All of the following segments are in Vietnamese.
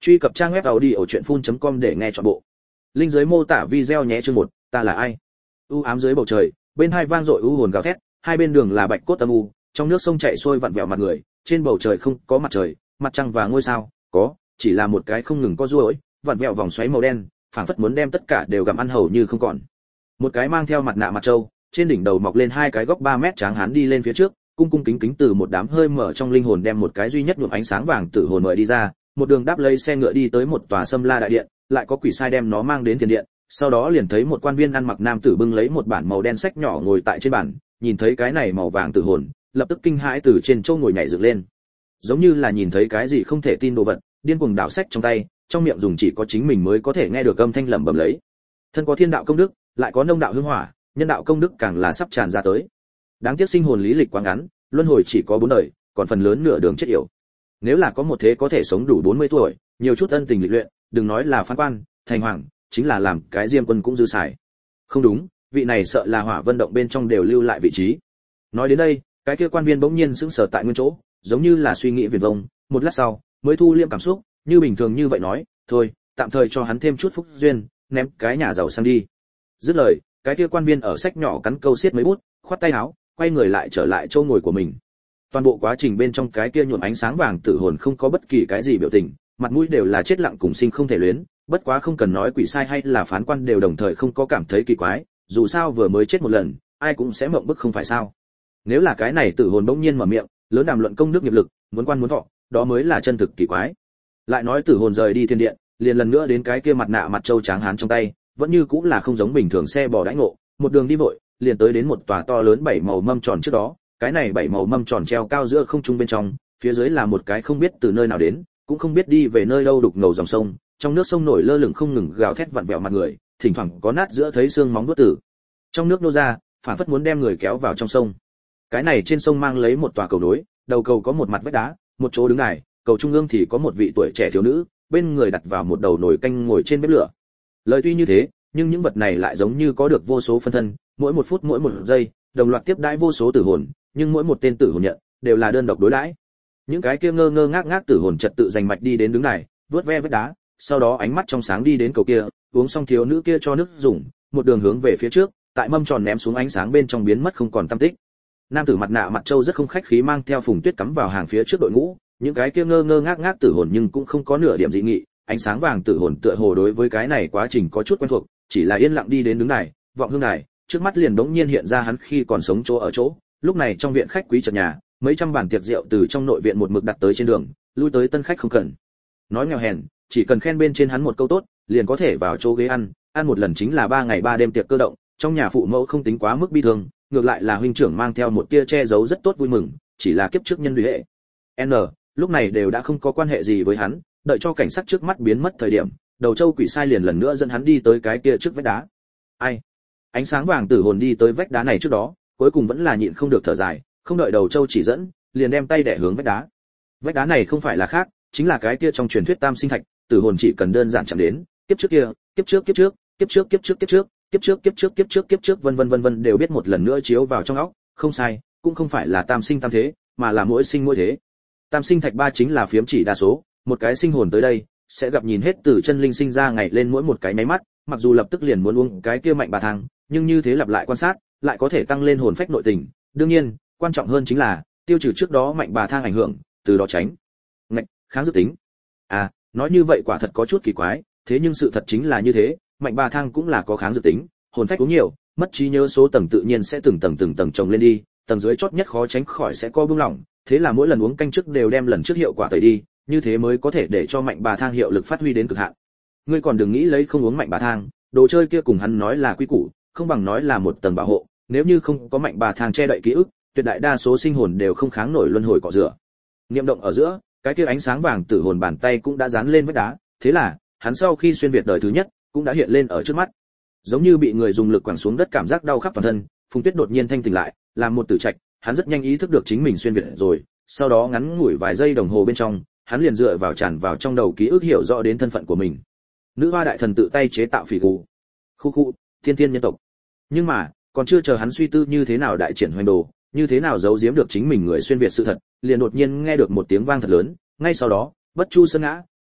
Truy cập trang web audiochuyenphun.com để nghe trọn bộ. Link dưới mô tả video nhé. Chương 1, ta là ai? U ám dưới bầu trời, bên hai vang dội u hồn gào thét, hai bên đường là bạch cốt âm u, trong nước sông chảy xuôi vặn vẹo mặt người, trên bầu trời không có mặt trời, mặt trăng và ngôi sao, có, chỉ là một cái không ngừng co duỗi, vặn vẹo vòng xoáy màu đen, phảng phất muốn đem tất cả đều gặm ăn hầu như không còn. Một cái mang theo mặt nạ mặt trâu, trên đỉnh đầu mọc lên hai cái góc 3 mét tráng hán đi lên phía trước, cung cung kính kính từ một đám hơi mở trong linh hồn đem một cái duy nhất nhuộm ánh sáng vàng tử hồn mời đi ra, một đường đáp lấy xe ngựa đi tới một tòa Sâm La đại điện, lại có quỷ sai đem nó mang đến tiền điện, sau đó liền thấy một quan viên ăn mặc nam tử bưng lấy một bản màu đen sách nhỏ ngồi tại trên bàn, nhìn thấy cái này màu vàng tử hồn, lập tức kinh hãi từ trên chỗ ngồi nhảy dựng lên. Giống như là nhìn thấy cái gì không thể tin đồ vật, điên cuồng đảo sách trong tay, trong miệng dùng chỉ có chính mình mới có thể nghe được âm thanh lẩm bẩm lấy. Thân có thiên đạo công đức, lại có nông đạo hương hỏa, nhân đạo công đức càng là sắp tràn ra tới. Đáng tiếc sinh hồn lý lịch quá ngắn, luân hồi chỉ có 4 đời, còn phần lớn nửa đường chết yểu. Nếu là có một thế có thể sống đủ 40 tuổi, nhiều chút ân tình lịch luyện, đừng nói là phán quan, thành hoàng, chính là làm cái diêm quân cũng dư xài. Không đúng, vị này sợ là Hỏa Vân động bên trong đều lưu lại vị trí. Nói đến đây, cái kia quan viên bỗng nhiên sững sờ tại nguyên chỗ, giống như là suy nghĩ viển vông, một lát sau, mới thu liễm cảm xúc, như bình thường như vậy nói, thôi, tạm thời cho hắn thêm chút phúc duyên, ném cái nhà giàu sang đi. Dứt lời, cái kia quan viên ở sách nhỏ cắn câu xiết mấy bút, khoát tay áo, quay người lại trở lại chỗ ngồi của mình. Toàn bộ quá trình bên trong cái kia nhuộm ánh sáng vàng tử hồn không có bất kỳ cái gì biểu tình, mặt mũi đều là chết lặng cùng sinh không thể luyến, bất quá không cần nói quỷ sai hay là phán quan đều đồng thời không có cảm thấy kỳ quái, dù sao vừa mới chết một lần, ai cũng sẽ mộng bức không phải sao? Nếu là cái này tử hồn bỗng nhiên mở miệng, lớn đàm luận công đức nghiệp lực, muốn quan muốn thọ, đó mới là chân thực kỳ quái. Lại nói tử hồn rời đi thiên điện, liền lần nữa đến cái kia mặt nạ mặt châu tráng hán trong tay, vẫn như cũng là không giống bình thường xe bò đãi ngộ, một đường đi vội, liền tới đến một tòa to lớn 7 màu mâm tròn trước đó, cái này 7 màu mâm tròn treo cao giữa không trung bên trong, phía dưới là một cái không biết từ nơi nào đến, cũng không biết đi về nơi đâu đục ngầu dòng sông, trong nước sông nổi lơ lửng không ngừng gào thét vặn vẹo mặt người, thỉnh thoảng có nát giữa thấy xương móng vuốt tử. Trong nước nô ra, phản phất muốn đem người kéo vào trong sông. Cái này trên sông mang lấy một tòa cầu nối, đầu cầu có một mặt vách đá, một chỗ đứng đài, cầu trung ương thì có một vị tuổi trẻ thiếu nữ, bên người đặt vào một đầu nồi canh ngồi trên bếp lửa. Lời tuy như thế, nhưng những vật này lại giống như có được vô số phân thân, mỗi một phút mỗi một giây, đồng loạt tiếp đãi vô số tử hồn, nhưng mỗi một tên tử hồn nhận đều là đơn độc đối đãi. Những cái kia ngơ ngơ ngác ngác tử hồn trật tự giành mạch đi đến đứng này, vớt ve vách đá, sau đó ánh mắt trong sáng đi đến cầu kia, uống xong thiếu nữ kia cho nước dùng, một đường hướng về phía trước, tại mâm tròn ném xuống ánh sáng bên trong biến mất không còn tăm tích. Nam tử mặt nạ mặt trâu rất không khách khí mang theo Phùng Tuyết cắm vào hàng phía trước đội ngũ, những cái kia ngơ ngơ ngác ngác tử hồn nhưng cũng không có nửa điểm dị nghị, ánh sáng vàng tử hồn tựa hồ đối với cái này quá trình có chút quen thuộc, chỉ là yên lặng đi đến đứng này, vọng hương này, trước mắt liền đống nhiên hiện ra hắn khi còn sống chỗ ở chỗ, lúc này trong viện khách quý trần nhà, mấy trăm bàn tiệc rượu từ trong nội viện một mực đặt tới trên đường, lui tới tân khách không cần. Nói nghèo hèn, chỉ cần khen bên trên hắn một câu tốt, liền có thể vào chỗ ghế ăn một lần chính là 3 ngày 3 đêm tiệc cơ động, trong nhà phụ mẫu không tính quá mức bi thương, ngược lại là huynh trưởng mang theo một tia che giấu rất tốt vui mừng, chỉ là kiếp trước nhân đuổi hệ. N, lúc này đều đã không có quan hệ gì với hắn, đợi cho cảnh sắc trước mắt biến mất thời điểm, đầu châu quỷ sai liền lần nữa dẫn hắn đi tới cái kia trước vách đá. Ai? Ánh sáng vàng tử hồn đi tới vách đá này trước đó, cuối cùng vẫn là nhịn không được thở dài, không đợi đầu châu chỉ dẫn, liền đem tay đẻ hướng vách đá. Vách đá này không phải là khác, chính là cái kia trong truyền thuyết tam sinh thạch, tử hồn chỉ cần đơn giản chạm đến, kiếp trước kia, kiếp trước kiếp trước, kiếp trước kiếp trước kiếp trước, kiếp trước kiếp trước kiếp trước kiếp trước vân vân đều biết một lần nữa chiếu vào trong óc, không sai, cũng không phải là tam sinh tam thế, mà là mỗi sinh mỗi thế. Tam sinh thạch 3 chính là phiếm chỉ đa số, một cái sinh hồn tới đây, sẽ gặp nhìn hết từ chân linh sinh ra ngày lên mỗi một cái nháy mắt, mặc dù lập tức liền muốn uống cái kia mạnh bà thang, nhưng như thế lặp lại quan sát, lại có thể tăng lên hồn phách nội tình, đương nhiên, quan trọng hơn chính là tiêu trừ trước đó mạnh bà thang ảnh hưởng, từ đó tránh kháng dược tính. À, nói như vậy quả thật có chút kỳ quái, thế nhưng sự thật chính là như thế, mạnh bà thang cũng là có kháng dược tính, hồn phách uống nhiều, mất trí nhớ số tầng tự nhiên sẽ từng tầng chồng lên đi, tầng dưới chót nhất khó tránh khỏi sẽ co buông lỏng, thế là mỗi lần uống canh trước đều đem lần trước hiệu quả tẩy đi, như thế mới có thể để cho mạnh bà thang hiệu lực phát huy đến cực hạn. Ngươi còn đừng nghĩ lấy không uống mạnh bà thang, đồ chơi kia cùng hắn nói là quy củ, không bằng nói là một tầng bảo hộ, nếu như không có mạnh bà thang che đậy ký ức, tuyệt đại đa số sinh hồn đều không kháng nổi luân hồi cọ rửa. Niệm động ở giữa, cái kia ánh sáng vàng tử hồn bàn tay cũng đã dán lên vách đá, thế là, hắn sau khi xuyên việt đời thứ nhất, cũng đã hiện lên ở trước mắt. Giống như bị người dùng lực quẳng xuống đất cảm giác đau khắp toàn thân, Phùng Tuyết đột nhiên thanh tỉnh lại, làm một tử trạch, hắn rất nhanh ý thức được chính mình xuyên việt rồi, sau đó ngắn ngủi vài giây đồng hồ bên trong, hắn liền dựa vào tràn vào trong đầu ký ức hiểu rõ đến thân phận của mình. Nữ hoa đại thần tự tay chế tạo phỉ gù. Khu, thiên thiên nhân tộc. Nhưng mà, còn chưa chờ hắn suy tư như thế nào đại triển hoành đồ, như thế nào giấu giếm được chính mình người xuyên việt sự thật, liền đột nhiên nghe được một tiếng vang thật lớn, ngay sau đó, bất chu sơn ngã,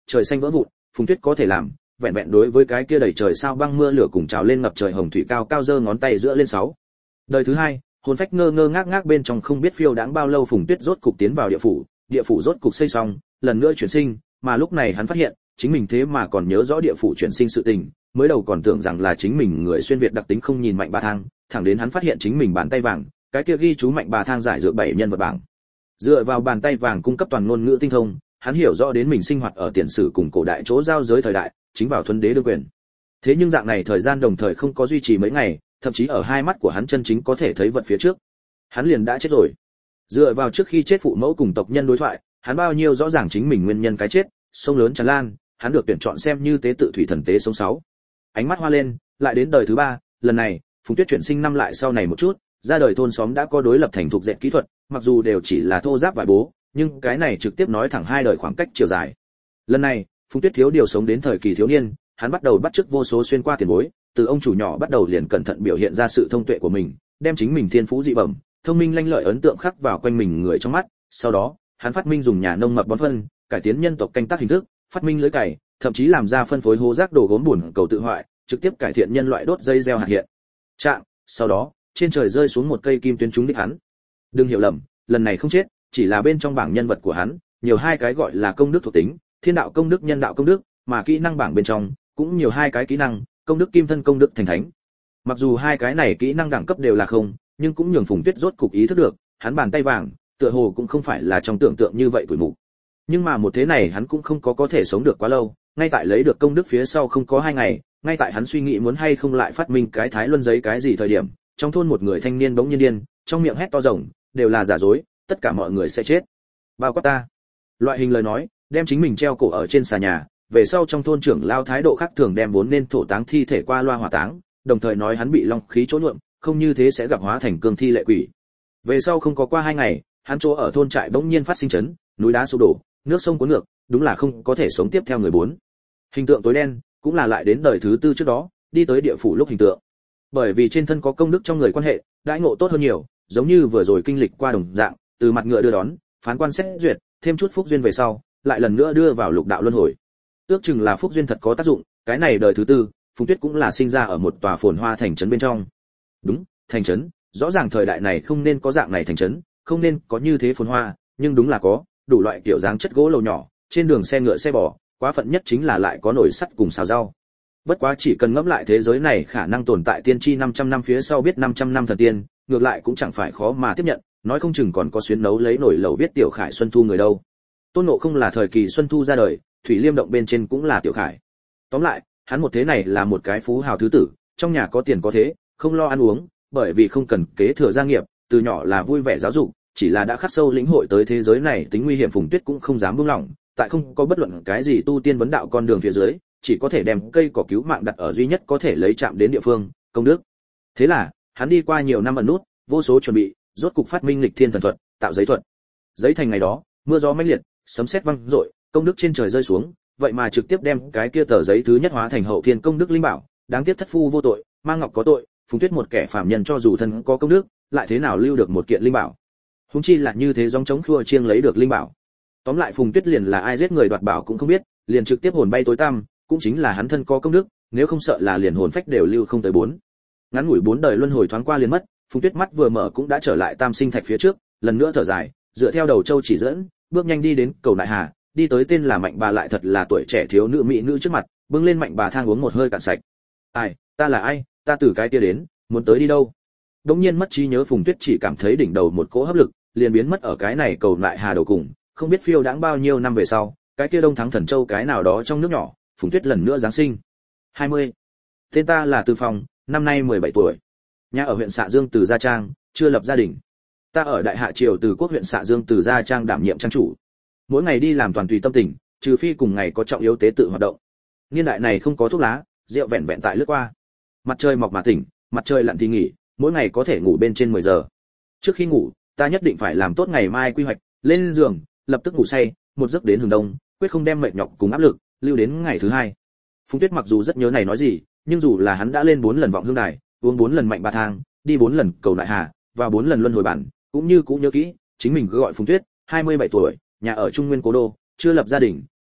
trời xanh vỡ vụn, Phùng Tuyết có thể làm, vẹn vẹn đối với cái kia đầy trời sao băng mưa lửa cùng trào lên ngập trời hồng thủy cao cao giơ ngón tay giữa lên 6. Đời thứ hai, hồn phách ngơ ngơ ngác ngác bên trong không biết phiêu đãng bao lâu, Phùng Tuyết rốt cục tiến vào địa phủ rốt cục xây xong, lần nữa chuyển sinh, mà lúc này hắn phát hiện, chính mình thế mà còn nhớ rõ địa phủ chuyển sinh sự tình, mới đầu còn tưởng rằng là chính mình người xuyên việt đặc tính không nhìn mạnh bà thang, thẳng đến hắn phát hiện chính mình bàn tay vàng, cái kia ghi chú mạnh bà thang giải dược 7 nhân vật bảng. Dựa vào bàn tay vàng cung cấp toàn ngôn ngữ tinh thông, hắn hiểu rõ đến mình sinh hoạt ở tiền sử cùng cổ đại chỗ giao giới thời đại, chính vào thuần đế đương quyền. Thế nhưng dạng này thời gian đồng thời không có duy trì mấy ngày, thậm chí ở hai mắt của hắn chân chính có thể thấy vật phía trước. Hắn liền đã chết rồi. Dựa vào trước khi chết phụ mẫu cùng tộc nhân đối thoại, hắn bao nhiêu rõ ràng chính mình nguyên nhân cái chết, sông lớn tràn lan, hắn được tuyển chọn xem như tế tự thủy thần tế sống 6. Ánh mắt hoa lên, lại đến đời thứ 3, lần này, Phùng Tuyết chuyển sinh năm lại sau này một chút, ra đời thôn xóm đã có đối lập thành thục dệt kỹ thuật, mặc dù đều chỉ là thô giáp vải bố, nhưng cái này trực tiếp nói thẳng hai đời khoảng cách chiều dài. Lần này, Phùng Tuyết thiếu điều sống đến thời kỳ thiếu niên, hắn bắt đầu bắt chước vô số xuyên qua tiền bối, từ ông chủ nhỏ bắt đầu liền cẩn thận biểu hiện ra sự thông tuệ của mình, đem chính mình thiên phú dị bẩm, thông minh lanh lợi ấn tượng khắc vào quanh mình người trong mắt. Sau đó, hắn phát minh dùng nhà nông mập bón phân, cải tiến nhân tộc canh tác hình thức, phát minh lưới cày, thậm chí làm ra phân phối hố rác đồ gốm buồn cầu tự hoại, trực tiếp cải thiện nhân loại đốt dây gieo hạt hiện. Trạng, sau đó, trên trời rơi xuống một cây kim tuyến trúng đích hắn. Đừng hiểu lầm, lần này không chết, chỉ là bên trong bảng nhân vật của hắn, nhiều hai cái gọi là công đức thuộc tính, thiên đạo công đức, nhân đạo công đức, mà kỹ năng bảng bên trong cũng nhiều hai cái kỹ năng, công đức kim thân, công đức thành thánh. Mặc dù hai cái này kỹ năng đẳng cấp đều là không, nhưng cũng nhường Phùng Tuyết rốt cục ý thức được, hắn bàn tay vàng, tựa hồ cũng không phải là trong tưởng tượng như vậy tuổi mục. Nhưng mà một thế này hắn cũng không có thể sống được quá lâu, ngay tại lấy được công đức phía sau không có 2 ngày, ngay tại hắn suy nghĩ muốn hay không lại phát minh cái thái luân giấy cái gì thời điểm, trong thôn một người thanh niên bỗng nhiên điên, trong miệng hét to rồng, đều là giả dối, tất cả mọi người sẽ chết, bao quát ta. Loại hình lời nói, đem chính mình treo cổ ở trên xà nhà, về sau trong thôn trưởng lao thái độ khác thường đem vốn nên thổ táng thi thể qua loa hỏa táng, đồng thời nói hắn bị long khí chỗ nhuộm, không như thế sẽ gặp hóa thành cương thi lệ quỷ. Về sau không có qua 2 ngày, hắn chỗ ở thôn trại bỗng nhiên phát sinh chấn, núi đá sụp đổ, nước sông cuốn ngược, đúng là không có thể sống tiếp theo người 4. Hình tượng tối đen, cũng là lại đến đời thứ 4 trước đó, đi tới địa phủ lúc hình tượng. Bởi vì trên thân có công đức trong người quan hệ, đãi ngộ tốt hơn nhiều, giống như vừa rồi kinh lịch qua đồng dạng, từ mặt ngựa đưa đón, phán quan xét duyệt, thêm chút phúc duyên về sau, lại lần nữa đưa vào lục đạo luân hồi. Ước chừng là phúc duyên thật có tác dụng, cái này đời thứ 4, Phùng Tuyết cũng là sinh ra ở một tòa phồn hoa thành trấn bên trong. Đúng, thành trấn, rõ ràng thời đại này không nên có dạng này thành trấn, không nên có như thế phồn hoa, nhưng đúng là có, đủ loại kiểu dáng chất gỗ lầu nhỏ, trên đường xe ngựa xe bò, quá phận nhất chính là lại có nồi sắt cùng xào rau. Bất quá chỉ cần ngẫm lại thế giới này khả năng tồn tại tiên tri 500 năm phía sau biết 500 năm thần tiên, ngược lại cũng chẳng phải khó mà tiếp nhận, nói không chừng còn có xuyến nấu lấy nồi lẩu viết tiểu khải xuân thu người đâu. Tôn Ngộ Không là thời kỳ xuân thu ra đời, Thủy Liêm động bên trên cũng là tiểu khải. Tóm lại, hắn một thế này là một cái phú hào thứ tử, trong nhà có tiền có thế, không lo ăn uống, bởi vì không cần kế thừa gia nghiệp, từ nhỏ là vui vẻ giáo dục, chỉ là đã khắc sâu lĩnh hội tới thế giới này tính nguy hiểm, Phùng Tuyết cũng không dám buông lỏng, tại không có bất luận cái gì tu tiên vấn đạo con đường phía dưới, chỉ có thể đem cây cỏ cứu mạng đặt ở duy nhất có thể lấy chạm đến địa phương, công đức. Thế là, hắn đi qua nhiều năm ẩn nút, vô số chuẩn bị, rốt cục phát minh lịch thiên thần thuật, tạo giấy thuật. Giấy thành ngày đó, mưa gió mãnh liệt, sấm sét vang dội, công đức trên trời rơi xuống, vậy mà trực tiếp đem cái kia tờ giấy thứ nhất hóa thành hậu thiên công đức linh bảo, đáng tiếc thất phu vô tội, mang ngọc có tội, Phùng Tuyết một kẻ phàm nhân cho dù thân có công đức, lại thế nào lưu được một kiện linh bảo. Huống chi là như thế giống chống khua chiêng lấy được linh bảo. Tóm lại Phùng Tuyết liền là ai giết người đoạt bảo cũng không biết, liền trực tiếp hồn bay tối tăm, cũng chính là hắn thân có công đức, nếu không sợ là liền hồn phách đều lưu không tới 4. Ngắn ngủi 4 đời luân hồi thoáng qua liền mất, Phùng Tuyết mắt vừa mở cũng đã trở lại Tam Sinh Thạch phía trước, lần nữa thở dài, dựa theo đầu châu chỉ dẫn, bước nhanh đi đến cầu Đại Hà, đi tới tên là Mạnh Bà lại thật là tuổi trẻ thiếu nữ mỹ nữ trước mặt, bưng lên Mạnh Bà thang uống một hơi cạn sạch. Ai, ta là ai, ta từ cái kia đến, muốn tới đi đâu? Đống nhiên mất trí nhớ, Phùng Tuyết chỉ cảm thấy đỉnh đầu một cỗ hấp lực, liền biến mất ở cái này cầu Đại Hà đầu cùng, không biết phiêu đãng bao nhiêu năm về sau, cái kia Đông Thắng Thần Châu cái nào đó trong nước nhỏ, Phùng Tuyết lần nữa giáng sinh. 20. Tên ta là Từ Phong, năm nay 17 tuổi. Nhà ở huyện Xạ Dương Từ Gia Trang, chưa lập gia đình. Ta ở Đại Hạ Triều Từ Quốc huyện Xạ Dương Từ Gia Trang đảm nhiệm trang chủ. Mỗi ngày đi làm toàn tùy tâm tình, trừ phi cùng ngày có trọng yếu tế tự hoạt động. Niên đại này không có thuốc lá, rượu vẹn vẹn tại lướt qua. Mặt trời mọc mà tỉnh, mặt trời lặn thì nghỉ, mỗi ngày có thể ngủ bên trên 10 giờ. Trước khi ngủ, ta nhất định phải làm tốt ngày mai quy hoạch, lên giường, lập tức ngủ say, một giấc đến hừng đông, quyết không đem mệt nhọc cùng áp lực lưu đến ngày thứ hai. Phùng Tuyết mặc dù rất nhớ này nói gì, nhưng dù là hắn đã lên 4 lần vọng hương đài, uống 4 lần Mạnh Bà thang, đi 4 lần cầu Đại Hà, và 4 lần luân hồi bản, cũng nhớ kỹ, chính mình cứ gọi Phùng Tuyết, 27 tuổi, nhà ở Trung Nguyên cố đô, chưa lập gia đình,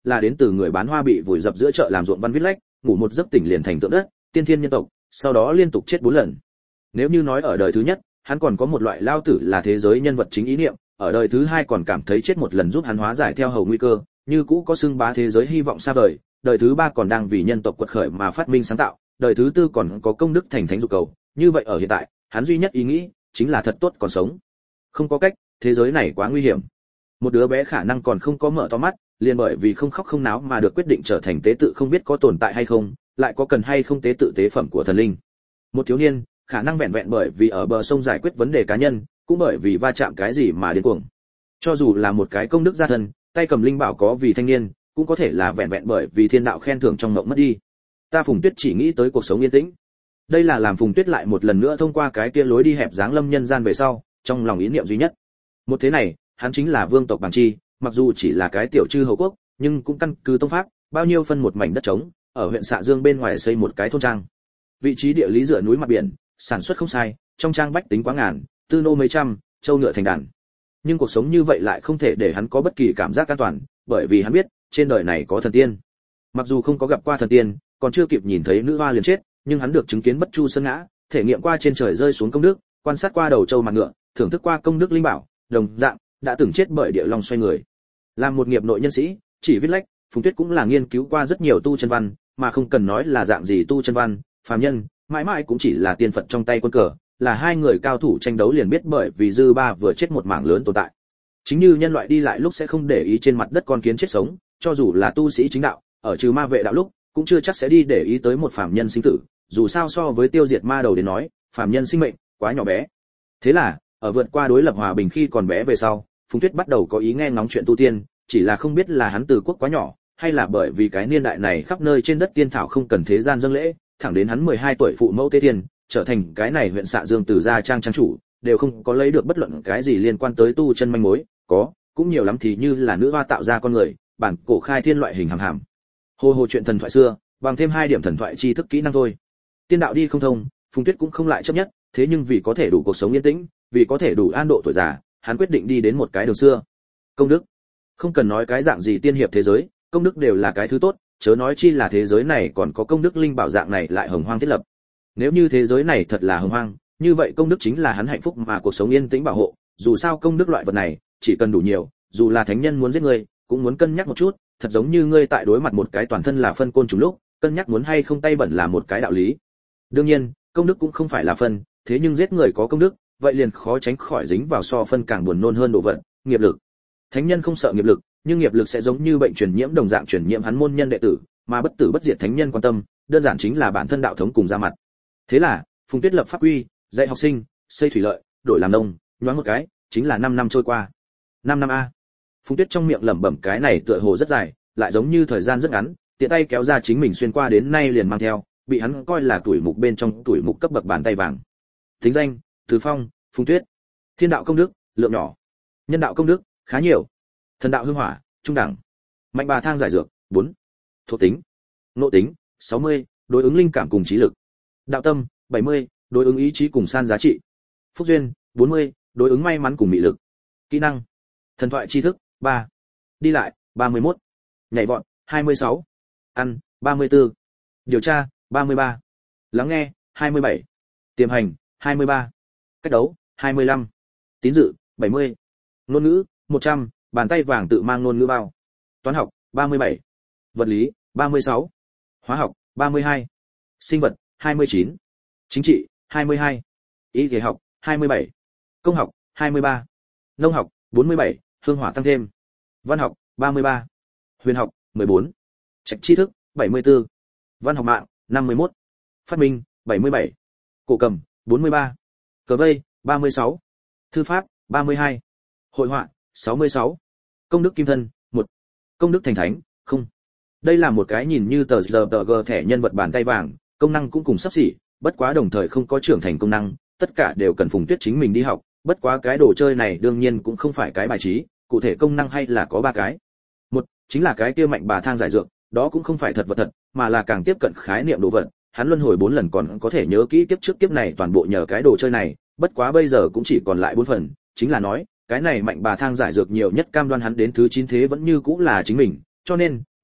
là đến từ người bán hoa bị vùi dập giữa chợ làm ruộng văn viết lách, ngủ một giấc tỉnh liền thành tượng đất, tiên thiên nhân tộc, sau đó liên tục chết 4 lần. Nếu như nói ở đời thứ nhất, hắn còn có một loại lao tử là thế giới nhân vật chính ý niệm, ở đời thứ hai còn cảm thấy chết một lần giúp hắn hóa giải theo hầu nguy cơ, như cũ có xưng bá thế giới hy vọng xa vời, đời thứ ba còn đang vì nhân tộc quật khởi mà phát minh sáng tạo, đời thứ tư còn có công đức thành thánh dục cầu, như vậy ở hiện tại, hắn duy nhất ý nghĩ chính là thật tốt còn sống. Không có cách, thế giới này quá nguy hiểm. Một đứa bé khả năng còn không có mở to mắt, liền bởi vì không khóc không náo mà được quyết định trở thành tế tự không biết có tồn tại hay không, lại có cần hay không tế tự tế phẩm của thần linh. Một thiếu niên, khả năng vẹn vẹn bởi vì ở bờ sông giải quyết vấn đề cá nhân, cũng bởi vì va chạm cái gì mà điên cuồng. Cho dù là một cái công đức gia thân, tay cầm linh bảo có vì thanh niên, cũng có thể là vẹn vẹn bởi vì thiên đạo khen thưởng trong mộng mất đi. Ta Phùng Tuyết chỉ nghĩ tới cuộc sống yên tĩnh. Đây là làm Phùng Tuyết lại một lần nữa thông qua cái kia lối đi hẹp dáng lâm nhân gian về sau, trong lòng ý niệm duy nhất. Một thế này, hắn chính là vương tộc Bàng Chi, mặc dù chỉ là cái tiểu chư hầu quốc, nhưng cũng căn cứ tông pháp, bao nhiêu phân một mảnh đất trống, ở huyện Xạ Dương bên ngoài xây một cái thôn trang. Vị trí địa lý dựa núi mặt biển, sản xuất không sai, trong trang bách tính quá ngàn, tư nô mấy trăm, châu ngựa thành đàn. Nhưng cuộc sống như vậy lại không thể để hắn có bất kỳ cảm giác an toàn, bởi vì hắn biết, trên đời này có thần tiên. Mặc dù không có gặp qua thần tiên, còn chưa kịp nhìn thấy nữ hoa liền chết, nhưng hắn được chứng kiến bất chu sơn ngã, thể nghiệm qua trên trời rơi xuống công đức, quan sát qua đầu châu mặt ngựa, thưởng thức qua công đức linh bảo, đồng dạng đã từng chết bởi địa long xoay người. Làm một nghiệp nội nhân sĩ, chỉ viết lách, Phùng Tuyết cũng là nghiên cứu qua rất nhiều tu chân văn, mà không cần nói là dạng gì tu chân văn, phàm nhân, mãi mãi cũng chỉ là tiên Phật trong tay quân cờ, là hai người cao thủ tranh đấu liền biết bởi vì dư ba vừa chết một mảng lớn tồn tại. Chính như nhân loại đi lại lúc sẽ không để ý trên mặt đất con kiến chết sống, cho dù là tu sĩ chính đạo, ở trừ ma vệ đạo lúc, cũng chưa chắc sẽ đi để ý tới một phàm nhân sinh tử, dù sao so với tiêu diệt ma đầu đến nói, phàm nhân sinh mệnh quá nhỏ bé. Thế là, ở vượt qua đối lập hòa bình khi còn bé về sau, Phùng Tuyết bắt đầu có ý nghe ngóng chuyện tu tiên, chỉ là không biết là hắn từ quốc quá nhỏ, hay là bởi vì cái niên đại này khắp nơi trên đất tiên thảo không cần thế gian dâng lễ, thẳng đến hắn 12 tuổi phụ mẫu tế thiên, trở thành cái này huyện Xạ Dương từ gia trang trang chủ, đều không có lấy được bất luận cái gì liên quan tới tu chân manh mối, có, cũng nhiều lắm thì như là nữ hoa tạo ra con người, bản cổ khai thiên loại hình hàm hàm. Hồ chuyện thần thoại xưa, bằng thêm 2 điểm thần thoại tri thức kỹ năng thôi. Tiên đạo đi không thông, Phùng Tuyết cũng không lại chấp nhất, thế nhưng vì có thể đủ cuộc sống yên tĩnh, vì có thể đủ an độ tuổi già, hắn quyết định đi đến một cái đường xưa. Công đức. Không cần nói cái dạng gì tiên hiệp thế giới, công đức đều là cái thứ tốt, chớ nói chi là thế giới này còn có công đức linh bảo dạng này lại hồng hoang thiết lập. Nếu như thế giới này thật là hồng hoang, như vậy công đức chính là hắn hạnh phúc mà cuộc sống yên tĩnh bảo hộ, dù sao công đức loại vật này, chỉ cần đủ nhiều, dù là thánh nhân muốn giết ngươi, cũng muốn cân nhắc một chút, thật giống như ngươi tại đối mặt một cái toàn thân là phân côn trùng lúc, cân nhắc muốn hay không tay bẩn là một cái đạo lý. Đương nhiên, công đức cũng không phải là phân, thế nhưng giết người có công đức, vậy liền khó tránh khỏi dính vào so phân càng buồn nôn hơn độ vật, nghiệp lực. Thánh nhân không sợ nghiệp lực, nhưng nghiệp lực sẽ giống như bệnh truyền nhiễm đồng dạng truyền nhiễm hắn môn nhân đệ tử, mà bất tử bất diệt thánh nhân quan tâm, đơn giản chính là bản thân đạo thống cùng ra mặt. Thế là, Phùng Tuyết lập pháp quy, dạy học sinh, xây thủy lợi, đổi làm nông, nhoáng một cái, chính là 5 năm trôi qua. 5 năm a. Phùng Tuyết trong miệng lẩm bẩm cái này tựa hồ rất dài, lại giống như thời gian rất ngắn, tiện tay kéo ra chính mình xuyên qua đến nay liền mang theo, bị hắn coi là tuổi mục bên trong tuổi mục cấp bậc bàn tay vàng. Tính danh: Từ Phong, Phùng Tuyết. Thiên đạo công đức, lượng nhỏ. Nhân đạo công đức, khá nhiều. Thần đạo hương hỏa, trung đẳng. Mạnh bà thang giải dược, 4. Thuộc tính: Ngộ tính, 60, đối ứng linh cảm cùng trí lực. Đạo tâm, 70, đối ứng ý chí cùng san giá trị. Phúc duyên, 40, đối ứng may mắn cùng mị lực. Kỹ năng: Thần thoại tri thức, 3. Đi lại, 31. Nhảy vọt, 26. Ăn, 34. Điều tra, 33. Lắng nghe, 27. Tiềm hành, 23. Cách đấu, 25. Tín dự, 70. Ngôn ngữ, 100, bàn tay vàng tự mang ngôn ngữ bao. Toán học, 37. Vật lý, 36. Hóa học, 32. Sinh vật, 29. Chính trị, 22. Y y học, 27. Công học, 23. Nông học, 47, hương hỏa tăng thêm. Văn học, 33. Huyền học, 14. Trạch tri thức, 74. Văn học mạng, 51. Phát minh, 77. Cổ cầm, 43. Cờ vây, 36. Thư pháp, 32. Hội họa, 66. Công đức kim thân, 1. Công đức thành thánh, 0. Đây là một cái nhìn như tờ giờ tờ g thẻ nhân vật bàn tay vàng, công năng cũng cùng sắp xỉ, bất quá đồng thời không có trưởng thành công năng, tất cả đều cần Phùng Tuyết chính mình đi học, bất quá cái đồ chơi này đương nhiên cũng không phải cái bài trí, cụ thể công năng hay là có 3 cái. Một, chính là cái kia mạnh bà thang giải dược, đó cũng không phải thật vật thật, mà là càng tiếp cận khái niệm đồ vật, hắn luân hồi 4 lần còn có thể nhớ kỹ kiếp trước kiếp này toàn bộ nhờ cái đồ chơi này, bất quá bây giờ cũng chỉ còn lại 4 phần, chính là nói, cái này mạnh bà thang giải dược nhiều nhất cam đoan hắn đến thứ 9 thế vẫn như cũ là chính mình, cho nên,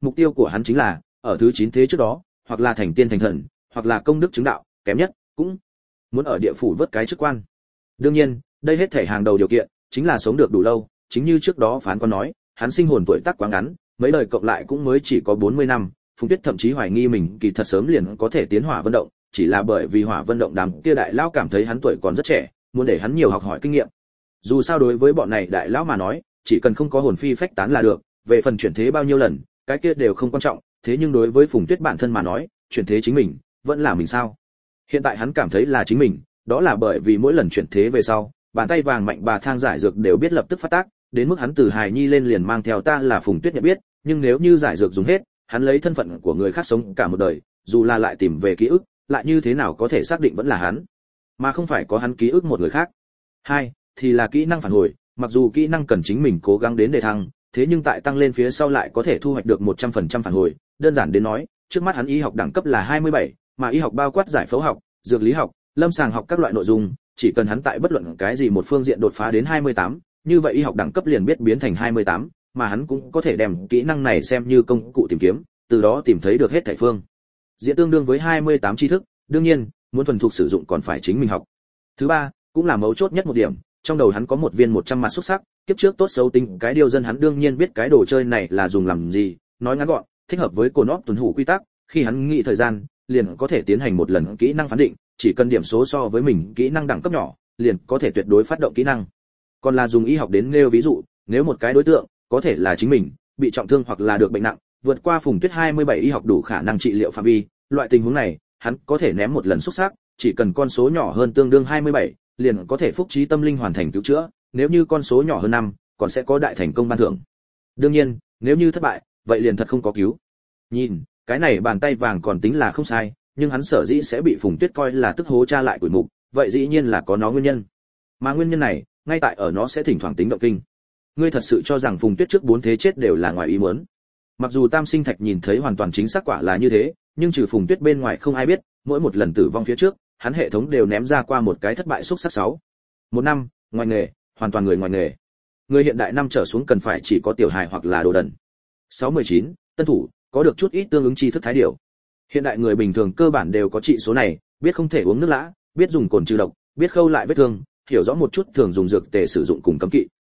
mục tiêu của hắn chính là ở thứ 9 thế trước đó, hoặc là thành tiên thành thần, hoặc là công đức chứng đạo, kém nhất cũng muốn ở địa phủ vớt cái chức quan. Đương nhiên, đây hết thể hàng đầu điều kiện chính là sống được đủ lâu, chính như trước đó phán quan nói, hắn sinh hồn tuổi tác quá ngắn, mấy đời cộng lại cũng mới chỉ có 40 năm. Phùng Tuyết thậm chí hoài nghi mình kỳ thật sớm liền có thể tiến Hỏa Vân Động, chỉ là bởi vì Hỏa Vân Động đám kia đại lão cảm thấy hắn tuổi còn rất trẻ, muốn để hắn nhiều học hỏi kinh nghiệm. Dù sao đối với bọn này đại lão mà nói, chỉ cần không có hồn phi phách tán là được, về phần chuyển thế bao nhiêu lần, cái kia đều không quan trọng, thế nhưng đối với Phùng Tuyết bản thân mà nói, chuyển thế chính mình, vẫn là mình sao? Hiện tại hắn cảm thấy là chính mình, đó là bởi vì mỗi lần chuyển thế về sau, bàn tay vàng mạnh bà thang giải dược đều biết lập tức phát tác, đến mức hắn từ hài nhi lên liền mang theo ta là Phùng Tuyết nhận biết, nhưng nếu như giải dược dùng hết, hắn lấy thân phận của người khác sống cả một đời, dù là lại tìm về ký ức, lại như thế nào có thể xác định vẫn là hắn, mà không phải có hắn ký ức một người khác. Hai, thì là kỹ năng phản hồi, mặc dù kỹ năng cần chính mình cố gắng đến để thăng, thế nhưng tại tăng lên phía sau lại có thể thu hoạch được 100% phản hồi, đơn giản đến nói, trước mắt hắn y học đẳng cấp là 27, mà y học bao quát giải phẫu học, dược lý học, lâm sàng học các loại nội dung, chỉ cần hắn tại bất luận cái gì một phương diện đột phá đến 28, như vậy y học đẳng cấp liền biết biến thành 28, mà hắn cũng có thể đem kỹ năng này xem như công cụ tìm kiếm, từ đó tìm thấy được hết thảy phương diện tương đương với 28 tri thức, đương nhiên, muốn thuần thục sử dụng còn phải chính mình học. Thứ ba, cũng là mấu chốt nhất một điểm, trong đầu hắn có một viên 100 mặt xúc sắc, kiếp trước tốt xấu tính cái điều dân hắn đương nhiên biết cái đồ chơi này là dùng làm gì, nói ngắn gọn, thích hợp với cồn óp tuần hủ quy tắc, khi hắn nghĩ thời gian, liền có thể tiến hành một lần kỹ năng phán định, chỉ cần điểm số so với mình kỹ năng đẳng cấp nhỏ, liền có thể tuyệt đối phát động kỹ năng. Còn là dùng y học đến nêu ví dụ, nếu một cái đối tượng, có thể là chính mình, bị trọng thương hoặc là được bệnh nặng, vượt qua Phùng Tuyết 27 y học đủ khả năng trị liệu phạm vi, loại tình huống này, hắn có thể ném một lần xúc sắc, chỉ cần con số nhỏ hơn tương đương 27, liền có thể phúc trí tâm linh hoàn thành cứu chữa, nếu như con số nhỏ hơn 5, còn sẽ có đại thành công ban thưởng. Đương nhiên, nếu như thất bại, vậy liền thật không có cứu. Nhìn, cái này bàn tay vàng còn tính là không sai, nhưng hắn sở dĩ sẽ bị Phùng Tuyết coi là tức hố tra lại quỷ mục, vậy dĩ nhiên là có nó nguyên nhân. Mà nguyên nhân này, ngay tại ở nó sẽ thỉnh thoảng tính động kinh. Ngươi thật sự cho rằng Phùng Tuyết trước 4 thế chết đều là ngoài ý muốn? Mặc dù Tam Sinh Thạch nhìn thấy hoàn toàn chính xác quả là như thế, nhưng trừ Phùng Tuyết bên ngoài không ai biết, mỗi một lần tử vong phía trước, hắn hệ thống đều ném ra qua một cái thất bại xúc sắc 6. Một năm, ngoài nghề, hoàn toàn người ngoài nghề. Người hiện đại năm trở xuống cần phải chỉ có tiểu hài hoặc là đồ đần. 619, tân thủ, có được chút ít tương ứng tri thức thái điều. Hiện đại người bình thường cơ bản đều có trị số này, biết không thể uống nước lã, biết dùng cồn trừ độc, biết khâu lại vết thương, hiểu rõ một chút thường dùng dược tề sử dụng cùng cấm kỵ.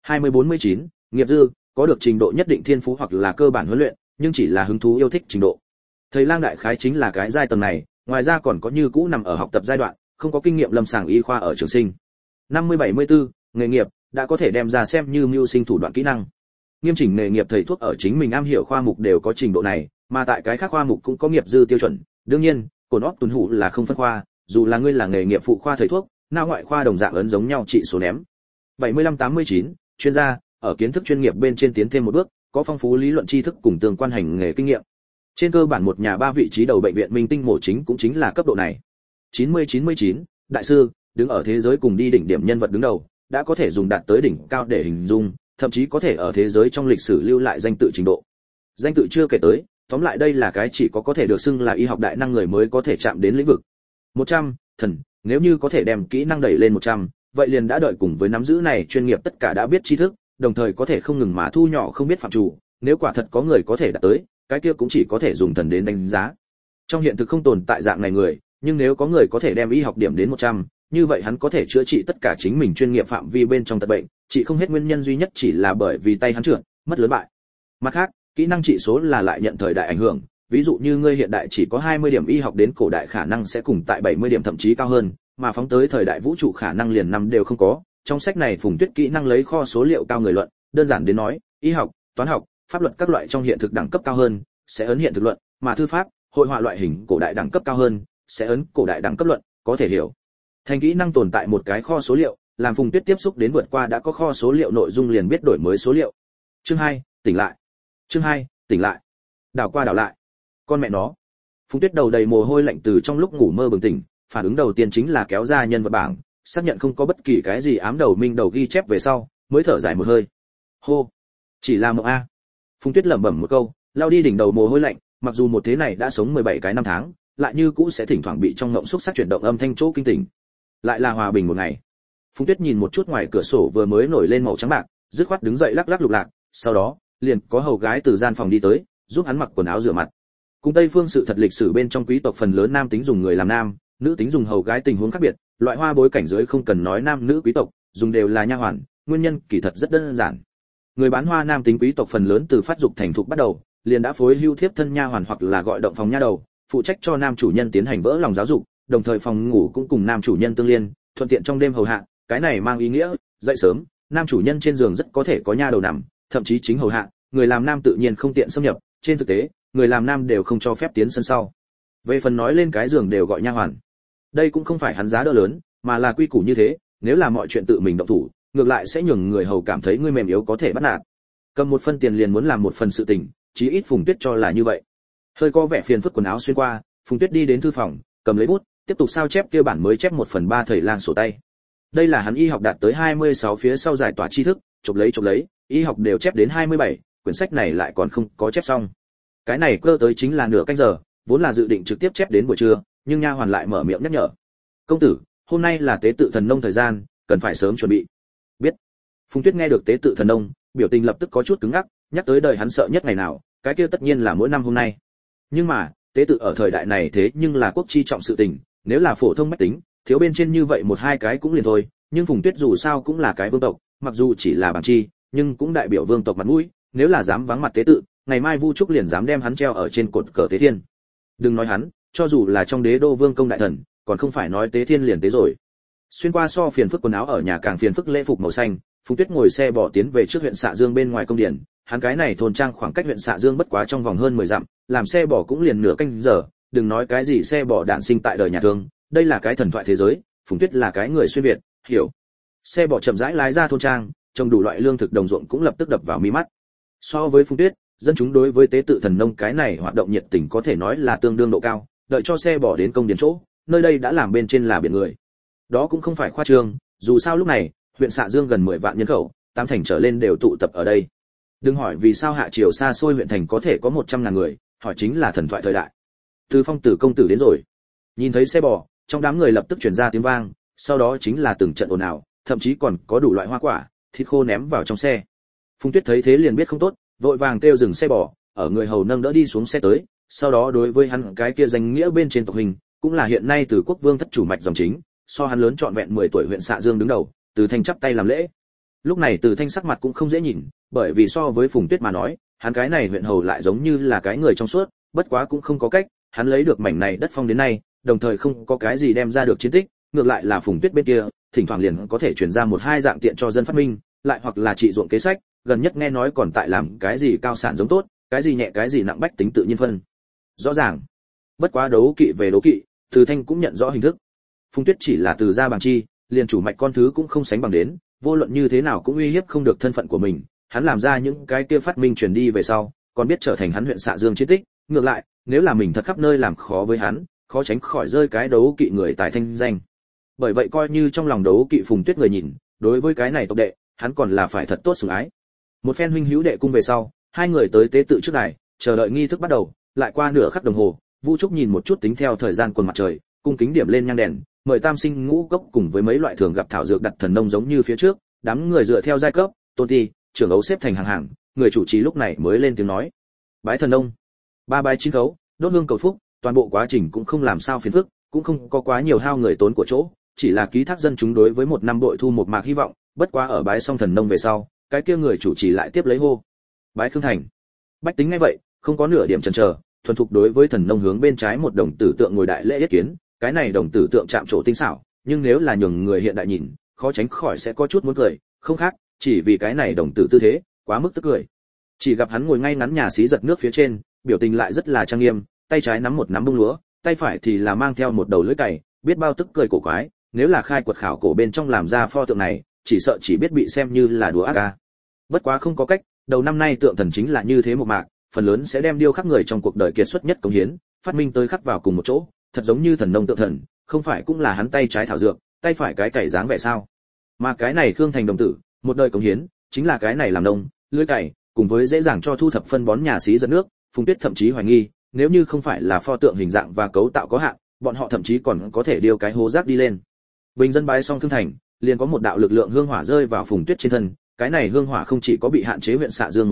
2049, nghiệp dư, có được trình độ nhất định thiên phú hoặc là cơ bản huấn luyện, nhưng chỉ là hứng thú yêu thích trình độ. Thầy lang đại khái chính là cái giai tầng này, ngoài ra còn có như cũ nằm ở học tập giai đoạn, không có kinh nghiệm lâm sàng y khoa ở trường sinh. 5074, nghề nghiệp, đã có thể đem ra xem như mưu sinh thủ đoạn kỹ năng. Nghiêm chỉnh nghề nghiệp thầy thuốc ở chính mình am hiểu khoa mục đều có trình độ này, mà tại cái khác khoa mục cũng có nghiệp dư tiêu chuẩn. Đương nhiên, cồn óp tuần hủ là không phân khoa, dù là ngươi là nghề nghiệp phụ khoa thầy thuốc, nào ngoại khoa đồng dạng ấn giống nhau trị số ném. 7589, chuyên gia, ở kiến thức chuyên nghiệp bên trên tiến thêm một bước, có phong phú lý luận tri thức cùng tương quan hành nghề kinh nghiệm. Trên cơ bản một nhà 3 vị trí đầu bệnh viện minh tinh mổ chính cũng chính là cấp độ này. 9099, đại sư, đứng ở thế giới cùng đi đỉnh điểm nhân vật đứng đầu, đã có thể dùng đạt tới đỉnh cao để hình dung, thậm chí có thể ở thế giới trong lịch sử lưu lại danh tự trình độ. Danh tự chưa kể tới, tóm lại đây là cái chỉ có thể được xưng là y học đại năng người mới có thể chạm đến lĩnh vực. 100, thần, nếu như có thể đem kỹ năng đẩy lên 100, vậy liền đã đợi cùng với nắm giữ này chuyên nghiệp tất cả đã biết tri thức, đồng thời có thể không ngừng mà thu nhỏ không biết phạm chủ, nếu quả thật có người có thể đạt tới, cái kia cũng chỉ có thể dùng thần đến đánh giá. Trong hiện thực không tồn tại dạng này người, nhưng nếu có người có thể đem y học điểm đến 100, như vậy hắn có thể chữa trị tất cả chính mình chuyên nghiệp phạm vi bên trong tật bệnh, chỉ không hết nguyên nhân duy nhất chỉ là bởi vì tay hắn trượt, mất lớn bại. Mặt khác, kỹ năng trị số là lại nhận thời đại ảnh hưởng, ví dụ như ngươi hiện đại chỉ có 20 điểm y học đến cổ đại khả năng sẽ cùng tại 70 điểm thậm chí cao hơn, mà phóng tới thời đại vũ trụ khả năng liền năm đều không có. Trong sách này Phùng Tuyết kỹ năng lấy kho số liệu cao người luận, đơn giản đến nói, y học, toán học, pháp luật các loại trong hiện thực đẳng cấp cao hơn, sẽ ấn hiện thực luận, mà thư pháp, hội họa loại hình cổ đại đẳng cấp cao hơn, sẽ ấn cổ đại đẳng cấp luận, có thể hiểu. Thành kỹ năng tồn tại một cái kho số liệu, làm Phùng Tuyết tiếp xúc đến vượt qua đã có kho số liệu nội dung liền biết đổi mới số liệu. Chương 2, tỉnh lại. Chương 2, tỉnh lại. Đảo qua đảo lại. Con mẹ nó. Phùng Tuyết đầu đầy mồ hôi lạnh từ trong lúc ngủ mơ bừng tỉnh, phản ứng đầu tiên chính là kéo ra nhân vật bảng, xác nhận không có bất kỳ cái gì ám đầu minh đầu ghi chép về sau, mới thở dài một hơi. Hô, chỉ là mộng a. Phùng Tuyết lẩm bẩm một câu, lao đi đỉnh đầu mồ hôi lạnh, mặc dù một thế này đã sống 17 cái năm tháng, lại như cũ sẽ thỉnh thoảng bị trong ngộng xúc sắc chuyển động âm thanh chỗ kinh tỉnh. Lại là hòa bình một ngày. Phùng Tuyết nhìn một chút ngoài cửa sổ vừa mới nổi lên màu trắng bạc, dứt khoát đứng dậy lắc lắc lục lạc, sau đó, liền có hầu gái từ gian phòng đi tới, giúp hắn mặc quần áo rửa mặt. Cùng Tây phương sự thật lịch sử bên trong quý tộc phần lớn nam tính dùng người làm nam, nữ tính dùng hầu gái tình huống khác biệt, loại hoa bối cảnh dưới không cần nói nam nữ quý tộc, dùng đều là nha hoàn, nguyên nhân kỳ thật rất đơn giản. Người bán hoa nam tính quý tộc phần lớn từ phát dục thành thục bắt đầu, liền đã phối hưu thiếp thân nha hoàn hoặc là gọi động phòng nha đầu, phụ trách cho nam chủ nhân tiến hành vỡ lòng giáo dục, đồng thời phòng ngủ cũng cùng nam chủ nhân tương liên, thuận tiện trong đêm hầu hạ, cái này mang ý nghĩa, dậy sớm, nam chủ nhân trên giường rất có thể có nha đầu nằm, thậm chí chính hầu hạ, người làm nam tự nhiên không tiện xâm nhập, trên thực tế, người làm nam đều không cho phép tiến sân sau. Về phần nói lên cái giường đều gọi nha hoàn. Đây cũng không phải hắn giá đỡ lớn, mà là quy củ như thế, nếu là mọi chuyện tự mình động thủ, ngược lại sẽ nhường người hầu cảm thấy ngươi mềm yếu có thể bắt nạt. Cầm một phân tiền liền muốn làm một phần sự tình, chí ít Phùng Tuyết cho là như vậy. Hơi có vẻ phiền phức quần áo xuyên qua, Phùng Tuyết đi đến thư phòng, cầm lấy bút, tiếp tục sao chép kia bản mới chép 1/3 thầy lang sổ tay. Đây là hắn y học đạt tới 26 phía sau giải tỏa tri thức, chụp lấy, y học đều chép đến 27, quyển sách này lại còn không có chép xong. Cái này cơ tới chính là nửa canh giờ, vốn là dự định trực tiếp chép đến buổi trưa, nhưng nha hoàn lại mở miệng nhắc nhở. "Công tử, hôm nay là tế tự thần nông thời gian, cần phải sớm chuẩn bị." "Biết." Phùng Tuyết nghe được tế tự thần nông, biểu tình lập tức có chút cứng ngắc, nhắc tới đời hắn sợ nhất ngày nào, cái kia tất nhiên là mỗi năm hôm nay. Nhưng mà, tế tự ở thời đại này thế nhưng là quốc chi trọng sự tình, nếu là phổ thông bách tính, thiếu bên trên như vậy một hai cái cũng liền thôi, nhưng Phùng Tuyết dù sao cũng là cái vương tộc, mặc dù chỉ là bảng chi, nhưng cũng đại biểu vương tộc mặt mũi, nếu là dám vắng mặt tế tự, ngày mai Vu Trúc liền dám đem hắn treo ở trên cột cờ tế thiên. Đừng nói hắn, cho dù là trong đế đô vương công đại thần, còn không phải nói tế thiên liền tế rồi. Xuyên qua so phiền phức quần áo ở nhà càng phiền phức lễ phục màu xanh, Phùng Tuyết ngồi xe bỏ tiến về trước huyện Xạ Dương bên ngoài công điện, hắn cái này thôn trang khoảng cách huyện Xạ Dương bất quá trong vòng hơn 10 dặm, làm xe bỏ cũng liền nửa canh giờ, đừng nói cái gì xe bỏ đạn sinh tại đời nhà thương, đây là cái thần thoại thế giới, Phùng Tuyết là cái người xuyên việt, hiểu. Xe bỏ chậm rãi lái ra thôn trang, trồng đủ loại lương thực đồng ruộng cũng lập tức đập vào mi mắt. So với Phùng Tuyết, dân chúng đối với tế tự thần nông cái này hoạt động nhiệt tình có thể nói là tương đương độ cao, đợi cho xe bỏ đến công điền chỗ, nơi đây đã làm bên trên là biển người. Đó cũng không phải khoa trương, dù sao lúc này, huyện Xạ Dương gần 10 vạn nhân khẩu, tám thành trở lên đều tụ tập ở đây. Đừng hỏi vì sao hạ triều xa xôi huyện thành có thể có 100.000 người, hỏi chính là thần thoại thời đại. Từ Phong Tử công tử đến rồi. Nhìn thấy xe bò, trong đám người lập tức truyền ra tiếng vang, sau đó chính là từng trận ồn ào, thậm chí còn có đủ loại hoa quả, thịt khô ném vào trong xe. Phùng Tuyết thấy thế liền biết không tốt, vội vàng kêu dừng xe bò, ở người hầu nâng đỡ đi xuống xe tới, sau đó đối với hắn cái kia danh nghĩa bên trên tộc hình, cũng là hiện nay từ quốc vương thất chủ mạch dòng chính, so hắn lớn trọn vẹn 10 tuổi huyện Xạ Dương đứng đầu, Từ Thanh chắp tay làm lễ. Lúc này Từ Thanh sắc mặt cũng không dễ nhìn, bởi vì so với Phùng Tuyết mà nói, hắn cái này huyện hầu lại giống như là cái người trong suốt, bất quá cũng không có cách, hắn lấy được mảnh này đất phong đến nay, đồng thời không có cái gì đem ra được chiến tích, ngược lại là Phùng Tuyết bên kia, thỉnh thoảng liền có thể truyền ra một hai dạng tiện cho dân phát minh, lại hoặc là trị ruộng kế sách, gần nhất nghe nói còn tại làm cái gì cao sản giống tốt, cái gì nhẹ cái gì nặng bách tính tự nhiên phân. Rõ ràng. Bất quá đấu kỵ về đấu kỵ, Từ Thanh cũng nhận rõ hình thức. Phùng Tuyết chỉ là từ gia bằng chi, liền chủ mạch con thứ cũng không sánh bằng đến, vô luận như thế nào cũng uy hiếp không được thân phận của mình, hắn làm ra những cái kia phát minh truyền đi về sau, còn biết trở thành hắn huyện Xạ Dương chiến tích, ngược lại, nếu là mình thật khắp nơi làm khó với hắn, khó tránh khỏi rơi cái đấu kỵ người tài thanh danh. Bởi vậy coi như trong lòng đấu kỵ Phùng Tuyết người nhìn, đối với cái này tộc đệ, hắn còn là phải thật tốt sủng ái. Một phen huynh hữu đệ cung về sau, hai người tới tế tự trước đài, chờ đợi nghi thức bắt đầu, lại qua nửa khắc đồng hồ, Vu Trúc nhìn một chút tính theo thời gian quần mặt trời, cung kính điểm lên nhang đèn, mời tam sinh ngũ cốc cùng với mấy loại thường gặp thảo dược đặt thần nông giống như phía trước, đám người dựa theo giai cấp, tôn ti, trưởng ấu xếp thành hàng hàng, người chủ trì lúc này mới lên tiếng nói: "Bái thần nông." Ba bái chín khấu, đốt hương cầu phúc, toàn bộ quá trình cũng không làm sao phiền phức, cũng không có quá nhiều hao người tốn của chỗ, chỉ là ký thác dân chúng đối với một năm bội thu một mạc hy vọng, bất quá ở bái xong thần nông về sau, cái kia người chủ trì lại tiếp lấy hô: "Bái Khương Thành." Bách tính nghe vậy, không có nửa điểm chần chờ, thuần thục đối với thần nông hướng bên trái một đồng tử tượng ngồi đại lễ yết kiến, cái này đồng tử tượng chạm trổ tinh xảo, nhưng nếu là nhường người hiện đại nhìn, khó tránh khỏi sẽ có chút muốn cười, không khác, chỉ vì cái này đồng tử tư thế, quá mức tức cười. Chỉ gặp hắn ngồi ngay ngắn nhà xí giật nước phía trên, biểu tình lại rất là trang nghiêm, tay trái nắm một nắm bông lúa, tay phải thì là mang theo một đầu lưỡi cày, biết bao tức cười cổ quái, nếu là khai quật khảo cổ bên trong làm ra pho tượng này, chỉ sợ chỉ biết bị xem như là đùa ác ca. Bất quá không có cách, đầu năm nay tượng thần chính là như thế một mạc, phần lớn sẽ đem điêu khắc người trong cuộc đời kiệt xuất nhất cống hiến, phát minh tới khắc vào cùng một chỗ, thật giống như thần nông tượng thần, không phải cũng là hắn tay trái thảo dược, tay phải cái cày dáng vẻ sao? Mà cái này Khương Thành đồng tử, một đời cống hiến, chính là cái này làm nông, lưỡi cày, cùng với dễ dàng cho thu thập phân bón nhà xí dẫn nước, Phùng Tuyết thậm chí hoài nghi, nếu như không phải là pho tượng hình dạng và cấu tạo có hạn, bọn họ thậm chí còn có thể điêu cái hố rác đi lên. Bình dân bái xong Khương Thành, liền có một đạo lực lượng hương hỏa rơi vào Phùng Tuyết trên thân, cái này hương hỏa không chỉ có bị hạn chế huyện Xạ Dương một chỗ,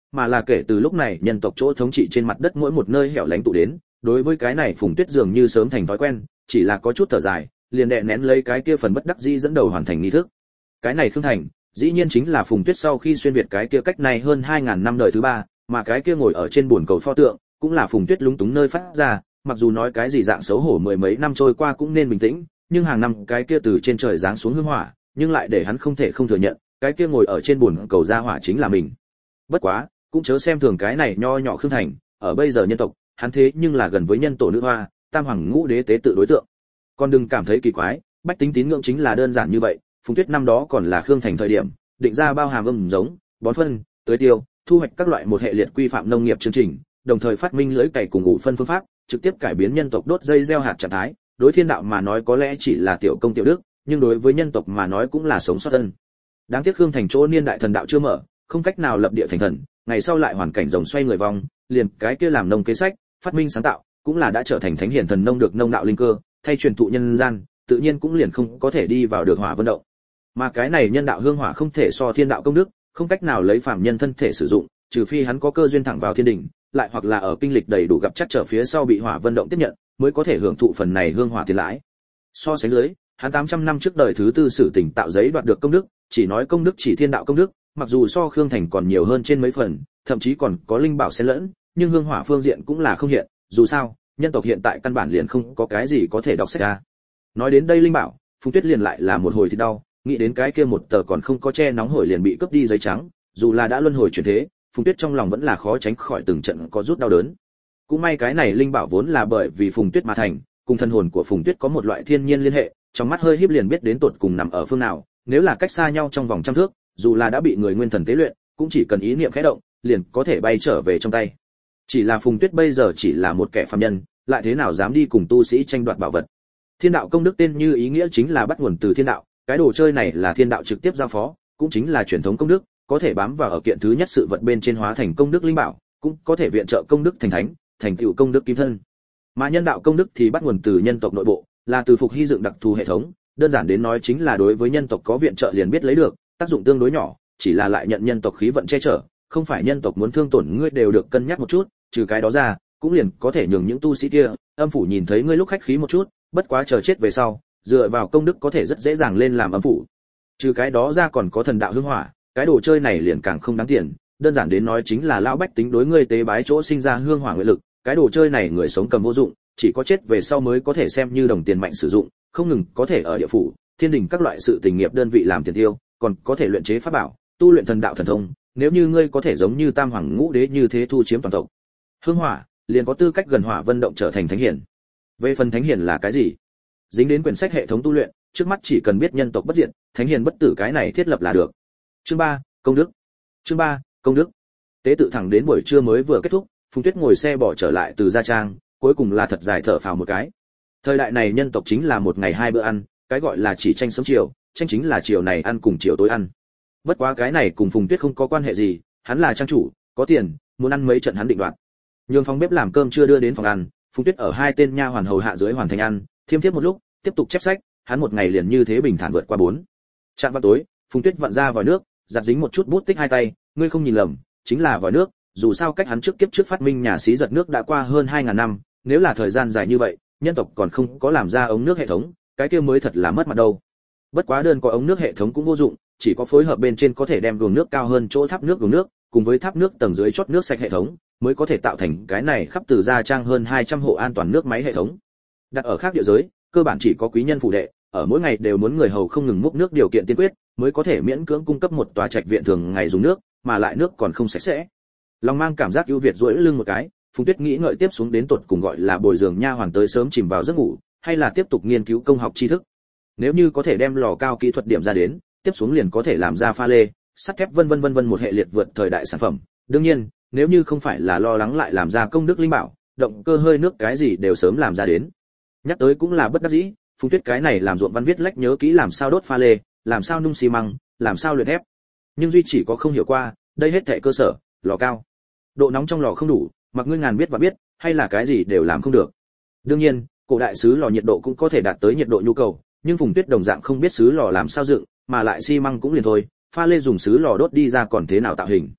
mà là kể từ lúc này nhân tộc chỗ thống trị trên mặt đất mỗi một nơi hẻo lánh tụ đến, đối với cái này Phùng Tuyết dường như sớm thành thói quen, chỉ là có chút thở dài, liền đè nén lấy cái kia phần bất đắc dĩ dẫn đầu hoàn thành nghi thức. Cái này Khương Thành, dĩ nhiên chính là Phùng Tuyết sau khi xuyên việt cái kia cách này hơn 2000 năm đời thứ ba, mà cái kia ngồi ở trên bồn cầu pho tượng, cũng là Phùng Tuyết lúng túng nơi phát ra, mặc dù nói cái gì dạng xấu hổ mười mấy năm trôi qua cũng nên bình tĩnh, nhưng hàng năm cái kia từ trên trời giáng xuống hương hỏa, nhưng lại để hắn không thể không thừa nhận, cái kia ngồi ở trên bồn cầu ra hỏa chính là mình. Bất quá, cũng chớ xem thường cái này nho nhỏ Khương Thành, ở bây giờ nhân tộc, hắn thế nhưng là gần với nhân tổ nữ hoa, tam hoàng ngũ đế tế tự đối tượng. Còn đừng cảm thấy kỳ quái, bách tính tín ngưỡng chính là đơn giản như vậy, Phùng Tuyết năm đó còn là Khương Thành thời điểm, định ra bao hàm giống, bón phân, tưới tiêu, thu hoạch các loại một hệ liệt quy phạm nông nghiệp chương trình, đồng thời phát minh lưỡi cày cùng ủ phân phương pháp, trực tiếp cải biến nhân tộc đốt dây gieo hạt trạng thái, đối thiên đạo mà nói có lẽ chỉ là tiểu công tiểu đức, nhưng đối với nhân tộc mà nói cũng là sống sót thân. Đáng tiếc Khương Thành chỗ niên đại thần đạo chưa mở, không cách nào lập địa thành thần, ngày sau lại hoàn cảnh rồng xoay người vòng, liền cái kia làm nông kế sách, phát minh sáng tạo, cũng là đã trở thành thánh hiển thần nông được nông đạo linh cơ, thay truyền thụ nhân gian, tự nhiên cũng liền không có thể đi vào được hỏa vận động. Mà cái này nhân đạo hương hỏa không thể so thiên đạo công đức, không cách nào lấy phàm nhân thân thể sử dụng, trừ phi hắn có cơ duyên thẳng vào thiên đỉnh, lại hoặc là ở kinh lịch đầy đủ gặp chắc trở phía sau bị hỏa vận động tiếp nhận, mới có thể hưởng thụ phần này hương hỏa tiền lãi. So sánh dưới, hắn 800 năm trước đời thứ tư sử tỉnh tạo giấy đoạt được công đức, chỉ nói công đức chỉ thiên đạo công đức, mặc dù so Khương Thành còn nhiều hơn trên mấy phần, thậm chí còn có linh bảo xen lẫn, nhưng hương hỏa phương diện cũng là không hiện, dù sao, nhân tộc hiện tại căn bản liền không có cái gì có thể đọc sách ra. Nói đến đây linh bảo, Phùng Tuyết liền lại là một hồi thì đau, nghĩ đến cái kia một tờ còn không có che nóng hổi liền bị cướp đi giấy trắng, dù là đã luân hồi chuyển thế, Phùng Tuyết trong lòng vẫn là khó tránh khỏi từng trận có rút đau đớn. Cũng may cái này linh bảo vốn là bởi vì Phùng Tuyết mà thành, cùng thân hồn của Phùng Tuyết có một loại thiên nhiên liên hệ, trong mắt hơi híp liền biết đến tột cùng nằm ở phương nào, nếu là cách xa nhau trong vòng trăm thước, dù là đã bị người nguyên thần tế luyện, cũng chỉ cần ý niệm khẽ động, liền có thể bay trở về trong tay. Chỉ là Phùng Tuyết bây giờ chỉ là một kẻ phàm nhân, lại thế nào dám đi cùng tu sĩ tranh đoạt bảo vật. Thiên đạo công đức tên như ý nghĩa chính là bắt nguồn từ thiên đạo, cái đồ chơi này là thiên đạo trực tiếp giao phó, cũng chính là truyền thống công đức, có thể bám vào ở kiện thứ nhất sự vật bên trên hóa thành công đức linh bảo, cũng có thể viện trợ công đức thành thánh, thành tựu công đức kim thân. Mà nhân đạo công đức thì bắt nguồn từ nhân tộc nội bộ, là từ phục hy dựng đặc thù hệ thống, đơn giản đến nói chính là đối với nhân tộc có viện trợ liền biết lấy được, tác dụng tương đối nhỏ, chỉ là lại nhận nhân tộc khí vận che chở, không phải nhân tộc muốn thương tổn ngươi đều được cân nhắc một chút, trừ cái đó ra, cũng liền có thể nhường những tu sĩ kia, âm phủ nhìn thấy ngươi lúc khách khí một chút, bất quá chờ chết về sau, dựa vào công đức có thể rất dễ dàng lên làm âm phủ. Trừ cái đó ra còn có thần đạo hương hỏa, cái đồ chơi này liền càng không đáng tiền, đơn giản đến nói chính là lão bách tính đối ngươi tế bái chỗ sinh ra hương hỏa nguyện lực, cái đồ chơi này người sống cầm vô dụng, chỉ có chết về sau mới có thể xem như đồng tiền mạnh sử dụng, không ngừng có thể ở địa phủ, thiên đình các loại sự tình nghiệp đơn vị làm tiền tiêu, còn có thể luyện chế pháp bảo, tu luyện thần đạo thần thông, nếu như ngươi có thể giống như tam hoàng ngũ đế như thế thu chiếm toàn tộc. Hương hỏa liền có tư cách gần hỏa vận động trở thành thánh hiển. Về phần thánh hiển là cái gì? Dính đến quyển sách hệ thống tu luyện, trước mắt chỉ cần biết nhân tộc bất diệt, thánh hiển bất tử cái này thiết lập là được. Chương 3, công đức. Chương 3, công đức. Tế tự thẳng đến buổi trưa mới vừa kết thúc, Phùng Tuyết ngồi xe bỏ trở lại từ Gia Trang, cuối cùng là thật dài thở phào một cái. Thời đại này nhân tộc chính là một ngày hai bữa ăn, cái gọi là chỉ tranh sớm chiều, tranh chính là chiều này ăn cùng chiều tối ăn. Bất quá cái này cùng Phùng Tuyết không có quan hệ gì, hắn là trang chủ, có tiền, muốn ăn mấy trận hắn định đoạt. Nhường phòng bếp làm cơm chưa đưa đến phòng ăn, Phùng Tuyết ở hai tên nha hoàn hầu hạ dưới hoàn thành ăn, thiêm thiếp một lúc, tiếp tục chép sách, hắn một ngày liền như thế bình thản vượt qua 4. Trạm vào tối, Phùng Tuyết vặn ra vòi nước, giặt dính một chút bút tích hai tay, ngươi không nhìn lầm, chính là vòi nước, dù sao cách hắn trước kiếp trước phát minh nhà xí giật nước đã qua hơn 2000 năm, nếu là thời gian dài như vậy, nhân tộc còn không có làm ra ống nước hệ thống, cái kia mới thật là mất mặt đâu. Bất quá đơn có ống nước hệ thống cũng vô dụng, chỉ có phối hợp bên trên có thể đem luồng nước cao hơn chỗ tháp nước luồng nước, cùng với tháp nước tầng dưới chót nước sạch hệ thống, mới có thể tạo thành cái này khắp từ Gia Trang hơn 200 hộ an toàn nước máy hệ thống. Đặt ở khác địa giới, cơ bản chỉ có quý nhân phụ đệ, ở mỗi ngày đều muốn người hầu không ngừng múc nước điều kiện tiên quyết, mới có thể miễn cưỡng cung cấp một tòa trạch viện thường ngày dùng nước, mà lại nước còn không sạch sẽ. Long mang cảm giác ưu việt duỗi lưng một cái, Phùng Tuyết nghĩ ngợi tiếp xuống đến tuột cùng gọi là bồi dưỡng nha hoàn tới sớm chìm vào giấc ngủ, hay là tiếp tục nghiên cứu công học tri thức. Nếu như có thể đem lò cao kỹ thuật điểm ra đến, tiếp xuống liền có thể làm ra pha lê, sắt thép vân vân một hệ liệt vượt thời đại sản phẩm. Đương nhiên, nếu như không phải là lo lắng lại làm ra công đức linh bảo, động cơ hơi nước cái gì đều sớm làm ra đến. Nhắc tới cũng là bất đắc dĩ, Phùng Tuyết cái này làm ruộng văn viết lách nhớ kỹ làm sao đốt pha lê, làm sao nung xi măng, làm sao luyện thép. Nhưng duy chỉ có không hiểu qua, đây hết thảy cơ sở, lò cao. Độ nóng trong lò không đủ, mặc ngươi ngàn biết và biết, hay là cái gì đều làm không được. Đương nhiên, cổ đại sứ lò nhiệt độ cũng có thể đạt tới nhiệt độ nhu cầu, nhưng Phùng Tuyết đồng dạng không biết sứ lò làm sao dựng, mà lại xi măng cũng liền thôi, pha lê dùng sứ lò đốt đi ra còn thế nào tạo hình.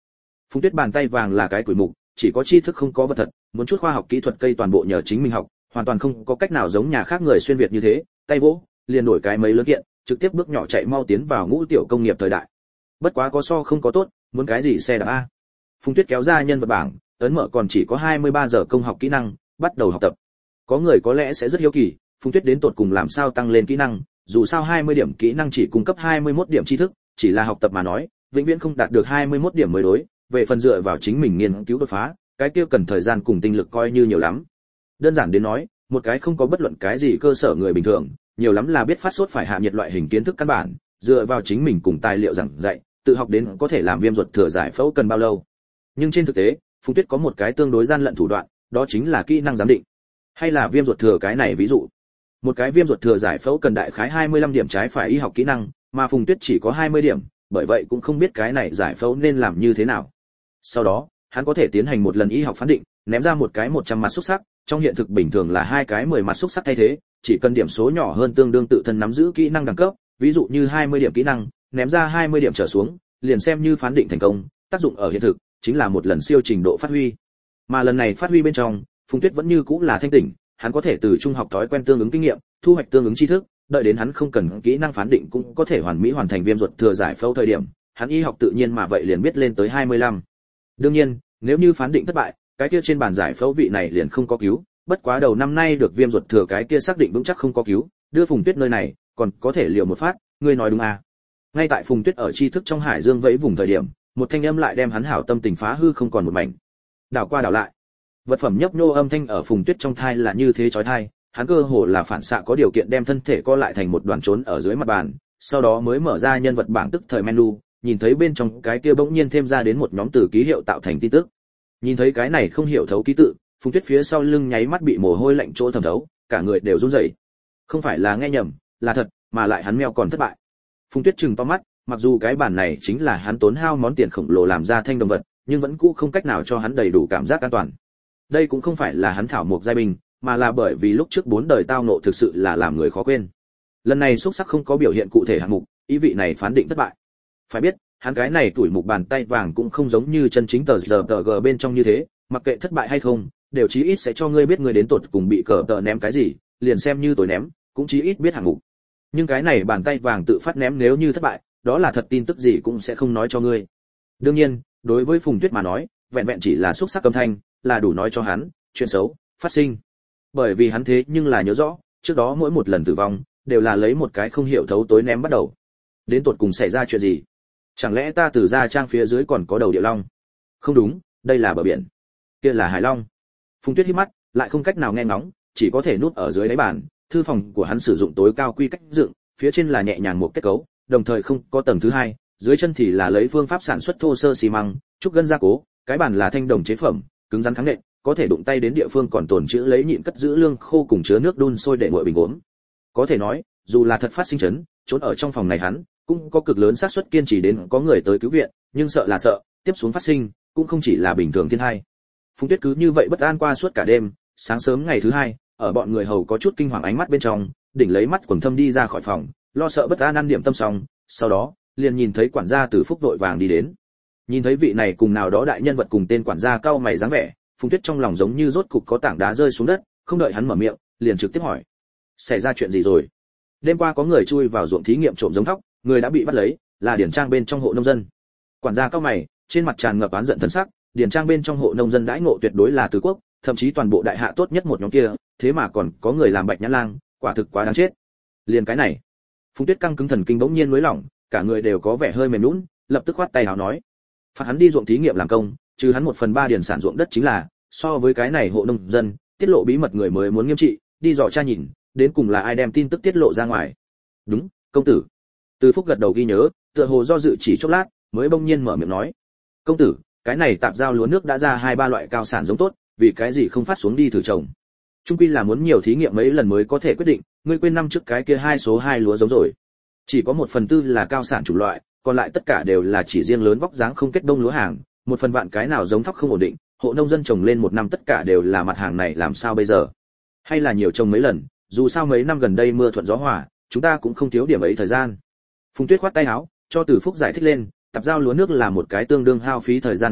Phùng Tuyết bàn tay vàng là cái tuổi mục, chỉ có tri thức không có vật thật, muốn chút khoa học kỹ thuật cây toàn bộ nhờ chính mình học, hoàn toàn không có cách nào giống nhà khác người xuyên việt như thế, tay vỗ, liền đổi cái mấy lớn kiện, trực tiếp bước nhỏ chạy mau tiến vào ngũ tiểu công nghiệp thời đại. Bất quá có so không có tốt, muốn cái gì xe đạp a. Phùng Tuyết kéo ra nhân vật bảng, ấn mở còn chỉ có 23 giờ công học kỹ năng, bắt đầu học tập. Có người có lẽ sẽ rất hiếu kỳ, Phùng Tuyết đến tột cùng làm sao tăng lên kỹ năng, dù sao 20 điểm kỹ năng chỉ cung cấp 21 điểm tri thức, chỉ là học tập mà nói, vĩnh viễn không đạt được 21 điểm mới đối, về phần dựa vào chính mình nghiên cứu đột phá, cái kia cần thời gian cùng tinh lực coi như nhiều lắm. Đơn giản đến nói, một cái không có bất luận cái gì cơ sở người bình thường, nhiều lắm là biết phát sốt phải hạ nhiệt loại hình kiến thức căn bản, dựa vào chính mình cùng tài liệu giảng dạy, tự học đến có thể làm viêm ruột thừa giải phẫu cần bao lâu. Nhưng trên thực tế, Phùng Tuyết có một cái tương đối gian lận thủ đoạn, đó chính là kỹ năng giám định. Hay là viêm ruột thừa cái này ví dụ. Một cái viêm ruột thừa giải phẫu cần đại khái 25 điểm trái phải y học kỹ năng, mà Phùng Tuyết chỉ có 20 điểm, bởi vậy cũng không biết cái này giải phẫu nên làm như thế nào. Sau đó, hắn có thể tiến hành một lần y học phán định, ném ra một cái 100 mặt xúc sắc, trong hiện thực bình thường là hai cái 10 mặt xúc sắc thay thế, chỉ cần điểm số nhỏ hơn tương đương tự thân nắm giữ kỹ năng đẳng cấp, ví dụ như 20 điểm kỹ năng, ném ra 20 điểm trở xuống, liền xem như phán định thành công, tác dụng ở hiện thực chính là một lần siêu trình độ phát huy. Mà lần này phát huy bên trong, Phùng Tuyết vẫn như cũng là thanh tỉnh, hắn có thể từ trung học thói quen tương ứng kinh nghiệm, thu hoạch tương ứng tri thức, đợi đến hắn không cần kỹ năng phán định cũng có thể hoàn mỹ hoàn thành viêm ruột thừa giải phẫu thời điểm, hắn y học tự nhiên mà vậy liền biết lên tới 25. Đương nhiên, nếu như phán định thất bại, cái kia trên bàn giải phẫu vị này liền không có cứu, bất quá đầu năm nay được viêm ruột thừa cái kia xác định vững chắc không có cứu, đưa Phùng Tuyết nơi này, còn có thể liều một phát, ngươi nói đúng à? Ngay tại Phùng Tuyết ở tri thức trong hải dương vẫy vùng thời điểm, một thanh âm lại đem hắn hảo tâm tình phá hư không còn một mảnh. Đảo qua đảo lại, vật phẩm nhấp nhô âm thanh ở Phùng Tuyết trong thai là như thế chói tai, hắn cơ hồ là phản xạ có điều kiện đem thân thể co lại thành một đoàn trốn ở dưới mặt bàn, sau đó mới mở ra nhân vật bảng tức thời menu, nhìn thấy bên trong cái kia bỗng nhiên thêm ra đến một nhóm từ ký hiệu tạo thành tin tức. Nhìn thấy cái này không hiểu thấu ký tự, Phùng Tuyết phía sau lưng nháy mắt bị mồ hôi lạnh chỗ thấm thấu, cả người đều run rẩy. Không phải là nghe nhầm, là thật, mà lại hắn meo còn thất bại. Phùng Tuyết trừng to mắt, mặc dù cái bản này chính là hắn tốn hao món tiền khổng lồ làm ra thanh đồng vật, nhưng vẫn cũ không cách nào cho hắn đầy đủ cảm giác an toàn. Đây cũng không phải là hắn thảo mộc giai binh, mà là bởi vì lúc trước 4 đời tao nộ thực sự là làm người khó quên. Lần này xúc sắc không có biểu hiện cụ thể hạng mục, ý vị này phán định thất bại. Phải biết, hắn cái này tuổi mục bàn tay vàng cũng không giống như chân chính tờ giờ tờ g bên trong như thế, mặc kệ thất bại hay không, đều chí ít sẽ cho ngươi biết ngươi đến tột cùng bị cờ tờ ném cái gì, liền xem như tối ném, cũng chí ít biết hạng mục. Nhưng cái này bàn tay vàng tự phát ném nếu như thất bại, đó là thật tin tức gì cũng sẽ không nói cho ngươi. Đương nhiên, đối với Phùng Tuyết mà nói, vẹn vẹn chỉ là xúc sắc âm thanh, là đủ nói cho hắn, chuyện xấu phát sinh. Bởi vì hắn thế nhưng là nhớ rõ, trước đó mỗi một lần tử vong, đều là lấy một cái không hiểu thấu tối ném bắt đầu. Đến tột cùng xảy ra chuyện gì? Chẳng lẽ ta từ ra trang phía dưới còn có đầu địa long? Không đúng, đây là bờ biển. Kia là hải long. Phùng Tuyết híp mắt, lại không cách nào nghe ngóng, chỉ có thể núp ở dưới đáy bàn. Thư phòng của hắn sử dụng tối cao quy cách dựng, phía trên là nhẹ nhàng một kết cấu, đồng thời không có tầng thứ hai, dưới chân thì là lấy phương pháp sản xuất thô sơ xi măng, trúc gân gia cố, cái bàn là thanh đồng chế phẩm, cứng rắn kháng nện, có thể đụng tay đến địa phương còn tồn trữ lấy nhịn cất giữ lương khô cùng chứa nước đun sôi để nguội bình uống. Có thể nói, dù là thật phát sinh chấn, trốn ở trong phòng này hắn cũng có cực lớn xác suất kiên trì đến có người tới cứu viện, nhưng sợ là sợ, tiếp xuống phát sinh cũng không chỉ là bình thường thiên tai. Phùng Tuyết cứ như vậy bất an qua suốt cả đêm, sáng sớm ngày thứ hai, ở bọn người hầu có chút kinh hoàng ánh mắt bên trong, đỉnh lấy mắt quầng thâm đi ra khỏi phòng, lo sợ bất an ăn điểm tâm xong, sau đó liền nhìn thấy quản gia Từ Phúc vội vàng đi đến. Nhìn thấy vị này cùng nào đó đại nhân vật cùng tên quản gia cau mày dáng vẻ, Phùng Tuyết trong lòng giống như rốt cục có tảng đá rơi xuống đất, không đợi hắn mở miệng, liền trực tiếp hỏi: xảy ra chuyện gì rồi? Đêm qua có người chui vào ruộng thí nghiệm trộm giống thóc, người đã bị bắt lấy, là điển trang bên trong hộ nông dân. Quản gia cau mày, trên mặt tràn ngập oán giận thân sắc, điển trang bên trong hộ nông dân đãi ngộ tuyệt đối là Từ Quốc, thậm chí toàn bộ đại hạ tốt nhất một nhóm kia, thế mà còn có người làm bạch nhãn lang, quả thực quá đáng chết. Liền cái này, Phùng Tuyết căng cứng thần kinh bỗng nhiên nới lỏng, cả người đều có vẻ hơi mềm nhũn, lập tức khoát tay áo nói: phạt hắn đi ruộng thí nghiệm làm công, trừ hắn 1/3 điển sản ruộng đất chính là, so với cái này hộ nông dân, tiết lộ bí mật người mới muốn nghiêm trị, đi dò tra nhìn, đến cùng là ai đem tin tức tiết lộ ra ngoài. Đúng, công tử. Từ Phúc gật đầu ghi nhớ, tựa hồ do dự chỉ chốc lát, mới bỗng nhiên mở miệng nói: công tử, cái này tạp giao lúa nước đã ra 2-3 loại cao sản giống tốt, vì cái gì không phát xuống đi thử trồng? Trung quy là muốn nhiều thí nghiệm mấy lần mới có thể quyết định, ngươi quên năm trước cái kia 2 số 2 lúa giống rồi. Chỉ có 1/4 là cao sản chủng loại, còn lại tất cả đều là chỉ riêng lớn vóc dáng không kết đông lúa hàng, 1/1000 cái nào giống thóc không ổn định, hộ nông dân trồng lên một năm tất cả đều là mặt hàng này, làm sao bây giờ? Hay là nhiều trồng mấy lần, dù sao mấy năm gần đây mưa thuận gió hòa, chúng ta cũng không thiếu điểm ấy thời gian. Phùng Tuyết khoát tay áo, cho Từ Phúc giải thích lên, tạp giao lúa nước là một cái tương đương hao phí thời gian hạng mục,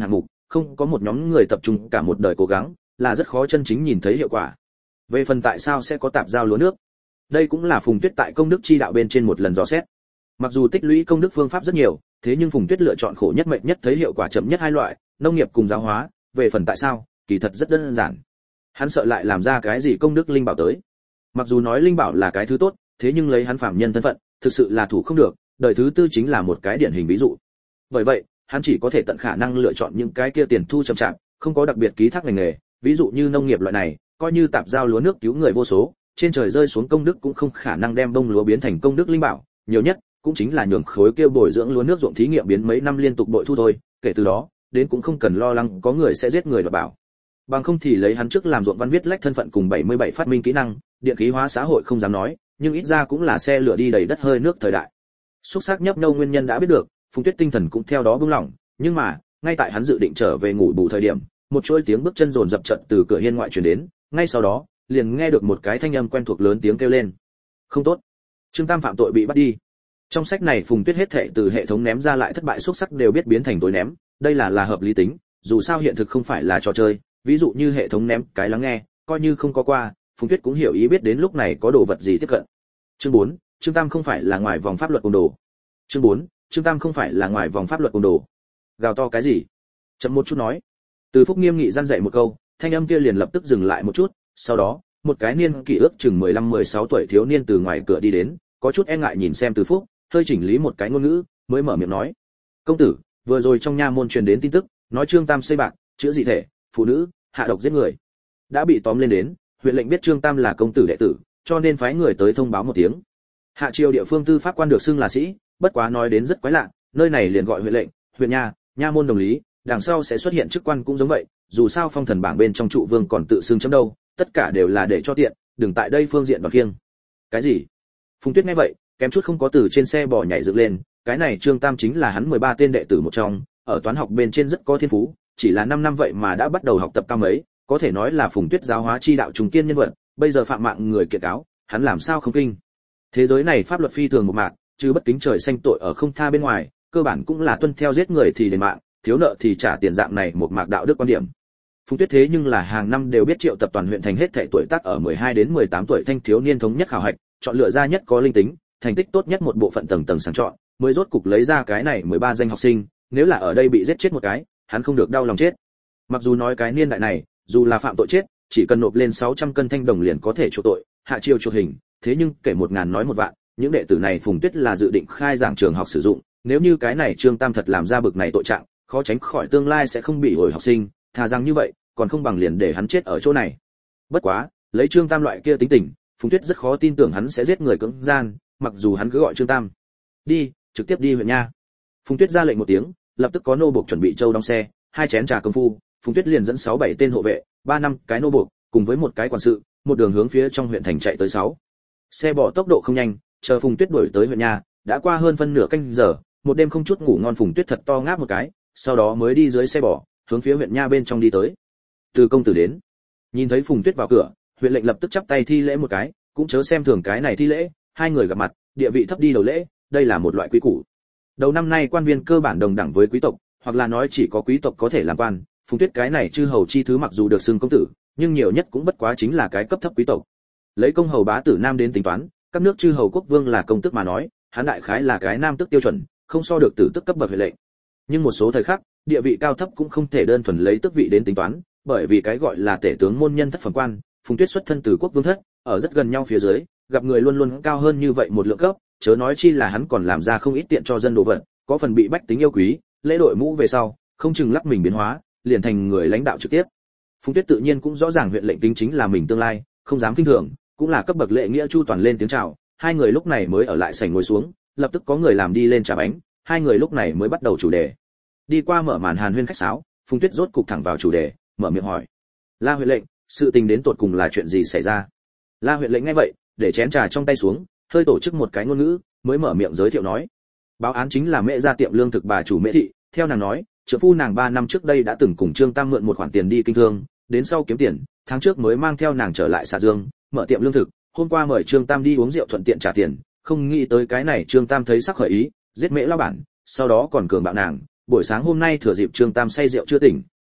không có một nhóm người tập trung cả một đời cố gắng, là rất khó chân chính nhìn thấy hiệu quả. Về phần tại sao sẽ có tạp giao lúa nước, đây cũng là Phùng Tuyết tại công đức chi đạo bên trên một lần dò xét. Mặc dù tích lũy công đức phương pháp rất nhiều, thế nhưng Phùng Tuyết lựa chọn khổ nhất mệnh nhất thấy hiệu quả chậm nhất hai loại, nông nghiệp cùng giáo hóa. Về phần tại sao, kỳ thật rất đơn giản. Hắn sợ lại làm ra cái gì công đức linh bảo tới. Mặc dù nói linh bảo là cái thứ tốt, thế nhưng lấy hắn phàm nhân thân phận, thực sự là thủ không được, đời thứ tư chính là một cái điển hình ví dụ. Bởi vậy, hắn chỉ có thể tận khả năng lựa chọn những cái kia tiền thu chậm chạp, không có đặc biệt ký thác ngành nghề, ví dụ như nông nghiệp loại này, coi như tạp giao lúa nước cứu người vô số, trên trời rơi xuống công đức cũng không khả năng đem bông lúa biến thành công đức linh bảo, nhiều nhất cũng chính là nhường khối kia bồi dưỡng lúa nước ruộng thí nghiệm biến mấy năm liên tục bội thu thôi, kể từ đó, đến cũng không cần lo lắng có người sẽ giết người đoạt bảo. Bằng không thì lấy hắn trước làm ruộng văn viết lách thân phận cùng 77 phát minh kỹ năng, điện khí hóa xã hội không dám nói, nhưng ít ra cũng là xe lửa đi đầy đất hơi nước thời đại. Xúc sắc nhấp nhâu nguyên nhân đã biết được, Phùng Tuyết tinh thần cũng theo đó buông lỏng, nhưng mà, ngay tại hắn dự định trở về ngủ bù thời điểm, một chuỗi tiếng bước chân rồn rập trận từ cửa hiên ngoại truyền đến, ngay sau đó, liền nghe được một cái thanh âm quen thuộc lớn tiếng kêu lên. Không tốt, Trương Tam phạm tội bị bắt đi. Trong sách này Phùng Tuyết hết thệ từ hệ thống ném ra lại thất bại xúc sắc đều biết biến thành tối ném, đây là hợp lý tính, dù sao hiện thực không phải là trò chơi, ví dụ như hệ thống ném cái lắng nghe, coi như không có qua, Phùng Tuyết cũng hiểu ý biết đến lúc này có đồ vật gì tiếp cận. Chương 4, Trương Tam không phải là ngoài vòng pháp luật côn đồ. Chương 4, Trương Tam không phải là ngoài vòng pháp luật côn đồ. Gào to cái gì? Chậm một chút nói. Từ Phúc nghiêm nghị răn dạy một câu, thanh âm kia liền lập tức dừng lại một chút, sau đó, một cái niên kỷ ước chừng 15-16 tuổi thiếu niên từ ngoài cửa đi đến, có chút e ngại nhìn xem Từ Phúc, hơi chỉnh lý một cái ngôn ngữ, mới mở miệng nói: "Công tử, vừa rồi trong nha môn truyền đến tin tức, nói Trương Tam xây bạc, chữa dị thể, phụ nữ, hạ độc giết người, đã bị tóm lên đến, huyện lệnh biết Trương Tam là công tử đệ tử, cho nên phái người tới thông báo một tiếng." Hạ triều địa phương tư pháp quan được xưng là sĩ, bất quá nói đến rất quái lạ, nơi này liền gọi huyện lệnh, huyện nha môn đồng lý, đằng sau sẽ xuất hiện chức quan cũng giống vậy, dù sao phong thần bảng bên trong trụ vương còn tự xưng chấm đâu, tất cả đều là để cho tiện, đừng tại đây phương diện đoạt kiêng. Cái gì? Phùng Tuyết nghe vậy, kém chút không có từ trên xe bò nhảy dựng lên, cái này Trương Tam chính là hắn 13 tên đệ tử một trong, ở toán học bên trên rất có thiên phú, chỉ là 5 năm vậy mà đã bắt đầu học tập cao mấy, có thể nói là Phùng Tuyết giáo hóa chi đạo trùng kiên nhân vật, bây giờ phạm mạng người kiện cáo, hắn làm sao không kinh. Thế giới này pháp luật phi thường một mạc, chứ bất kính trời xanh tội ở không tha bên ngoài, cơ bản cũng là tuân theo giết người thì đền mạng, thiếu nợ thì trả tiền dạng này một mạc đạo đức quan điểm. Phùng Tuyết thế nhưng là hàng năm đều biết triệu tập toàn huyện thành hết thảy tuổi tác ở 12 đến 18 tuổi thanh thiếu niên thống nhất khảo hạch, chọn lựa ra nhất có linh tính, thành tích tốt nhất một bộ phận tầng tầng sàng chọn, mới rốt cục lấy ra cái này 13 danh học sinh, nếu là ở đây bị giết chết một cái, hắn không được đau lòng chết. Mặc dù nói cái niên đại này, dù là phạm tội chết, chỉ cần nộp lên 600 cân thanh đồng liền có thể chuộc tội, hạ chiêu chuộc hình, thế nhưng kể 1000 nói 1 vạn, những đệ tử này Phùng Tuyết là dự định khai giảng trường học sử dụng, nếu như cái này Trương Tam thật làm ra bực này tội trạng, khó tránh khỏi tương lai sẽ không bị hồi học sinh, thà rằng như vậy, còn không bằng liền để hắn chết ở chỗ này. Bất quá, lấy Trương Tam loại kia tính tình, Phùng Tuyết rất khó tin tưởng hắn sẽ giết người cưỡng gian, mặc dù hắn cứ gọi Trương Tam. Đi, trực tiếp đi huyện nha. Phùng Tuyết ra lệnh một tiếng, lập tức có nô buộc chuẩn bị châu đóng xe, 2 chén trà công phu, Phùng Tuyết liền dẫn 6-7 tên hộ vệ, 3-5 cái nô buộc, cùng với một cái quản sự, một đường hướng phía trong huyện thành chạy tới 6. Xe bỏ tốc độ không nhanh, chờ Phùng Tuyết đuổi tới huyện nha, đã qua hơn phân nửa canh giờ, một đêm không chút ngủ ngon Phùng Tuyết thật to ngáp một cái, sau đó mới đi dưới xe bò, hướng phía huyện nha bên trong đi tới. Từ công tử đến. Nhìn thấy Phùng Tuyết vào cửa, huyện lệnh lập tức chắp tay thi lễ một cái, cũng chớ xem thường cái này thi lễ, hai người gặp mặt, địa vị thấp đi đầu lễ, đây là một loại quý củ. Đầu năm nay quan viên cơ bản đồng đẳng với quý tộc, hoặc là nói chỉ có quý tộc có thể làm quan, Phùng Tuyết cái này chư hầu chi thứ mặc dù được xưng công tử, nhưng nhiều nhất cũng bất quá chính là cái cấp thấp quý tộc. Lấy công hầu bá tử nam đến tính toán, các nước chư hầu quốc vương là công tước mà nói, hắn đại khái là cái nam tước tiêu chuẩn, không so được tử tước cấp bậc huyện lệnh. Nhưng một số thời khắc, địa vị cao thấp cũng không thể đơn thuần lấy tước vị đến tính toán, bởi vì cái gọi là tể tướng môn nhân thất phẩm quan, Phùng Tuyết xuất thân từ quốc vương thất, ở rất gần nhau phía dưới, gặp người luôn luôn cao hơn như vậy một lượng cấp, chớ nói chi là hắn còn làm ra không ít tiện cho dân đồ vật, có phần bị bách tính yêu quý, lễ đội mũ về sau, không chừng lắc mình biến hóa, liền thành người lãnh đạo trực tiếp. Phùng Tuyết tự nhiên cũng rõ ràng huyện lệnh tính chính là mình tương lai, không dám kinh thường, cũng là cấp bậc lễ nghĩa chu toàn lên tiếng chào, hai người lúc này mới ở lại sảnh ngồi xuống, lập tức có người làm đi lên trà bánh, hai người lúc này mới bắt đầu chủ đề. Đi qua mở màn hàn huyên khách sáo, Phùng Tuyết rốt cục thẳng vào chủ đề, mở miệng hỏi: "La huyện lệnh, sự tình đến tột cùng là chuyện gì xảy ra?" La huyện lệnh nghe vậy, để chén trà trong tay xuống, hơi tổ chức một cái ngôn ngữ, mới mở miệng giới thiệu nói: "Báo án chính là Mẹ gia tiệm lương thực bà chủ Mẹ thị, theo nàng nói, trợ phu nàng 3 năm trước đây đã từng cùng Trương Tam mượn một khoản tiền đi kinh thương, đến sau kiếm tiền, tháng trước mới mang theo nàng trở lại Xà Dương, mở tiệm lương thực, hôm qua mời Trương Tam đi uống rượu thuận tiện trả tiền, không nghĩ tới cái này Trương Tam thấy sắc khởi ý, giết Mễ lão bản, sau đó còn cường bạo nàng, buổi sáng hôm nay thừa dịp Trương Tam say rượu chưa tỉnh,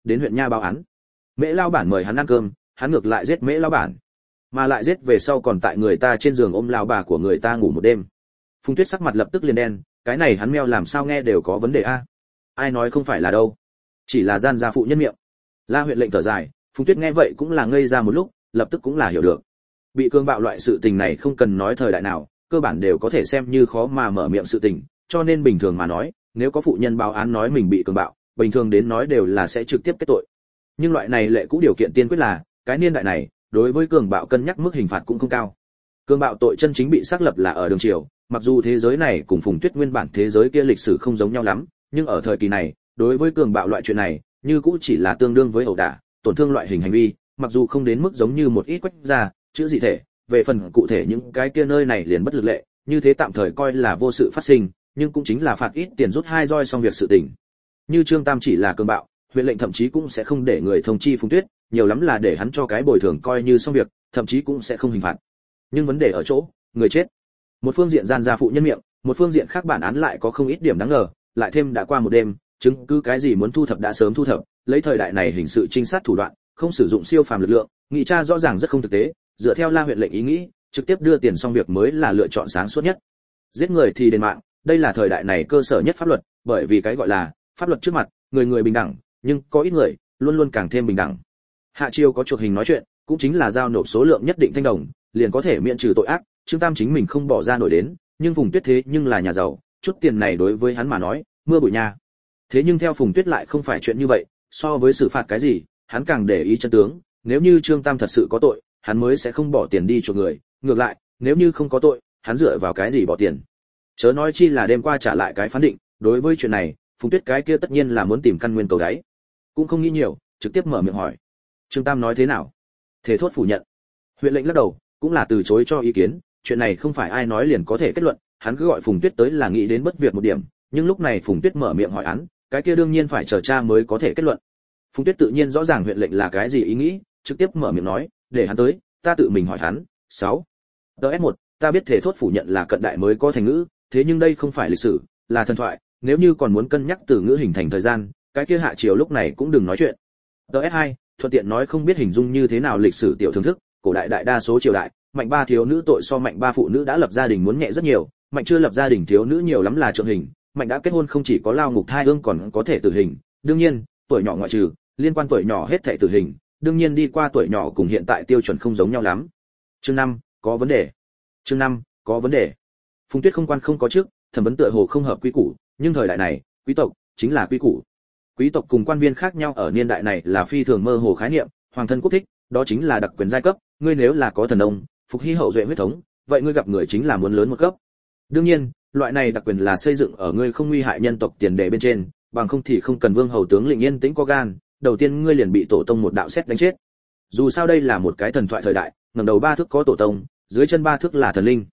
đến huyện nha báo án. Mễ lao bản mời hắn ăn cơm, hắn ngược lại giết Mễ lao bản, mà lại giết về sau còn tại người ta trên giường ôm lao bà của người ta ngủ một đêm. Phùng Tuyết sắc mặt lập tức liền đen, cái này hắn meo làm sao nghe đều có vấn đề a. Ai nói không phải là đâu, chỉ là gian gia phụ nhân miệng. La huyện lệnh thở dài, Phùng Tuyết nghe vậy cũng là ngây ra một lúc, lập tức cũng là hiểu được. Bị cường bạo loại sự tình này không cần nói thời đại nào, cơ bản đều có thể xem như khó mà mở miệng sự tình, cho nên bình thường mà nói, nếu có phụ nhân báo án nói mình bị cường bạo, bình thường đến nói đều là sẽ trực tiếp kết tội. Nhưng loại này lệ cũ điều kiện tiên quyết là, cái niên đại này, đối với cường bạo cân nhắc mức hình phạt cũng không cao. Cường bạo tội chân chính bị xác lập là ở đường triều, mặc dù thế giới này cùng Phùng Tuyết nguyên bản thế giới kia lịch sử không giống nhau lắm, nhưng ở thời kỳ này, đối với cường bạo loại chuyện này, như cũng chỉ là tương đương với ẩu đả, tổn thương loại hình hành vi, mặc dù không đến mức giống như một ít quách gia, chữ dị thể, về phần cụ thể những cái kia nơi này liền bất lực lệ, như thế tạm thời coi là vô sự phát sinh, nhưng cũng chính là phạt ít tiền rút hai roi xong việc sự tình. Như Trương Tam chỉ là cường bạo, huyện lệnh thậm chí cũng sẽ không để người thông chi Phùng Tuyết, nhiều lắm là để hắn cho cái bồi thường coi như xong việc, thậm chí cũng sẽ không hình phạt. Nhưng vấn đề ở chỗ, người chết. Một phương diện gian gia phụ nhân miệng, một phương diện khác bản án lại có không ít điểm đáng ngờ, lại thêm đã qua một đêm, chứng cứ cái gì muốn thu thập đã sớm thu thập, lấy thời đại này hình sự trinh sát thủ đoạn, không sử dụng siêu phàm lực lượng, nghị tra rõ ràng rất không thực tế, dựa theo La huyện lệnh ý nghĩ, trực tiếp đưa tiền xong việc mới là lựa chọn sáng suốt nhất. Giết người thì đền mạng, đây là thời đại này cơ sở nhất pháp luật, bởi vì cái gọi là pháp luật trước mặt, người người bình đẳng, nhưng có ít người luôn luôn càng thêm bình đẳng. Hạ triều có chuộc hình nói chuyện, cũng chính là giao nộp số lượng nhất định thanh đồng, liền có thể miễn trừ tội ác, Trương Tam chính mình không bỏ ra nổi đến, nhưng Phùng Tuyết thế nhưng là nhà giàu, chút tiền này đối với hắn mà nói, mưa bụi nha. Thế nhưng theo Phùng Tuyết lại không phải chuyện như vậy, so với xử phạt cái gì, hắn càng để ý chân tướng, nếu như Trương Tam thật sự có tội, hắn mới sẽ không bỏ tiền đi chuộc người, ngược lại, nếu như không có tội, hắn dựa vào cái gì bỏ tiền. Chớ nói chi là đêm qua trả lại cái phán định, đối với chuyện này, Phùng Tuyết cái kia tất nhiên là muốn tìm căn nguyên cầu đáy. Cũng không nghĩ nhiều, trực tiếp mở miệng hỏi. Trương Tam nói thế nào? Thể thốt phủ nhận. Huyện lệnh lắc đầu, cũng là từ chối cho ý kiến, chuyện này không phải ai nói liền có thể kết luận, hắn cứ gọi Phùng Tuyết tới là nghĩ đến bất việc một điểm, nhưng lúc này Phùng Tuyết mở miệng hỏi hắn, cái kia đương nhiên phải chờ cha mới có thể kết luận. Phùng Tuyết tự nhiên rõ ràng huyện lệnh là cái gì ý nghĩ, trực tiếp mở miệng nói, để hắn tới, ta tự mình hỏi hắn. 6. DS1, ta biết thể thốt phủ nhận là cận đại mới có thành ngữ, thế nhưng đây không phải lịch sử, là thần thoại, nếu như còn muốn cân nhắc từ ngữ hình thành thời gian, cái kia hạ triều lúc này cũng đừng nói chuyện. DS2, thuận tiện nói không biết hình dung như thế nào lịch sử tiểu thưởng thức, cổ đại đại đa số triều đại, mạnh ba thiếu nữ tội so mạnh ba phụ nữ đã lập gia đình muốn nhẹ rất nhiều, mạnh chưa lập gia đình thiếu nữ nhiều lắm là trượng hình, mạnh đã kết hôn không chỉ có lao ngục thai ương còn có thể tử hình, đương nhiên, tuổi nhỏ ngoại trừ, liên quan tuổi nhỏ hết thảy tử hình, đương nhiên đi qua tuổi nhỏ cùng hiện tại tiêu chuẩn không giống nhau lắm. Chương 5, có vấn đề. Chương 5, có vấn đề. Phùng Tuyết không quan không có trước, thẩm vấn tựa hồ không hợp quy củ, nhưng thời đại này, quý tộc chính là quy củ. Quý tộc cùng quan viên khác nhau ở niên đại này là phi thường mơ hồ khái niệm, hoàng thân quốc thích, đó chính là đặc quyền giai cấp, ngươi nếu là có thần ông, phục hy hậu duệ huyết thống, vậy ngươi gặp người chính là muốn lớn một cấp. Đương nhiên, loại này đặc quyền là xây dựng ở ngươi không nguy hại nhân tộc tiền đề bên trên, bằng không thì không cần vương hầu tướng lĩnh yên tĩnh có gan, đầu tiên ngươi liền bị tổ tông một đạo sét đánh chết. Dù sao đây là một cái thần thoại thời đại, ngẩng đầu ba thước có tổ tông, dưới chân ba thước là thần linh.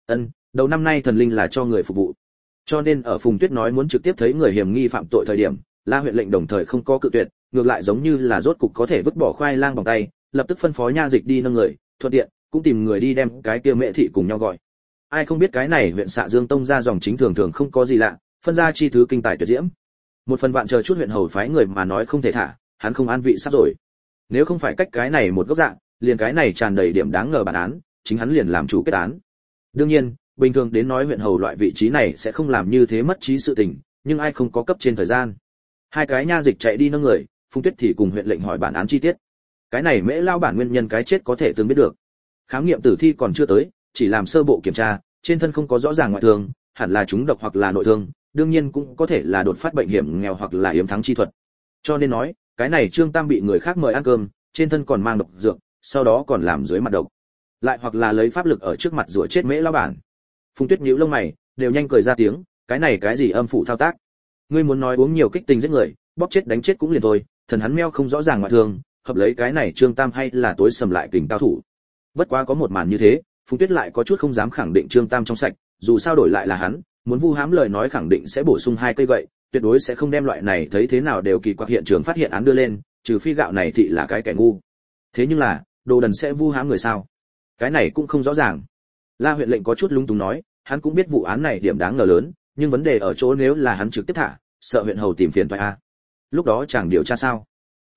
Đầu năm nay thần linh là cho người phục vụ. Cho nên ở Phùng Tuyết nói muốn trực tiếp thấy người hiểm nghi phạm tội thời điểm, La huyện lệnh đồng thời không có cự tuyệt, ngược lại giống như là rốt cục có thể vứt bỏ khoai lang bằng tay, lập tức phân phó nha dịch đi nâng người, thuận tiện cũng tìm người đi đem cái kia Mễ thị cùng nhau gọi. Ai không biết cái này huyện Xạ Dương tông ra dòng chính thường thường không có gì lạ, phân ra chi thứ kinh tài tuyệt diễm. Một phần vạn chờ chút huyện hầu phái người mà nói không thể thả, hắn không an vị sắp rồi. Nếu không phải cách cái này một góc dạng, liền cái này tràn đầy điểm đáng ngờ bản án, chính hắn liền làm chủ kết án. Đương nhiên, bình thường đến nói huyện hầu loại vị trí này sẽ không làm như thế mất trí sự tình, nhưng ai không có cấp trên thời gian. Hai cái nha dịch chạy đi nâng người, Phùng Tuyết thì cùng huyện lệnh hỏi bản án chi tiết. Cái này Mễ lao bản nguyên nhân cái chết có thể tương biết được. Khám nghiệm tử thi còn chưa tới, chỉ làm sơ bộ kiểm tra, trên thân không có rõ ràng ngoại thương, hẳn là trúng độc hoặc là nội thương, đương nhiên cũng có thể là đột phát bệnh hiểm nghèo hoặc là yếm thắng chi thuật. Cho nên nói, cái này Trương Tam bị người khác mời ăn cơm, trên thân còn mang độc dược, sau đó còn làm dưới mặt độc. Lại hoặc là lấy pháp lực ở trước mặt rủa chết Mễ lao bản. Phùng Tuyết nhíu lông mày, đều nhanh cười ra tiếng, cái này cái gì âm phủ thao tác? Ngươi muốn nói uống nhiều kích tình giết người, bóp chết đánh chết cũng liền thôi, thần hắn meo không rõ ràng ngoại thương, hợp lấy cái này Trương Tam hay là tối sầm lại kình cao thủ. Bất quá có một màn như thế, Phùng Tuyết lại có chút không dám khẳng định Trương Tam trong sạch, dù sao đổi lại là hắn, muốn vu hãm lời nói khẳng định sẽ bổ sung hai cây gậy, tuyệt đối sẽ không đem loại này thấy thế nào đều kỳ quặc hiện trường phát hiện án đưa lên, trừ phi gạo này thị là cái kẻ ngu. Thế nhưng là, đồ đần sẽ vu hãm người sao? Cái này cũng không rõ ràng. La huyện lệnh có chút lung túng nói, hắn cũng biết vụ án này điểm đáng ngờ lớn, nhưng vấn đề ở chỗ nếu là hắn trực tiếp thả, sợ huyện hầu tìm phiền toái a. Lúc đó chẳng điều tra sao?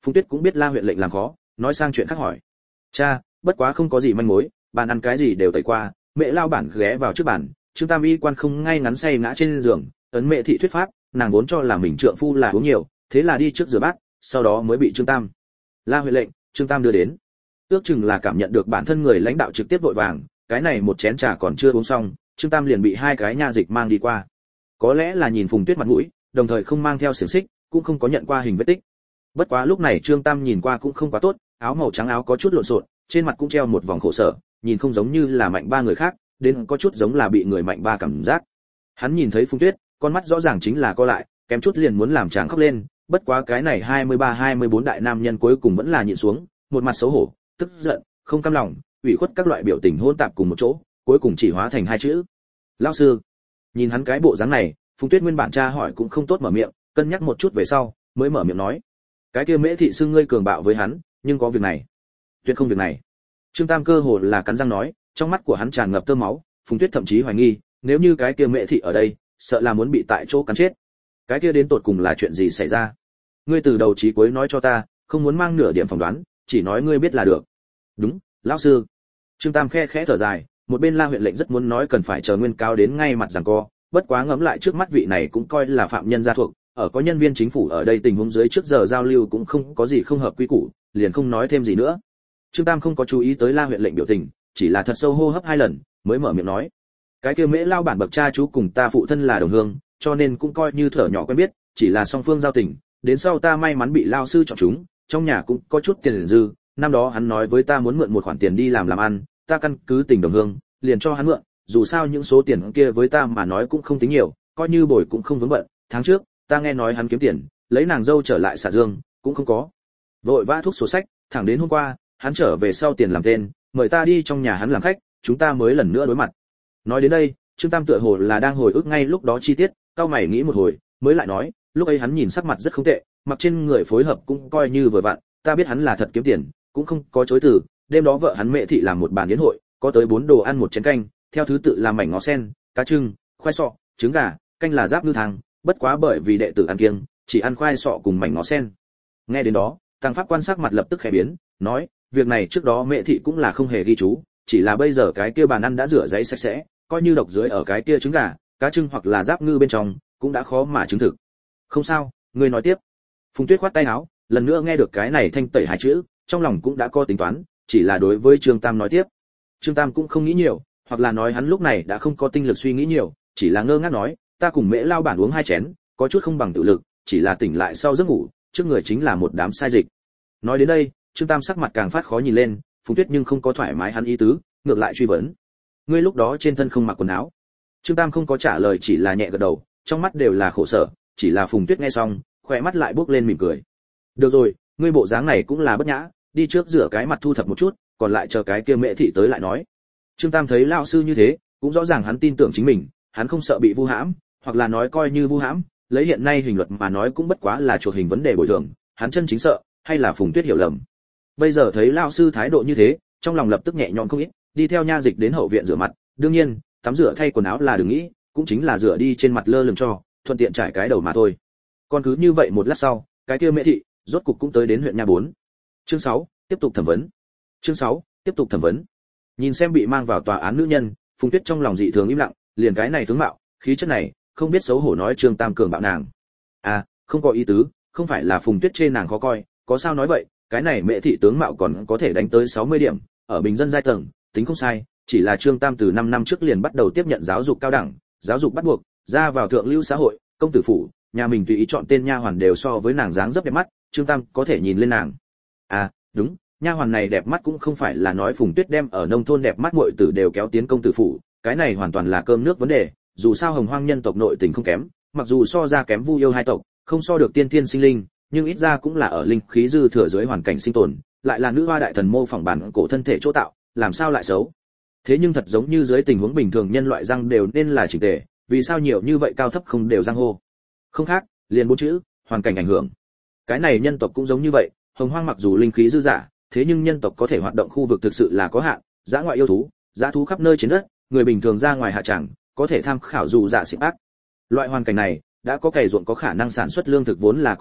Phùng Tuyết cũng biết La huyện lệnh làm khó, nói sang chuyện khác hỏi: "Cha, bất quá không có gì manh mối, bàn ăn cái gì đều tẩy qua." Mẹ lao bản ghé vào trước bàn, Trương Tam y quan không ngay ngắn say ngã trên giường, ấn Mẹ thị thuyết pháp, nàng vốn cho là mình trượng phu là uống nhiều, thế là đi trước rửa bát, sau đó mới bị Trương Tam. La huyện lệnh, Trương Tam đưa đến. Ước chừng là cảm nhận được bản thân người lãnh đạo trực tiếp vội vàng, cái này một chén trà còn chưa uống xong, Trương Tam liền bị hai cái nha dịch mang đi qua. Có lẽ là nhìn Phùng Tuyết mặt mũi, đồng thời không mang theo xiềng xích, cũng không có nhận qua hình vết tích. Bất quá lúc này Trương Tam nhìn qua cũng không quá tốt, áo màu trắng áo có chút lộn xộn, trên mặt cũng treo một vòng khổ sở, nhìn không giống như là Mạnh Ba người khác, đến có chút giống là bị người Mạnh Ba cảm giác. Hắn nhìn thấy Phùng Tuyết, con mắt rõ ràng chính là co lại, kém chút liền muốn làm chàng khóc lên, bất quá cái này 23-24 đại nam nhân cuối cùng vẫn là nhịn xuống, một mặt xấu hổ, tức giận, không cam lòng, ủy khuất các loại biểu tình hỗn tạp cùng một chỗ, cuối cùng chỉ hóa thành hai chữ: "Lão sư." Nhìn hắn cái bộ dáng này, Phùng Tuyết nguyên bản tra hỏi cũng không tốt mở miệng, cân nhắc một chút về sau, mới mở miệng nói: "Cái kia Mễ thị xưng ngươi cường bạo với hắn, nhưng có việc này." "Tuyệt không việc này." Trương Tam cơ hồ là cắn răng nói, trong mắt của hắn tràn ngập tơ máu, Phùng Tuyết thậm chí hoài nghi, nếu như cái kia Mễ thị ở đây, sợ là muốn bị tại chỗ cắn chết. Cái kia đến tột cùng là chuyện gì xảy ra? Ngươi từ đầu chí cuối nói cho ta, không muốn mang nửa điểm phỏng đoán, chỉ nói ngươi biết là được. "Đúng, lão sư." Trương Tam khẽ thở dài, một bên La huyện lệnh rất muốn nói cần phải chờ Nguyên Cao đến ngay mặt giằng co, bất quá ngẫm lại trước mắt vị này cũng coi là phạm nhân gia thuộc, ở có nhân viên chính phủ ở đây tình huống dưới trước giờ giao lưu cũng không có gì không hợp quy củ, liền không nói thêm gì nữa. Trương Tam không có chú ý tới La huyện lệnh biểu tình, chỉ là thật sâu hô hấp hai lần, mới mở miệng nói: "Cái kia Mễ lao bản bậc cha chú cùng ta phụ thân là đồng hương, cho nên cũng coi như thở nhỏ quen biết, chỉ là song phương giao tình, đến sau ta may mắn bị lao sư chọn chúng, trong nhà cũng có chút tiền dư, năm đó hắn nói với ta muốn mượn một khoản tiền đi làm ăn, ta căn cứ tình đồng hương, liền cho hắn mượn, dù sao những số tiền kia với ta mà nói cũng không tính nhiều, coi như bồi cũng không vướng bận, tháng trước, ta nghe nói hắn kiếm tiền, lấy nàng dâu trở lại xả dương, cũng không có. Vội vã thuốc sổ sách, thẳng đến hôm qua, hắn trở về sau tiền làm tên, mời ta đi trong nhà hắn làm khách, chúng ta mới lần nữa đối mặt." Nói đến đây, Trương Tam tựa hồ là đang hồi ức ngay lúc đó chi tiết, cau mày nghĩ một hồi, mới lại nói, lúc ấy hắn nhìn sắc mặt rất không tệ, mặc trên người phối hợp cũng coi như vừa vặn, ta biết hắn là thật kiếm tiền, cũng không có chối từ, đêm đó vợ hắn Mẹ thị làm một bàn yến hội, có tới 4 đồ ăn một chén canh, theo thứ tự là mảnh ngó sen, cá trưng, khoai sọ, trứng gà, canh là giáp ngư thang, bất quá bởi vì đệ tử ăn kiêng, chỉ ăn khoai sọ cùng mảnh ngó sen. Nghe đến đó, Tăng Pháp quan sắc mặt lập tức khẽ biến, nói, việc này trước đó Mẹ thị cũng là không hề ghi chú, chỉ là bây giờ cái kia bàn ăn đã rửa giấy sạch sẽ, coi như độc dưới ở cái kia trứng gà, cá trưng hoặc là giáp ngư bên trong, cũng đã khó mà chứng thực. "Không sao, ngươi nói tiếp." Phùng Tuyết khoát tay áo, lần nữa nghe được cái này thanh tẩy hai chữ, trong lòng cũng đã có tính toán, chỉ là đối với Trương Tam nói tiếp. Trương Tam cũng không nghĩ nhiều, hoặc là nói hắn lúc này đã không có tinh lực suy nghĩ nhiều, chỉ là ngơ ngác nói, "Ta cùng Mễ lao bản uống 2 chén, có chút không bằng tự lực, chỉ là tỉnh lại sau giấc ngủ, trước người chính là một đám sai dịch." Nói đến đây, Trương Tam sắc mặt càng phát khó nhìn lên, Phùng Tuyết nhưng không có thoải mái hắn ý tứ, ngược lại truy vấn: "Ngươi lúc đó trên thân không mặc quần áo?" Trương Tam không có trả lời, chỉ là nhẹ gật đầu, trong mắt đều là khổ sở, chỉ là Phùng Tuyết nghe xong, khóe mắt lại bước lên mỉm cười. "Được rồi, ngươi bộ dáng này cũng là bất nhã, đi trước rửa cái mặt thu thập một chút, còn lại chờ cái kia Mễ thị tới lại nói." Trương Tam thấy lão sư như thế, cũng rõ ràng hắn tin tưởng chính mình, hắn không sợ bị vu hãm, hoặc là nói coi như vu hãm, lấy hiện nay hình luật mà nói cũng bất quá là chuộc hình vấn đề bồi thường, hắn chân chính sợ hay là Phùng Tuyết hiểu lầm. Bây giờ thấy lão sư thái độ như thế, trong lòng lập tức nhẹ nhõm không ít, đi theo nha dịch đến hậu viện rửa mặt, đương nhiên, tắm rửa thay quần áo là đừng nghĩ, cũng chính là rửa đi trên mặt lơ lửng cho, thuận tiện trải cái đầu mà thôi. Còn cứ như vậy một lát sau, cái kia Mễ thị rốt cục cũng tới đến huyện nha 4. Chương 6, tiếp tục thẩm vấn. Chương 6, tiếp tục thẩm vấn. Nhìn xem bị mang vào tòa án nữ nhân, Phùng Tuyết trong lòng dị thường im lặng, liền cái này tướng mạo, khí chất này, không biết xấu hổ nói Trương Tam cường bạo nàng. À, không có ý tứ, không phải là Phùng Tuyết chê nàng khó coi, có sao nói vậy, cái này Mễ thị tướng mạo còn có thể đánh tới 60 điểm, ở bình dân giai tầng, tính không sai, chỉ là Trương Tam từ 5 năm trước liền bắt đầu tiếp nhận giáo dục cao đẳng, giáo dục bắt buộc, ra vào thượng lưu xã hội, công tử phủ, nhà mình tùy ý chọn tên nha hoàn đều so với nàng dáng dấp đẹp mắt, Trương Tam có thể nhìn lên nàng. À, đúng, nha hoàn này đẹp mắt cũng không phải là nói Phùng Tuyết đem ở nông thôn đẹp mắt muội tử đều kéo tiến công tử phủ, cái này hoàn toàn là cơm nước vấn đề, dù sao Hồng Hoang nhân tộc nội tình không kém, mặc dù so ra kém Vu Yêu hai tộc, không so được tiên thiên sinh linh, nhưng ít ra cũng là ở linh khí dư thừa dưới hoàn cảnh sinh tồn, lại là nữ hoa đại thần mô phỏng bản cổ thân thể chỗ tạo, làm sao lại xấu. Thế nhưng thật giống như dưới tình huống bình thường nhân loại răng đều nên là chỉnh tề, vì sao nhiều như vậy cao thấp không đều răng hô? Không khác, liền 4 chữ, hoàn cảnh ảnh hưởng. Cái này nhân tộc cũng giống như vậy, Hồng Hoang mặc dù linh khí dư dả, thế nhưng nhân tộc có thể hoạt động khu vực thực sự là có hạn, dã ngoại yêu thú, dã thú khắp nơi trên đất, người bình thường ra ngoài hạ tràng, có thể tham khảo dù dạ xịn ác. Loại hoàn cảnh này, đã có cày ruộng có khả năng sản xuất lương thực vốn là có hạn,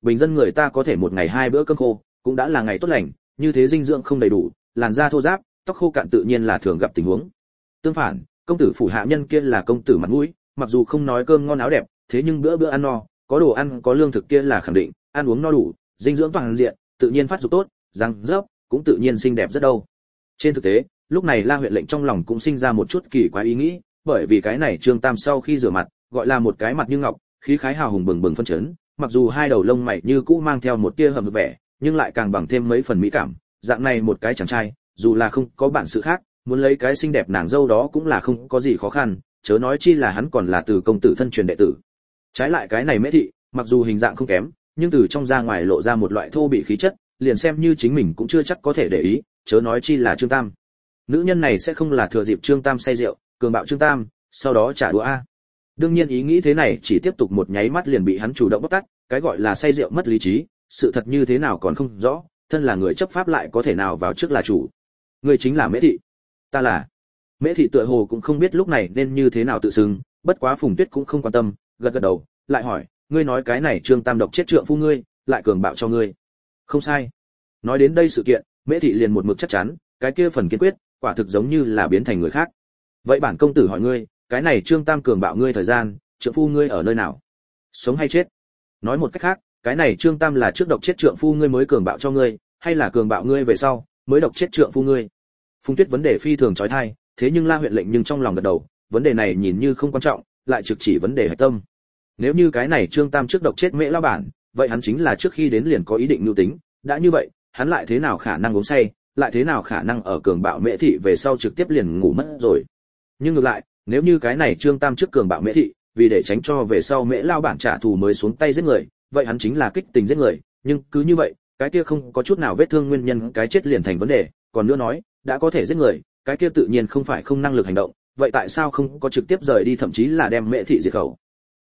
bình dân người ta có thể một ngày 2 bữa cơm khô cũng đã là ngày tốt lành, như thế dinh dưỡng không đầy đủ, làn da thô ráp, tóc khô cạn tự nhiên là thường gặp tình huống. Tương phản, công tử phủ hạ nhân kia là công tử mặt mũi, mặc dù không nói cơm ngon áo đẹp, thế nhưng bữa bữa ăn no, có đồ ăn có lương thực kia là khẳng định, ăn uống no đủ, dinh dưỡng toàn diện, tự nhiên phát dục tốt, răng rớp cũng tự nhiên xinh đẹp rất đâu. Trên thực tế, lúc này La huyện lệnh trong lòng cũng sinh ra một chút kỳ quái ý nghĩ, bởi vì cái này Trương Tam sau khi rửa mặt, gọi là một cái mặt như ngọc, khí khái hào hùng bừng bừng phân chấn, mặc dù hai đầu lông mày như cũ mang theo một tia hầm hực vẻ, nhưng lại càng bằng thêm mấy phần mỹ cảm, dạng này một cái chàng trai, dù là không có bản sự khác, muốn lấy cái xinh đẹp nàng dâu đó cũng là không có gì khó khăn, chớ nói chi là hắn còn là từ công tử thân truyền đệ tử. Trái lại cái này Mễ thị, mặc dù hình dạng không kém, nhưng từ trong ra ngoài lộ ra một loại thô bị khí chất, liền xem như chính mình cũng chưa chắc có thể để ý, chớ nói chi là Trương Tam. Nữ nhân này sẽ không là thừa dịp Trương Tam say rượu, cường bạo Trương Tam, sau đó trả đũa a. Đương nhiên ý nghĩ thế này chỉ tiếp tục một nháy mắt liền bị hắn chủ động bóc tát, cái gọi là say rượu mất lý trí, sự thật như thế nào còn không rõ, thân là người chấp pháp lại có thể nào vào trước là chủ. Người chính là Mễ thị. Ta là. Mễ thị tựa hồ cũng không biết lúc này nên như thế nào tự xưng, bất quá Phùng Tuyết cũng không quan tâm, gật gật đầu, lại hỏi, ngươi nói cái này Trương Tam độc chết trượng phu ngươi, lại cường bạo cho ngươi. Không sai. Nói đến đây sự kiện, Mễ thị liền một mực chắc chắn, cái kia phần kiên quyết, quả thực giống như là biến thành người khác. Vậy bản công tử hỏi ngươi, cái này Trương Tam cường bạo ngươi thời gian, trượng phu ngươi ở nơi nào? Sống hay chết? Nói một cách khác, cái này Trương Tam là trước độc chết trượng phu ngươi mới cường bạo cho ngươi, hay là cường bạo ngươi về sau mới độc chết trượng phu ngươi? Phùng Tuyết vấn đề phi thường chói tai, thế nhưng La huyện lệnh nhưng trong lòng gật đầu, vấn đề này nhìn như không quan trọng, lại trực chỉ vấn đề核tâm. Nếu như cái này Trương Tam trước độc chết Mễ lão bản, vậy hắn chính là trước khi đến liền có ý định mưu tính, đã như vậy, hắn lại thế nào khả năng uống say, lại thế nào khả năng ở cường bạo Mễ thị về sau trực tiếp liền ngủ mất rồi. Nhưng ngược lại, nếu như cái này Trương Tam trước cường bạo Mễ thị, vì để tránh cho về sau Mễ lão bản trả thù mới xuống tay giết người, vậy hắn chính là kích tình giết người, nhưng cứ như vậy, cái kia không có chút nào vết thương nguyên nhân cái chết liền thành vấn đề, còn nữa nói, đã có thể giết người, cái kia tự nhiên không phải không năng lực hành động, vậy tại sao không có trực tiếp rời đi thậm chí là đem Mễ thị diệt khẩu?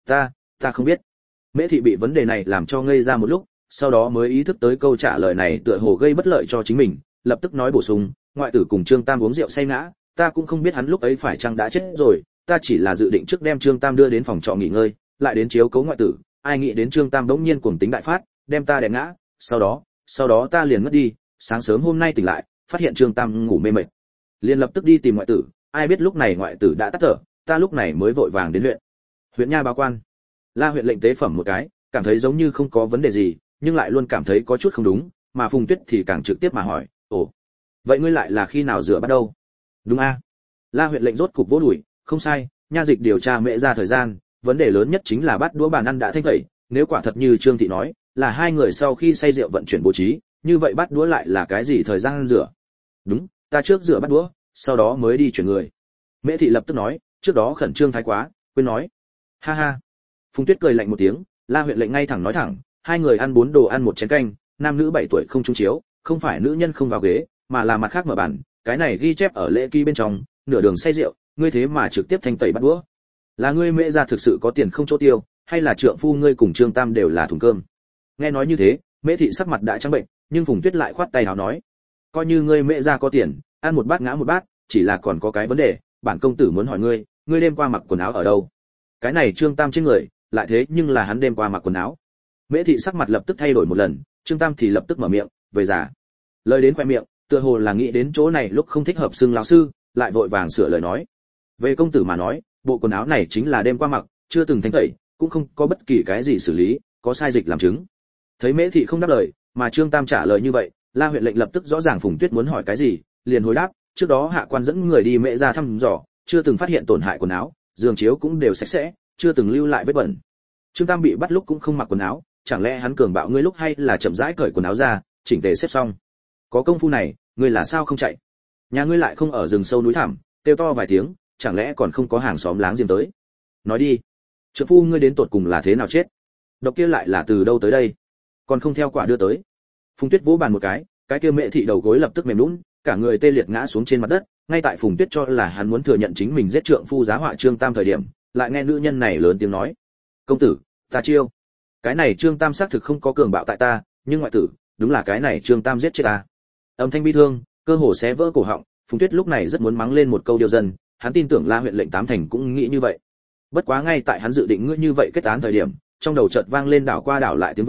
Ta không biết. Mễ thị bị vấn đề này làm cho ngây ra một lúc, sau đó mới ý thức tới câu trả lời này tựa hồ gây bất lợi cho chính mình, lập tức nói bổ sung, ngoại tử cùng Trương Tam uống rượu say ngã, ta cũng không biết hắn lúc ấy phải chăng đã chết rồi, ta chỉ là dự định trước đem Trương Tam đưa đến phòng trọ nghỉ ngơi, lại đến chiếu cố ngoại tử, ai nghĩ đến Trương Tam bỗng nhiên cuồng tính đại phát, đem ta đè ngã, sau đó ta liền ngất đi, sáng sớm hôm nay tỉnh lại, phát hiện Trương Tam ngủ mê mệt, liền lập tức đi tìm ngoại tử, ai biết lúc này ngoại tử đã tắt thở, ta lúc này mới vội vàng đến huyện nha báo quan. La huyện lệnh tế phẩm một cái, cảm thấy giống như không có vấn đề gì, nhưng lại luôn cảm thấy có chút không đúng, mà Phùng Tuyết thì càng trực tiếp mà hỏi, ồ, vậy ngươi lại là khi nào rửa bắt đầu? Đúng a? La huyện lệnh rốt cục vỗ đùi, không sai, nha dịch điều tra Mễ ra thời gian, vấn đề lớn nhất chính là bát đũa bàn ăn đã thanh tẩy, nếu quả thật như Trương thị nói, là hai người sau khi say rượu vận chuyển bố trí, như vậy bát đũa lại là cái gì thời gian rửa? Đúng, ta trước rửa bát đũa, sau đó mới đi chuyển người. Mễ thị lập tức nói, trước đó khẩn trương thái quá, quên nói. Ha ha. Phùng Tuyết cười lạnh một tiếng, La huyện lệnh ngay thẳng nói thẳng, hai người ăn 4 đồ ăn một chén canh, nam nữ 7 tuổi không chung chiếu, không phải nữ nhân không vào ghế, mà là mặt khác mở bản, cái này ghi chép ở lễ ký bên trong, nửa đường say rượu, ngươi thế mà trực tiếp thanh tẩy bắt đũa. Là ngươi Mễ gia thực sự có tiền không chỗ tiêu, hay là trượng phu ngươi cùng Trương Tam đều là thùng cơm? Nghe nói như thế, Mễ thị sắc mặt đã trắng bệnh, nhưng Phùng Tuyết lại khoát tay áo nói, coi như ngươi Mễ gia có tiền, ăn một bát ngã một bát, chỉ là còn có cái vấn đề, bản công tử muốn hỏi ngươi, ngươi đêm qua mặc quần áo ở đâu? Cái này Trương Tam trên người, lại thế nhưng là hắn đêm qua mặc quần áo. Mễ thị sắc mặt lập tức thay đổi một lần, Trương Tam thì lập tức mở miệng, về giả. Lời đến khoe miệng, tựa hồ là nghĩ đến chỗ này lúc không thích hợp xưng lão sư, lại vội vàng sửa lời nói. Về công tử mà nói, bộ quần áo này chính là đêm qua mặc, chưa từng thanh tẩy, cũng không có bất kỳ cái gì xử lý, có sai dịch làm chứng. Thấy Mễ thị không đáp lời, mà Trương Tam trả lời như vậy, La huyện lệnh lập tức rõ ràng Phùng Tuyết muốn hỏi cái gì, liền hồi đáp, trước đó hạ quan dẫn người đi Mễ ra thăm dò, chưa từng phát hiện tổn hại quần áo, giường chiếu cũng đều sạch sẽ, chưa từng lưu lại vết bẩn. Trương Tam bị bắt lúc cũng không mặc quần áo, chẳng lẽ hắn cường bạo ngươi lúc hay là chậm rãi cởi quần áo ra, chỉnh tề xếp xong? Có công phu này, ngươi là sao không chạy? Nhà ngươi lại không ở rừng sâu núi thẳm, kêu to vài tiếng, chẳng lẽ còn không có hàng xóm láng giềng tới? Nói đi, trượng phu ngươi đến tột cùng là thế nào chết? Độc kia lại là từ đâu tới đây? Còn không theo quả đưa tới. Phùng Tuyết vỗ bàn một cái kia Mễ thị đầu gối lập tức mềm nhũn, cả người tê liệt ngã xuống trên mặt đất, ngay tại Phùng Tuyết cho là hắn muốn thừa nhận chính mình giết trượng phu giá họa Trương Tam thời điểm, lại nghe nữ nhân này lớn tiếng nói, công tử, ta chiêu. Cái này Trương Tam xác thực không có cường bạo tại ta, nhưng ngoại tử, đúng là cái này Trương Tam giết chết ta. Âm thanh bi thương, cơ hồ xé vỡ cổ họng, Phùng Tuyết lúc này rất muốn mắng lên một câu điều dân, hắn tin tưởng La huyện lệnh tám thành cũng nghĩ như vậy. Bất quá ngay tại hắn dự định ngươi như vậy kết án thời điểm, trong đầu chợt vang lên đảo qua đảo lại tiếng vang,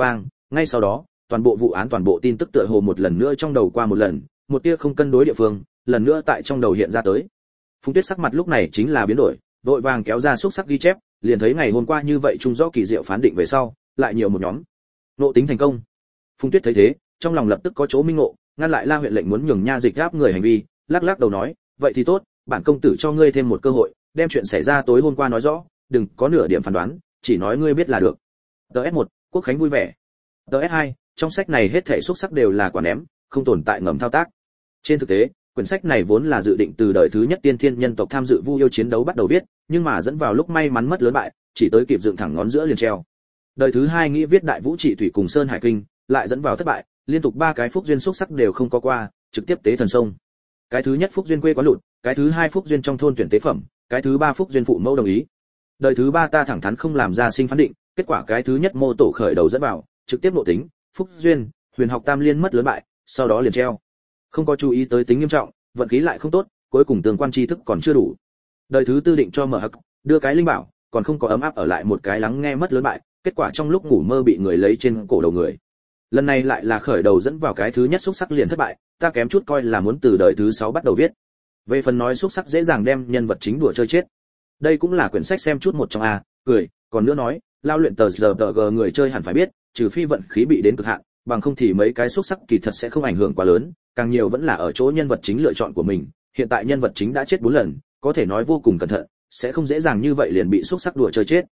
Ngay sau đó, toàn bộ vụ án toàn bộ tin tức tựa hồ một lần nữa trong đầu qua một lần, một tia không cân đối địa phương, lần nữa tại trong đầu hiện ra tới. Phùng Tuyết sắc mặt lúc này chính là biến đổi, vội vàng kéo ra xúc sắc ghi chép, liền thấy ngày hôm qua như vậy trung rõ kỳ diệu phán định về sau, lại nhiều một nhóm. Nộ tính thành công. Phùng Tuyết thấy thế, trong lòng lập tức có chỗ minh ngộ, ngăn lại La huyện lệnh muốn nhường nha dịch áp người hành vi, lắc lắc đầu nói, vậy thì tốt, bản công tử cho ngươi thêm một cơ hội, đem chuyện xảy ra tối hôm qua nói rõ, đừng có nửa điểm phán đoán, chỉ nói ngươi biết là được. DS1, Quốc khánh vui vẻ. DS2, trong sách này hết thảy xúc sắc đều là quả ném, không tồn tại ngầm thao tác. Trên thực tế, quyển sách này vốn là dự định từ đời thứ nhất tiên thiên nhân tộc tham dự Vu yêu chiến đấu bắt đầu viết, nhưng mà dẫn vào lúc may mắn mất lớn bại, chỉ tới kịp dựng thẳng ngón giữa liền treo. Đời thứ hai nghĩ viết Đại Vũ Trị Thủy cùng Sơn Hải Kinh, lại dẫn vào thất bại, liên tục 3 cái phúc duyên xúc sắc đều không có qua, trực tiếp tế thần sông. Cái thứ nhất phúc duyên quê quá lụt, cái thứ hai phúc duyên trong thôn tuyển tế phẩm, cái thứ ba phúc duyên phụ mẫu đồng ý. Đời thứ ba ta thẳng thắn không làm ra sinh phán định, kết quả cái thứ nhất mô tổ khởi đầu dẫn vào, trực tiếp nội tính, phúc duyên, huyền học tam liên mất lớn bại, sau đó liền treo. Không có chú ý tới tính nghiêm trọng, vận khí lại không tốt, cuối cùng tương quan tri thức còn chưa đủ. Đời thứ tư định cho mở hắc, đưa cái linh bảo, còn không có ấm áp ở lại một cái lắng nghe mất lớn bại, kết quả trong lúc ngủ mơ bị người lấy trên cổ đầu người. Lần này lại là khởi đầu dẫn vào cái thứ nhất xúc sắc liền thất bại, ta kém chút coi là muốn từ đời thứ 6 bắt đầu viết. Về phần nói xúc sắc dễ dàng đem nhân vật chính đùa chơi chết. Đây cũng là quyển sách xem chút một trong a, cười, còn nữa nói, lao luyện tờ giờ tờ g người chơi hẳn phải biết, trừ phi vận khí bị đến cực hạn, bằng không thì mấy cái xúc sắc kỳ thật sẽ không ảnh hưởng quá lớn, càng nhiều vẫn là ở chỗ nhân vật chính lựa chọn của mình, hiện tại nhân vật chính đã chết 4 lần, có thể nói vô cùng cẩn thận, sẽ không dễ dàng như vậy liền bị xúc sắc đùa chơi chết.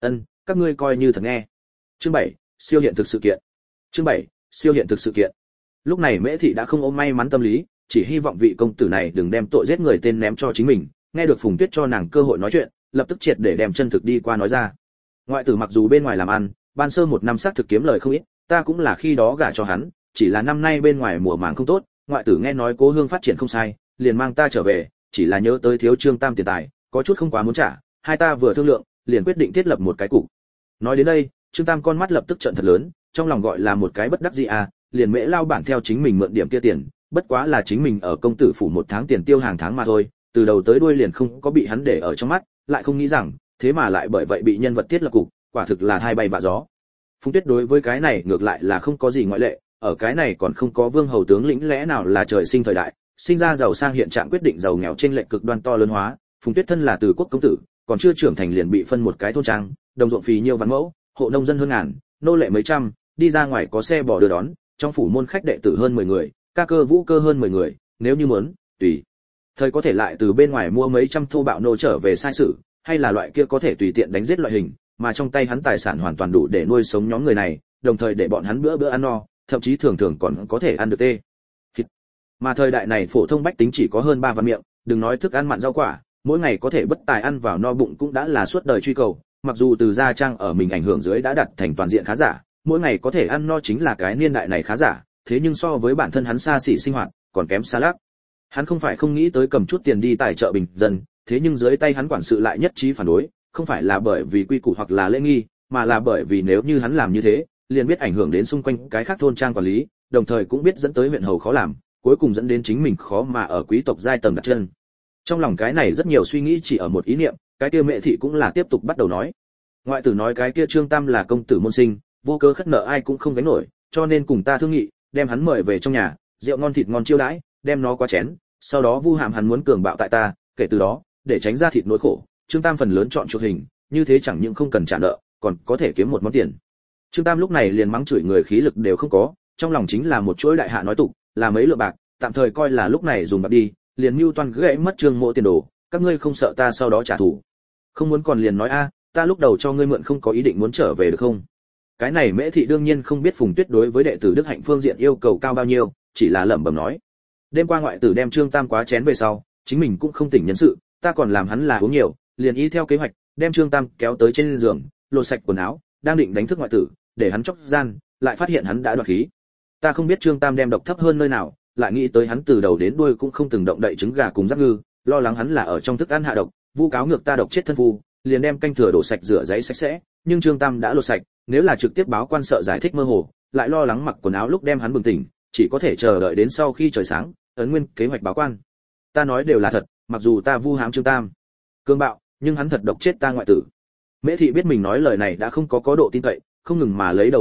Các ngươi coi như thật nghe. Chương 7, siêu hiện thực sự kiện. Chương 7, siêu hiện thực sự kiện. Lúc này Mễ thị đã không ôm may mắn tâm lý, chỉ hy vọng vị công tử này đừng đem tội giết người tên ném cho chính mình, nghe được Phùng Tuyết cho nàng cơ hội nói chuyện, lập tức triệt để đem chân thực đi qua nói ra. Ngoại tử mặc dù bên ngoài làm ăn, ban sơ một năm xác thực kiếm lời không ít, ta cũng là khi đó gả cho hắn, chỉ là năm nay bên ngoài mùa màng không tốt, ngoại tử nghe nói Cố Hương phát triển không sai, liền mang ta trở về, chỉ là nhớ tới thiếu Trương Tam tiền tài, có chút không quá muốn trả, hai ta vừa thương lượng, liền quyết định thiết lập một cái cục. Nói đến đây, Trương Tam con mắt lập tức trợn thật lớn, trong lòng gọi là một cái bất đắc dĩ à, liền Mễ lao bản theo chính mình mượn điểm kia tiền, bất quá là chính mình ở công tử phủ 1 tháng tiền tiêu hàng tháng mà thôi, từ đầu tới đuôi liền không có bị hắn để ở trong mắt, lại không nghĩ rằng, thế mà lại bởi vậy bị nhân vật thiết lập cục, quả thực là hai bay vạ gió. Phùng Tuyết đối với cái này ngược lại là không có gì ngoại lệ, ở cái này còn không có vương hầu tướng lĩnh lẽ nào là trời sinh thời đại, sinh ra giàu sang hiện trạng quyết định giàu nghèo trên lệch cực đoan to lớn hóa, Phùng Tuyết thân là từ quốc công tử, còn chưa trưởng thành liền bị phân một cái thôn trang, đồng ruộng phì nhiêu vạn mẫu, hộ nông dân hơn ngàn, nô lệ mấy trăm, đi ra ngoài có xe bò đưa đón, trong phủ môn khách đệ tử hơn 10 người, ca cơ vũ cơ hơn 10 người, nếu như muốn, tùy thời có thể lại từ bên ngoài mua mấy trăm thô bạo nô trở về sai sự, hay là loại kia có thể tùy tiện đánh giết loại hình, mà trong tay hắn tài sản hoàn toàn đủ để nuôi sống nhóm người này, đồng thời để bọn hắn bữa bữa ăn no, thậm chí thường thường còn có thể ăn được tê thịt. Mà thời đại này phổ thông bách tính chỉ có hơn 3 vạn miệng, đừng nói thức ăn mặn rau quả, mỗi ngày có thể bất tài ăn vào no bụng cũng đã là suốt đời truy cầu, mặc dù từ gia trang ở mình ảnh hưởng dưới đã đặt thành toàn diện khá giả, mỗi ngày có thể ăn no chính là cái niên đại này khá giả, thế nhưng so với bản thân hắn xa xỉ sinh hoạt, còn kém xa lắc. Hắn không phải không nghĩ tới cầm chút tiền đi tài trợ bình dân, thế nhưng dưới tay hắn quản sự lại nhất trí phản đối, không phải là bởi vì quy củ hoặc là lễ nghi, mà là bởi vì nếu như hắn làm như thế, liền biết ảnh hưởng đến xung quanh cái khác thôn trang quản lý, đồng thời cũng biết dẫn tới huyện hầu khó làm, cuối cùng dẫn đến chính mình khó mà ở quý tộc giai tầng đặt chân. Trong lòng cái này rất nhiều suy nghĩ chỉ ở một ý niệm, cái kia Mễ thị cũng là tiếp tục bắt đầu nói. Ngoại tử nói cái kia Trương Tam là công tử môn sinh, vô cớ khất nợ ai cũng không gánh nổi, cho nên cùng ta thương nghị, đem hắn mời về trong nhà, rượu ngon thịt ngon chiêu đãi, đem nó qua chén, sau đó vu hàm hắn muốn cường bạo tại ta, kể từ đó, để tránh ra thịt nỗi khổ, Trương Tam phần lớn chọn chuộc hình, như thế chẳng những không cần trả nợ, còn có thể kiếm một món tiền. Trương Tam lúc này liền mắng chửi người khí lực đều không có, trong lòng chính là một chuỗi đại hạ nói tục, là mấy lượng bạc, tạm thời coi là lúc này dùng bạc đi, liền mưu toan gãy mất Trương Mộ tiền đồ, các ngươi không sợ ta sau đó trả thù? Không muốn còn liền nói a, ta lúc đầu cho ngươi mượn không có ý định muốn trở về được không? Cái này Mễ thị đương nhiên không biết Phùng Tuyết đối với đệ tử Đức Hạnh phương diện yêu cầu cao bao nhiêu, chỉ là lẩm bẩm nói. Đêm qua ngoại tử đem Trương Tam quá chén về sau, chính mình cũng không tỉnh nhân sự, ta còn làm hắn là uống nhiều, liền y theo kế hoạch, đem Trương Tam kéo tới trên giường, lột sạch quần áo, đang định đánh thức ngoại tử, để hắn chốc gian, lại phát hiện hắn đã đoạt khí. Ta không biết Trương Tam đem độc thấp hơn nơi nào, lại nghĩ tới hắn từ đầu đến đuôi cũng không từng động đậy trứng gà cùng giáp ngư, lo lắng hắn là ở trong thức ăn hạ độc, vu cáo ngược ta độc chết thân phu, liền đem canh thừa đổ sạch rửa giấy sạch sẽ, nhưng Trương Tam đã lột sạch, nếu là trực tiếp báo quan sợ giải thích mơ hồ, lại lo lắng mặc quần áo lúc đem hắn bừng tỉnh, chỉ có thể chờ đợi đến sau khi trời sáng, ấn nguyên kế hoạch báo quan. Ta nói đều là thật, mặc dù ta vu hãm Trương Tam cương bạo, nhưng hắn thật độc chết ta ngoại tử. Mễ thị biết mình nói lời này đã không có độ tin cậy, không ngừng mà lấy đầu đập đất,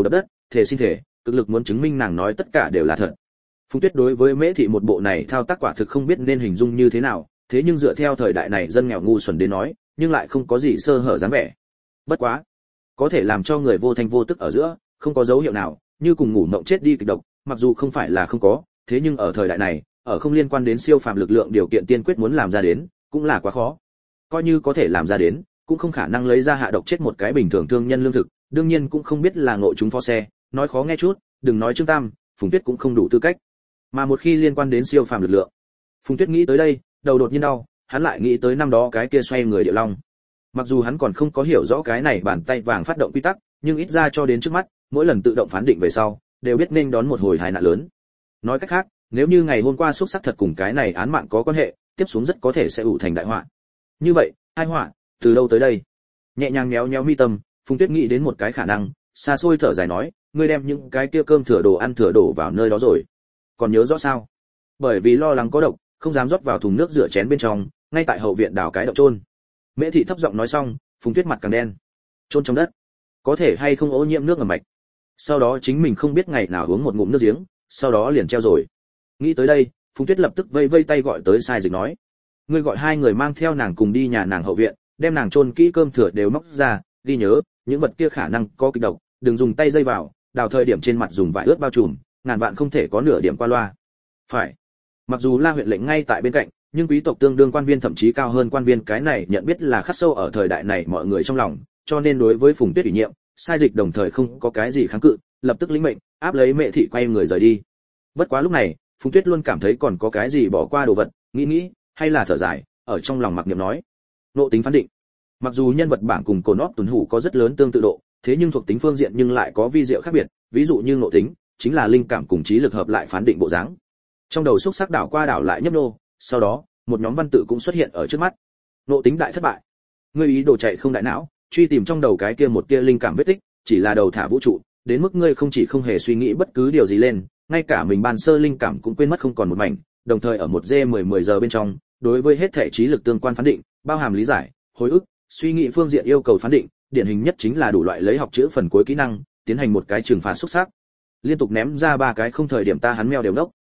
thề xin thể, cực lực muốn chứng minh nàng nói tất cả đều là thật. Phùng Tuyết đối với Mễ thị một bộ này thao tác quả thực không biết nên hình dung như thế nào, thế nhưng dựa theo thời đại này dân nghèo ngu xuẩn đến nói, nhưng lại không có gì sơ hở dáng vẻ. Bất quá, có thể làm cho người vô thanh vô tức ở giữa, không có dấu hiệu nào, như cùng ngủ mộng chết đi kịch độc, mặc dù không phải là không có, thế nhưng ở thời đại này, ở không liên quan đến siêu phàm lực lượng điều kiện tiên quyết muốn làm ra đến, cũng là quá khó. Coi như có thể làm ra đến, cũng không khả năng lấy ra hạ độc chết một cái bình thường thương nhân lương thực, đương nhiên cũng không biết là ngộ chúng phó xe, nói khó nghe chút, đừng nói Trương Tam, Phùng Tuyết cũng không đủ tư cách. Mà một khi liên quan đến siêu phàm lực lượng, Phùng Tuyết nghĩ tới đây, đầu đột nhiên đau, hắn lại nghĩ tới năm đó cái kia xoay người địa long. Mặc dù hắn còn không có hiểu rõ cái này bàn tay vàng phát động quy tắc, nhưng ít ra cho đến trước mắt, mỗi lần tự động phán định về sau, đều biết nên đón một hồi tai nạn lớn. Nói cách khác, nếu như ngày hôm qua xúc sắc thật cùng cái này án mạng có quan hệ, tiếp xuống rất có thể sẽ ủ thành đại họa. Như vậy, tai họa từ đâu tới đây? Nhẹ nhàng nhéo nhéo mi tâm, Phùng Tuyết nghĩ đến một cái khả năng, xa xôi thở dài nói, ngươi đem những cái kia cơm thừa đồ ăn thừa đổ vào nơi đó rồi. Còn nhớ rõ sao? Bởi vì lo lắng có độc, không dám rót vào thùng nước rửa chén bên trong, ngay tại hậu viện đào cái động chôn. Mễ thị thấp giọng nói xong, Phùng Tuyết mặt càng đen. Chôn trong đất, có thể hay không ô nhiễm nước ngầm mạch. Sau đó chính mình không biết ngày nào uống một ngụm nước giếng, sau đó liền treo rồi. Nghĩ tới đây, Phùng Tuyết lập tức vây vây tay gọi tới sai dịch nói, ngươi gọi hai người mang theo nàng cùng đi nhà nàng hậu viện, đem nàng chôn kỹ cơm thừa đều móc ra, ghi nhớ, những vật kia khả năng có kịch độc, đừng dùng tay dây vào, đào thời điểm trên mặt dùng vải ướt bao trùm, ngàn vạn không thể có nửa điểm qua loa. Phải. Mặc dù La huyện lệnh ngay tại bên cạnh, nhưng quý tộc tương đương quan viên thậm chí cao hơn quan viên cái này nhận biết là khắc sâu ở thời đại này mọi người trong lòng, cho nên đối với Phùng Tuyết ủy nhiệm, sai dịch đồng thời không có cái gì kháng cự, lập tức lĩnh mệnh, áp lấy Mễ thị quay người rời đi. Bất quá lúc này, Phùng Tuyết luôn cảm thấy còn có cái gì bỏ qua đồ vật, nghĩ, hay là thở dài, ở trong lòng mặc niệm nói, nộ tính phán định. Mặc dù nhân vật bảng cùng Cồn Óc Tuấn Hủ có rất lớn tương tự độ, thế nhưng thuộc tính phương diện nhưng lại có vi diệu khác biệt, ví dụ như nộ tính, chính là linh cảm cùng trí lực hợp lại phán định bộ dáng. Trong đầu xúc sắc đảo qua đảo lại nhấp nô, sau đó, một nhóm văn tự cũng xuất hiện ở trước mắt. Nộ tính đại thất bại. Ngươi ý đồ chạy không đại não, truy tìm trong đầu cái kia một tia linh cảm vết tích, chỉ là đầu thả vũ trụ, đến mức ngươi không chỉ không hề suy nghĩ bất cứ điều gì lên, ngay cả mình ban sơ linh cảm cũng quên mất không còn một mảnh, đồng thời ở một G10 giờ bên trong, đối với hết thể trí lực tương quan phán định, bao hàm lý giải, hồi ức, suy nghĩ phương diện yêu cầu phán định, điển hình nhất chính là đủ loại lấy học chữ phần cuối kỹ năng, tiến hành một cái trừng phạt xúc sắc. Liên tục ném ra ba cái không thời điểm ta hắn meo đều ngốc.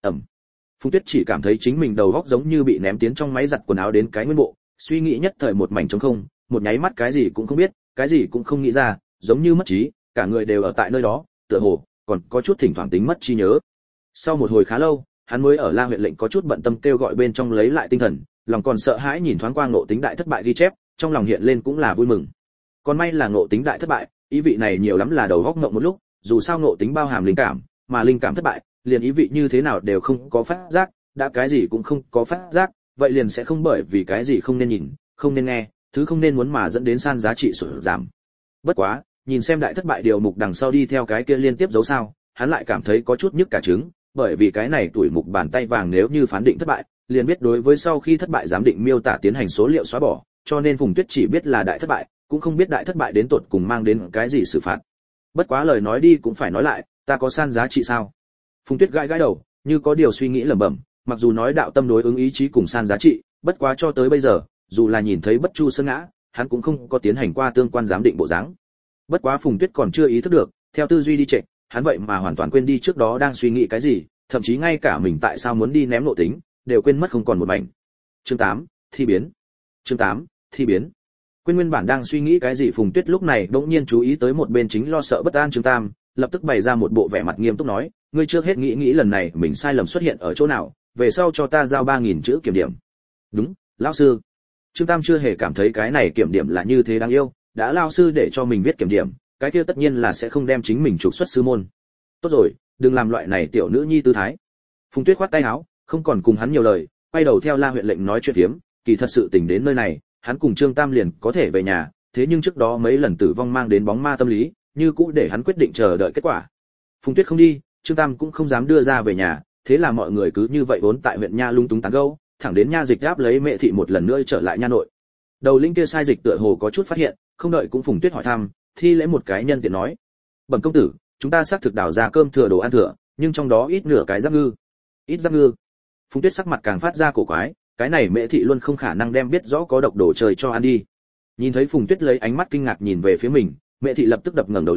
Phùng Tuyết chỉ cảm thấy chính mình đầu óc giống như bị ném tiến trong máy giặt quần áo đến cái nguyên bộ, suy nghĩ nhất thời một mảnh trống không, một nháy mắt cái gì cũng không biết, cái gì cũng không nghĩ ra, giống như mất trí, cả người đều ở tại nơi đó, tựa hồ còn có chút thỉnh thoảng tính mất trí nhớ. Sau một hồi khá lâu, hắn mới ở La huyện lệnh có chút bận tâm kêu gọi bên trong lấy lại tinh thần, lòng còn sợ hãi nhìn thoáng qua ngộ tính đại thất bại ghi chép, trong lòng hiện lên cũng là vui mừng. Còn may là ngộ tính đại thất bại, ý vị này nhiều lắm là đầu óc ngộng một lúc, dù sao ngộ tính bao hàm linh cảm, mà linh cảm thất bại, liền ý vị như thế nào đều không có phát giác, đã cái gì cũng không có phát giác, vậy liền sẽ không bởi vì cái gì không nên nhìn, không nên nghe, thứ không nên muốn mà dẫn đến san giá trị sụt giảm. Bất quá, nhìn xem đại thất bại điều mục đằng sau đi theo cái kia liên tiếp dấu sao, hắn lại cảm thấy có chút nhức cả trứng, bởi vì cái này tuổi mục bàn tay vàng nếu như phán định thất bại, liền biết đối với sau khi thất bại giám định miêu tả tiến hành số liệu xóa bỏ, cho nên Phùng Tuyết chỉ biết là đại thất bại, cũng không biết đại thất bại đến tột cùng mang đến cái gì xử phạt. Bất quá lời nói đi cũng phải nói lại, ta có san giá trị sao? Phùng Tuyết gãi gãi đầu, như có điều suy nghĩ lẩm bẩm, mặc dù nói đạo tâm đối ứng ý chí cùng san giá trị, bất quá cho tới bây giờ, dù là nhìn thấy bất chu sơn ngã, hắn cũng không có tiến hành qua tương quan giám định bộ dáng. Bất quá Phùng Tuyết còn chưa ý thức được, theo tư duy đi trệ, hắn vậy mà hoàn toàn quên đi trước đó đang suy nghĩ cái gì, thậm chí ngay cả mình tại sao muốn đi ném nộ tính, đều quên mất không còn một mảnh. Chương 8, thi biến. Chương 8, thi biến. Quên nguyên bản đang suy nghĩ cái gì Phùng Tuyết lúc này bỗng nhiên chú ý tới một bên chính lo sợ bất an Trương Tam, lập tức bày ra một bộ vẻ mặt nghiêm túc nói, ngươi trước hết nghĩ lần này mình sai lầm xuất hiện ở chỗ nào, về sau cho ta giao 3000 chữ kiểm điểm. Đúng, lão sư. Trương Tam chưa hề cảm thấy cái này kiểm điểm là như thế đáng yêu, đã lão sư để cho mình viết kiểm điểm, cái kia tất nhiên là sẽ không đem chính mình trục xuất sư môn. Tốt rồi, đừng làm loại này tiểu nữ nhi tư thái. Phùng Tuyết khoát tay áo, không còn cùng hắn nhiều lời, quay đầu theo La huyện lệnh nói chuyện phiếm, kỳ thật sự tình đến nơi này, hắn cùng Trương Tam liền có thể về nhà, thế nhưng trước đó mấy lần tử vong mang đến bóng ma tâm lý, như cũ để hắn quyết định chờ đợi kết quả. Phùng Tuyết không đi, Trương Tam cũng không dám đưa ra về nhà, thế là mọi người cứ như vậy vốn tại huyện nha lung túng tán gẫu, thẳng đến nha dịch áp lấy Mẹ thị một lần nữa trở lại nha nội. Đầu linh kia sai dịch tựa hồ có chút phát hiện, không đợi cũng Phùng Tuyết hỏi thăm, thi lễ một cái nhân tiện nói: "Bẩm công tử, chúng ta xác thực đào ra cơm thừa đồ ăn thừa, nhưng trong đó ít nửa cái giáp ngư." Ít giáp ngư? Phùng Tuyết sắc mặt càng phát ra cổ quái, cái này Mẹ thị luôn không khả năng đem biết rõ có độc đồ chơi cho ăn đi. Nhìn thấy Phùng Tuyết lấy ánh mắt kinh ngạc nhìn về phía mình, Mẹ thị lập tức đập ngẩng đầu lên,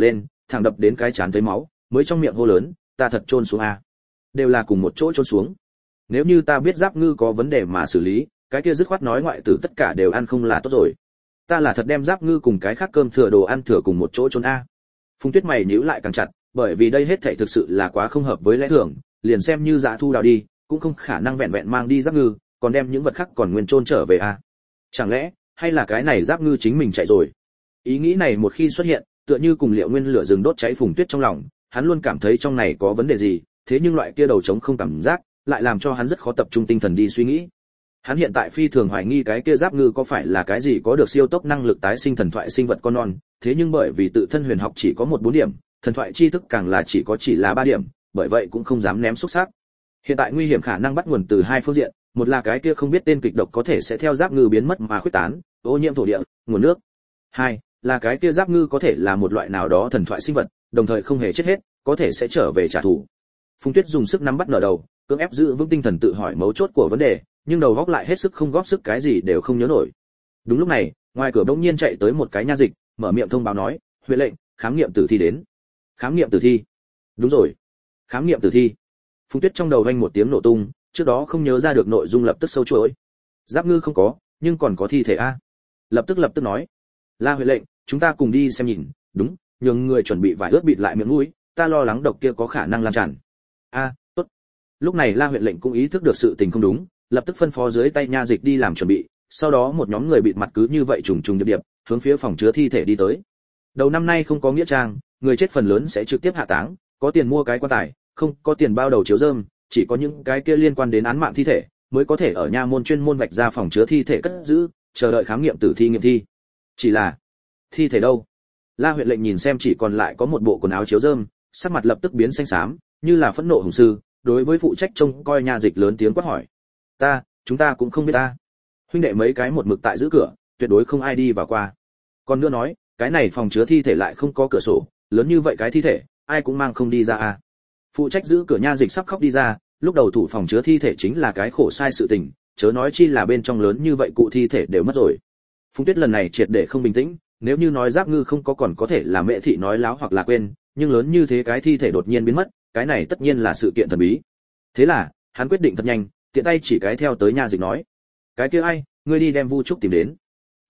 thẳng đập đến cái chán thấy máu, mới trong miệng hô lớn, ta thật chôn xuống a. Đều là cùng một chỗ chôn xuống. Nếu như ta biết Giáp Ngư có vấn đề mà xử lý, cái kia dứt khoát nói ngoại tử tất cả đều ăn không là tốt rồi. Ta là thật đem Giáp Ngư cùng cái khác cơm thừa đồ ăn thừa cùng một chỗ chôn a. Phùng Tuyết mày nhíu lại càng chặt, bởi vì đây hết thảy thực sự là quá không hợp với lẽ thường, liền xem như Dạ Thu đào đi, cũng không khả năng vẹn vẹn mang đi Giáp Ngư, còn đem những vật khác còn nguyên chôn trở về a. Chẳng lẽ, hay là cái này Giáp Ngư chính mình chạy rồi? Ý nghĩ này một khi xuất hiện, tựa như cùng liệu nguyên lửa rừng đốt cháy Phùng Tuyết trong lòng, hắn luôn cảm thấy trong này có vấn đề gì, thế nhưng loại kia đầu trống không cảm giác, lại làm cho hắn rất khó tập trung tinh thần đi suy nghĩ. Hắn hiện tại phi thường hoài nghi cái kia Giáp Ngư có phải là cái gì có được siêu tốc năng lực tái sinh thần thoại sinh vật con non, thế nhưng bởi vì tự thân huyền học chỉ có 4 điểm, thần thoại tri thức càng là chỉ là 3 điểm, bởi vậy cũng không dám ném xúc xác. Hiện tại nguy hiểm khả năng bắt nguồn từ 2 phương diện, một là cái kia không biết tên kịch độc có thể sẽ theo Giáp Ngư biến mất mà khuếch tán, ô nhiễm thổ địa, nguồn nước. 2 là cái kia Giáp Ngư có thể là một loại nào đó thần thoại sinh vật, đồng thời không hề chết hết, có thể sẽ trở về trả thù. Phùng Tuyết dùng sức nắm bắt nở đầu, cưỡng ép giữ vững tinh thần tự hỏi mấu chốt của vấn đề, nhưng đầu óc lại hết sức không góp sức, cái gì đều không nhớ nổi. Đúng lúc này, ngoài cửa bỗng nhiên chạy tới một cái nha dịch, mở miệng thông báo nói, "Huyện lệnh, khám nghiệm tử thi đến." Khám nghiệm tử thi? Đúng rồi, khám nghiệm tử thi. Phùng Tuyết trong đầu vang một tiếng nổ tung, trước đó không nhớ ra được nội dung lập tức sâu chuỗi. Giáp Ngư không có, nhưng còn có thi thể a. Lập tức nói, "La huyện lệnh, chúng ta cùng đi xem nhìn." Đúng, nhường người chuẩn bị vải ướt bịt lại miệng mũi, ta lo lắng độc kia có khả năng lan tràn. A, tốt. Lúc này La huyện lệnh cũng ý thức được sự tình không đúng, lập tức phân phó dưới tay nha dịch đi làm chuẩn bị, sau đó một nhóm người bịt mặt cứ như vậy trùng trùng điệp điệp, hướng phía phòng chứa thi thể đi tới. Đầu năm nay không có nghĩa trang, người chết phần lớn sẽ trực tiếp hạ táng, có tiền mua cái quan tài, không có tiền bao đầu chiếu rơm, chỉ có những cái kia liên quan đến án mạng thi thể mới có thể ở nha môn chuyên môn vạch ra phòng chứa thi thể cất giữ, chờ đợi khám nghiệm tử thi nghiệm thi. Chỉ là, thi thể đâu? La huyện lệnh nhìn xem chỉ còn lại có một bộ quần áo chiếu rơm, sắc mặt lập tức biến xanh xám, như là phẫn nộ hùng sư, đối với phụ trách trông coi nha dịch lớn tiếng quát hỏi. Chúng ta cũng không biết ta. Huynh đệ mấy cái một mực tại giữ cửa, tuyệt đối không ai đi vào qua. Còn nữa nói, cái này phòng chứa thi thể lại không có cửa sổ, lớn như vậy cái thi thể, ai cũng mang không đi ra à. Phụ trách giữ cửa nha dịch sắp khóc đi ra, lúc đầu thủ phòng chứa thi thể chính là cái khổ sai sự tình, chớ nói chi là bên trong lớn như vậy cụ thi thể đều mất rồi. Phùng Tuyết lần này triệt để không bình tĩnh, nếu như nói Giáp Ngư không có còn có thể là Mẹ thị nói láo hoặc là quên, nhưng lớn như thế cái thi thể đột nhiên biến mất, cái này tất nhiên là sự kiện thần bí. Thế là, hắn quyết định thật nhanh, tiện tay chỉ cái theo tới nha dịch nói, cái kia ai, ngươi đi đem Vu Trúc tìm đến.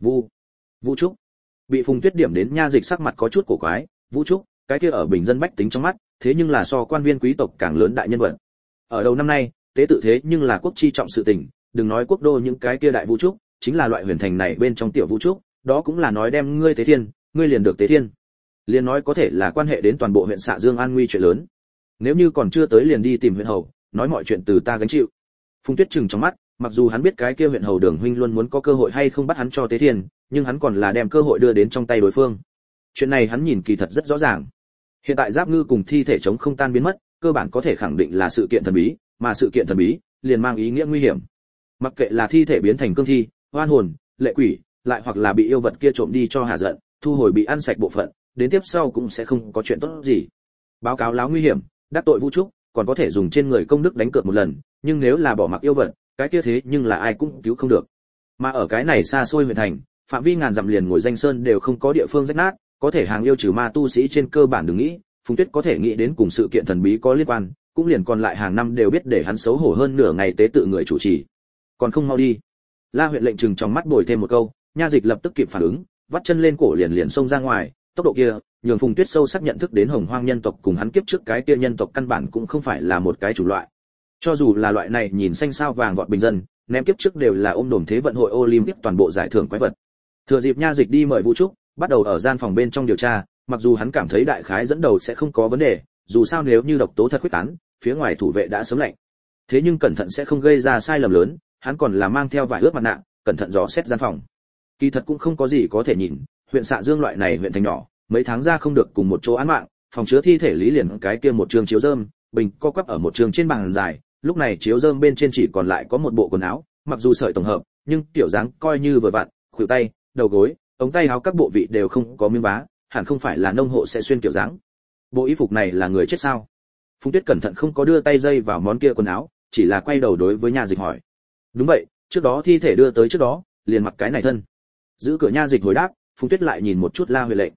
Vu Trúc? Bị Phùng Tuyết điểm đến nha dịch sắc mặt có chút cổ quái, Vu Trúc, cái kia ở bình dân bách tính trong mắt, thế nhưng là so quan viên quý tộc càng lớn đại nhân vật. Ở đầu năm nay, tế tự thế nhưng là quốc chi trọng sự tình, đừng nói quốc đô những cái kia đại Vu Trúc, chính là loại huyền thành này bên trong tiểu Vu Trúc, đó cũng là nói đem ngươi tế thiên, ngươi liền được tế thiên. Liền nói có thể là quan hệ đến toàn bộ huyện Xạ Dương an nguy chuyện lớn. Nếu như còn chưa tới liền đi tìm huyện hầu, nói mọi chuyện từ ta gánh chịu. Phùng Tuyết trừng trong mắt, mặc dù hắn biết cái kia huyện hầu Đường huynh luôn muốn có cơ hội hay không bắt hắn cho tế thiên, nhưng hắn còn là đem cơ hội đưa đến trong tay đối phương. Chuyện này hắn nhìn kỳ thật rất rõ ràng. Hiện tại Giáp Ngư cùng thi thể chống không tan biến mất, cơ bản có thể khẳng định là sự kiện thần bí, mà sự kiện thần bí liền mang ý nghĩa nguy hiểm. Mặc kệ là thi thể biến thành cương thi, oan hồn, lệ quỷ, lại hoặc là bị yêu vật kia trộm đi cho hạ giận, thu hồi bị ăn sạch bộ phận, đến tiếp sau cũng sẽ không có chuyện tốt gì. Báo cáo láo nguy hiểm, đắc tội Vu Trúc, còn có thể dùng trên người công đức đánh cược một lần, nhưng nếu là bỏ mặc yêu vật, cái kia thế nhưng là ai cũng cứu không được. Mà ở cái này xa xôi huyện thành, phạm vi ngàn dặm liền ngồi danh sơn đều không có địa phương rách nát, có thể hàng yêu trừ ma tu sĩ trên cơ bản đừng nghĩ, Phùng Tuyết có thể nghĩ đến cùng sự kiện thần bí có liên quan, cũng liền còn lại hàng năm đều biết để hắn xấu hổ hơn nửa ngày tế tự người chủ trì. Còn không mau đi. La huyện lệnh trừng trong mắt bồi thêm một câu, nha dịch lập tức kịp phản ứng, vắt chân lên cổ liền xông ra ngoài, tốc độ kia, nhường Phùng Tuyết sâu sắc nhận thức đến Hồng Hoang nhân tộc cùng hắn kiếp trước cái kia nhân tộc căn bản cũng không phải là một cái chủ loại. Cho dù là loại này nhìn xanh sao vàng vọt bình dân, ném kiếp trước đều là ôm đồm thế vận hội Olympic toàn bộ giải thưởng quái vật. Thừa dịp nha dịch đi mời Vu Trúc, bắt đầu ở gian phòng bên trong điều tra, mặc dù hắn cảm thấy đại khái dẫn đầu sẽ không có vấn đề, dù sao nếu như độc tố thật quyết tán, phía ngoài thủ vệ đã sớm lạnh. Thế nhưng cẩn thận sẽ không gây ra sai lầm lớn, hắn còn là mang theo vài ướt mặt nạ, cẩn thận dò xét gian phòng. Kỳ thật cũng không có gì có thể nhìn, huyện Xạ Dương loại này huyện thành nhỏ, mấy tháng ra không được cùng một chỗ án mạng, phòng chứa thi thể lý liền cái kia một trường chiếu rơm, bình co quắp ở một trường trên bàn dài, lúc này chiếu rơm bên trên chỉ còn lại có một bộ quần áo, mặc dù sợi tổng hợp, nhưng tiểu dáng coi như vừa vặn, khuỷu tay, đầu gối, ống tay áo các bộ vị đều không có miếng vá, hẳn không phải là nông hộ sẽ xuyên kiểu dáng. Bộ y phục này là người chết sao? Phùng Tuyết cẩn thận không có đưa tay dây vào món kia quần áo, chỉ là quay đầu đối với nha dịch hỏi. Đúng vậy, trước đó thi thể đưa tới trước đó, liền mặc cái này thân. Giữ cửa nha dịch hồi đáp, Phùng Tuyết lại nhìn một chút La Huệ lệnh.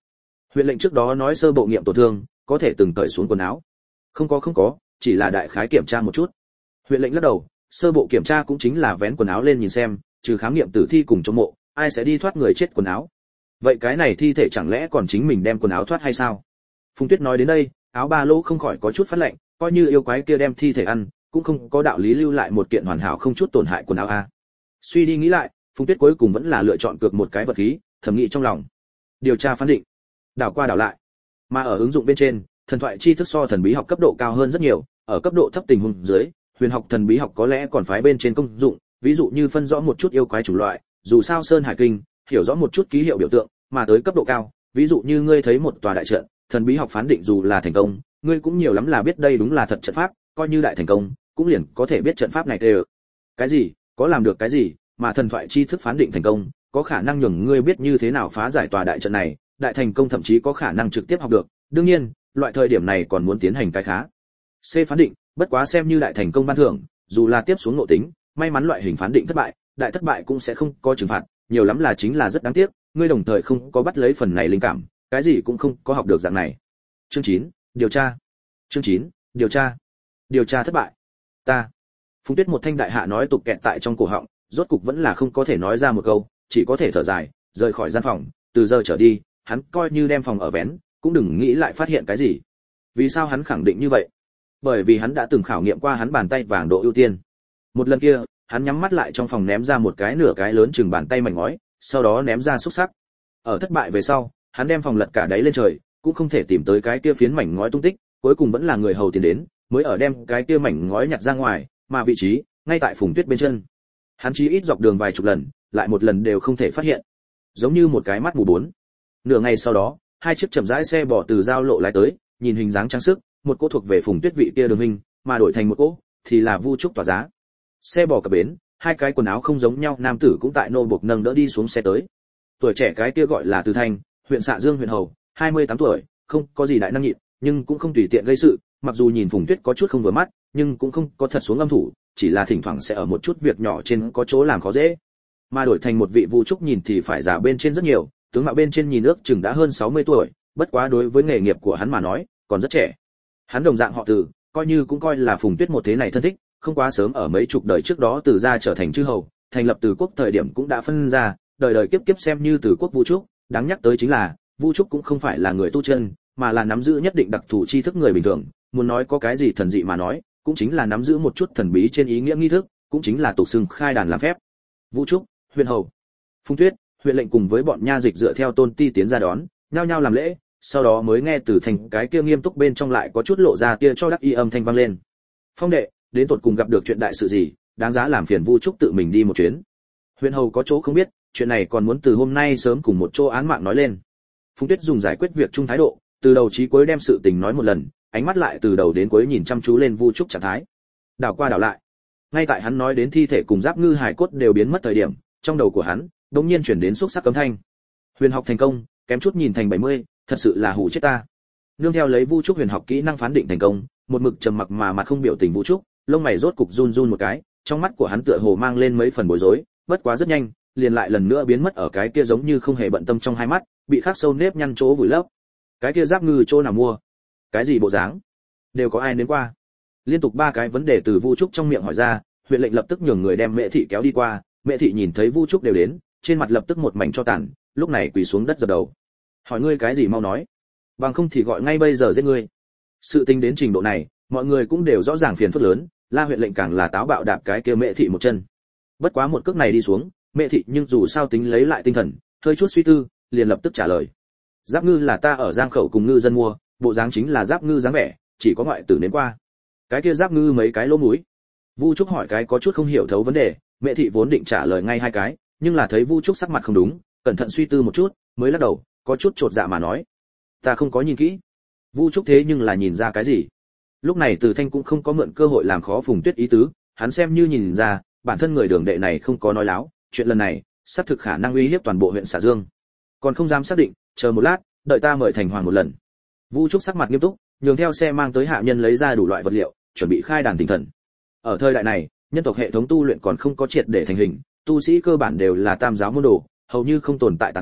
Huyện lệnh trước đó nói sơ bộ nghiệm tổn thương, có thể từng cởi xuống quần áo. Không có, chỉ là đại khái kiểm tra một chút. Huyện lệnh lắc đầu, sơ bộ kiểm tra cũng chính là vén quần áo lên nhìn xem, trừ khám nghiệm tử thi cùng trong mộ, ai sẽ đi thoát người chết quần áo. Vậy cái này thi thể chẳng lẽ còn chính mình đem quần áo thoát hay sao? Phùng Tuyết nói đến đây, áo ba lỗ không khỏi có chút phát lạnh, coi như yêu quái kia đem thi thể ăn, cũng không có đạo lý lưu lại một kiện hoàn hảo không chút tổn hại quần áo a. Suy đi nghĩ lại, Phùng Tuyết cuối cùng vẫn là lựa chọn cược một cái vật khí, thầm nghĩ trong lòng. Điều tra phán định, đảo qua đảo lại. Mà ở ứng dụng bên trên, thần thoại tri thức so thần bí học cấp độ cao hơn rất nhiều, ở cấp độ thấp tình huống dưới, huyền học thần bí học có lẽ còn phái bên trên công dụng, ví dụ như phân rõ một chút yêu quái chủng loại, dù sao sơn hải kinh, hiểu rõ một chút ký hiệu biểu tượng, mà tới cấp độ cao, ví dụ như ngươi thấy một tòa đại trận, thần bí học phán định dù là thành công, ngươi cũng nhiều lắm là biết đây đúng là thật trận pháp, coi như đại thành công, cũng liền có thể biết trận pháp này đều cái gì, có làm được cái gì, mà thần thoại tri thức phán định thành công, có khả năng nhường ngươi biết như thế nào phá giải tòa đại trận này, đại thành công thậm chí có khả năng trực tiếp học được, đương nhiên, loại thời điểm này còn muốn tiến hành cái khá. C phán định, bất quá xem như đại thành công ban thưởng, dù là tiếp xuống nội tính, may mắn loại hình phán định thất bại, đại thất bại cũng sẽ không có trừng phạt, nhiều lắm là chính là rất đáng tiếc, ngươi đồng thời không có bắt lấy phần này linh cảm, cái gì cũng không có học được dạng này. Chương 9, điều tra. Chương 9, điều tra. Điều tra thất bại. Ta. Phùng Tuyết một thanh đại hạ nói tục kẹt tại trong cổ họng, rốt cục vẫn là không có thể nói ra một câu, chỉ có thể thở dài, rời khỏi gian phòng, từ giờ trở đi, hắn coi như đem phòng ở vén, cũng đừng nghĩ lại phát hiện cái gì. Vì sao hắn khẳng định như vậy? Bởi vì hắn đã từng khảo nghiệm qua hắn bàn tay vàng độ ưu tiên. Một lần kia, hắn nhắm mắt lại trong phòng ném ra một cái nửa cái lớn chừng bàn tay mảnh ngói, sau đó ném ra xúc sắc. Ở thất bại về sau, hắn đem phòng lật cả đáy lên trời, cũng không thể tìm tới cái kia phiến mảnh ngói tung tích, cuối cùng vẫn là người hầu tiến đến, mới ở đem cái kia mảnh ngói nhặt ra ngoài, mà vị trí ngay tại Phùng Tuyết bên chân. Hắn chỉ ít dọc đường vài chục lần, lại một lần đều không thể phát hiện, giống như một cái mắt mù bốn. Nửa ngày sau đó, hai chiếc chậm rãi xe bò từ giao lộ lái tới, nhìn hình dáng trang sức, một cỗ thuộc về Phùng Tuyết vị kia đường hình, mà đổi thành một cỗ thì là Vu Trúc tỏa giá. Xe bò cập bến, hai cái quần áo không giống nhau nam tử cũng tại nô buộc nâng đỡ đi xuống xe tới. Tuổi trẻ cái kia gọi là Từ Thanh, huyện Xạ Dương huyện hầu, 28 tuổi, không có gì đại năng nhịn, nhưng cũng không tùy tiện gây sự, mặc dù nhìn Phùng Tuyết có chút không vừa mắt, nhưng cũng không có thật xuống âm thủ, chỉ là thỉnh thoảng sẽ ở một chút việc nhỏ trên có chỗ làm khó dễ. Mà đổi thành một vị Vu Trúc nhìn thì phải già bên trên rất nhiều, tướng mạo bên trên nhìn ước chừng đã hơn 60 tuổi, bất quá đối với nghề nghiệp của hắn mà nói, còn rất trẻ. Hắn đồng dạng họ Từ, coi như cũng coi là Phùng Tuyết một thế này thân thích, không quá sớm ở mấy chục đời trước đó Từ gia trở thành chư hầu, thành lập Từ quốc thời điểm cũng đã phân ra, đời đời kiếp kiếp xem như Từ quốc Vu Trúc, đáng nhắc tới chính là, Vu Trúc cũng không phải là người tu chân, mà là nắm giữ nhất định đặc thù tri thức người bình thường, muốn nói có cái gì thần dị mà nói, cũng chính là nắm giữ một chút thần bí trên ý nghĩa nghi thức, cũng chính là tục xưng khai đàn làm phép. Vu Trúc, huyện hầu, Phùng Tuyết, huyện lệnh cùng với bọn nha dịch dựa theo tôn ti tiến ra đón, nhao nhao làm lễ, sau đó mới nghe từ thành cái kia nghiêm túc bên trong lại có chút lộ ra tia cho đắc y âm thanh vang lên. Phong đệ, đến tột cùng gặp được chuyện đại sự gì, đáng giá làm phiền Vu Trúc tự mình đi một chuyến. Huyện hầu có chỗ không biết, chuyện này còn muốn từ hôm nay sớm cùng một chỗ án mạng nói lên. Phùng Tuyết dùng giải quyết việc chung thái độ, từ đầu chí cuối đem sự tình nói một lần, ánh mắt lại từ đầu đến cuối nhìn chăm chú lên Vu Trúc trạng thái. Đảo qua đảo lại. Ngay tại hắn nói đến thi thể cùng giáp ngư hài cốt đều biến mất thời điểm, trong đầu của hắn đột nhiên chuyển đến xúc sắc cấm thanh. Huyền học thành công, kém chút nhìn thành 70, thật sự là hủ chết ta. Nương theo lấy Vu Trúc huyền học kỹ năng phán định thành công, một mực trầm mặc mà mặt không biểu tình Vu Trúc, lông mày rốt cục run run một cái, trong mắt của hắn tựa hồ mang lên mấy phần bối rối, bất quá rất nhanh, liền lại lần nữa biến mất ở cái kia giống như không hề bận tâm trong hai mắt, bị khắc sâu nếp nhăn chỗ vùi lấp. Cái kia giáp ngư chỗ nào mua? Cái gì bộ dáng? Đều có ai đến qua? Liên tục ba cái vấn đề từ Vu Trúc trong miệng hỏi ra, huyện lệnh lập tức nhường người đem Mẹ thị kéo đi qua, Mẹ thị nhìn thấy Vu Trúc đều đến, trên mặt lập tức một mảnh cho tàn, lúc này quỳ xuống đất dập đầu. Hỏi ngươi cái gì mau nói, bằng không thì gọi ngay bây giờ giết ngươi. Sự tình đến trình độ này, mọi người cũng đều rõ ràng phiền phức lớn, La huyện lệnh càng là táo bạo đạp cái kia Mẹ thị một chân. Bất quá một cước này đi xuống, Mẹ thị nhưng dù sao tính lấy lại tinh thần, hơi chút suy tư, liền lập tức trả lời. Giáp ngư là ta ở Giang Khẩu cùng ngư dân mua, bộ dáng chính là giáp ngư dáng vẻ, chỉ có ngoại tử đến qua. Cái kia giáp ngư mấy cái lỗ mũi. Vu Trúc hỏi cái có chút không hiểu thấu vấn đề, Mẹ thị vốn định trả lời ngay hai cái, nhưng là thấy Vu Trúc sắc mặt không đúng, cẩn thận suy tư một chút, mới lắc đầu, có chút chột dạ mà nói, ta không có nhìn kỹ. Vu Trúc thế nhưng là nhìn ra cái gì? Lúc này Từ Thanh cũng không có mượn cơ hội làm khó Phùng Tuyết ý tứ, hắn xem như nhìn ra, bản thân người đường đệ này không có nói láo, chuyện lần này, xác thực khả năng uy hiếp toàn bộ huyện Xạ Dương. Còn không dám xác định, chờ một lát, đợi ta mời thành hoàng một lần. Vu Trúc sắc mặt nghiêm túc, nhường theo xe mang tới hạ nhân lấy ra đủ loại vật liệu, chuẩn bị khai đàn tinh thần. Ở thời đại này, nhân tộc hệ thống tu luyện còn không có triệt để thành hình, tu sĩ cơ bản đều là tam giáo môn đồ, hầu như không tồn tại tán tu,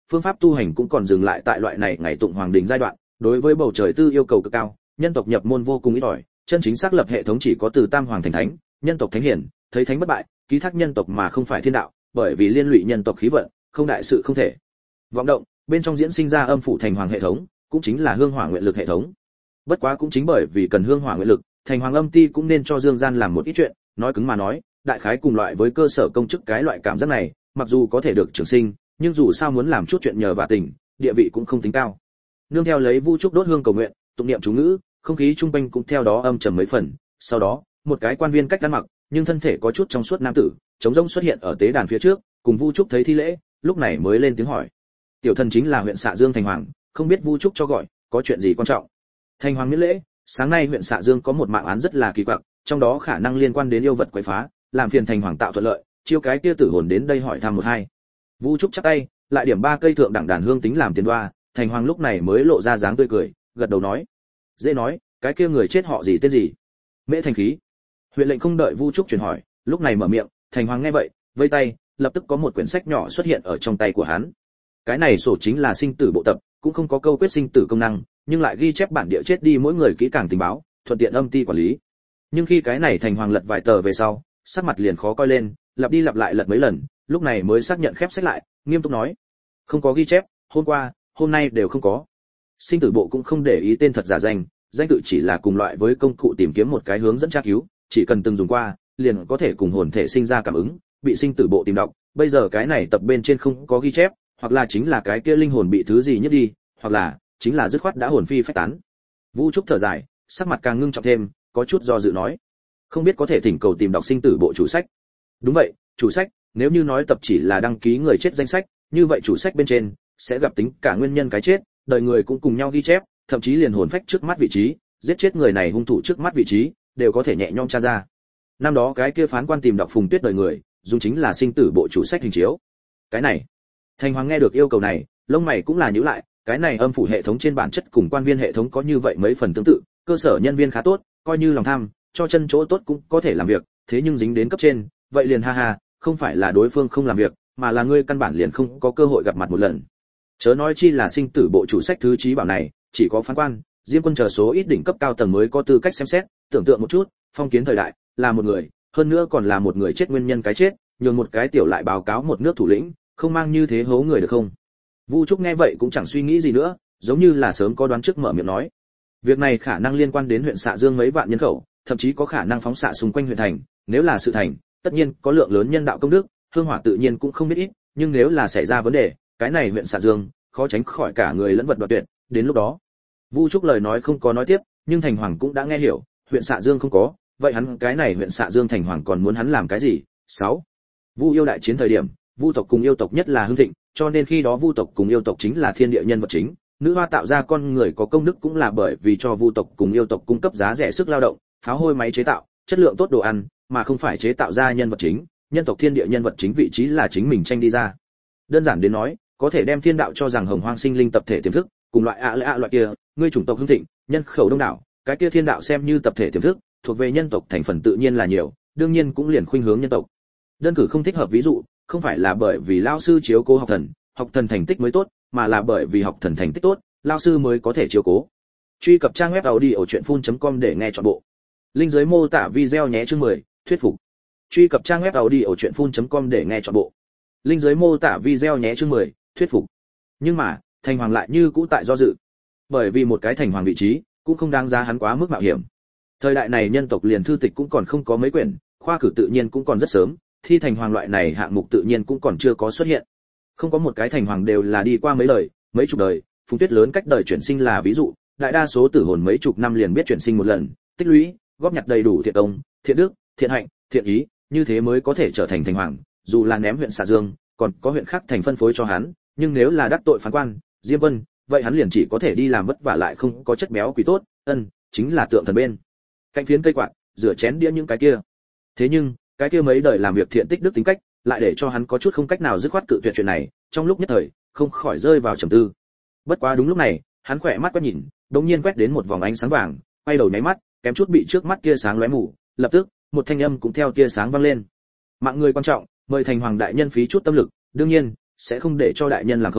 phương pháp tu hành cũng còn dừng lại tại loại này ngày tụng hoàng đình giai đoạn, đối với bầu trời tư yêu cầu cực cao, nhân tộc nhập môn vô cùng ít ỏi, chân chính xác lập hệ thống chỉ có từ tam hoàng thành thánh, nhân tộc thánh hiển, thấy thánh bất bại, ký thác nhân tộc mà không phải thiên đạo, bởi vì liên lụy nhân tộc khí vận, không đại sự không thể. Vọng động, bên trong diễn sinh ra âm phủ thành hoàng hệ thống, cũng chính là hương hỏa nguyện lực hệ thống. Bất quá cũng chính bởi vì cần hương hỏa nguyện lực, thành hoàng âm ti cũng nên cho Dương Gian làm một ít chuyện, nói cứng mà nói, đại khái cùng loại với cơ sở công chức cái loại cảm giác này, mặc dù có thể được trường sinh, nhưng dù sao muốn làm chút chuyện nhờ vả tình, địa vị cũng không tính cao. Nương theo lấy Vu Trúc đốt hương cầu nguyện, tụng niệm chú ngữ, không khí trung quanh cũng theo đó âm trầm mấy phần, sau đó, một cái quan viên cách ăn mặc, nhưng thân thể có chút trong suốt nam tử, trống rỗng xuất hiện ở tế đàn phía trước, cùng Vu Trúc thấy thi lễ, lúc này mới lên tiếng hỏi. Tiểu thần chính là huyện Xạ Dương thành hoàng, không biết Vu Trúc cho gọi, có chuyện gì quan trọng? Thành hoàng miễn lễ, sáng nay huyện Xạ Dương có một mạng án rất là kỳ quặc, trong đó khả năng liên quan đến yêu vật quấy phá, làm phiền thành hoàng tạo thuận lợi, chiêu cái kia tử hồn đến đây hỏi thăm một hai. Vu Trúc chắp tay, lại điểm 3 cây thượng đẳng đàn hương tính làm tiền đoa, thành hoàng lúc này mới lộ ra dáng tươi cười, gật đầu nói: "Dễ nói, cái kia người chết họ gì tên gì?" Mễ Thành Khí. Huyện lệnh không đợi Vu Trúc chuyển hỏi, lúc này mở miệng, thành hoàng nghe vậy, vây tay, lập tức có một quyển sách nhỏ xuất hiện ở trong tay của hắn. Cái này sổ chính là sinh tử bộ tập, cũng không có câu quyết sinh tử công năng, nhưng lại ghi chép bản địa chết đi mỗi người kỹ càng tình báo, thuận tiện âm ti quản lý. Nhưng khi cái này thành hoàng lật vài tờ về sau, sắc mặt liền khó coi lên, lặp đi lặp lại lật mấy lần, lúc này mới xác nhận khép sách lại, nghiêm túc nói: "Không có ghi chép, hôm qua, hôm nay đều không có." Sinh tử bộ cũng không để ý tên thật giả danh, danh tự chỉ là cùng loại với công cụ tìm kiếm một cái hướng dẫn tra cứu, chỉ cần từng dùng qua, liền có thể cùng hồn thể sinh ra cảm ứng, bị sinh tử bộ tìm đọc. Bây giờ cái này tập bên trên không có ghi chép, hoặc là chính là cái kia linh hồn bị thứ gì nhất đi, hoặc là chính là dứt khoát đã hồn phi phách tán. Vu Trúc thở dài, sắc mặt càng ngưng trọng thêm, có chút do dự nói: "Không biết có thể thỉnh cầu tìm đọc sinh tử bộ chủ sách?" "Đúng vậy, chủ sách, nếu như nói tập chỉ là đăng ký người chết danh sách, như vậy chủ sách bên trên sẽ gặp tính cả nguyên nhân cái chết, đời người cũng cùng nhau ghi chép, thậm chí liền hồn phách trước mắt vị trí, giết chết người này hung thủ trước mắt vị trí, đều có thể nhẹ nhõm tra ra." Năm đó cái kia phán quan tìm đọc Phùng Tuyết đời người, dùng chính là sinh tử bộ chủ sách hình chiếu. Cái này, thành hoàng nghe được yêu cầu này, lông mày cũng là nhíu lại, cái này âm phủ hệ thống trên bản chất cùng quan viên hệ thống có như vậy mấy phần tương tự, cơ sở nhân viên khá tốt, coi như lòng tham, cho chân chỗ tốt cũng có thể làm việc, thế nhưng dính đến cấp trên, vậy liền ha ha, không phải là đối phương không làm việc, mà là ngươi căn bản liền không có cơ hội gặp mặt một lần. Chớ nói chi là sinh tử bộ chủ sách thứ trí bảo này, chỉ có phán quan, Diêm Quân chờ số ít đỉnh cấp cao tầng mới có tư cách xem xét, tưởng tượng một chút, phong kiến thời đại, là một người, hơn nữa còn là một người chết nguyên nhân cái chết, nhường một cái tiểu lại báo cáo một nước thủ lĩnh, không mang như thế hố người được không? Vu Trúc nghe vậy cũng chẳng suy nghĩ gì nữa, giống như là sớm có đoán trước mở miệng nói. Việc này khả năng liên quan đến huyện Xạ Dương mấy vạn nhân khẩu, thậm chí có khả năng phóng xạ xung quanh huyện thành, nếu là sự thành, tất nhiên có lượng lớn nhân đạo công đức, hương hỏa tự nhiên cũng không biết ít, nhưng nếu là xảy ra vấn đề, cái này huyện Xạ Dương, khó tránh khỏi cả người lẫn vật đoạt tuyệt, đến lúc đó. Vu Trúc lời nói không có nói tiếp, nhưng thành hoàng cũng đã nghe hiểu, huyện Xạ Dương không có, vậy hắn cái này huyện Xạ Dương thành hoàng còn muốn hắn làm cái gì? 6. Vu yêu đại chiến thời điểm, Vu tộc cùng yêu tộc nhất là hưng thịnh, cho nên khi đó Vu tộc cùng yêu tộc chính là thiên địa nhân vật chính, nữ hoa tạo ra con người có công đức cũng là bởi vì cho Vu tộc cùng yêu tộc cung cấp giá rẻ sức lao động, pháo hôi máy chế tạo, chất lượng tốt đồ ăn, mà không phải chế tạo ra nhân vật chính, nhân tộc thiên địa nhân vật chính vị trí là chính mình tranh đi ra. Đơn giản đến nói, có thể đem thiên đạo cho rằng hồng hoang sinh linh tập thể tiềm thức, cùng loại loại kia, ngươi chủng tộc hưng thịnh, nhân khẩu đông đảo, cái kia thiên đạo xem như tập thể tiềm thức, thuộc về nhân tộc thành phần tự nhiên là nhiều, đương nhiên cũng liền khuynh hướng nhân tộc. Đơn cử không thích hợp ví dụ, không phải là bởi vì lao sư chiếu cố học thần thành tích mới tốt, mà là bởi vì học thần thành tích tốt, lao sư mới có thể chiếu cố. Truy cập trang web audiochuyenphun.com để nghe trọn bộ. Link dưới mô tả video nhé. Chương 10, thuyết phục. Truy cập trang web audiochuyenphun.com để nghe trọn bộ. Link dưới mô tả video nhé. Chương 10, thuyết phục. Nhưng mà, thành hoàng lại như cũ tại do dự. Bởi vì một cái thành hoàng vị trí, cũng không đáng giá hắn quá mức mạo hiểm. Thời đại này nhân tộc liền thư tịch cũng còn không có mấy quyển, khoa cử tự nhiên cũng còn rất sớm, thi thành hoàng loại này hạng mục tự nhiên cũng còn chưa có xuất hiện. Không có một cái thành hoàng đều là đi qua mấy đời, mấy chục đời, Phùng Tuyết lớn cách đời chuyển sinh là ví dụ, đại đa số tử hồn mấy chục năm liền biết chuyển sinh một lần, tích lũy, góp nhặt đầy đủ thiện công, thiện đức, thiện hạnh, thiện ý, như thế mới có thể trở thành thành hoàng, dù là ném huyện Xạ Dương, còn có huyện khác thành phân phối cho hắn, nhưng nếu là đắc tội phán quan, Diêm Vân, vậy hắn liền chỉ có thể đi làm vất vả lại không có chất béo quý tốt, chính là tượng thần bên. Cạnh phiến cây quạt, rửa chén đĩa những cái kia. Thế nhưng, cái kia mấy đời làm việc thiện tích đức tính cách, lại để cho hắn có chút không cách nào dứt khoát cự tuyệt chuyện này, trong lúc nhất thời, không khỏi rơi vào trầm tư. Bất quá đúng lúc này, hắn khỏe mắt quét nhìn, đột nhiên quét đến một vòng ánh sáng vàng, quay đầu nháy mắt, kém chút bị trước mắt tia sáng lóe mù, lập tức, một thanh âm cũng theo tia sáng vang lên. Mạng người quan trọng, mời thành hoàng đại nhân phí chút tâm lực, đương nhiên sẽ không để cho đại nhân làm không,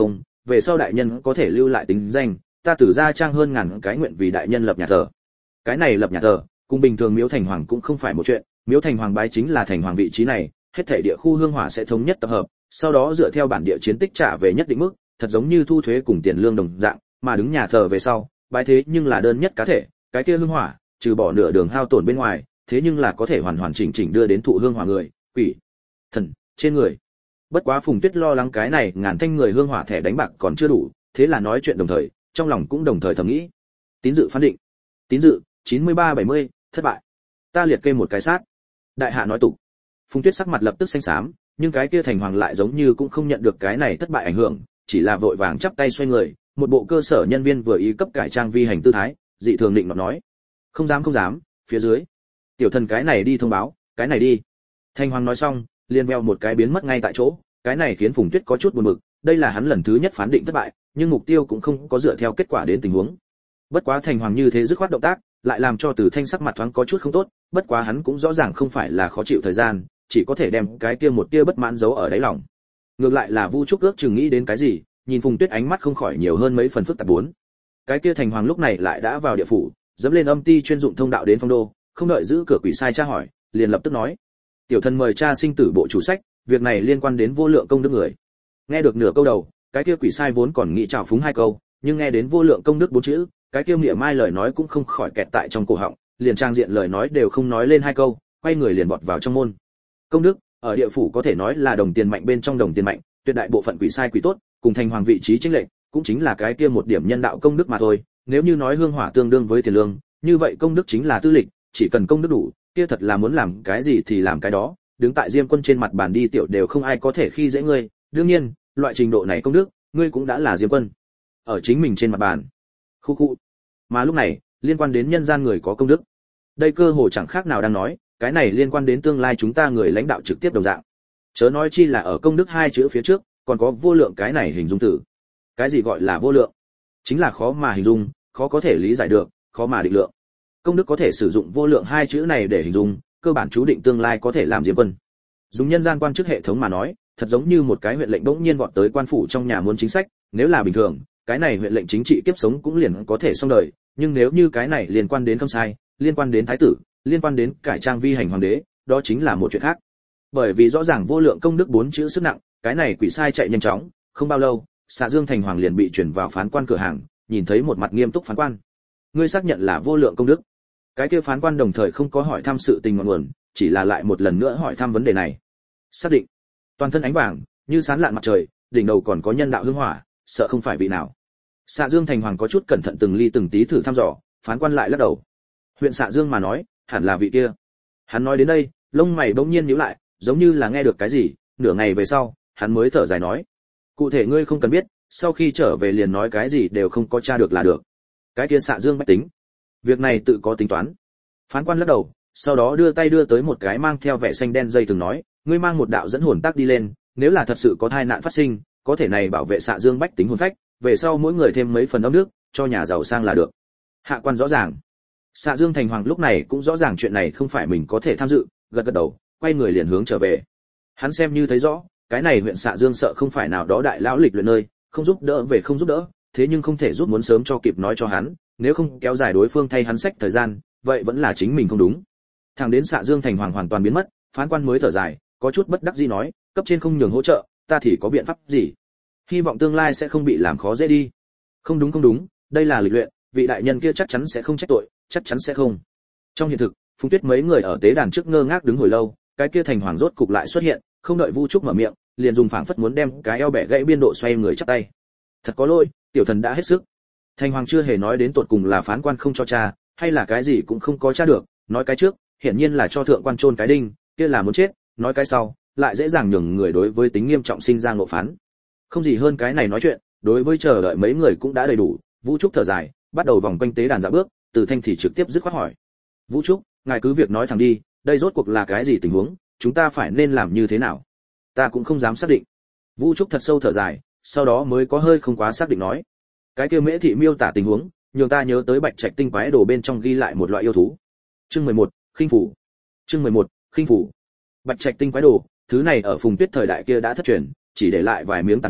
về sau đại nhân có thể lưu lại tính danh, ta Tử Gia Trang hơn ngàn cái nguyện vì đại nhân lập nhà thờ. Cái này lập nhà thờ, cùng bình thường miếu thành hoàng cũng không phải một chuyện, miếu thành hoàng bái chính là thành hoàng vị trí này, hết thảy địa khu hương hỏa sẽ thống nhất tập hợp, sau đó dựa theo bản địa chiến tích trả về nhất định mức, thật giống như thu thuế cùng tiền lương đồng dạng, mà đứng nhà thờ về sau, bái thế nhưng là đơn nhất cá thể, cái kia hương hỏa, trừ bỏ nửa đường hao tổn bên ngoài, thế nhưng là có thể hoàn hoàn chỉnh chỉnh đưa đến thụ hương hỏa người, quỷ, thần trên người. Bất quá Phùng Tuyết lo lắng cái này ngàn thanh người hương hỏa thẻ đánh bạc còn chưa đủ, thế là nói chuyện đồng thời, trong lòng cũng đồng thời thầm nghĩ. Tín dự phán định. Tín dự 93-70, thất bại. Ta liệt kê một cái sát. Đại hạ nói tục. Phùng Tuyết sắc mặt lập tức xanh xám, nhưng cái kia thành hoàng lại giống như cũng không nhận được cái này thất bại ảnh hưởng, chỉ là vội vàng chắp tay xoay người, một bộ cơ sở nhân viên vừa ý cấp cải trang vi hành tư thái, dị thường định nọt nói. Không dám, phía dưới. Tiểu thần cái này đi thông báo, cái này đi. Thành hoàng nói xong, liền veo một cái biến mất ngay tại chỗ, cái này khiến Phùng Tuyết có chút buồn bực, đây là hắn lần thứ nhất phán định thất bại, nhưng mục tiêu cũng không có dựa theo kết quả đến tình huống. Bất quá thành hoàng như thế dứt khoát động tác, lại làm cho Từ Thanh sắc mặt thoáng có chút không tốt, bất quá hắn cũng rõ ràng không phải là khó chịu thời gian, chỉ có thể đem cái kia một tia bất mãn giấu ở đáy lòng. Ngược lại là Vu Trúc ước chừng nghĩ đến cái gì, nhìn Phùng Tuyết ánh mắt không khỏi nhiều hơn mấy phần phức tạp bốn. Cái kia thành hoàng lúc này lại đã vào địa phủ, dẫm lên âm ti chuyên dụng thông đạo đến phong đô, không đợi giữ cửa quỷ sai tra hỏi, liền lập tức nói: "Tiểu thần mời cha sinh tử bộ chủ sách, việc này liên quan đến vô lượng công đức người." Nghe được nửa câu đầu, cái kia quỷ sai vốn còn nghĩ chào phúng hai câu, nhưng nghe đến vô lượng công đức bốn chữ, cái kia mỉa mai lời nói cũng không khỏi kẹt tại trong cổ họng, liền trang diện lời nói đều không nói lên hai câu, quay người liền vọt vào trong môn. Công đức ở địa phủ có thể nói là đồng tiền mạnh bên trong đồng tiền mạnh, tuyệt đại bộ phận quỷ sai quỷ tốt, cùng thành hoàng vị trí chính lệnh, cũng chính là cái kia một điểm nhân đạo công đức mà thôi. Nếu như nói hương hỏa tương đương với tiền lương, như vậy công đức chính là tư lịch, chỉ cần công đức đủ, kia thật là muốn làm cái gì thì làm cái đó, đứng tại Diêm Quân trên mặt bàn đi tiểu đều không ai có thể khi dễ ngươi. Đương nhiên, loại trình độ này công đức, ngươi cũng đã là Diêm Quân. Ở chính mình trên mặt bàn. Khu khu. Mà lúc này, liên quan đến nhân gian người có công đức. Đây cơ hồ chẳng khác nào đang nói, cái này liên quan đến tương lai chúng ta người lãnh đạo trực tiếp đồng dạng. Chớ nói chi là ở công đức hai chữ phía trước, còn có vô lượng cái này hình dung từ. Cái gì gọi là vô lượng? Chính là khó mà hình dung, khó có thể lý giải được, khó mà định lượng. Công đức có thể sử dụng vô lượng hai chữ này để hình dung, cơ bản chú định tương lai có thể làm Diêm Quân. Dùng nhân gian quan chức hệ thống mà nói, thật giống như một cái huyện lệnh bỗng nhiên vọt tới quan phủ trong nhà muốn chính sách, nếu là bình thường, cái này huyện lệnh chính trị kiếp sống cũng liền có thể xong đời, nhưng nếu như cái này liên quan đến không sai, liên quan đến thái tử, liên quan đến cải trang vi hành hoàng đế, đó chính là một chuyện khác. Bởi vì rõ ràng vô lượng công đức bốn chữ sức nặng, cái này quỷ sai chạy nhanh chóng, không bao lâu, Xạ Dương thành hoàng liền bị chuyển vào phán quan cửa hàng, nhìn thấy một mặt nghiêm túc phán quan. Ngươi xác nhận là vô lượng công đức? Cái kia phán quan đồng thời không có hỏi thăm sự tình ngọn nguồn, chỉ là lại một lần nữa hỏi thăm vấn đề này. Xác định. Toàn thân ánh vàng, như sáng lạn mặt trời, đỉnh đầu còn có nhân đạo hương hỏa, sợ không phải vị nào. Xạ Dương thành hoàng có chút cẩn thận từng ly từng tí thử thăm dò, phán quan lại lắc đầu. Huyện Xạ Dương mà nói, hẳn là vị kia. Hắn nói đến đây, lông mày bỗng nhiên nhíu lại, giống như là nghe được cái gì, nửa ngày về sau, hắn mới thở dài nói: "Cụ thể ngươi không cần biết, sau khi trở về liền nói cái gì đều không có tra được là được." Cái kia Xạ Dương bách tính, việc này tự có tính toán. Phán quan lắc đầu, sau đó đưa tay đưa tới một cái mang theo vẻ xanh đen dây từng nói: "Ngươi mang một đạo dẫn hồn tác đi lên, nếu là thật sự có tai nạn phát sinh, có thể này bảo vệ Xạ Dương bách tính hồn phách, về sau mỗi người thêm mấy phần ấm nước, cho nhà giàu sang là được." Hạ quan rõ ràng. Xạ Dương thành hoàng lúc này cũng rõ ràng chuyện này không phải mình có thể tham dự, gật gật đầu, quay người liền hướng trở về. Hắn xem như thấy rõ, cái này huyện Xạ Dương sợ không phải nào đó đại lão lịch luyện nơi, không giúp đỡ về không giúp đỡ, thế nhưng không thể giúp muốn sớm cho kịp nói cho hắn, nếu không kéo dài đối phương thay hắn sách thời gian, vậy vẫn là chính mình không đúng. Thằng đến Xạ Dương thành hoàng hoàn toàn biến mất, phán quan mới thở dài, có chút bất đắc dĩ nói: "Cấp trên không nhường hỗ trợ, ta thì có biện pháp gì? Hy vọng tương lai sẽ không bị làm khó dễ đi." Không đúng, đây là lịch luyện, vị đại nhân kia chắc chắn sẽ không trách tội, chắc chắn sẽ không. Trong hiện thực, Phùng Tuyết mấy người ở tế đàn trước ngơ ngác đứng hồi lâu, cái kia thành hoàng rốt cục lại xuất hiện, không đợi Vu Trúc mở miệng, liền dùng phảng phất muốn đem cái eo bẻ gãy biên độ xoay người chắp tay. "Thật có lỗi, tiểu thần đã hết sức." Thành hoàng chưa hề nói đến tột cùng là phán quan không cho tra, hay là cái gì cũng không có tra được, nói cái trước, hiển nhiên là cho thượng quan chôn cái đinh, kia là muốn chết, nói cái sau, lại dễ dàng nhường người đối với tính nghiêm trọng sinh ra ngộ phán. Không gì hơn cái này nói chuyện, đối với chờ đợi mấy người cũng đã đầy đủ. Vũ Trúc thở dài, bắt đầu vòng quanh tế đàn dạo bước, Từ Thanh thì trực tiếp dứt khoát hỏi: "Vũ Trúc, ngài cứ việc nói thẳng đi, đây rốt cuộc là cái gì tình huống, chúng ta phải nên làm như thế nào?" "Ta cũng không dám xác định." Vũ Trúc thật sâu thở dài, sau đó mới có hơi không quá xác định nói: "Cái kia Mễ thị miêu tả tình huống, nhường ta nhớ tới Bạch Trạch tinh quái đồ bên trong ghi lại một loại yêu thú." Chương 11, khinh phủ. Chương 11, khinh phủ. Bạch Trạch tinh quái đồ, thứ này ở Phùng Tuyết thời đại kia đã thất truyền, chỉ để lại vài miếng tàn phiến,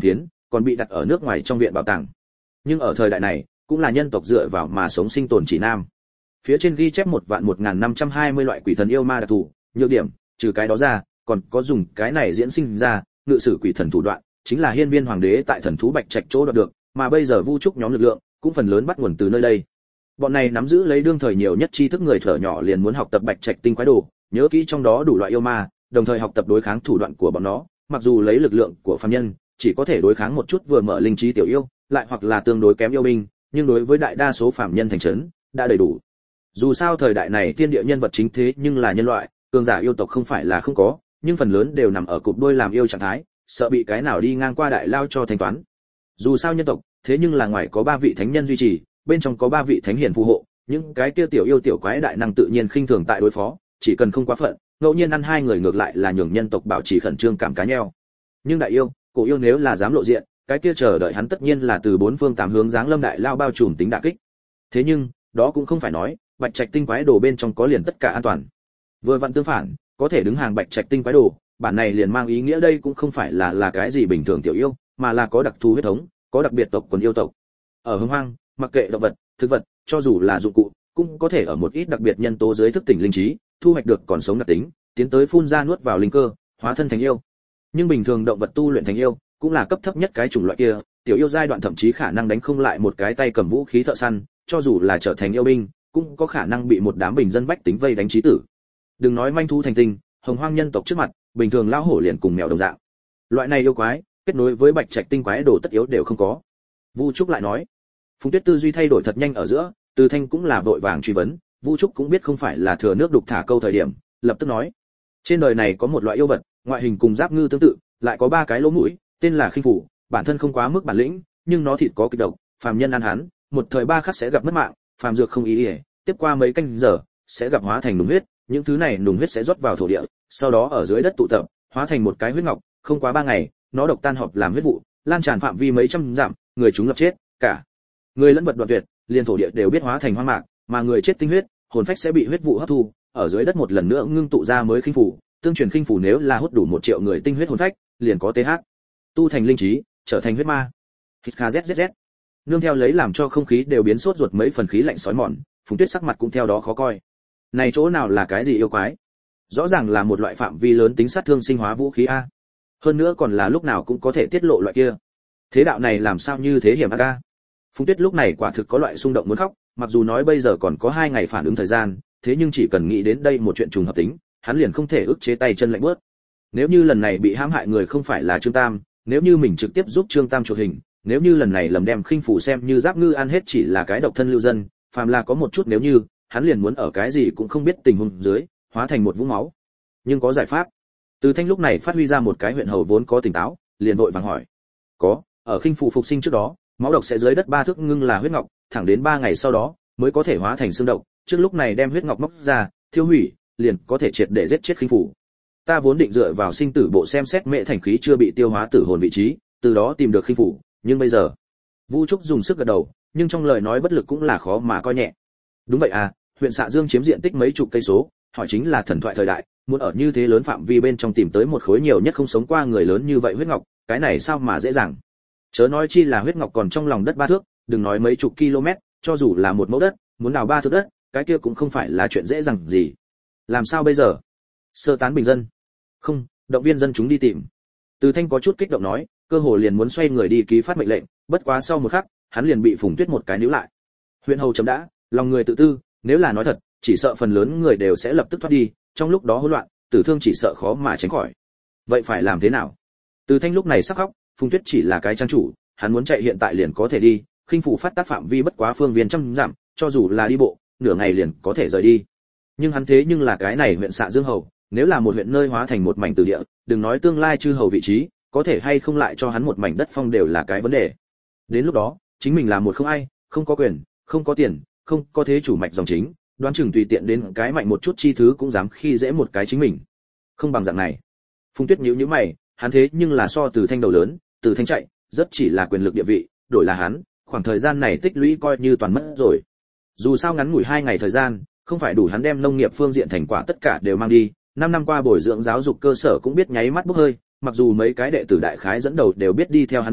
còn bị đặt ở nước ngoài trong viện bảo tàng. Nhưng ở thời đại này, cũng là nhân tộc dựa vào mà sống sinh tồn chỉ nam. Phía trên ghi chép 1.1520 loại quỷ thần yêu ma đặc thù, nhược điểm, trừ cái đó ra, còn có dùng cái này diễn sinh ra, ngự sử quỷ thần thủ đoạn, chính là hiên viên hoàng đế tại thần thú bạch trạch chỗ đoạt được, mà bây giờ Vu Trúc nhóm lực lượng cũng phần lớn bắt nguồn từ nơi đây. Bọn này nắm giữ lấy đương thời nhiều nhất tri thức người thở nhỏ liền muốn học tập bạch trạch tinh quái đồ, nhớ kỹ trong đó đủ loại yêu ma, đồng thời học tập đối kháng thủ đoạn của bọn nó, mặc dù lấy lực lượng của phàm nhân, chỉ có thể đối kháng một chút vừa mở linh trí tiểu yêu, lại hoặc là tương đối kém yêu binh, nhưng đối với đại đa số phàm nhân thành trấn, đã đầy đủ. Dù sao thời đại này thiên địa nhân vật chính thế nhưng là nhân loại, cường giả yêu tộc không phải là không có, nhưng phần lớn đều nằm ở cụp đuôi làm yêu trạng thái, sợ bị cái nào đi ngang qua đại lao cho thanh toán. Dù sao nhân tộc, thế nhưng là ngoài có 3 vị thánh nhân duy trì, bên trong có 3 vị thánh hiền phù hộ, những cái kia tiểu yêu tiểu quái đại năng tự nhiên khinh thường tại đối phó, chỉ cần không quá phận, ngẫu nhiên ăn 2 người ngược lại là nhường nhân tộc bảo trì khẩn trương cảm cá nheo. Nhưng đại yêu, cổ yêu nếu là dám lộ diện, cái kia chờ đợi hắn tất nhiên là từ 4 phương 8 hướng giáng lâm đại lao bao trùm tính đả kích. Thế nhưng, đó cũng không phải nói, bạch trạch tinh quái đồ bên trong có liền tất cả an toàn. Vừa vặn tương phản, có thể đứng hàng bạch trạch tinh quái đồ, bản này liền mang ý nghĩa đây cũng không phải là cái gì bình thường tiểu yêu, mà là có đặc thù huyết thống, có đặc biệt tộc quần yêu tộc. Ở hưng hoang, mặc kệ động vật, thực vật, cho dù là dụng cụ, cũng có thể ở một ít đặc biệt nhân tố dưới thức tỉnh linh trí, thu hoạch được còn sống đặc tính, tiến tới phun ra nuốt vào linh cơ, hóa thân thành yêu. Nhưng bình thường động vật tu luyện thành yêu, cũng là cấp thấp nhất cái chủng loại kia, tiểu yêu giai đoạn thậm chí khả năng đánh không lại một cái tay cầm vũ khí thợ săn, cho dù là trở thành yêu binh, cũng có khả năng bị một đám bình dân bách tính vây đánh chí tử. Đừng nói manh thú thành tinh, hồng hoang nhân tộc trước mặt, bình thường lão hổ liền cùng mèo đồng dạng. Loại này yêu quái, kết nối với bạch trạch tinh quái đồ tất yếu đều không có. Vu Trúc lại nói, Phùng Tuyết tư duy thay đổi thật nhanh ở giữa, Từ Thanh cũng là vội vàng truy vấn, Vu Trúc cũng biết không phải là thừa nước đục thả câu thời điểm, lập tức nói, trên đời này có một loại yêu vật, ngoại hình cùng giáp ngư tương tự, lại có 3 cái lỗ mũi, tên là khinh phủ, bản thân không quá mức bản lĩnh, nhưng nó thịt có kịch độc, phàm nhân ăn hắn, một thời 3 khắc sẽ gặp mất mạng, phàm dược không ý, tiếp qua mấy canh giờ sẽ gặp hóa thành nùng huyết, những thứ này nùng huyết sẽ rót vào thổ địa, sau đó ở dưới đất tụ tập, hóa thành một cái huyết ngọc, không quá 3 ngày, nó độc tan họp làm huyết vụ, lan tràn phạm vi mấy trăm dặm, người chúng lập chết, cả người lẫn vật đoạn tuyệt, liền thổ địa đều biết hóa thành hoang mạc, mà người chết tinh huyết, hồn phách sẽ bị huyết vụ hấp thu, ở dưới đất một lần nữa ngưng tụ ra mới khinh phủ, tương truyền khinh phủ nếu là hút đủ 1 triệu người tinh huyết hồn phách, liền có TH, tu thành linh trí, trở thành huyết ma. HKZZZ. Nương theo lấy làm cho không khí đều biến sốt ruột mấy phần khí lạnh sói mòn, Phùng Tuyết sắc mặt cũng theo đó khó coi. Này chỗ nào là cái gì yêu quái? Rõ ràng là một loại phạm vi lớn tính sát thương sinh hóa vũ khí a. Hơn nữa còn là lúc nào cũng có thể tiết lộ loại kia. Thế đạo này làm sao như thế hiểm a? Phùng Tuyết lúc này quả thực có loại xung động muốn khóc, mặc dù nói bây giờ còn có 2 ngày phản ứng thời gian, thế nhưng chỉ cần nghĩ đến đây một chuyện trùng hợp tính, hắn liền không thể ức chế tay chân lạnh bước. Nếu như lần này bị hãm hại người không phải là Trương Tam, nếu như mình trực tiếp giúp Trương Tam chụp hình, nếu như lần này lầm đem khinh phủ xem như giáp ngư ăn hết chỉ là cái độc thân lưu dân, phàm là có một chút nếu như, hắn liền muốn ở cái gì cũng không biết tình huống dưới, hóa thành một vũng máu. Nhưng có giải pháp. Từ Thanh lúc này phát huy ra một cái huyện hầu vốn có tỉnh táo, liền vội vàng hỏi. Có, ở khinh phủ phục sinh trước đó, máu độc sẽ dưới đất 3 thước ngưng là huyết ngọc, thẳng đến 3 ngày sau đó mới có thể hóa thành xương độc, trước lúc này đem huyết ngọc móc ra, thiêu hủy, liền có thể triệt để giết chết khinh phủ. Ta vốn định dựa vào sinh tử bộ xem xét mẹ thành khí chưa bị tiêu hóa tử hồn vị trí, từ đó tìm được khinh phủ, nhưng bây giờ, Vu Trúc dùng sức gật đầu, nhưng trong lời nói bất lực cũng là khó mà coi nhẹ. Đúng vậy à, huyện Xạ Dương chiếm diện tích mấy chục cây số, hỏi chính là thần thoại thời đại, muốn ở như thế lớn phạm vi bên trong tìm tới một khối nhiều nhất không sống qua người lớn như vậy huyết ngọc, cái này sao mà dễ dàng. Chớ nói chi là huyết ngọc còn trong lòng đất 3 thước, đừng nói mấy chục km, cho dù là một mẫu đất, muốn đào 3 thước đất, cái kia cũng không phải là chuyện dễ dàng gì. Làm sao bây giờ? Sơ tán bình dân? Không, động viên dân chúng đi tìm. Từ Thanh có chút kích động nói, cơ hồ liền muốn xoay người đi ký phát mệnh lệnh, bất quá sau một khắc, hắn liền bị Phùng Tuyết một cái níu lại. Huyện hầu chấm đã, lòng người tự tư, nếu là nói thật, chỉ sợ phần lớn người đều sẽ lập tức thoát đi, trong lúc đó hỗn loạn, tử thương chỉ sợ khó mà tránh khỏi. Vậy phải làm thế nào? Từ Thanh lúc này sắc khóc, Phùng Tuyết chỉ là cái trang chủ, hắn muốn chạy hiện tại liền có thể đi, khinh phủ phát tác phạm vi bất quá phương viên trăm dặm, cho dù là đi bộ, nửa ngày liền có thể rời đi. Nhưng hắn thế nhưng là cái này huyện Xạ Dương hầu, nếu là một huyện nơi hóa thành một mảnh tử địa, đừng nói tương lai chư hầu vị trí, có thể hay không lại cho hắn một mảnh đất phong đều là cái vấn đề. Đến lúc đó, chính mình là một không ai, không có quyền, không có tiền, không có thế chủ mạch dòng chính, đoán chừng tùy tiện đến cái mạnh một chút chi thứ cũng dám khi dễ một cái chính mình. Không bằng dạng này. Phùng Tuyết nhíu mày, hắn thế nhưng là so Từ Thanh đầu lớn, Từ Thanh chạy, rất chỉ là quyền lực địa vị, đổi là hắn, khoảng thời gian này tích lũy coi như toàn mất rồi. Dù sao ngắn ngủi 2 ngày thời gian, không phải đủ hắn đem nông nghiệp phương diện thành quả tất cả đều mang đi, 5 năm qua bồi dưỡng giáo dục cơ sở cũng biết nháy mắt bốc hơi, mặc dù mấy cái đệ tử đại khái dẫn đầu đều biết đi theo hắn đi,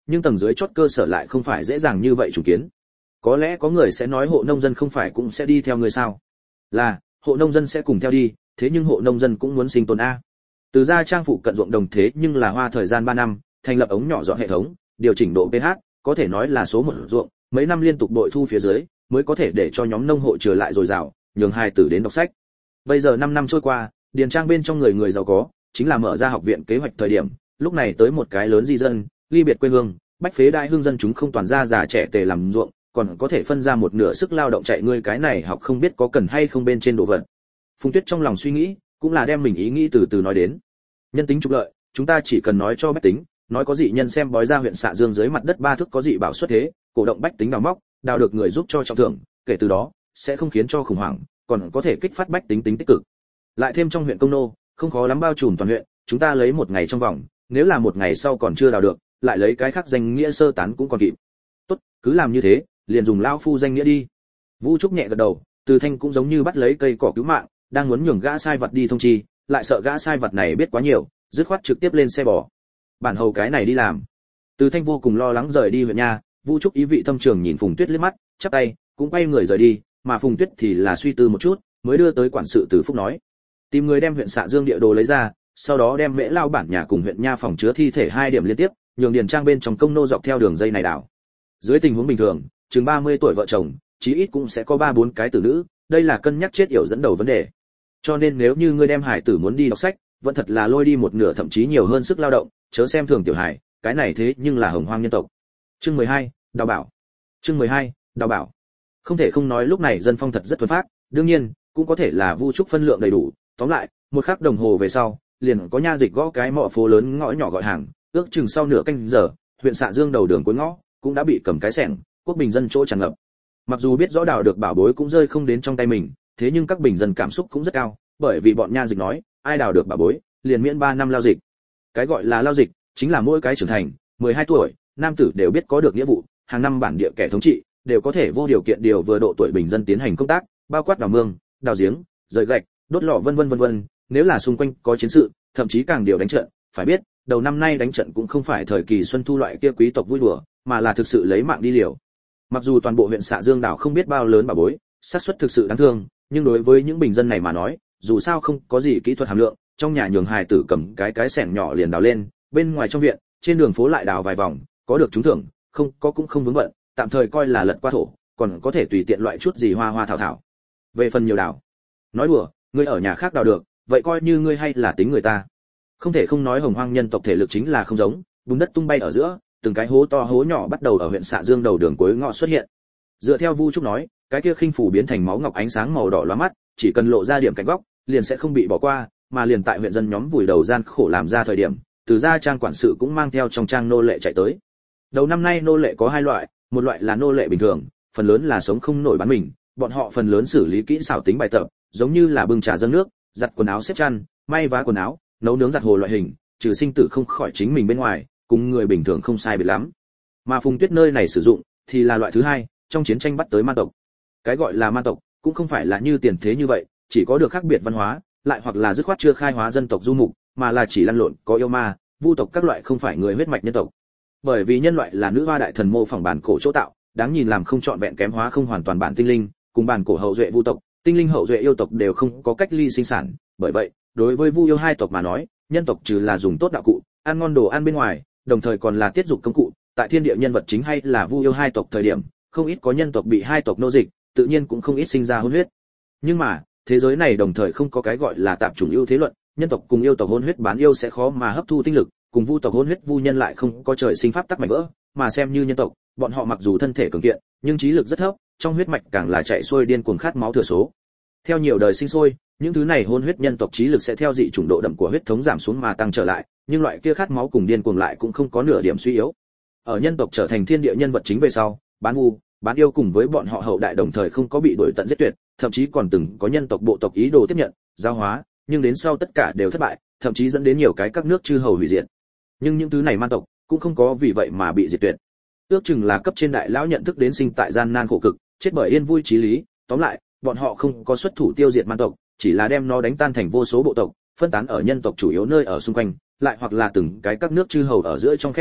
nhưng tầng dưới chót cơ sở lại không phải dễ dàng như vậy chủ kiến. Có lẽ có người sẽ nói hộ nông dân không phải cũng sẽ đi theo người sao? Là, hộ nông dân sẽ cùng theo đi, thế nhưng hộ nông dân cũng muốn sinh tồn a. Từ gia trang phụ cận ruộng đồng thế nhưng là hoa thời gian 3 năm, thành lập ống nhỏ dọn hệ thống, điều chỉnh độ pH, có thể nói là số 1 ruộng, mấy năm liên tục bội thu phía dưới, mới có thể để cho nhóm nông hộ trở lại dồi dào, nhường hài tử đến đọc sách. Bây giờ 5 năm trôi qua, điền trang bên trong người giàu có, chính là mở ra học viện kế hoạch thời điểm, lúc này tới một cái lớn di dân, ly biệt quê hương, bách phế đại hương dân chúng không toàn ra già trẻ tề làm ruộng, còn có thể phân ra một nửa sức lao động chạy ngươi cái này học không biết có cần hay không bên trên đồ vật. Phùng Tuyết trong lòng suy nghĩ, cũng là đem mình ý nghĩ từ từ nói đến. Nhân tính trục lợi, chúng ta chỉ cần nói cho bách tính, nói có dị nhân xem bói ra huyện Xạ Dương dưới mặt đất 3 thước có dị bảo xuất thế, cổ động bách tính đào móc, đào được người giúp cho trọng thưởng, kể từ đó sẽ không khiến cho khủng hoảng, còn có thể kích phát bách tính tính tích cực. Lại thêm trong huyện Công Nô, không khó lắm bao trùm toàn huyện, chúng ta lấy 1 ngày trong vòng, nếu là 1 ngày sau còn chưa đào được, lại lấy cái khác danh nghĩa sơ tán cũng còn kịp. Tốt, cứ làm như thế, liền dùng lão phu danh nghĩa đi. Vũ Trúc nhẹ gật đầu, Từ Thanh cũng giống như bắt lấy cây cỏ cứu mạng, đang muốn nhường gã sai vật đi thông chi, lại sợ gã sai vật này biết quá nhiều, dứt khoát trực tiếp lên xe bò. Bản hầu cái này đi làm. Từ Thanh vô cùng lo lắng rời đi huyện nha, Vũ Trúc ý vị thâm trường nhìn Phùng Tuyết liếc mắt, chắp tay, cũng quay người rời đi, mà Phùng Tuyết thì là suy tư một chút, mới đưa tới quản sự Từ Phúc nói, tìm người đem huyện Xạ Dương địa đồ lấy ra, sau đó đem mễ lao bản nhà cùng huyện nha phòng chứa thi thể 2 điểm liên tiếp, nhường điền trang bên trong công nô dọc theo đường dây này đảo. Dưới tình huống bình thường, chừng 30 tuổi vợ chồng, chí ít cũng sẽ có 3-4 cái tử nữ, đây là cân nhắc chết yểu dẫn đầu vấn đề. Cho nên nếu như ngươi đem hải tử muốn đi đọc sách, vẫn thật là lôi đi một nửa thậm chí nhiều hơn sức lao động, chớ xem thường tiểu hải, cái này thế nhưng là hồng hoang nhân tộc. Chương 12, đào bảo. Chương 12, đào bảo. Không thể không nói lúc này dân phong thật rất thuần phát, đương nhiên, cũng có thể là Vu Trúc phân lượng đầy đủ, tóm lại, một khắc đồng hồ về sau, liền có nha dịch gõ cái mọ phố lớn ngõ nhỏ gọi hàng, ước chừng sau nửa canh giờ, huyện Xạ Dương đầu đường cuối ngõ cũng đã bị cầm cái xẻng, quốc bình dân chỗ tràn ngập. Mặc dù biết rõ đào được bảo bối cũng rơi không đến trong tay mình, thế nhưng các bình dân cảm xúc cũng rất cao, bởi vì bọn nha dịch nói, ai đào được bảo bối, liền miễn 3 năm lao dịch. Cái gọi là lao dịch, chính là mỗi cái trưởng thành, 12 tuổi, nam tử đều biết có được nghĩa vụ, hàng năm bản địa kẻ thống trị đều có thể vô điều kiện điều vừa độ tuổi bình dân tiến hành công tác, bao quát đào mương, đào giếng, rời gạch, đốt lò vân vân, nếu là xung quanh có chiến sự, thậm chí càng điều đánh trận, phải biết, đầu năm nay đánh trận cũng không phải thời kỳ xuân thu loại kia quý tộc vui đùa, mà là thực sự lấy mạng đi liều. Mặc dù toàn bộ huyện Xạ Dương đảo không biết bao lớn bảo bối, xác suất thực sự đáng thương, nhưng đối với những bình dân này mà nói, dù sao không có gì kỹ thuật hàm lượng, trong nhà nhường hài tử cầm cái xẻng nhỏ liền đào lên, bên ngoài trong viện, trên đường phố lại đào vài vòng, có được trúng thưởng, không có cũng không vướng bận, tạm thời coi là lật qua thổ, còn có thể tùy tiện loại chút gì hoa thảo. Về phần nhiều đào, nói đùa, ngươi ở nhà khác đào được, vậy coi như ngươi hay là tính người ta. Không thể không nói hồng hoang nhân tộc thể lực chính là không giống, bùn đất tung bay ở giữa, từng cái hố to hố nhỏ bắt đầu ở huyện Xạ Dương đầu đường cuối ngõ xuất hiện. Dựa theo Vu Trúc nói, cái kia khinh phủ biến thành máu ngọc ánh sáng màu đỏ lóa mắt, chỉ cần lộ ra điểm cạnh góc, liền sẽ không bị bỏ qua, mà liền tại huyện dân nhóm vùi đầu gian khổ làm ra thời điểm, từ gia trang quản sự cũng mang theo trong trang nô lệ chạy tới. Đầu năm nay nô lệ có 2 loại, một loại là nô lệ bình thường, phần lớn là sống không nổi bán mình, bọn họ phần lớn xử lý kỹ xảo tính bài tập, giống như là bưng trà dâng nước, giặt quần áo xếp chăn, may vá quần áo, nấu nướng giặt hồ loại hình, trừ sinh tử không khỏi chính mình bên ngoài, cùng người bình thường không sai biệt lắm. Mà Phùng Tuyết nơi này sử dụng thì là loại thứ 2, trong chiến tranh bắt tới man tộc. Cái gọi là man tộc cũng không phải là như tiền thế như vậy, chỉ có được khác biệt văn hóa, lại hoặc là dứt khoát chưa khai hóa dân tộc du mục, mà là chỉ lăn lộn có yêu ma, vu tộc các loại không phải người huyết mạch nhân tộc. Bởi vì nhân loại là nữ hoa đại thần mô phỏng bản cổ chỗ tạo, đáng nhìn làm không trọn vẹn kém hóa không hoàn toàn bản tinh linh, cùng bản cổ hậu duệ vu tộc, tinh linh hậu duệ yêu tộc đều không có cách ly sinh sản, bởi vậy, đối với vu yêu hai tộc mà nói, nhân tộc trừ là dùng tốt đạo cụ, ăn ngon đồ ăn bên ngoài, đồng thời còn là tiết dục công cụ, tại thiên địa nhân vật chính hay là vu yêu hai tộc thời điểm, không ít có nhân tộc bị hai tộc nô dịch, tự nhiên cũng không ít sinh ra hôn huyết. Nhưng mà, thế giới này đồng thời không có cái gọi là tạp chủng ưu thế luận, nhân tộc cùng yêu tộc hôn huyết bán yêu sẽ khó mà hấp thu tinh lực, cùng vu tộc hôn huyết vu nhân lại không có trời sinh pháp tắc mảnh vỡ, mà xem như nhân tộc, bọn họ mặc dù thân thể cường kiện, nhưng trí lực rất thấp, trong huyết mạch càng là chạy xuôi điên cuồng khát máu thừa số. Theo nhiều đời sinh sôi, những thứ này hôn huyết nhân tộc trí lực sẽ theo dị chủng độ đậm của huyết thống giảm xuống mà tăng trở lại, nhưng loại kia khát máu cùng điên cuồng lại cũng không có nửa điểm suy yếu. Ở nhân tộc trở thành thiên địa nhân vật chính về sau, bán vu, bán yêu cùng với bọn họ hậu đại đồng thời không có bị đuổi tận giết tuyệt, thậm chí còn từng có nhân tộc bộ tộc ý đồ tiếp nhận, giáo hóa, nhưng đến sau tất cả đều thất bại, thậm chí dẫn đến nhiều cái các nước chư hầu hủy diệt. Nhưng những thứ này man tộc cũng không có vì vậy mà bị diệt tuyệt. Ước chừng là cấp trên đại lão nhận thức đến sinh tại gian nan khổ cực, chết bởi yên vui chí lý, tóm lại, bọn họ không có xuất thủ tiêu diệt man tộc, chỉ là đem nó đánh tan thành vô số bộ tộc, phân tán ở nhân tộc chủ yếu nơi ở xung quanh, lại hoặc là từng cái các nước chư hầu ở giữa trong khe hẹp,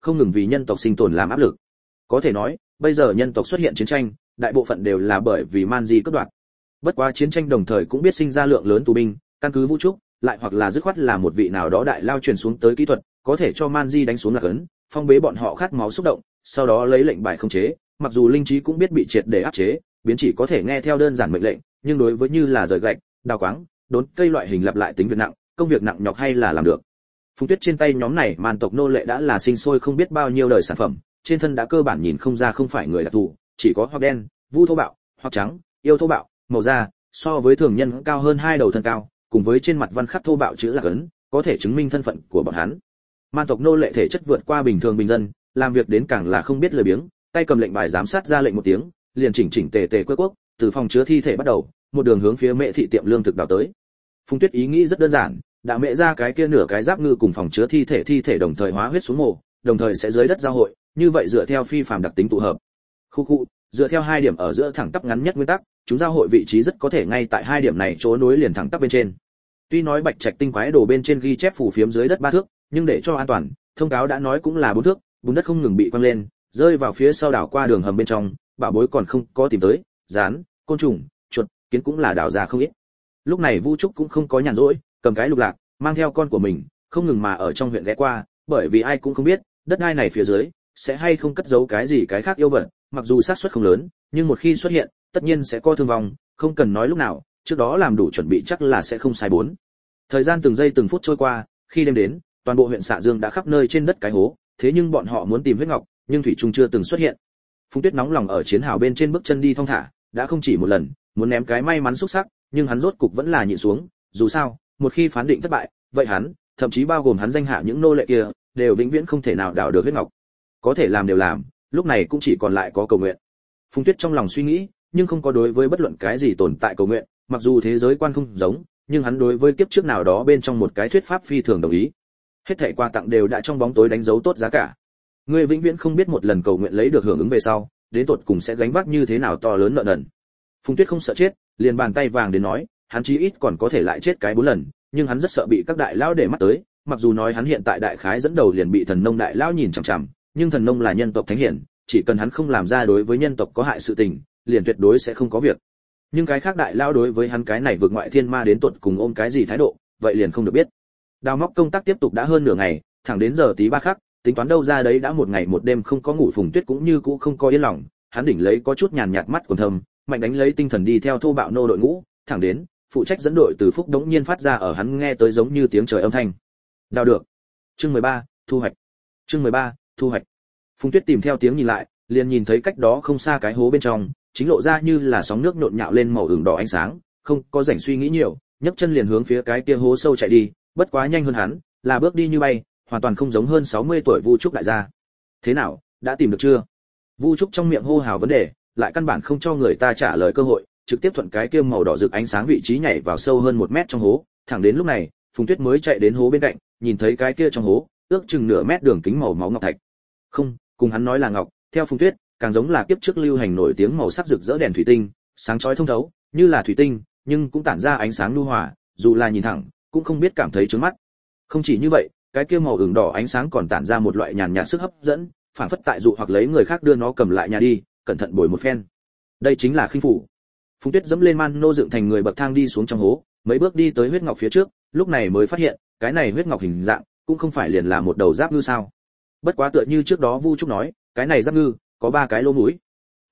không ngừng vì nhân tộc sinh tồn làm áp lực. Có thể nói, bây giờ nhân tộc xuất hiện chiến tranh, đại bộ phận đều là bởi vì Man Di cướp đoạt. Bất quá chiến tranh đồng thời cũng biết sinh ra lượng lớn tù binh, căn cứ vũ trúc, lại hoặc là dứt khoát là một vị nào đó đại lao truyền xuống tới kỹ thuật, có thể cho Man Di đánh xuống lạc ấn, phong bế bọn họ khát máu xúc động, sau đó lấy lệnh bài khống chế, mặc dù linh trí cũng biết bị triệt để áp chế, biến chỉ có thể nghe theo đơn giản mệnh lệnh, nhưng đối với như là rời gạch, đào quáng, đốn cây loại hình lặp lại tính việc nặng, công việc nặng nhọc hay là làm được. Phùng Tuyết trên tay nhóm này man tộc nô lệ đã là sinh sôi không biết bao nhiêu đời sản phẩm, trên thân đã cơ bản nhìn không ra không phải người đặc thù, chỉ có hoặc đen, vu thô bạo, hoặc trắng, yêu thô bạo, màu da so với thường nhân cao hơn 2 đầu thân cao, cùng với trên mặt văn khắc thô bạo chữ lạc ấn, có thể chứng minh thân phận của bọn hắn. Man tộc nô lệ thể chất vượt qua bình thường bình dân, làm việc đến càng là không biết lười biếng, tay cầm lệnh bài giám sát ra lệnh một tiếng, liền chỉnh chỉnh tề tề quét quốc, từ phòng chứa thi thể bắt đầu, một đường hướng phía Mễ thị tiệm lương thực đào tới. Phùng Tuyết ý nghĩ rất đơn giản, đã mẹ ra cái kia nửa cái giáp ngư cùng phòng chứa thi thể đồng thời hóa huyết xuống mồ, đồng thời sẽ dưới đất giao hội, như vậy dựa theo phi phàm đặc tính tụ hợp. Khu dựa theo 2 điểm ở giữa thẳng tắp ngắn nhất nguyên tắc, chúng giao hội vị trí rất có thể ngay tại 2 điểm này chỗ nối liền thẳng tắp bên trên. Tuy nói bạch trạch tinh quái đồ bên trên ghi chép phủ phiếm dưới đất 3 thước, nhưng để cho an toàn, thông cáo đã nói cũng là 4 thước, bùn đất không ngừng bị quăng lên, rơi vào phía sau đảo qua đường hầm bên trong, bảo bối còn không có tìm tới, rán, côn trùng, chuột, kiến cũng là đảo ra không ít. Lúc này Vu Trúc cũng không có nhàn rỗi, cầm cái lục lạc, mang theo con của mình, không ngừng mà ở trong huyện ghé qua, bởi vì ai cũng không biết, đất đai này phía dưới sẽ hay không cất giấu cái gì cái khác yêu vật, mặc dù xác suất không lớn, nhưng một khi xuất hiện, tất nhiên sẽ có thương vong, không cần nói lúc nào, trước đó làm đủ chuẩn bị chắc là sẽ không sai bốn. Thời gian từng giây từng phút trôi qua, khi đêm đến, toàn bộ huyện Xạ Dương đã khắp nơi trên đất cái hố, thế nhưng bọn họ muốn tìm huyết ngọc, nhưng thủy trung chưa từng xuất hiện. Phùng Tuyết nóng lòng ở chiến hào bên trên bước chân đi thong thả, đã không chỉ một lần, muốn ném cái may mắn xúc sắc, nhưng hắn rốt cục vẫn là nhịn xuống, dù sao, một khi phán định thất bại, vậy hắn, thậm chí bao gồm hắn danh hạ những nô lệ kia, đều vĩnh viễn không thể nào đào được huyết ngọc. Có thể làm đều làm, lúc này cũng chỉ còn lại có cầu nguyện. Phùng Tuyết trong lòng suy nghĩ, nhưng không có đối với bất luận cái gì tồn tại cầu nguyện, mặc dù thế giới quan không giống, nhưng hắn đối với kiếp trước nào đó bên trong một cái thuyết pháp phi thường đồng ý. Hết thảy quà tặng đều đã trong bóng tối đánh dấu tốt giá cả. Ngươi vĩnh viễn không biết một lần cầu nguyện lấy được hưởng ứng về sau, đến tột cùng sẽ gánh vác như thế nào to lớn nợ nần. Phùng Tuyết không sợ chết, liền bàn tay vàng đến nói, hắn chí ít còn có thể lại chết cái 4 lần, nhưng hắn rất sợ bị các đại lão để mắt tới, mặc dù nói hắn hiện tại đại khái dẫn đầu liền bị thần nông đại lão nhìn chằm chằm, nhưng thần nông là nhân tộc thánh hiển, chỉ cần hắn không làm ra đối với nhân tộc có hại sự tình, liền tuyệt đối sẽ không có việc. Nhưng cái khác đại lão đối với hắn cái này vượt ngoại thiên ma đến tột cùng ôm cái gì thái độ, vậy liền không được biết. Đào móc công tác tiếp tục đã hơn nửa ngày, thẳng đến giờ tí 3 khắc, tính toán đâu ra đấy đã một ngày một đêm không có ngủ. Phùng Tuyết cũng như cũ không có yên lòng, hắn đỉnh lấy có chút nhàn nhạt mắt còn thầm, mạnh đánh lấy tinh thần đi theo thô bạo nô đội ngũ, thẳng đến phụ trách dẫn đội từ Phúc đống nhiên phát ra ở hắn nghe tới giống như tiếng trời âm thanh. Đào được. Chương 13, thu hoạch. Chương 13, thu hoạch. Phùng Tuyết tìm theo tiếng nhìn lại, liền nhìn thấy cách đó không xa cái hố bên trong, chính lộ ra như là sóng nước nhộn nhạo lên màu ửng đỏ ánh sáng, không có rảnh suy nghĩ nhiều, nhấc chân liền hướng phía cái kia hố sâu chạy đi, bất quá nhanh hơn hắn, là bước đi như bay, hoàn toàn không giống hơn 60 tuổi Vu Trúc đại gia. Thế nào, đã tìm được chưa? Vu Trúc trong miệng hô hào vấn đề, lại căn bản không cho người ta trả lời cơ hội, trực tiếp thuận cái kia màu đỏ rực ánh sáng vị trí nhảy vào sâu hơn 1 mét trong hố, thẳng đến lúc này, Phùng Tuyết mới chạy đến hố bên cạnh, nhìn thấy cái kia trong hố, ước chừng nửa mét đường kính màu máu ngọc thạch. Không, cùng hắn nói là ngọc, theo Phùng Tuyết, càng giống là kiếp trước lưu hành nổi tiếng màu sắc rực rỡ đèn thủy tinh, sáng chói thông thấu, như là thủy tinh, nhưng cũng tản ra ánh sáng nhu hòa, dù là nhìn thẳng, cũng không biết cảm thấy chói mắt. Không chỉ như vậy, cái kia màu ửng đỏ ánh sáng còn tản ra một loại nhàn nhạt sức hấp dẫn, phản phất tại dụ hoặc lấy người khác đưa nó cầm lại nhà đi, cẩn thận bồi một phen. Đây chính là khinh phủ. Phùng Tuyết dẫm lên man nô dựng thành người bậc thang đi xuống trong hố, mấy bước đi tới huyết ngọc phía trước, lúc này mới phát hiện, cái này huyết ngọc hình dạng cũng không phải liền là một đầu giáp ngư sao? Bất quá tựa như trước đó Vu Trúc nói, cái này giáp ngư có 3 cái lỗ mũi.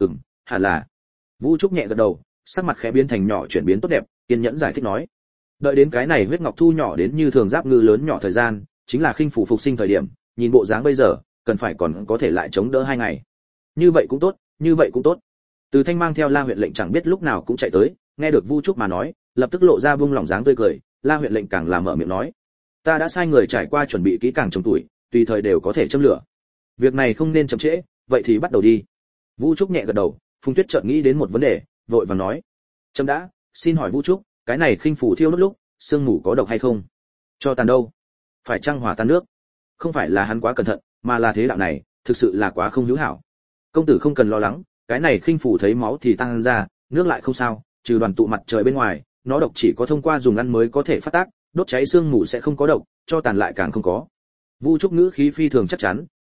Hẳn là. Vu Trúc nhẹ gật đầu, sắc mặt khẽ biến thành nhỏ chuyển biến tốt đẹp, kiên nhẫn giải thích nói. Đợi đến cái này huyết ngọc thu nhỏ đến như thường giáp ngư lớn nhỏ thời gian, chính là khinh phủ phục sinh thời điểm, nhìn bộ dáng bây giờ, cần phải còn có thể lại chống đỡ 2 ngày. Như vậy cũng tốt, như vậy cũng tốt. Từ Thanh mang theo La huyện lệnh chẳng biết lúc nào cũng chạy tới, nghe được Vu Trúc mà nói, lập tức lộ ra buông lỏng dáng tươi cười, La huyện lệnh càng làm mở miệng nói: "Ta đã sai người trải qua chuẩn bị kỹ càng trồng tuổi, tùy thời đều có thể châm lửa. Việc này không nên chậm trễ, vậy thì bắt đầu đi." Vu Trúc nhẹ gật đầu, Phùng Tuyết chợt nghĩ đến một vấn đề, vội vàng nói: "Chấm đã, xin hỏi Vu Trúc, cái này khinh phủ thiêu lúc sương mù có độc hay không? Cho tàn đâu? Phải chăng hỏa tan nước?" Không phải là hắn quá cẩn thận, mà là thế đạo này thực sự là quá không hữu hảo. Công tử không cần lo lắng, cái này khinh phủ thấy máu thì tăng ra, nước lại không sao, trừ đoàn tụ mặt trời bên ngoài, nó độc chỉ có thông qua dùng ăn mới có thể phát tác, đốt cháy xương mù sẽ không có độc, cho tàn lại càng không có. Vu Trúc ngữ khí phi thường chắc chắn,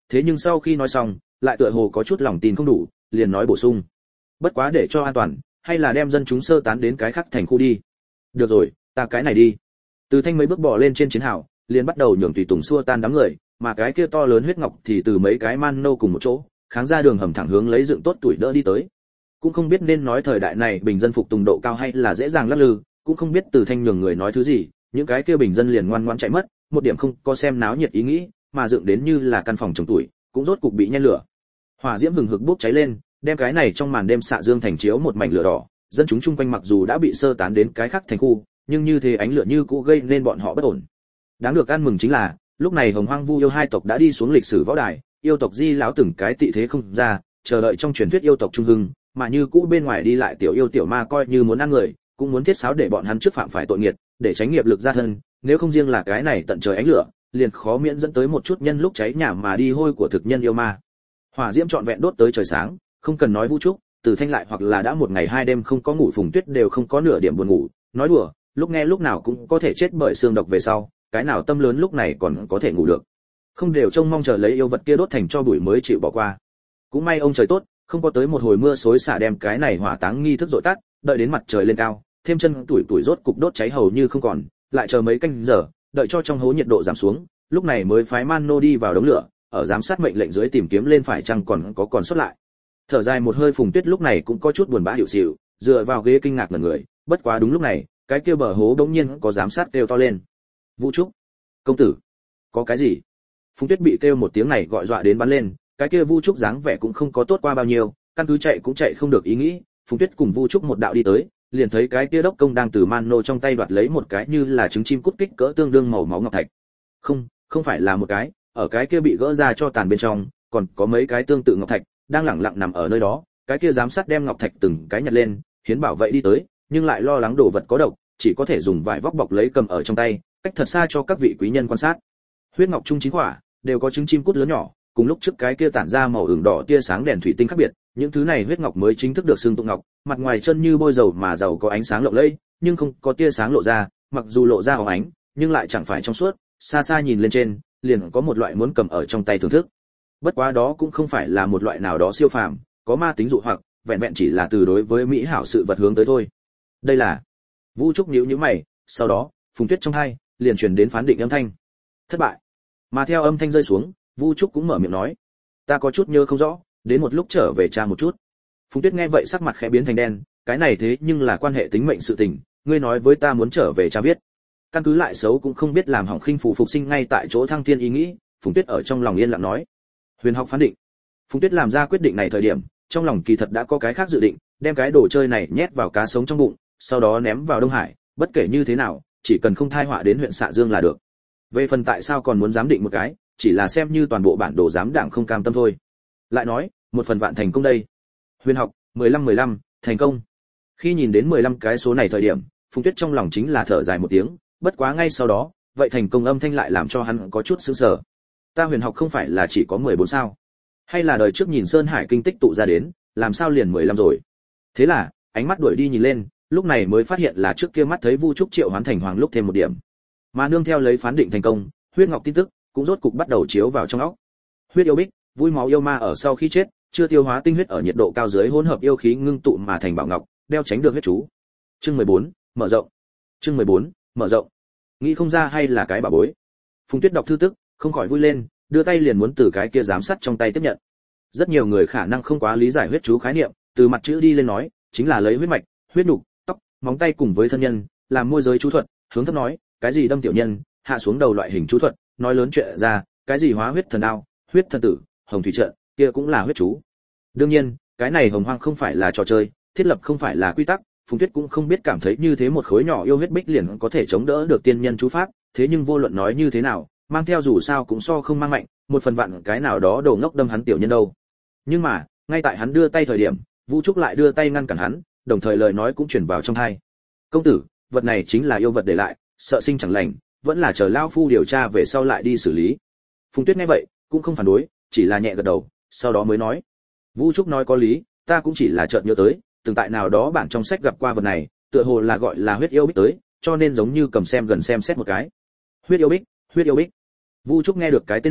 Thế nhưng sau khi nói xong, lại tựa hồ có chút lòng tin không đủ, liền nói bổ sung: bất quá để cho an toàn, hay là đem dân chúng sơ tán đến cái khác thành khu đi. Được rồi, ta cái này đi. Từ Thanh mấy bước bò lên trên chiến hào, liền bắt đầu nhường tùy tùng xua tan đám người, mà cái kia to lớn huyết ngọc thì từ mấy cái man nô cùng một chỗ, kháng ra đường hầm thẳng hướng lấy dựng tốt tuổi đỡ đi tới. Cũng không biết nên nói thời đại này bình dân phục tùng độ cao hay là dễ dàng lắc lư, cũng không biết Từ Thanh nhường người nói thứ gì, những cái kia bình dân liền ngoan ngoãn chạy mất, một điểm không có xem náo nhiệt ý nghĩ, mà dựng đến như là căn phòng trồng tuổi, cũng rốt cục bị nhen lửa. Hỏa diễm hừng hực bốc cháy lên, đem cái này trong màn đêm xạ dương thành chiếu một mảnh lửa đỏ, dân chúng chung quanh mặc dù đã bị sơ tán đến cái khác thành khu, nhưng như thế ánh lửa như cũ gây nên bọn họ bất ổn. Đáng được ăn mừng chính là, lúc này Hồng Hoang Vu yêu hai tộc đã đi xuống lịch sử võ đài, yêu tộc Di lão từng cái tị thế không ra, chờ đợi trong truyền thuyết yêu tộc trung hưng, mà như cũ bên ngoài đi lại tiểu yêu tiểu ma coi như muốn ăn người, cũng muốn thiết sáo để bọn hắn trước phạm phải tội nghiệt, để tránh nghiệp lực ra thân, nếu không riêng là cái này tận trời ánh lửa, liền khó miễn dẫn tới một chút nhân lúc cháy nhà mà đi hôi của thực nhân yêu ma. Hỏa diễm trọn vẹn đốt tới trời sáng, không cần nói Vũ Trúc, Từ Thanh lại hoặc là đã một ngày hai đêm không có ngủ Phùng Tuyết đều không có nửa điểm buồn ngủ, nói đùa, lúc nghe lúc nào cũng có thể chết bởi xương độc về sau, cái nào tâm lớn lúc này còn có thể ngủ được. Không đều trông mong chờ lấy yêu vật kia đốt thành cho bụi mới chịu bỏ qua. Cũng may ông trời tốt, không có tới một hồi mưa xối xả đem cái này hỏa táng nghi thức dội tắt, đợi đến mặt trời lên cao, thêm chân tuổi rốt cục đốt cháy hầu như không còn, lại chờ mấy canh giờ, đợi cho trong hố nhiệt độ giảm xuống, lúc này mới phái Man Nô đi vào đống lửa, ở giám sát mệnh lệnh dưới tìm kiếm lên phải chăng còn sót lại. Thở dài một hơi Phùng Tuyết lúc này cũng có chút buồn bã hiểu xỉu, dựa vào ghế kinh ngạc ngẩn người, bất quá đúng lúc này, cái kia bờ hố đống nhiên có giám sát kêu to lên. Vũ Trúc, công tử, có cái gì? Phùng Tuyết bị kêu một tiếng này gọi dọa đến bắn lên, cái kia Vu Trúc dáng vẻ cũng không có tốt qua bao nhiêu, căn cứ chạy cũng chạy không được ý nghĩ, Phùng Tuyết cùng Vu Trúc một đạo đi tới, liền thấy cái kia đốc công đang từ Man Nô trong tay đoạt lấy một cái như là trứng chim cút kích cỡ tương đương màu máu ngọc thạch. Không phải là một cái, ở cái kia bị gỡ ra cho tàn bên trong, còn có mấy cái tương tự ngọc thạch đang lẳng lặng nằm ở nơi đó, cái kia giám sát đem ngọc thạch từng cái nhặt lên, hiến bảo vệ đi tới, nhưng lại lo lắng đồ vật có độc, chỉ có thể dùng vải vóc bọc lấy cầm ở trong tay, cách thật xa cho các vị quý nhân quan sát. Huyết ngọc trung 9 quả, đều có trứng chim cút lớn nhỏ, cùng lúc trước cái kia tản ra màu ửng đỏ tia sáng đèn thủy tinh khác biệt, những thứ này huyết ngọc mới chính thức được xưng tụng ngọc, mặt ngoài chân như bôi dầu mà giàu có ánh sáng lộng lẫy, nhưng không có tia sáng lộ ra, mặc dù lộ ra óng ánh, nhưng lại chẳng phải trong suốt, xa xa nhìn lên trên, liền có một loại muốn cầm ở trong tay thưởng thức. Bất quá đó cũng không phải là một loại nào đó siêu phàm, có ma tính dụ hoặc, vẹn vẹn chỉ là từ đối với mỹ hảo sự vật hướng tới thôi. Đây là Vũ Trúc nhíu mày, sau đó, Phùng Tuyết trong hai liền truyền đến phán định âm thanh. Thất bại. Mà theo âm thanh rơi xuống, Vu Trúc cũng mở miệng nói, ta có chút nhớ không rõ, đến một lúc trở về tra một chút. Phùng Tuyết nghe vậy sắc mặt khẽ biến thành đen, cái này thế nhưng là quan hệ tính mệnh sự tình, ngươi nói với ta muốn trở về tra viết. Căn cứ lại xấu cũng không biết làm hỏng khinh phủ phục sinh ngay tại chỗ thăng thiên ý nghĩ, Phùng Tuyết ở trong lòng yên lặng nói. Huyền học phán định. Phùng Tuyết làm ra quyết định này thời điểm, trong lòng kỳ thật đã có cái khác dự định, đem cái đồ chơi này nhét vào cá sống trong bụng, sau đó ném vào Đông Hải, bất kể như thế nào, chỉ cần không thai họa đến huyện Xạ Dương là được. Về phần tại sao còn muốn giám định một cái, chỉ là xem như toàn bộ bản đồ giám đảng không cam tâm thôi. Lại nói, một phần vạn thành công đây. Huyền học 15-15, thành công. Khi nhìn đến 15 cái số này thời điểm, Phùng Tuyết trong lòng chính là thở dài một tiếng, bất quá ngay sau đó, vậy thành công âm thanh lại làm cho hắn có chút sửng sở. Ta huyền học không phải là chỉ có 14 sao? Hay là đời trước nhìn Sơn Hải kinh tích tụ ra đến, làm sao liền 15 rồi? Thế là, ánh mắt đuổi đi nhìn lên, lúc này mới phát hiện là trước kia mắt thấy Vu Trúc triệu hoán thành hoàng lúc thêm một điểm. Mà nương theo lấy phán định thành công, huyết ngọc tin tức cũng rốt cục bắt đầu chiếu vào trong óc. Huyết yêu bích, vui máu yêu ma ở sau khi chết, chưa tiêu hóa tinh huyết ở nhiệt độ cao dưới hỗn hợp yêu khí ngưng tụ mà thành bảo ngọc, đeo tránh được huyết chú. Chương 14, mở rộng. Chương 14, mở rộng. Nghĩ không ra hay là cái bảo bối. Phùng Tuyết đọc thư tức, không khỏi vui lên, đưa tay liền muốn từ cái kia giám sát trong tay tiếp nhận. Rất nhiều người khả năng không quá lý giải huyết chú khái niệm, từ mặt chữ đi lên nói, chính là lấy huyết mạch, huyết nục, tóc, móng tay cùng với thân nhân, làm môi giới chú thuật, hướng thấp nói, cái gì đâm tiểu nhân, hạ xuống đầu loại hình chú thuật, nói lớn chuyện ra, cái gì hóa huyết thần đao, huyết thần tử, hồng thủy trận, kia cũng là huyết chú. Đương nhiên, cái này hồng hoang không phải là trò chơi, thiết lập không phải là quy tắc, Phùng Tuyết cũng không biết cảm thấy như thế một khối nhỏ yêu huyết bích liền có thể chống đỡ được tiên nhân chú pháp, thế nhưng vô luận nói như thế nào, mang theo dù sao cũng so không mang mạnh, một phần vạn cái nào đó đồ ngốc đâm hắn tiểu nhân đâu. Nhưng mà, ngay tại hắn đưa tay thời điểm, Vũ Trúc lại đưa tay ngăn cản hắn, đồng thời lời nói cũng truyền vào trong tai. Công tử, vật này chính là yêu vật để lại, sợ sinh chẳng lành, vẫn là chờ lão phu điều tra về sau lại đi xử lý. Phùng Tuyết nghe vậy, cũng không phản đối, chỉ là nhẹ gật đầu, sau đó mới nói. Vũ Trúc nói có lý, ta cũng chỉ là chợt nhớ tới, từng tại nào đó bản trong sách gặp qua vật này, tựa hồ là gọi là huyết yêu bích tới, cho nên giống như cầm xem gần xem xét một cái. Huyết yêu bích, huyết yêu bích. Vu Trúc nghe được cái tên này,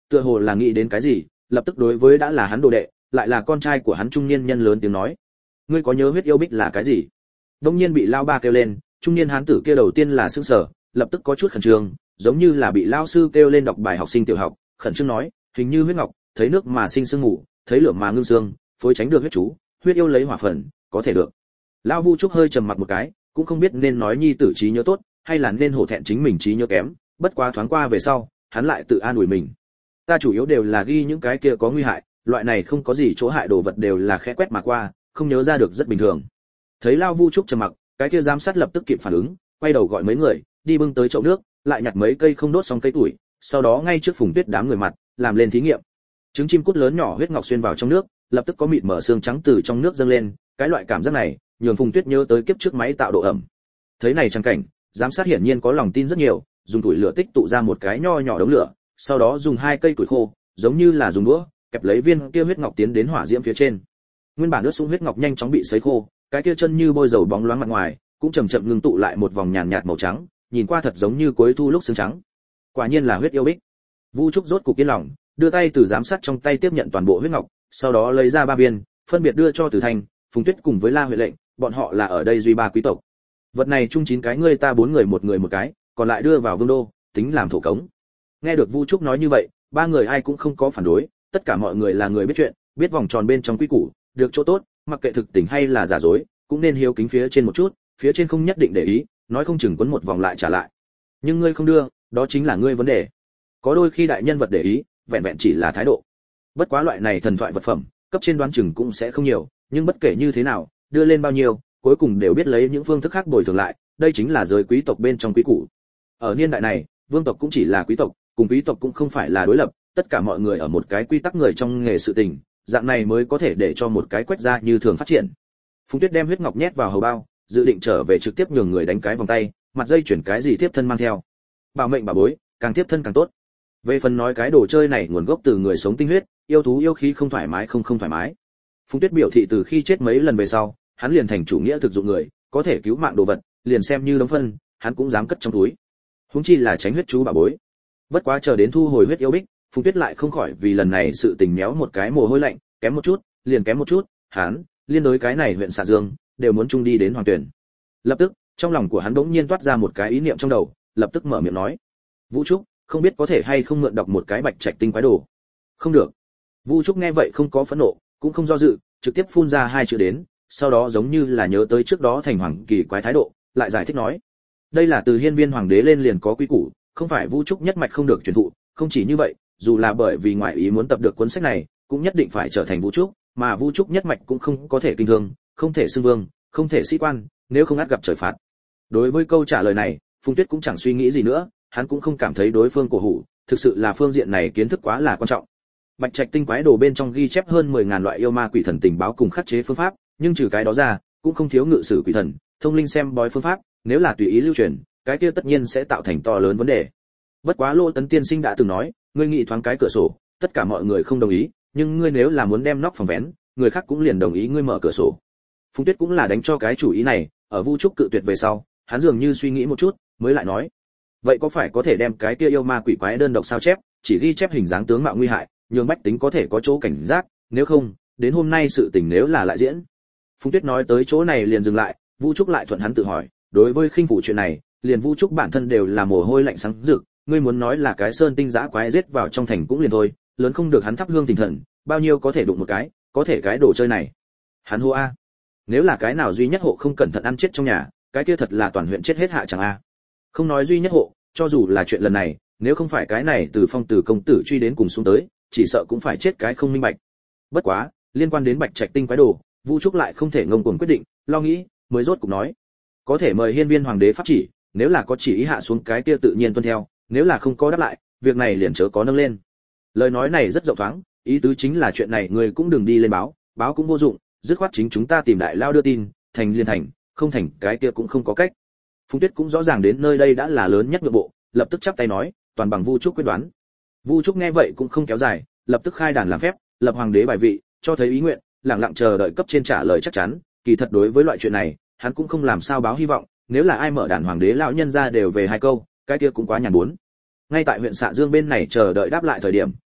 tựa hồ là nghĩ đến cái gì, lập tức đối với đã là hắn đồ đệ, lại là con trai của hắn trung niên nhân lớn tiếng nói: "Ngươi có nhớ huyết yêu bích là cái gì?" Đông nhiên bị lao ba kêu lên, trung niên hán tử kia đầu tiên là sững sờ, lập tức có chút khẩn trương, giống như là bị lao sư kêu lên đọc bài học sinh tiểu học, khẩn trương nói: "Hình như huyết ngọc, thấy nước mà sinh sương ngủ, thấy lửa mà ngưng xương, phối tránh được huyết chú, huyết yêu lấy hỏa phần, có thể được." Lão Vu Trúc hơi trầm mặt một cái, cũng không biết nên nói nhi tử trí nhớ tốt, hay là nên hổ thẹn chính mình trí nhớ kém, bất quá thoáng qua về sau, hắn lại tự an ủi mình. Ta chủ yếu đều là ghi những cái kia có nguy hại, loại này không có gì chỗ hại đồ vật đều là khẽ quét mà qua, không nhớ ra được rất bình thường. Thấy Lão Vu Trúc trầm mặc, cái kia giám sát lập tức kịp phản ứng, quay đầu gọi mấy người, đi bưng tới chậu nước, lại nhặt mấy cây không đốt xong cây tuổi, sau đó ngay trước Phùng Tuyết đám người mặt, làm lên thí nghiệm. Trứng chim cút lớn nhỏ huyết ngọc xuyên vào trong nước, lập tức có mịt mở xương trắng từ trong nước dâng lên, cái loại cảm giác này, nhường Phùng Tuyết nhớ tới kiếp trước máy tạo độ ẩm. Thấy này trang cảnh, giám sát hiển nhiên có lòng tin rất nhiều, dùng tuổi lửa tích tụ ra một cái nho nhỏ đống lửa, sau đó dùng hai cây tuổi khô, giống như là dùng đũa, kẹp lấy viên kia huyết ngọc tiến đến hỏa diễm phía trên. Nguyên bản ướt sũng huyết ngọc nhanh chóng bị sấy khô, cái kia chân như bôi dầu bóng loáng mặt ngoài, cũng chậm chậm ngưng tụ lại một vòng nhàn nhạt màu trắng, nhìn qua thật giống như cuối thu lúc sương trắng. Quả nhiên là huyết yêu bích. Vu Trúc rốt cục yên lòng, đưa tay từ giám sát trong tay tiếp nhận toàn bộ huyết ngọc, sau đó lấy ra 3 viên, phân biệt đưa cho Từ Thanh, Phùng Tuyết cùng với La Huệ Lệnh, bọn họ là ở đây duy 3 quý tộc. Vật này chung 9 cái ngươi ta 4 người một cái, còn lại đưa vào vương đô, tính làm thổ cống. Nghe được Vu Trúc nói như vậy, 3 người ai cũng không có phản đối, tất cả mọi người là người biết chuyện, biết vòng tròn bên trong quý củ, được chỗ tốt, mặc kệ thực tình hay là giả dối, cũng nên hiếu kính phía trên một chút, phía trên không nhất định để ý, nói không chừng quấn một vòng lại trả lại. Nhưng ngươi không đưa, đó chính là ngươi vấn đề. Có đôi khi đại nhân vật để ý, vẹn vẹn chỉ là thái độ. Bất quá loại này thần thoại vật phẩm, cấp trên đoán chừng cũng sẽ không nhiều, nhưng bất kể như thế nào, đưa lên bao nhiêu, cuối cùng đều biết lấy những phương thức khác bồi thường lại, đây chính là giới quý tộc bên trong quý củ. Ở niên đại này, vương tộc cũng chỉ là quý tộc, cùng quý tộc cũng không phải là đối lập, tất cả mọi người ở một cái quy tắc người trong nghề sự tình, dạng này mới có thể để cho một cái quách gia như thường phát triển. Phùng Tuyết đem huyết ngọc nhét vào hầu bao, dự định trở về trực tiếp nhường người đánh cái vòng tay, mặt dây chuyển cái gì tiếp thân mang theo. Bảo mệnh bảo bối, càng tiếp thân càng tốt. Về phần nói cái đồ chơi này nguồn gốc từ người sống tinh huyết, yêu thú yêu khí không thoải mái không thoải mái. Phùng Tuyết biểu thị từ khi chết mấy lần về sau, hắn liền thành chủ nghĩa thực dụng người, có thể cứu mạng đồ vật, liền xem như đống phân, hắn cũng dám cất trong túi. Huống chi là tránh huyết chú bảo bối. Bất quá chờ đến thu hồi huyết yêu bích, Phùng Tuyết lại không khỏi vì lần này sự tình méo một cái mồ hôi lạnh, kém một chút, liền kém một chút, hắn, liên đối cái này huyện Xạ Dương, đều muốn chung đi đến hoàng tuyển. Lập tức, trong lòng của hắn bỗng nhiên toát ra một cái ý niệm trong đầu, lập tức mở miệng nói: "Vũ Trúc, không biết có thể hay không mượn đọc một cái bạch trạch tinh quái đồ?" "Không được." Vu Trúc nghe vậy không có phẫn nộ, cũng không do dự, trực tiếp phun ra 2 chữ đến, sau đó giống như là nhớ tới trước đó thành hoàng kỳ quái thái độ, lại giải thích nói: "Đây là từ hiên viên hoàng đế lên liền có quy củ, không phải Vu Trúc nhất mạch không được truyền thụ, không chỉ như vậy, dù là bởi vì ngoại ý muốn tập được cuốn sách này, cũng nhất định phải trở thành Vu Trúc, mà Vu Trúc nhất mạch cũng không có thể kinh thương, không thể xưng vương, không thể sĩ quan, nếu không ắt gặp trời phạt." Đối với câu trả lời này, Phùng Tuyết cũng chẳng suy nghĩ gì nữa, hắn cũng không cảm thấy đối phương cổ hủ, thực sự là phương diện này kiến thức quá là quan trọng. Bạch Trạch tinh quái đồ bên trong ghi chép hơn 10.000 loại yêu ma quỷ thần tình báo cùng khắc chế phương pháp, nhưng trừ cái đó ra, cũng không thiếu ngự sử quỷ thần, thông linh xem bói phương pháp, nếu là tùy ý lưu truyền, cái kia tất nhiên sẽ tạo thành to lớn vấn đề. Bất quá Lô Tấn tiên sinh đã từng nói, ngươi nghĩ thoáng cái cửa sổ, tất cả mọi người không đồng ý, nhưng ngươi nếu là muốn đem nóc phòng vén, người khác cũng liền đồng ý ngươi mở cửa sổ. Phùng Tuyết cũng là đánh cho cái chủ ý này, ở Vu Trúc cự tuyệt về sau, hắn dường như suy nghĩ một chút, mới lại nói: "Vậy có phải có thể đem cái kia yêu ma quỷ quái đơn độc sao chép, chỉ ghi chép hình dáng tướng mạo nguy hại, nhường bách tính có thể có chỗ cảnh giác, nếu không, đến hôm nay sự tình nếu là lại diễn." Phùng Tuyết nói tới chỗ này liền dừng lại, Vu Trúc lại thuận hắn tự hỏi, đối với khinh phủ chuyện này, liền Vu Trúc bản thân đều là mồ hôi lạnh sáng rực, ngươi muốn nói là cái sơn tinh dã quái giết vào trong thành cũng liền thôi, lớn không được hắn thắp hương tinh thần, bao nhiêu có thể đụng một cái, có thể cái đồ chơi này. Hắn hô a, nếu là cái nào duy nhất hộ không cẩn thận ăn chết trong nhà, cái kia thật là toàn huyện chết hết hạ chẳng a. Không nói duy nhất hộ, cho dù là chuyện lần này, nếu không phải cái này từ Phong Từ công tử truy đến cùng xuống tới, chỉ sợ cũng phải chết cái không minh bạch. Bất quá, liên quan đến Bạch Trạch tinh quái đồ, Vu Trúc lại không thể ngông cuồng quyết định, lo nghĩ, mới rốt cục nói: "Có thể mời hiên viên hoàng đế pháp chỉ, nếu là có chỉ ý hạ xuống cái kia tự nhiên tuân theo, nếu là không có đáp lại, việc này liền chớ có nâng lên." Lời nói này rất rộng thoáng, ý tứ chính là chuyện này người cũng đừng đi lên báo, báo cũng vô dụng, dứt khoát chính chúng ta tìm đại lao đưa tin, thành liên thành, không thành cái kia cũng không có cách. Phùng Tuyết cũng rõ ràng đến nơi đây đã là lớn nhất nội bộ, lập tức chắp tay nói: "Toàn bằng Vu Trúc quyết đoán." Vu Trúc nghe vậy cũng không kéo dài, lập tức khai đàn làm phép, lập hoàng đế bài vị, cho thấy ý nguyện, lặng lặng chờ đợi cấp trên trả lời chắc chắn. Kỳ thật đối với loại chuyện này, hắn cũng không làm sao báo hy vọng, nếu là ai mở đàn hoàng đế lão nhân ra đều về 2 câu, cái kia cũng quá nhàn muốn. Ngay tại huyện Xạ Dương bên này chờ đợi đáp lại thời điểm,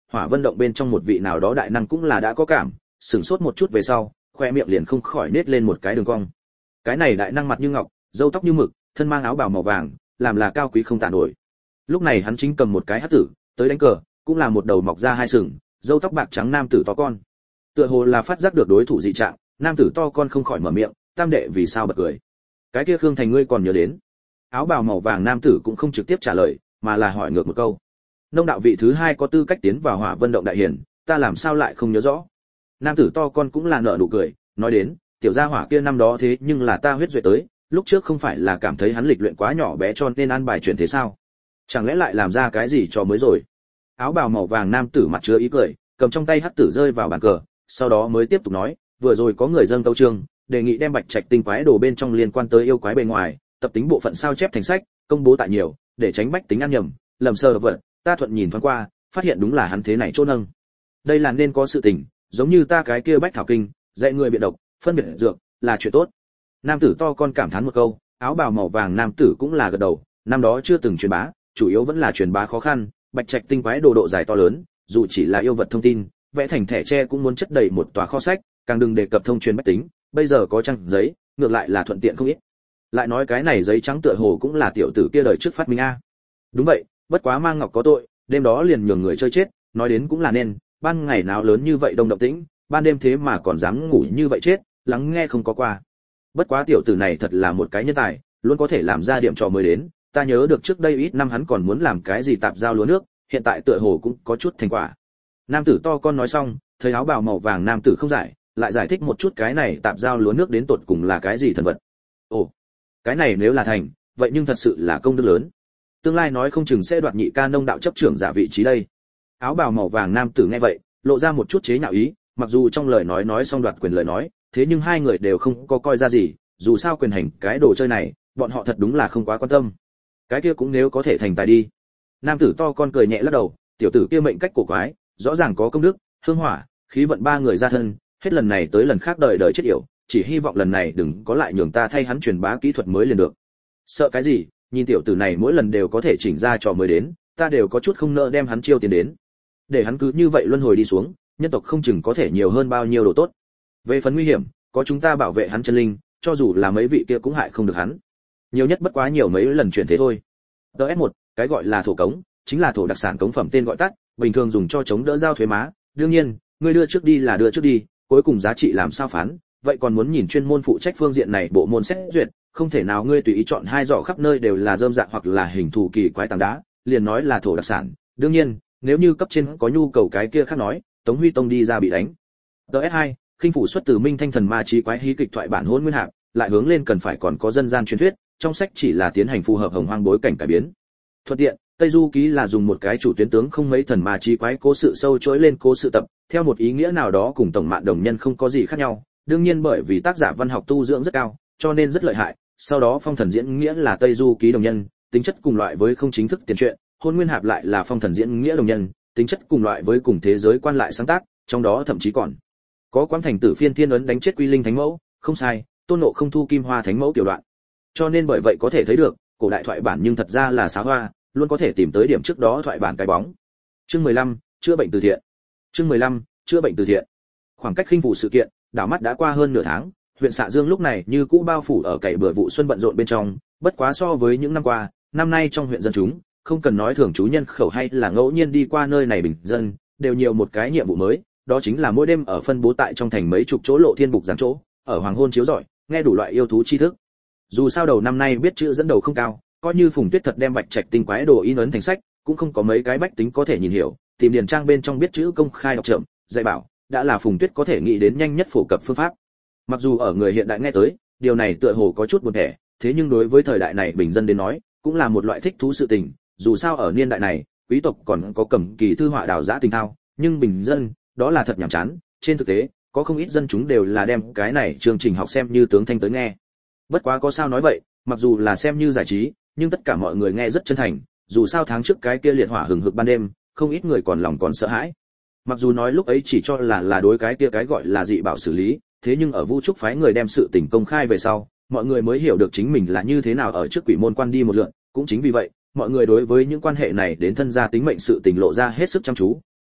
Hỏa Vân động bên trong một vị nào đó đại năng cũng là đã có cảm, sửng sốt một chút về sau, khoe miệng liền không khỏi nết lên một cái đường cong. Cái này đại năng mặt như ngọc, râu tóc như mực, thân mang áo bào màu vàng, làm là cao quý không tả nổi. Lúc này hắn chính cầm một cái hắc tử, tới đánh cờ, cũng là một đầu mọc ra hai sừng, râu tóc bạc trắng nam tử to con. Tựa hồ là phát giác được đối thủ dị trạng, nam tử to con không khỏi mở miệng, tam đệ vì sao bật cười? Cái kia Khương Thành ngươi còn nhớ đến? Áo bào màu vàng nam tử cũng không trực tiếp trả lời, mà là hỏi ngược một câu. Nông đạo vị thứ hai có tư cách tiến vào Hỏa Vân động đại hiển, ta làm sao lại không nhớ rõ? Nam tử to con cũng là nở nụ cười, nói đến, tiểu gia hỏa kia năm đó thế nhưng là ta huyết duệ tới, lúc trước không phải là cảm thấy hắn lịch luyện quá nhỏ bé cho nên ăn bài chuyển thế sao? Chẳng lẽ lại làm ra cái gì cho mới rồi? Áo bào màu vàng nam tử mặt chứa ý cười, cầm trong tay hắc tử rơi vào bàn cờ, sau đó mới tiếp tục nói, vừa rồi có người dâng tấu chương, đề nghị đem Bạch Trạch tinh quái đồ bên trong liên quan tới yêu quái bề ngoài, tập tính bộ phận sao chép thành sách, công bố tại nhiều, để tránh bách tính ăn nhầm, lầm sơ vật, ta thuận nhìn thoáng qua, phát hiện đúng là hắn thế này chỗ nâng. Đây là nên có sự tình, giống như ta cái kia Bách Thảo Kinh, dạy người biện độc, phân biệt dược, là chuyện tốt. Nam tử to con cảm thán một câu, áo bào màu vàng nam tử cũng là gật đầu, năm đó chưa từng truyền bá, chủ yếu vẫn là truyền bá khó khăn, Bạch Trạch tinh quái đồ độ dài to lớn, dù chỉ là yêu vật thông tin, vẽ thành thẻ tre cũng muốn chất đầy một tòa kho sách, càng đừng đề cập thông truyền bách tính, bây giờ có trang giấy, ngược lại là thuận tiện không ít. Lại nói cái này giấy trắng tựa hồ cũng là tiểu tử kia đời trước phát minh a. Đúng vậy, bất quá mang ngọc có tội, đêm đó liền nhường người chơi chết, nói đến cũng là nên, ban ngày nào lớn như vậy đông động tĩnh, ban đêm thế mà còn dám ngủ như vậy chết, lắng nghe không có qua. Bất quá tiểu tử này thật là một cái nhân tài, luôn có thể làm ra điểm trò mới đến, ta nhớ được trước đây ít năm hắn còn muốn làm cái gì tạp giao lúa nước, hiện tại tựa hồ cũng có chút thành quả. Nam tử to con nói xong, thấy áo bào màu vàng nam tử không giải, lại giải thích một chút cái này tạp giao lúa nước đến tột cùng là cái gì thần vật. Ồ, cái này nếu là thành, vậy nhưng thật sự là công đức lớn. Tương lai nói không chừng sẽ đoạt nhị ca nông đạo chấp trưởng giả vị trí đây. Áo bào màu vàng nam tử nghe vậy, lộ ra một chút chế nhạo ý, mặc dù trong lời nói xong đoạt quyền lời nói, thế nhưng hai người đều không có coi ra gì, dù sao quyền hành cái đồ chơi này, bọn họ thật đúng là không quá quan tâm. Cái kia cũng nếu có thể thành tài đi. Nam tử to con cười nhẹ lắc đầu, tiểu tử kia mệnh cách cổ quái, rõ ràng có công đức, hương hỏa, khí vận ba người ra thân, hết lần này tới lần khác đời đời chết yểu, chỉ hy vọng lần này đừng có lại nhường ta thay hắn truyền bá kỹ thuật mới liền được. Sợ cái gì, nhìn tiểu tử này mỗi lần đều có thể chỉnh ra trò mới đến, ta đều có chút không nỡ đem hắn chiêu tiền đến. Để hắn cứ như vậy luân hồi đi xuống, nhân tộc không chừng có thể nhiều hơn bao nhiêu đồ tốt. Về phần nguy hiểm, có chúng ta bảo vệ hắn chân linh, cho dù là mấy vị kia cũng hại không được hắn. Nhiều nhất bất quá nhiều mấy lần chuyển thế thôi. DS1, cái gọi là thổ cống, chính là thổ đặc sản cống phẩm tên gọi tắt, bình thường dùng cho chống đỡ giao thuế má. Đương nhiên, ngươi đưa trước đi là đưa trước đi, cuối cùng giá trị làm sao phán, vậy còn muốn nhìn chuyên môn phụ trách phương diện này bộ môn xét duyệt, không thể nào ngươi tùy ý chọn hai giỏ khắp nơi đều là rơm rạ hoặc là hình thù kỳ quái tảng đá, liền nói là thổ đặc sản. Đương nhiên, nếu như cấp trên có nhu cầu cái kia khác nói, Tống Huy Tông đi ra bị đánh. DS2, khinh phủ xuất từ Minh Thanh Thần Ma Chí Quái hí kịch thoại bản hôn nguyên hạp, lại hướng lên cần phải còn có dân gian truyền thuyết, trong sách chỉ là tiến hành phù hợp hồng hoang bối cảnh cải biến. Thuận tiện, Tây Du ký là dùng một cái chủ tuyến tướng không mấy thần ma chí quái cố sự sâu chối lên cố sự tập, theo một ý nghĩa nào đó cùng tổng mạng đồng nhân không có gì khác nhau, đương nhiên bởi vì tác giả văn học tu dưỡng rất cao, cho nên rất lợi hại, sau đó phong thần diễn nghĩa là Tây Du ký đồng nhân, tính chất cùng loại với không chính thức tiền truyện, hôn nguyên hạp lại là phong thần diễn nghĩa đồng nhân, tính chất cùng loại với cùng thế giới quan lại sáng tác, trong đó thậm chí còn có quang thành tử phiên thiên ấn đánh chết quy linh thánh mẫu, không sai, tôn nộ không thu kim hoa thánh mẫu tiểu đoạn. Cho nên bởi vậy có thể thấy được, cổ đại thoại bản nhưng thật ra là xá hoa, luôn có thể tìm tới điểm trước đó thoại bản cái bóng. Chương 15, chữa bệnh từ thiện. Chương 15, chữa bệnh từ thiện. Khoảng cách khinh phủ sự kiện, đảo mắt đã qua hơn nửa tháng, huyện Xạ Dương lúc này như cũ bao phủ ở cày bừa vụ xuân bận rộn bên trong, bất quá so với những năm qua, năm nay trong huyện dân chúng, không cần nói thường trú nhân khẩu hay là ngẫu nhiên đi qua nơi này bình dân, đều nhiều một cái nhiệm vụ mới, đó chính là mỗi đêm ở phân bố tại trong thành mấy chục chỗ lộ thiên bục giáng chỗ, ở hoàng hôn chiếu rọi, nghe đủ loại yêu thú tri thức. Dù sao đầu năm nay biết chữ dẫn đầu không cao, coi như Phùng Tuyết thật đem Bạch Trạch tinh quái đồ in ấn thành sách, cũng không có mấy cái bách tính có thể nhìn hiểu, tìm điền trang bên trong biết chữ công khai đọc chậm, dạy bảo, đã là Phùng Tuyết có thể nghĩ đến nhanh nhất phổ cập phương pháp. Mặc dù ở người hiện đại nghe tới, điều này tựa hồ có chút buồn tẻ, thế nhưng đối với thời đại này bình dân đến nói, cũng là một loại thích thú sự tình, dù sao ở niên đại này, quý tộc còn có cầm kỳ thư họa đào giã tình thao, nhưng bình dân, đó là thật nhàm chán, trên thực tế, có không ít dân chúng đều là đem cái này chương trình học xem như tướng thanh tới nghe. Bất quá có sao nói vậy, mặc dù là xem như giải trí, nhưng tất cả mọi người nghe rất chân thành, dù sao tháng trước cái kia liệt hỏa hừng hực ban đêm, không ít người còn lòng còn sợ hãi. Mặc dù nói lúc ấy chỉ cho là đối cái kia cái gọi là dị bảo xử lý, thế nhưng ở Vu Trúc phái người đem sự tình công khai về sau, mọi người mới hiểu được chính mình là như thế nào ở trước quỷ môn quan đi một lượt, cũng chính vì vậy, mọi người đối với những quan hệ này đến thân gia tính mệnh sự tình lộ ra hết sức chăm chú,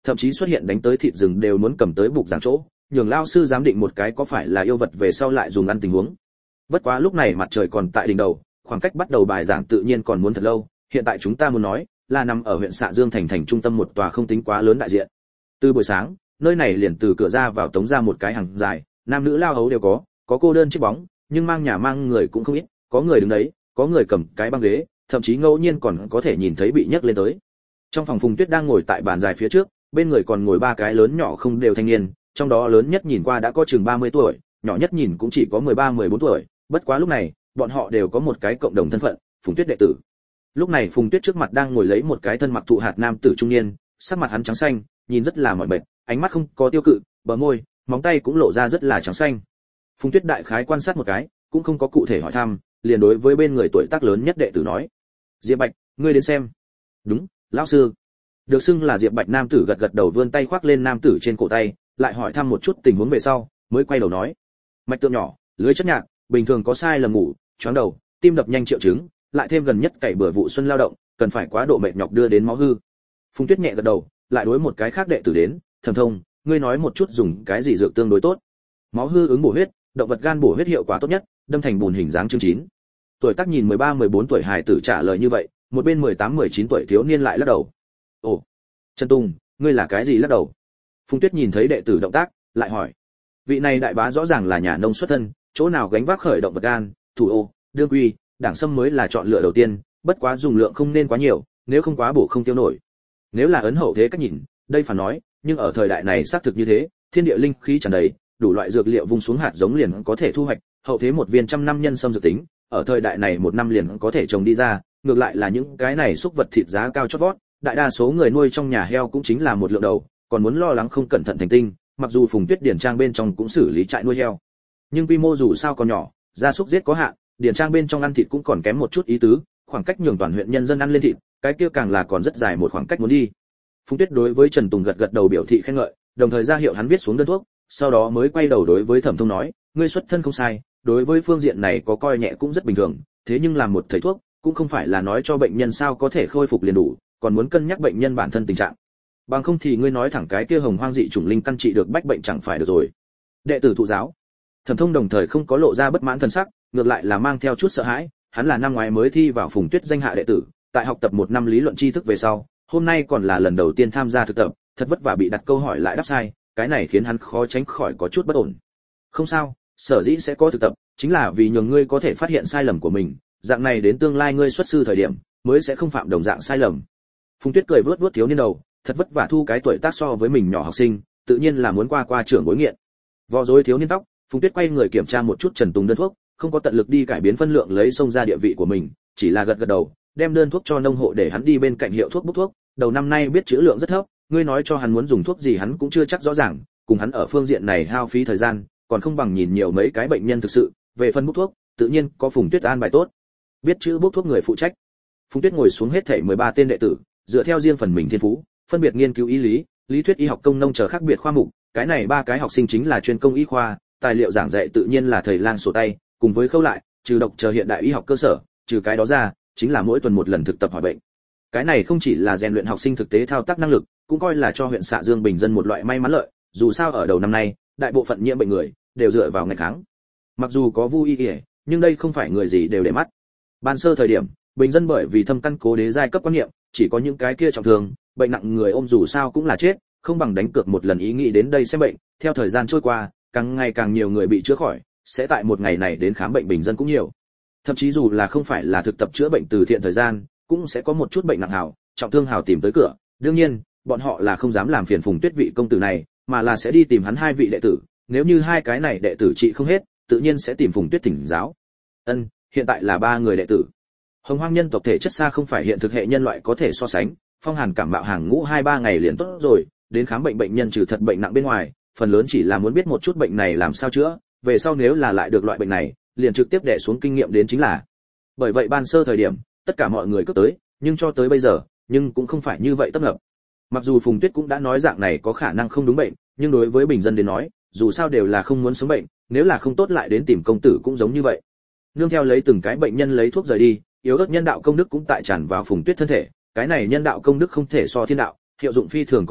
thậm chí xuất hiện đánh tới thịt rừng đều muốn cầm tới bục giảng chỗ, nhường lao sư giám định một cái có phải là yêu vật về sau lại dùng ăn tình huống. Bất quá lúc này mặt trời còn tại đỉnh đầu, khoảng cách bắt đầu bài giảng tự nhiên còn muốn thật lâu, hiện tại chúng ta muốn nói là nằm ở huyện Xạ Dương thành trung tâm một tòa không tính quá lớn đại diện. Từ buổi sáng, nơi này liền từ cửa ra vào tống ra một cái hàng dài, nam nữ lao hấu đều có cô đơn chiếc bóng, nhưng mang nhà mang người cũng không ít, có người đứng đấy, có người cầm cái băng ghế, thậm chí ngẫu nhiên còn có thể nhìn thấy bị nhấc lên tới. Trong phòng Phùng Tuyết đang ngồi tại bàn dài phía trước, bên người còn ngồi ba cái lớn nhỏ không đều thanh niên, trong đó lớn nhất nhìn qua đã có chừng 30 tuổi, nhỏ nhất nhìn cũng chỉ có 13-14 tuổi, bất quá lúc này, bọn họ đều có một cái cộng đồng thân phận, Phùng Tuyết đệ tử. Lúc này Phùng Tuyết trước mặt đang ngồi lấy một cái thân mặc thụ hạt nam tử trung niên, sắc mặt hắn trắng xanh, nhìn rất là mỏi mệt, ánh mắt không có tiêu cự, bờ môi, móng tay cũng lộ ra rất là trắng xanh. Phùng Tuyết đại khái quan sát một cái, cũng không có cụ thể hỏi thăm, liền đối với bên người tuổi tác lớn nhất đệ tử nói: "Diệp Bạch, ngươi đến xem." "Đúng, lão sư." Được xưng là Diệp Bạch nam tử gật gật đầu, vươn tay khoác lên nam tử trên cổ tay, lại hỏi thăm một chút tình huống về sau, mới quay đầu nói: "Mạch tượng nhỏ, lưới chất nhạc, bình thường có sai lầm ngủ, choáng đầu, tim đập nhanh triệu chứng, lại thêm gần nhất cày bừa vụ xuân lao động, cần phải quá độ mệt nhọc đưa đến máu hư." Phùng Tuyết nhẹ gật đầu, lại đối một cái khác đệ tử đến: "Thẩm Thông, ngươi nói một chút dùng cái gì dược tương đối tốt?" "Máu hư ứng bổ huyết, động vật gan bổ huyết hiệu quả tốt nhất, đâm thành bùn hình dáng chương 9." Tuổi tác nhìn 13-14 tuổi hài tử trả lời như vậy, một bên 18-19 tuổi thiếu niên lại lắc đầu. "Ồ, Trần Tùng, ngươi là cái gì lắc đầu?" Phùng Tuyết nhìn thấy đệ tử động tác, lại hỏi. Vị này đại bá rõ ràng là nhà nông xuất thân, chỗ nào gánh vác khởi động vật gan, thủ ô, đương quy, đảng sâm mới là chọn lựa đầu tiên, bất quá dùng lượng không nên quá nhiều, nếu không quá bổ không tiêu nổi. Nếu là ấn hậu thế cách nhìn, đây phải nói, nhưng ở thời đại này xác thực như thế, thiên địa linh khí tràn đầy, đủ loại dược liệu vung xuống hạt giống liền có thể thu hoạch, hậu thế một viên 100 năm nhân sâm dược tính, ở thời đại này một năm liền có thể trồng đi ra, ngược lại là những cái này xúc vật thịt giá cao chót vót, đại đa số người nuôi trong nhà heo cũng chính là một lượng đầu, còn muốn lo lắng không cẩn thận thành tinh, mặc dù Phùng Tuyết điển trang bên trong cũng xử lý trại nuôi heo, nhưng quy mô dù sao còn nhỏ, gia súc giết có hạn, điển trang bên trong ăn thịt cũng còn kém một chút ý tứ, khoảng cách nhường toàn huyện nhân dân ăn lên thịt, cái kia càng là còn rất dài một khoảng cách muốn đi. Phùng Tuyết đối với Trần Tùng gật gật đầu biểu thị khen ngợi, đồng thời ra hiệu hắn viết xuống đơn thuốc, sau đó mới quay đầu đối với Thẩm Thông nói: "Ngươi xuất thân không sai, đối với phương diện này có coi nhẹ cũng rất bình thường, thế nhưng làm một thầy thuốc, cũng không phải là nói cho bệnh nhân sao có thể khôi phục liền đủ, còn muốn cân nhắc bệnh nhân bản thân tình trạng. Bằng không thì ngươi nói thẳng cái kia hồng hoang dị chủng linh căn trị được bách bệnh chẳng phải được rồi." Đệ tử thụ giáo. Thẩm Thông đồng thời không có lộ ra bất mãn thần sắc, ngược lại là mang theo chút sợ hãi, hắn là năm ngoái mới thi vào Phùng Tuyết danh hạ đệ tử, tại học tập một năm lý luận tri thức về sau, hôm nay còn là lần đầu tiên tham gia thực tập, thật vất vả bị đặt câu hỏi lại đáp sai, cái này khiến hắn khó tránh khỏi có chút bất ổn. "Không sao, sở dĩ sẽ có thực tập, chính là vì nhường ngươi có thể phát hiện sai lầm của mình, dạng này đến tương lai ngươi xuất sư thời điểm, mới sẽ không phạm đồng dạng sai lầm." Phùng Tuyết cười vuốt vuốt thiếu niên đầu, thật vất vả thu cái tuổi tác so với mình nhỏ học sinh, tự nhiên là muốn qua trưởng bối nghiện. Vò rối thiếu niên tóc, Phùng Tuyết quay người kiểm tra một chút Trần Tùng đơn thuốc, không có tận lực đi cải biến phân lượng lấy xông ra địa vị của mình, chỉ là gật gật đầu, đem đơn thuốc cho nông hộ để hắn đi bên cạnh hiệu thuốc bốc thuốc, đầu năm nay biết chữ lượng rất thấp, ngươi nói cho hắn muốn dùng thuốc gì hắn cũng chưa chắc rõ ràng, cùng hắn ở phương diện này hao phí thời gian, còn không bằng nhìn nhiều mấy cái bệnh nhân thực sự, về phân bốc thuốc, tự nhiên có Phùng Tuyết an bài tốt. Biết chữ bốc thuốc người phụ trách. Phùng Tuyết ngồi xuống hết thảy 13 tên đệ tử, dựa theo riêng phần mình thiên phú, phân biệt nghiên cứu y lý, lý thuyết y học công nông chờ khác biệt khoa mục, cái này ba cái học sinh chính là chuyên công y khoa, tài liệu giảng dạy tự nhiên là thầy lang sổ tay, cùng với khâu lại, trừ độc chờ hiện đại y học cơ sở, trừ cái đó ra, chính là mỗi tuần một lần thực tập hỏi bệnh. Cái này không chỉ là rèn luyện học sinh thực tế thao tác năng lực, cũng coi là cho huyện Xạ Dương bình dân một loại may mắn lợi, dù sao ở đầu năm nay, đại bộ phận nhiễm bệnh người đều dựa vào ngày kháng. Mặc dù có vu y y, nhưng đây không phải người gì đều để mắt. Ban sơ thời điểm, bình dân bởi vì thâm căn cố đế giai cấp quan niệm, chỉ có những cái kia trọng thương, bệnh nặng người ôm dù sao cũng là chết, không bằng đánh cược một lần ý nghĩ đến đây xem bệnh. Theo thời gian trôi qua, càng ngày càng nhiều người bị chữa khỏi, sẽ tại một ngày này đến khám bệnh bình dân cũng nhiều. Thậm chí dù là không phải là thực tập chữa bệnh từ thiện thời gian, cũng sẽ có một chút bệnh nặng hảo, trọng thương hảo tìm tới cửa. Đương nhiên, bọn họ là không dám làm phiền Phùng Tuyết vị công tử này, mà là sẽ đi tìm hắn hai vị đệ tử, nếu như hai cái này đệ tử trị không hết, tự nhiên sẽ tìm Phùng Tuyết thỉnh giáo. Hiện tại là 3 người đệ tử. Hồng hoang nhân tộc thể chất xa không phải hiện thực hệ nhân loại có thể so sánh, phong hàn cảm mạo hàng ngũ 2-3 ngày liền tốt rồi, đến khám bệnh bệnh nhân trừ thật bệnh nặng bên ngoài, phần lớn chỉ là muốn biết một chút bệnh này làm sao chữa, về sau nếu là lại được loại bệnh này, liền trực tiếp đè xuống kinh nghiệm đến chính là. Bởi vậy ban sơ thời điểm, tất cả mọi người cứ tới, nhưng cho tới bây giờ, nhưng cũng không phải như vậy tấp nập. Mặc dù Phùng Tuyết cũng đã nói dạng này có khả năng không đúng bệnh, nhưng đối với bình dân đến nói, dù sao đều là không muốn sống bệnh, nếu là không tốt lại đến tìm công tử cũng giống như vậy. Nương theo lấy từng cái bệnh nhân lấy thuốc rời đi, yếu ớt nhân đạo công đức cũng tại tràn vào Phùng Tuyết thân thể, cái này nhân đạo công đức không thể so thiên đạo, hiệu dụng phi thường có hạn,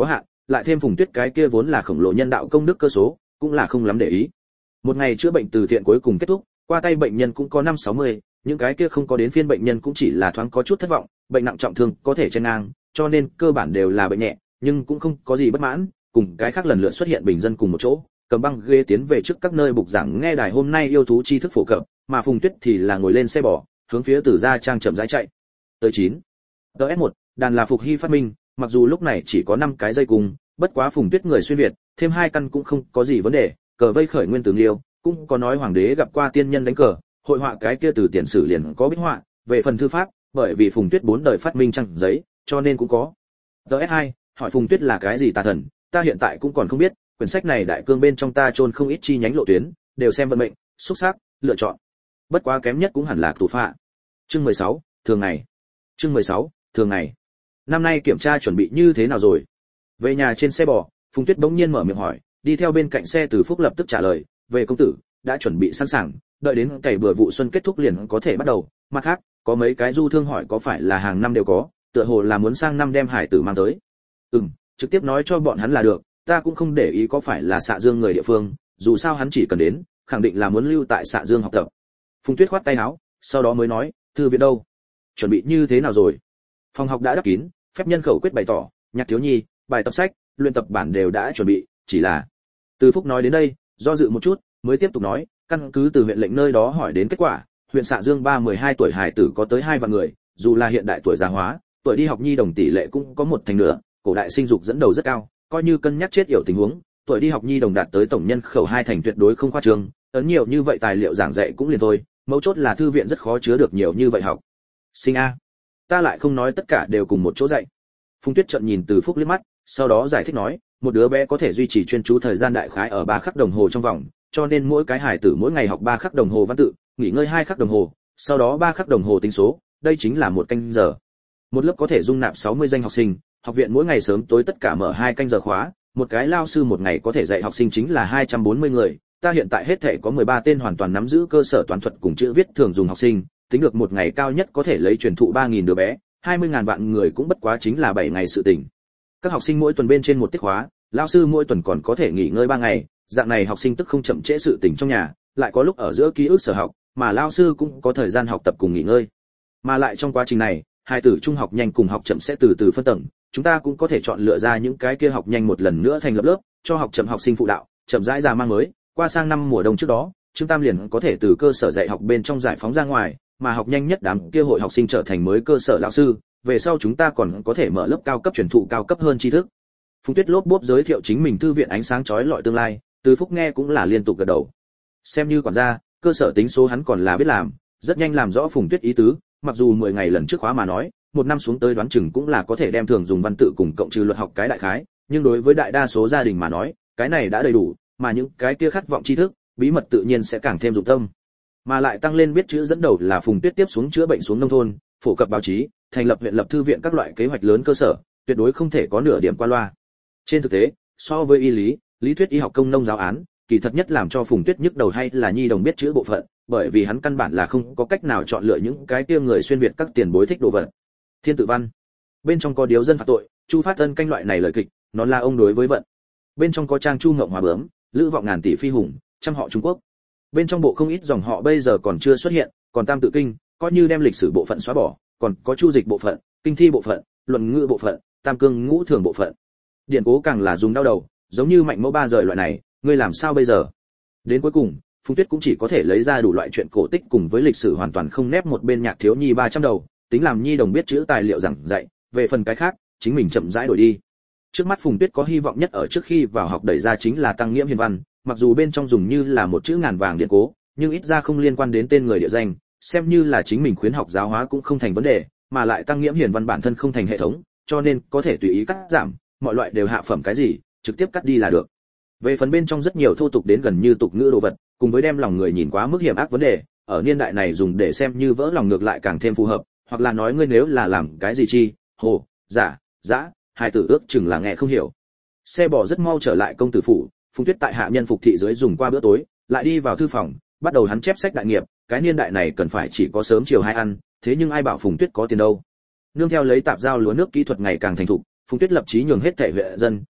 lại thêm Phùng Tuyết cái kia vốn là khổng lồ nhân đạo công đức cơ số, cũng là không lắm để ý. Một ngày chữa bệnh từ thiện cuối cùng kết thúc, qua tay bệnh nhân cũng có 5-60, những cái kia không có đến phiên bệnh nhân cũng chỉ là thoáng có chút thất vọng, bệnh nặng trọng thương có thể chen ngang, cho nên cơ bản đều là bệnh nhẹ, nhưng cũng không có gì bất mãn, cùng cái khác lần lượt xuất hiện bình dân cùng một chỗ, cầm băng ghế tiến về trước các nơi bục giảng nghe đài hôm nay yêu thú tri thức phổ cập, mà Phùng Tuyết thì là ngồi lên xe bò, hướng phía Tử Gia Trang chậm rãi chạy. Tới 9. DS1, đàn là Phục Hy phát minh, mặc dù lúc này chỉ có 5 cái dây cùng, bất quá Phùng Tuyết người xuyên việt, thêm 2 căn cũng không có gì vấn đề, cờ vây khởi nguyên tướng liêu, cũng có nói hoàng đế gặp qua tiên nhân đánh cờ, hội họa cái kia từ tiền sử liền có bích họa, về phần thư pháp, bởi vì Phùng Tuyết 4 đời phát minh trang giấy, cho nên cũng có. DS2, hỏi Phùng Tuyết là cái gì tà thần, ta hiện tại cũng còn không biết, quyển sách này đại cương bên trong ta chôn không ít chi nhánh lộ tuyến, đều xem vận mệnh, xúc sắc, lựa chọn. Bất quá kém nhất cũng hẳn là tù phạ. Chương 16, thường ngày. Chương 16, thường ngày. Năm nay kiểm tra chuẩn bị như thế nào rồi? Về nhà trên xe bò, Phùng Tuyết bỗng nhiên mở miệng hỏi, đi theo bên cạnh xe Từ Phúc lập tức trả lời, về công tử, đã chuẩn bị sẵn sàng, đợi đến cày bừa vụ xuân kết thúc liền có thể bắt đầu. Mặt khác, có mấy cái du thương hỏi có phải là hàng năm đều có, tựa hồ là muốn sang năm đem hải tử mang tới. Trực tiếp nói cho bọn hắn là được, ta cũng không để ý có phải là Xạ Dương người địa phương, dù sao hắn chỉ cần đến, khẳng định là muốn lưu tại Xạ Dương học tập. Phùng Tuyết khoát tay áo, sau đó mới nói, thư viện đâu? Chuẩn bị như thế nào rồi? Phòng học đã đắp kín, phép nhân khẩu quyết bày tỏ, nhạc thiếu nhi, bài tập sách, luyện tập bản đều đã chuẩn bị, chỉ là. Từ Phúc nói đến đây, do dự một chút, mới tiếp tục nói, căn cứ từ huyện lệnh nơi đó hỏi đến kết quả, huyện Xạ Dương 12 tuổi hải tử có tới 2 vạn người, dù là hiện đại tuổi già hóa, tuổi đi học nhi đồng tỷ lệ cũng có 1/2, cổ đại sinh dục dẫn đầu rất cao, coi như cân nhắc chết yểu tình huống, tuổi đi học nhi đồng đạt tới tổng nhân khẩu 2 thành tuyệt đối không khoa trương, ấn nhiều như vậy tài liệu giảng dạy cũng liền thôi, mấu chốt là thư viện rất khó chứa được nhiều như vậy học sinh a. Ta lại không nói tất cả đều cùng một chỗ dạy. Phùng Tuyết trợn nhìn Từ Phúc liếc mắt, sau đó giải thích nói, một đứa bé có thể duy trì chuyên chú thời gian đại khái ở 3 khắc đồng hồ trong vòng, cho nên mỗi cái hài tử mỗi ngày học 3 khắc đồng hồ văn tự, nghỉ ngơi 2 khắc đồng hồ, sau đó 3 khắc đồng hồ tính số, đây chính là 1 canh giờ. Một lớp có thể dung nạp 60 danh học sinh, học viện mỗi ngày sớm tối tất cả mở 2 canh giờ khóa, một cái lao sư một ngày có thể dạy học sinh chính là 240 người, ta hiện tại hết thể có 13 tên hoàn toàn nắm giữ cơ sở toán thuật cùng chữ viết thường dùng học sinh, tính được một ngày cao nhất có thể lấy truyền thụ 3000 đứa bé, 20.000 vạn người cũng bất quá chính là 7 ngày sự tình. Các học sinh mỗi tuần bên trên một tiết khóa, lao sư mỗi tuần còn có thể nghỉ ngơi 3 ngày, dạng này học sinh tức không chậm trễ sự tình trong nhà, lại có lúc ở giữa ký ức sở học, mà lao sư cũng có thời gian học tập cùng nghỉ ngơi. Mà lại trong quá trình này, hai tử trung học nhanh cùng học chậm sẽ từ từ phân tầng, chúng ta cũng có thể chọn lựa ra những cái kia học nhanh một lần nữa thành lập lớp, cho học chậm học sinh phụ đạo, chậm rãi ra mang mới, qua sang năm mùa đông trước đó, Trương Tam liền có thể từ cơ sở dạy học bên trong giải phóng ra ngoài, mà học nhanh nhất đám kia hội học sinh trở thành mới cơ sở lão sư, về sau chúng ta còn có thể mở lớp cao cấp truyền thụ cao cấp hơn tri thức. Phùng Tuyết lốp bốp giới thiệu chính mình thư viện ánh sáng chói lọi tương lai, Từ Phúc nghe cũng là liên tục gật đầu. Xem như quản gia, cơ sở tính số hắn còn là biết làm, rất nhanh làm rõ Phùng Tuyết ý tứ, mặc dù 10 ngày lần trước khóa mà nói, một năm xuống tới đoán chừng cũng là có thể đem thường dùng văn tự cùng cộng trừ luật học cái đại khái, nhưng đối với đại đa số gia đình mà nói, cái này đã đầy đủ, mà những cái kia khát vọng tri thức, bí mật tự nhiên sẽ càng thêm dụng tâm. Mà lại tăng lên biết chữ dẫn đầu là Phùng Tuyết tiếp xuống chữa bệnh xuống nông thôn, phổ cập báo chí, thành lập huyện lập thư viện các loại kế hoạch lớn cơ sở, tuyệt đối không thể có nửa điểm qua loa. Trên thực tế, so với y lý thuyết y học công nông giáo án, kỳ thật nhất làm cho Phùng Tuyết nhức đầu hay là nhi đồng biết chữ bộ phận, bởi vì hắn căn bản là không có cách nào chọn lựa những cái kia người xuyên việt các tiền bối thích đồ vật. Thiên tự văn, bên trong có điếu dân phạt tội, Chu Phát Ân canh loại này lời kịch, nó là ông đối với vận. Bên trong có trang Chu Ngộng Hòa bướm, Lữ Vọng ngàn tỷ phi hùng, trăm họ Trung Quốc. Bên trong bộ không ít dòng họ bây giờ còn chưa xuất hiện, còn Tam tự kinh, coi như đem lịch sử bộ phận xóa bỏ, còn có chu dịch bộ phận, kinh thi bộ phận, luận ngữ bộ phận, tam cương ngũ thường bộ phận. Điển cố càng là dùng đau đầu, giống như Mạnh Mẫu Ba rời loại này, ngươi làm sao bây giờ? Đến cuối cùng, Phùng Tuyết cũng chỉ có thể lấy ra đủ loại chuyện cổ tích cùng với lịch sử hoàn toàn không nép một bên nhạc thiếu nhi 300 đầu, tính làm nhi đồng biết chữ tài liệu giảng dạy, về phần cái khác, chính mình chậm rãi đổi đi. Trước mắt Phùng Tuyết có hy vọng nhất ở trước khi vào học đẩy ra chính là Tăng Nghiễm Hiền Văn, mặc dù bên trong dùng như là một chữ ngàn vàng điển cố, nhưng ít ra không liên quan đến tên người địa danh, xem như là chính mình khuyến học giáo hóa cũng không thành vấn đề, mà lại Tăng Nghiễm Hiền Văn bản thân không thành hệ thống, cho nên có thể tùy ý cắt giảm, mọi loại đều hạ phẩm cái gì, trực tiếp cắt đi là được. Về phần bên trong rất nhiều thô tục đến gần như tục ngữ đồ vật, cùng với đem lòng người nhìn quá mức hiểm ác vấn đề, ở niên đại này dùng để xem như vỡ lòng ngược lại càng thêm phù hợp, hoặc là nói ngươi nếu là làm cái gì chi, hồ, giả, dã, hai tử ước chừng là nghe không hiểu. Xe bò rất mau trở lại công tử phủ, Phùng Tuyết tại hạ nhân phục thị dưới dùng qua bữa tối, lại đi vào thư phòng, bắt đầu hắn chép sách đại nghiệp, cái niên đại này cần phải chỉ có sớm chiều hai ăn, thế nhưng ai bảo Phùng Tuyết có tiền đâu. Nương theo lấy tạp giao lúa nước kỹ thuật ngày càng thành thục, Phùng Tuyết lập chí nhường hết thể huyện dân,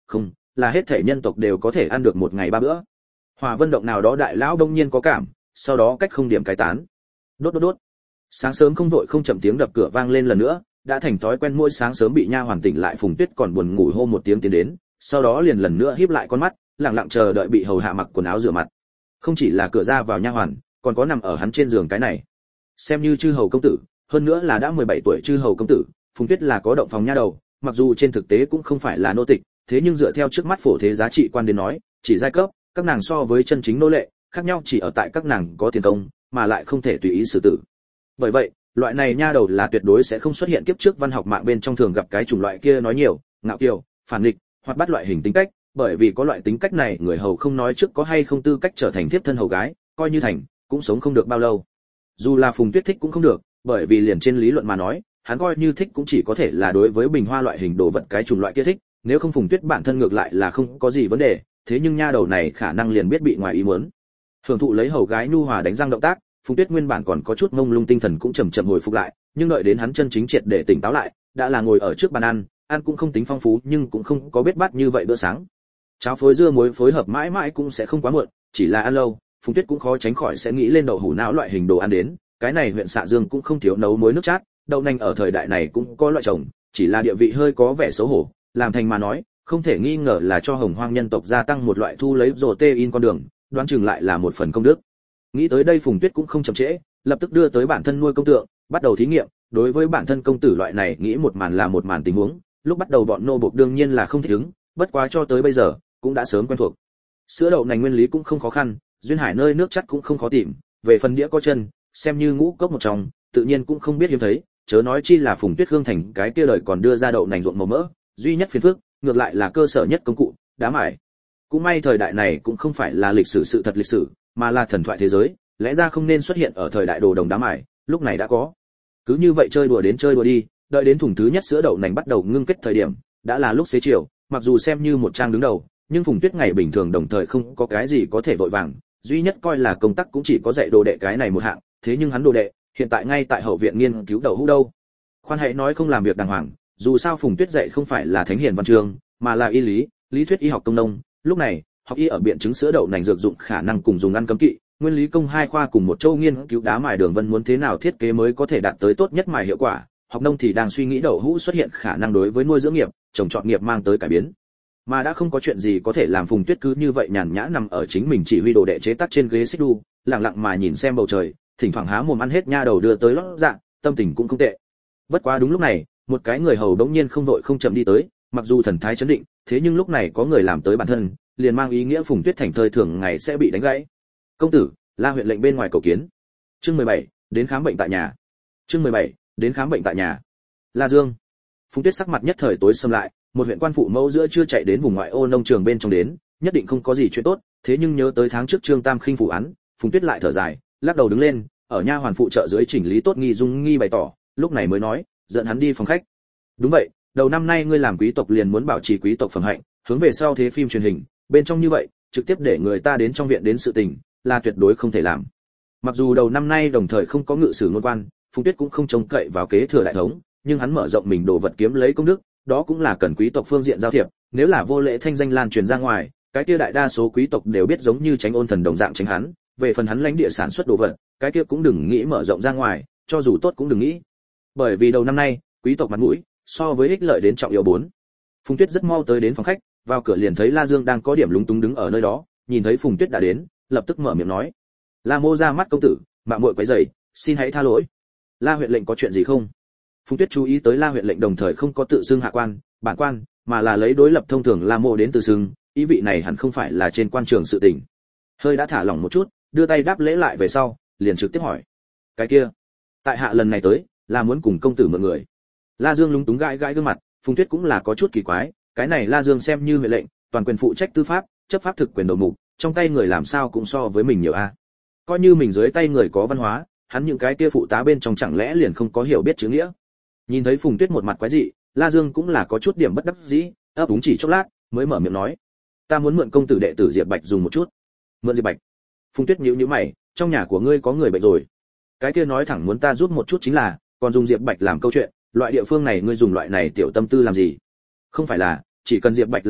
không, là hết thể nhân tộc đều có thể ăn được một ngày 3 bữa. Hỏa Vân động nào đó đại lão đông nhiên có cảm, sau đó cách không điểm cái tán. Đốt đốt đốt. Sáng sớm không vội không chậm tiếng đập cửa vang lên lần nữa, đã thành thói quen mỗi sáng sớm bị nha hoàn tỉnh lại Phùng Tuyết còn buồn ngủ hô một tiếng tiến đến, sau đó liền lần nữa híp lại con mắt, lặng lặng chờ đợi bị hầu hạ mặc quần áo rửa mặt. Không chỉ là cửa ra vào nha hoàn, còn có nằm ở hắn trên giường cái này. Xem như chư hầu công tử, hơn nữa là đã 17 tuổi chư hầu công tử, Phùng Tuyết là có động phòng nha đầu, mặc dù trên thực tế cũng không phải là nô tịch, thế nhưng dựa theo trước mắt phổ thế giá trị quan đến nói, chỉ giai cấp, các nàng so với chân chính nô lệ, khác nhau chỉ ở tại các nàng có tiền công, mà lại không thể tùy ý xử tử. Bởi vậy, loại này nha đầu là tuyệt đối sẽ không xuất hiện kiếp trước văn học mạng bên trong thường gặp cái chủng loại kia nói nhiều, ngạo kiều, phản nghịch, hoặc bắt loại hình tính cách, bởi vì có loại tính cách này, người hầu không nói trước có hay không tư cách trở thành tiếp thân hầu gái, coi như thành, cũng sống không được bao lâu. Dù là Phùng Tuyết thích cũng không được, bởi vì liền trên lý luận mà nói, hắn coi như thích cũng chỉ có thể là đối với bình hoa loại hình đồ vật cái chủng loại kia thích, nếu không Phùng Tuyết bản thân ngược lại là không có gì vấn đề, thế nhưng nha đầu này khả năng liền biết bị ngoài ý muốn. Hưởng thụ lấy hầu gái nhu hòa đánh răng động tác, Phùng Tuyết nguyên bản còn có chút mông lung tinh thần cũng chậm chậm hồi phục lại, nhưng đợi đến hắn chân chính triệt để tỉnh táo lại, đã là ngồi ở trước bàn ăn, ăn cũng không tính phong phú nhưng cũng không có bết bát như vậy bữa sáng. Cháo phối dưa muối phối hợp mãi mãi cũng sẽ không quá muộn, chỉ là ăn lâu, Phùng Tuyết cũng khó tránh khỏi sẽ nghĩ lên đậu hũ não loại hình đồ ăn đến, cái này huyện Xạ Dương cũng không thiếu nấu muối nước chát, đậu nành ở thời đại này cũng có loại trồng, chỉ là địa vị hơi có vẻ xấu hổ, làm thành mà nói, không thể nghi ngờ là cho Hồng Hoang nhân tộc gia tăng một loại thu lấy protein con đường, đoán chừng lại là một phần công đức. Nghĩ tới đây Phùng Tuyết cũng không chậm trễ, lập tức đưa tới bản thân nuôi công tượng, bắt đầu thí nghiệm. Đối với bản thân công tử loại này nghĩ một màn là một màn tình huống, lúc bắt đầu bọn nô buộc đương nhiên là không thích ứng, bất quá cho tới bây giờ cũng đã sớm quen thuộc. Sữa đậu nành nguyên lý cũng không khó khăn, duyên hải nơi nước chắc cũng không khó tìm, về phần đĩa có chân, xem như ngũ cốc một trong, tự nhiên cũng không biết hiếm thấy, chớ nói chi là Phùng Tuyết Hương thành cái kia đời còn đưa ra đậu nành ruộng màu mỡ, duy nhất phiền phức, ngược lại là cơ sở nhất công cụ, đá mài. Cũng may thời đại này cũng không phải là lịch sử sự thật lịch sử, mà là thần thoại thế giới, lẽ ra không nên xuất hiện ở thời đại đồ đồng đá mài, lúc này đã có. Cứ như vậy chơi đùa đến chơi đùa đi, đợi đến thùng thứ nhất sữa đậu nành bắt đầu ngưng kết thời điểm, đã là lúc xế chiều, mặc dù xem như một trang đứng đầu, nhưng Phùng Tuyết ngày bình thường đồng thời không có cái gì có thể vội vàng, duy nhất coi là công tác cũng chỉ có dạy đồ đệ cái này một hạng, thế nhưng hắn đồ đệ hiện tại ngay tại hậu viện nghiên cứu đậu hũ đâu. Khoan hãy nói không làm việc đàng hoàng, dù sao Phùng Tuyết dạy không phải là thánh hiền văn chương, mà là y lý, lý thuyết y học công nông, lúc này, học y ở biện chứng sữa đậu nành dược dụng khả năng cùng dùng ăn cấm kỵ, nguyên lý công hai khoa cùng một châu nghiên cứu đá mài đường vân muốn thế nào thiết kế mới có thể đạt tới tốt nhất mài hiệu quả, học nông thì đang suy nghĩ đậu hũ xuất hiện khả năng đối với nuôi dưỡng nghiệp, trồng trọt nghiệp mang tới cải biến. Mà đã không có chuyện gì có thể làm Phùng Tuyết cứ như vậy nhàn nhã nằm ở chính mình chỉ huy đồ đệ chế tác trên ghế xích đu, lặng lặng mà nhìn xem bầu trời, thỉnh thoảng há mồm ăn hết nha đầu đưa tới lót dạ, tâm tình cũng không tệ. Bất quá đúng lúc này, một cái người hầu đống nhiên không vội không chậm đi tới, mặc dù thần thái chấn định, thế nhưng lúc này có người làm tới bản thân, liền mang ý nghĩa Phùng Tuyết thành thời thường ngày sẽ bị đánh gãy. Công tử, La huyện lệnh bên ngoài cầu kiến. Chương 17, đến khám bệnh tại nhà. Chương 17, đến khám bệnh tại nhà. La Dương. Phùng Tuyết sắc mặt nhất thời tối sầm lại, một huyện quan phụ mẫu giữa chưa chạy đến vùng ngoại ô nông trường bên trong đến, nhất định không có gì chuyện tốt, thế nhưng nhớ tới tháng trước Trương Tam khinh phủ án, Phùng Tuyết lại thở dài, lắc đầu đứng lên, ở nha hoàn phụ trợ dưới chỉnh lý tốt nghi dung nghi bày tỏ, lúc này mới nói, dẫn hắn đi phòng khách. Đúng vậy, đầu năm nay ngươi làm quý tộc liền muốn bảo trì quý tộc phẩm hạnh, hướng về sau thế phim truyền hình, bên trong như vậy, trực tiếp để người ta đến trong viện đến sự tình, là tuyệt đối không thể làm. Mặc dù đầu năm nay đồng thời không có ngự sử ngôn quan, Phùng Tuyết cũng không trông cậy vào kế thừa đại thống, nhưng hắn mở rộng mình đồ vật kiếm lấy công đức, đó cũng là cần quý tộc phương diện giao thiệp, nếu là vô lễ thanh danh lan truyền ra ngoài, cái kia đại đa số quý tộc đều biết giống như Tránh Ôn thần đồng dạng tránh hắn, về phần hắn lãnh địa sản xuất đồ vật, cái kia cũng đừng nghĩ mở rộng ra ngoài, cho dù tốt cũng đừng nghĩ. Bởi vì đầu năm nay, quý tộc mặt mũi so với ích lợi đến trọng yếu 4. Phùng Tuyết rất mau tới đến phòng khách, vào cửa liền thấy La Dương đang có điểm lúng túng đứng ở nơi đó, nhìn thấy Phùng Tuyết đã đến, lập tức mở miệng nói: "La mô ra mắt công tử, mạo muội quấy rầy, xin hãy tha lỗi." La huyện lệnh có chuyện gì không? Phùng Tuyết chú ý tới La huyện lệnh đồng thời không có tự xưng hạ quan, bản quan, mà là lấy đối lập thông thường La mô đến tự xưng, ý vị này hẳn không phải là trên quan trường sự tình. Hơi đã thả lỏng một chút, đưa tay đáp lễ lại về sau, liền trực tiếp hỏi: "Cái kia, tại hạ lần này tới, là muốn cùng công tử mượn người." La Dương lúng túng gãi gãi gương mặt, Phùng Tuyết cũng là có chút kỳ quái, cái này La Dương xem như huyện lệnh, toàn quyền phụ trách tư pháp, chấp pháp thực quyền đầu mục, trong tay người làm sao cũng so với mình nhiều a. Coi như mình dưới tay người có văn hóa, hắn những cái kia phụ tá bên trong chẳng lẽ liền không có hiểu biết chữ nghĩa. Nhìn thấy Phùng Tuyết một mặt quái dị, La Dương cũng là có chút điểm bất đắc dĩ, ấp úng chỉ chốc lát, mới mở miệng nói: "Ta muốn mượn công tử đệ tử Diệp Bạch dùng một chút." "Mượn Diệp Bạch?" Phùng Tuyết nhíu nhíu mày, "Trong nhà của ngươi có người bệnh rồi." Cái kia nói thẳng muốn ta giúp một chút chính là, còn dùng Diệp Bạch làm câu chuyện, loại địa phương này ngươi dùng loại này tiểu tâm tư làm gì? Không phải là chỉ cần Diệp Bạch là được,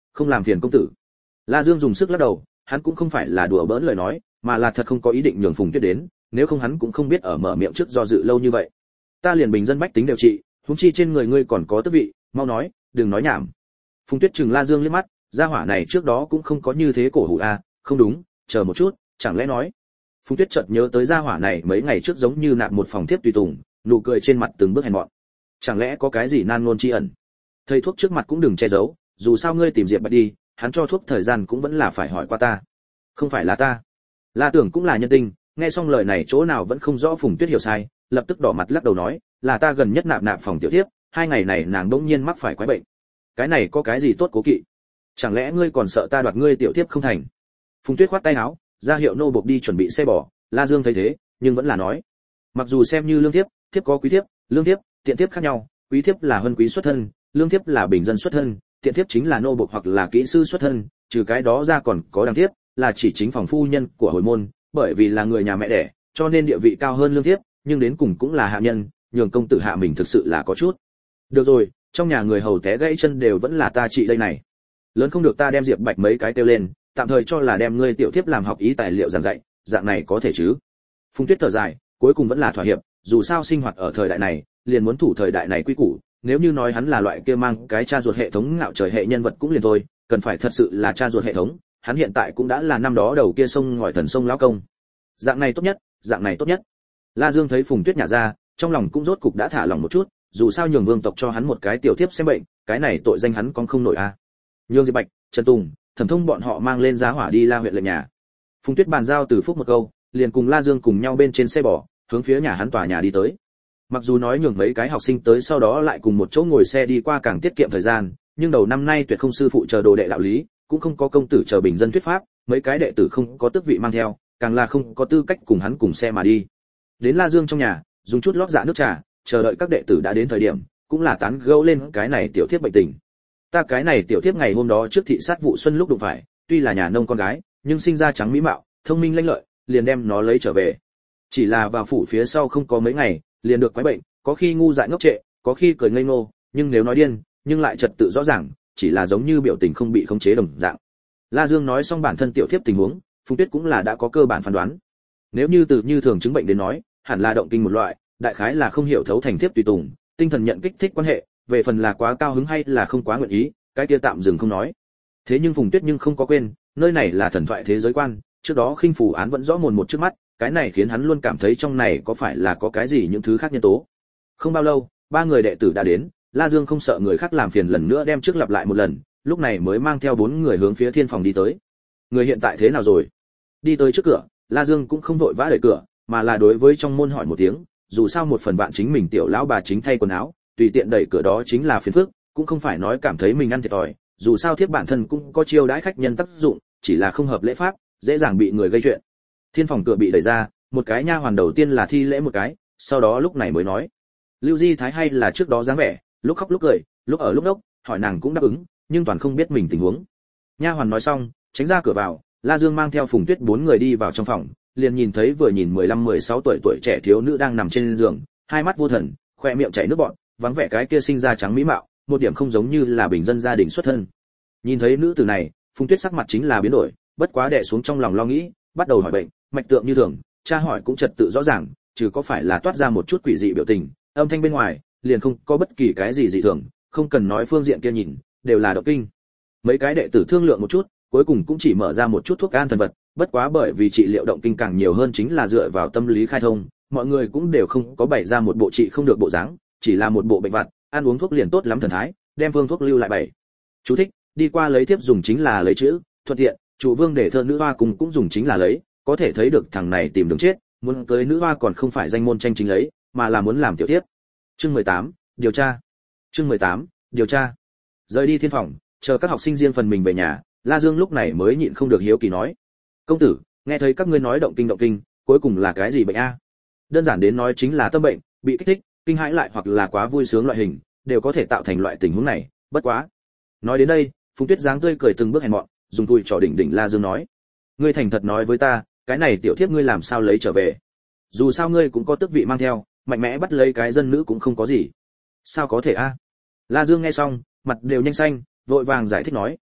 không làm phiền công tử. La Dương dùng sức lắc đầu, hắn cũng không phải là đùa bỡn lời nói, mà là thật không có ý định nhường Phùng Tuyết đến, nếu không hắn cũng không biết ở mở miệng trước do dự lâu như vậy. Ta liền bình dân bách tính đều trị, huống chi trên người ngươi còn có tước vị, mau nói, đừng nói nhảm. Phùng Tuyết trừng La Dương liếc mắt, gia hỏa này trước đó cũng không có như thế cổ hủ a, không đúng, chờ một chút, chẳng lẽ nói. Phùng Tuyết chợt nhớ tới gia hỏa này mấy ngày trước giống như nạp một phòng thiếp tùy tùng, nụ cười trên mặt từng bước hèn mọn. Chẳng lẽ có cái gì nan ngôn chi ẩn? Thầy thuốc trước mặt cũng đừng che giấu, dù sao ngươi tìm Diệp Bạch đi, hắn cho thuốc thời gian cũng vẫn là phải hỏi qua ta. Không phải là ta. La Tưởng cũng là nhân tình, nghe xong lời này chỗ nào vẫn không rõ Phùng Tuyết hiểu sai, lập tức đỏ mặt lắc đầu nói, là ta gần nhất nạp phòng tiểu thiếp, 2 ngày này nàng bỗng nhiên mắc phải quái bệnh. Cái này có cái gì tốt cố kỵ? Chẳng lẽ ngươi còn sợ ta đoạt ngươi tiểu thiếp không thành? Phùng Tuyết khoát tay áo, ra hiệu nô buộc đi chuẩn bị xe bò. La Dương thấy thế, nhưng vẫn là nói, mặc dù xem như lương thiếp, thiếp có quý thiếp, lương thiếp, tiện thiếp khác nhau, quý thiếp là huân quý xuất thân, lương thiếp là bình dân xuất thân, tiện thiếp chính là nô buộc hoặc là kỹ sư xuất thân, trừ cái đó ra còn có đăng thiếp, là chỉ chính phòng phu nhân của hồi môn, bởi vì là người nhà mẹ đẻ, cho nên địa vị cao hơn lương thiếp, nhưng đến cùng cũng là hạ nhân, nhường công tử hạ mình thực sự là có chút. Được rồi, trong nhà người hầu té gãy chân đều vẫn là ta trị đây này. Lớn không được ta đem Diệp Bạch mấy cái kêu lên, tạm thời cho là đem ngươi tiểu thiếp làm học ý tài liệu giảng dạy, dạng này có thể chứ? Phùng Tuyết thở dài, cuối cùng vẫn là thỏa hiệp, dù sao sinh hoạt ở thời đại này, liền muốn thủ thời đại này quy củ, nếu như nói hắn là loại kia mang cái cha ruột hệ thống ngạo trời hệ nhân vật cũng liền thôi, cần phải thật sự là cha ruột hệ thống, hắn hiện tại cũng đã là năm đó đầu kia sông ngòi thần sông lão công. Dạng này tốt nhất, dạng này tốt nhất. La Dương thấy Phùng Tuyết nhả ra, trong lòng cũng rốt cục đã thả lỏng một chút, dù sao nhường vương tộc cho hắn một cái tiểu thiếp xem bệnh, cái này tội danh hắn còn không nổi a. Nhường Diệp Bạch, Trần Tùng, Thẩm Thông bọn họ mang lên giá hỏa đi La huyện lệnh nhà. Phùng Tuyết bàn giao từ phúc một câu, liền cùng La Dương cùng nhau bên trên xe bò, hướng phía nhà hắn tòa nhà đi tới. Mặc dù nói nhường mấy cái học sinh tới sau đó lại cùng một chỗ ngồi xe đi qua càng tiết kiệm thời gian, nhưng đầu năm nay tuyệt không sư phụ chờ đồ đệ đạo lý, cũng không có công tử chờ bình dân thuyết pháp, mấy cái đệ tử không có tước vị mang theo, càng là không có tư cách cùng hắn cùng xe mà đi. Đến La Dương trong nhà, dùng chút lót dạ nước trà, chờ đợi các đệ tử đã đến thời điểm, cũng là tán gẫu lên cái này tiểu thiếp bệnh tình. Ta cái này tiểu thiếp ngày hôm đó trước thị sát vụ xuân lúc đụng phải, tuy là nhà nông con gái, nhưng sinh ra trắng mỹ mạo, thông minh lanh lợi, liền đem nó lấy trở về. Chỉ là vào phủ phía sau không có mấy ngày, liền được quái bệnh, có khi ngu dại ngốc trệ, có khi cười ngây ngô, nhưng nếu nói điên, nhưng lại trật tự rõ ràng, chỉ là giống như biểu tình không bị khống chế đồng dạng. La Dương nói xong bản thân tiểu thiếp tình huống, Phùng Tuyết cũng là đã có cơ bản phán đoán. Nếu như từ như thường chứng bệnh đến nói, hẳn là động kinh một loại, đại khái là không hiểu thấu thành thiếp tùy tùng, tinh thần nhận kích thích quan hệ, về phần là quá cao hứng hay là không quá nguyện ý, cái kia tạm dừng không nói. Thế nhưng Phùng Tuyết nhưng không có quên, nơi này là thần thoại thế giới quan, trước đó khinh phù án vẫn rõ mồn một trước mắt, cái này khiến hắn luôn cảm thấy trong này có phải là có cái gì những thứ khác nhân tố. Không bao lâu, 3 người đệ tử đã đến, La Dương không sợ người khác làm phiền lần nữa đem trước lặp lại một lần, lúc này mới mang theo 4 người hướng phía thiên phòng đi tới. Người hiện tại thế nào rồi? Đi tới trước cửa, La Dương cũng không vội vã đẩy cửa, mà là đối với trong môn hỏi một tiếng, dù sao một phần bạn chính mình tiểu lão bà chính thay quần áo, tùy tiện đẩy cửa đó chính là phiền phức, cũng không phải nói cảm thấy mình ăn thiệt thòi, dù sao thiếp bản thân cũng có chiêu đãi khách nhân tác dụng, chỉ là không hợp lễ pháp, dễ dàng bị người gây chuyện. Thiên phòng cửa bị đẩy ra, một cái nha hoàn đầu tiên là thi lễ một cái, sau đó lúc này mới nói, Lưu Di Thái hay là trước đó dáng vẻ, lúc khóc lúc cười, lúc ở lúc đốc, hỏi nàng cũng đáp ứng, nhưng toàn không biết mình tình huống. Nha hoàn nói xong, tránh ra cửa vào, La Dương mang theo Phùng Tuyết 4 người đi vào trong phòng, liền nhìn thấy vừa nhìn 15-16 tuổi trẻ thiếu nữ đang nằm trên giường, hai mắt vô thần, khoe miệng chảy nước bọt, vắng vẻ cái kia sinh ra trắng mỹ mạo, một điểm không giống như là bình dân gia đình xuất thân. Nhìn thấy nữ tử này, Phùng Tuyết sắc mặt chính là biến đổi, bất quá đè xuống trong lòng lo nghĩ, bắt đầu hỏi bệnh, mạch tượng như thường, tra hỏi cũng trật tự rõ ràng, trừ có phải là toát ra một chút quỷ dị biểu tình, âm thanh bên ngoài, liền không có bất kỳ cái gì dị thường, không cần nói phương diện kia nhìn, đều là động kinh. Mấy cái đệ tử thương lượng một chút, cuối cùng cũng chỉ mở ra một chút thuốc an thần vật, bất quá bởi vì trị liệu động kinh càng nhiều hơn chính là dựa vào tâm lý khai thông, mọi người cũng đều không có bày ra một bộ trị không được bộ dáng, chỉ là một bộ bệnh vặt, ăn uống thuốc liền tốt lắm thần thái, đem phương thuốc lưu lại bảy. Chú thích: đi qua lấy tiếp dùng chính là lấy chữ, thuận tiện, chủ vương để thơ nữ hoa cùng cũng dùng chính là lấy, có thể thấy được thằng này tìm đường chết, muốn tới nữ hoa còn không phải danh môn tranh chính lấy, mà là muốn làm tiểu tiếp. Chương 18, điều tra. Chương 18, điều tra. Rời đi thiên phòng, chờ các học sinh riêng phần mình về nhà, La Dương lúc này mới nhịn không được hiếu kỳ nói: "Công tử, nghe thấy các ngươi nói động kinh, cuối cùng là cái gì bệnh a?" Đơn giản đến nói chính là tâm bệnh, bị kích thích, kinh hãi lại hoặc là quá vui sướng loại hình, đều có thể tạo thành loại tình huống này, bất quá. Nói đến đây, Phùng Tuyết dáng tươi cười từng bước hèn mọn, dùng tùi trò đỉnh La Dương nói: "Ngươi thành thật nói với ta, cái này tiểu thiếp ngươi làm sao lấy trở về? Dù sao ngươi cũng có tước vị mang theo, mạnh mẽ bắt lấy cái dân nữ cũng không có gì." "Sao có thể a?" La Dương nghe xong, mặt đều nhanh xanh, vội vàng giải thích nói: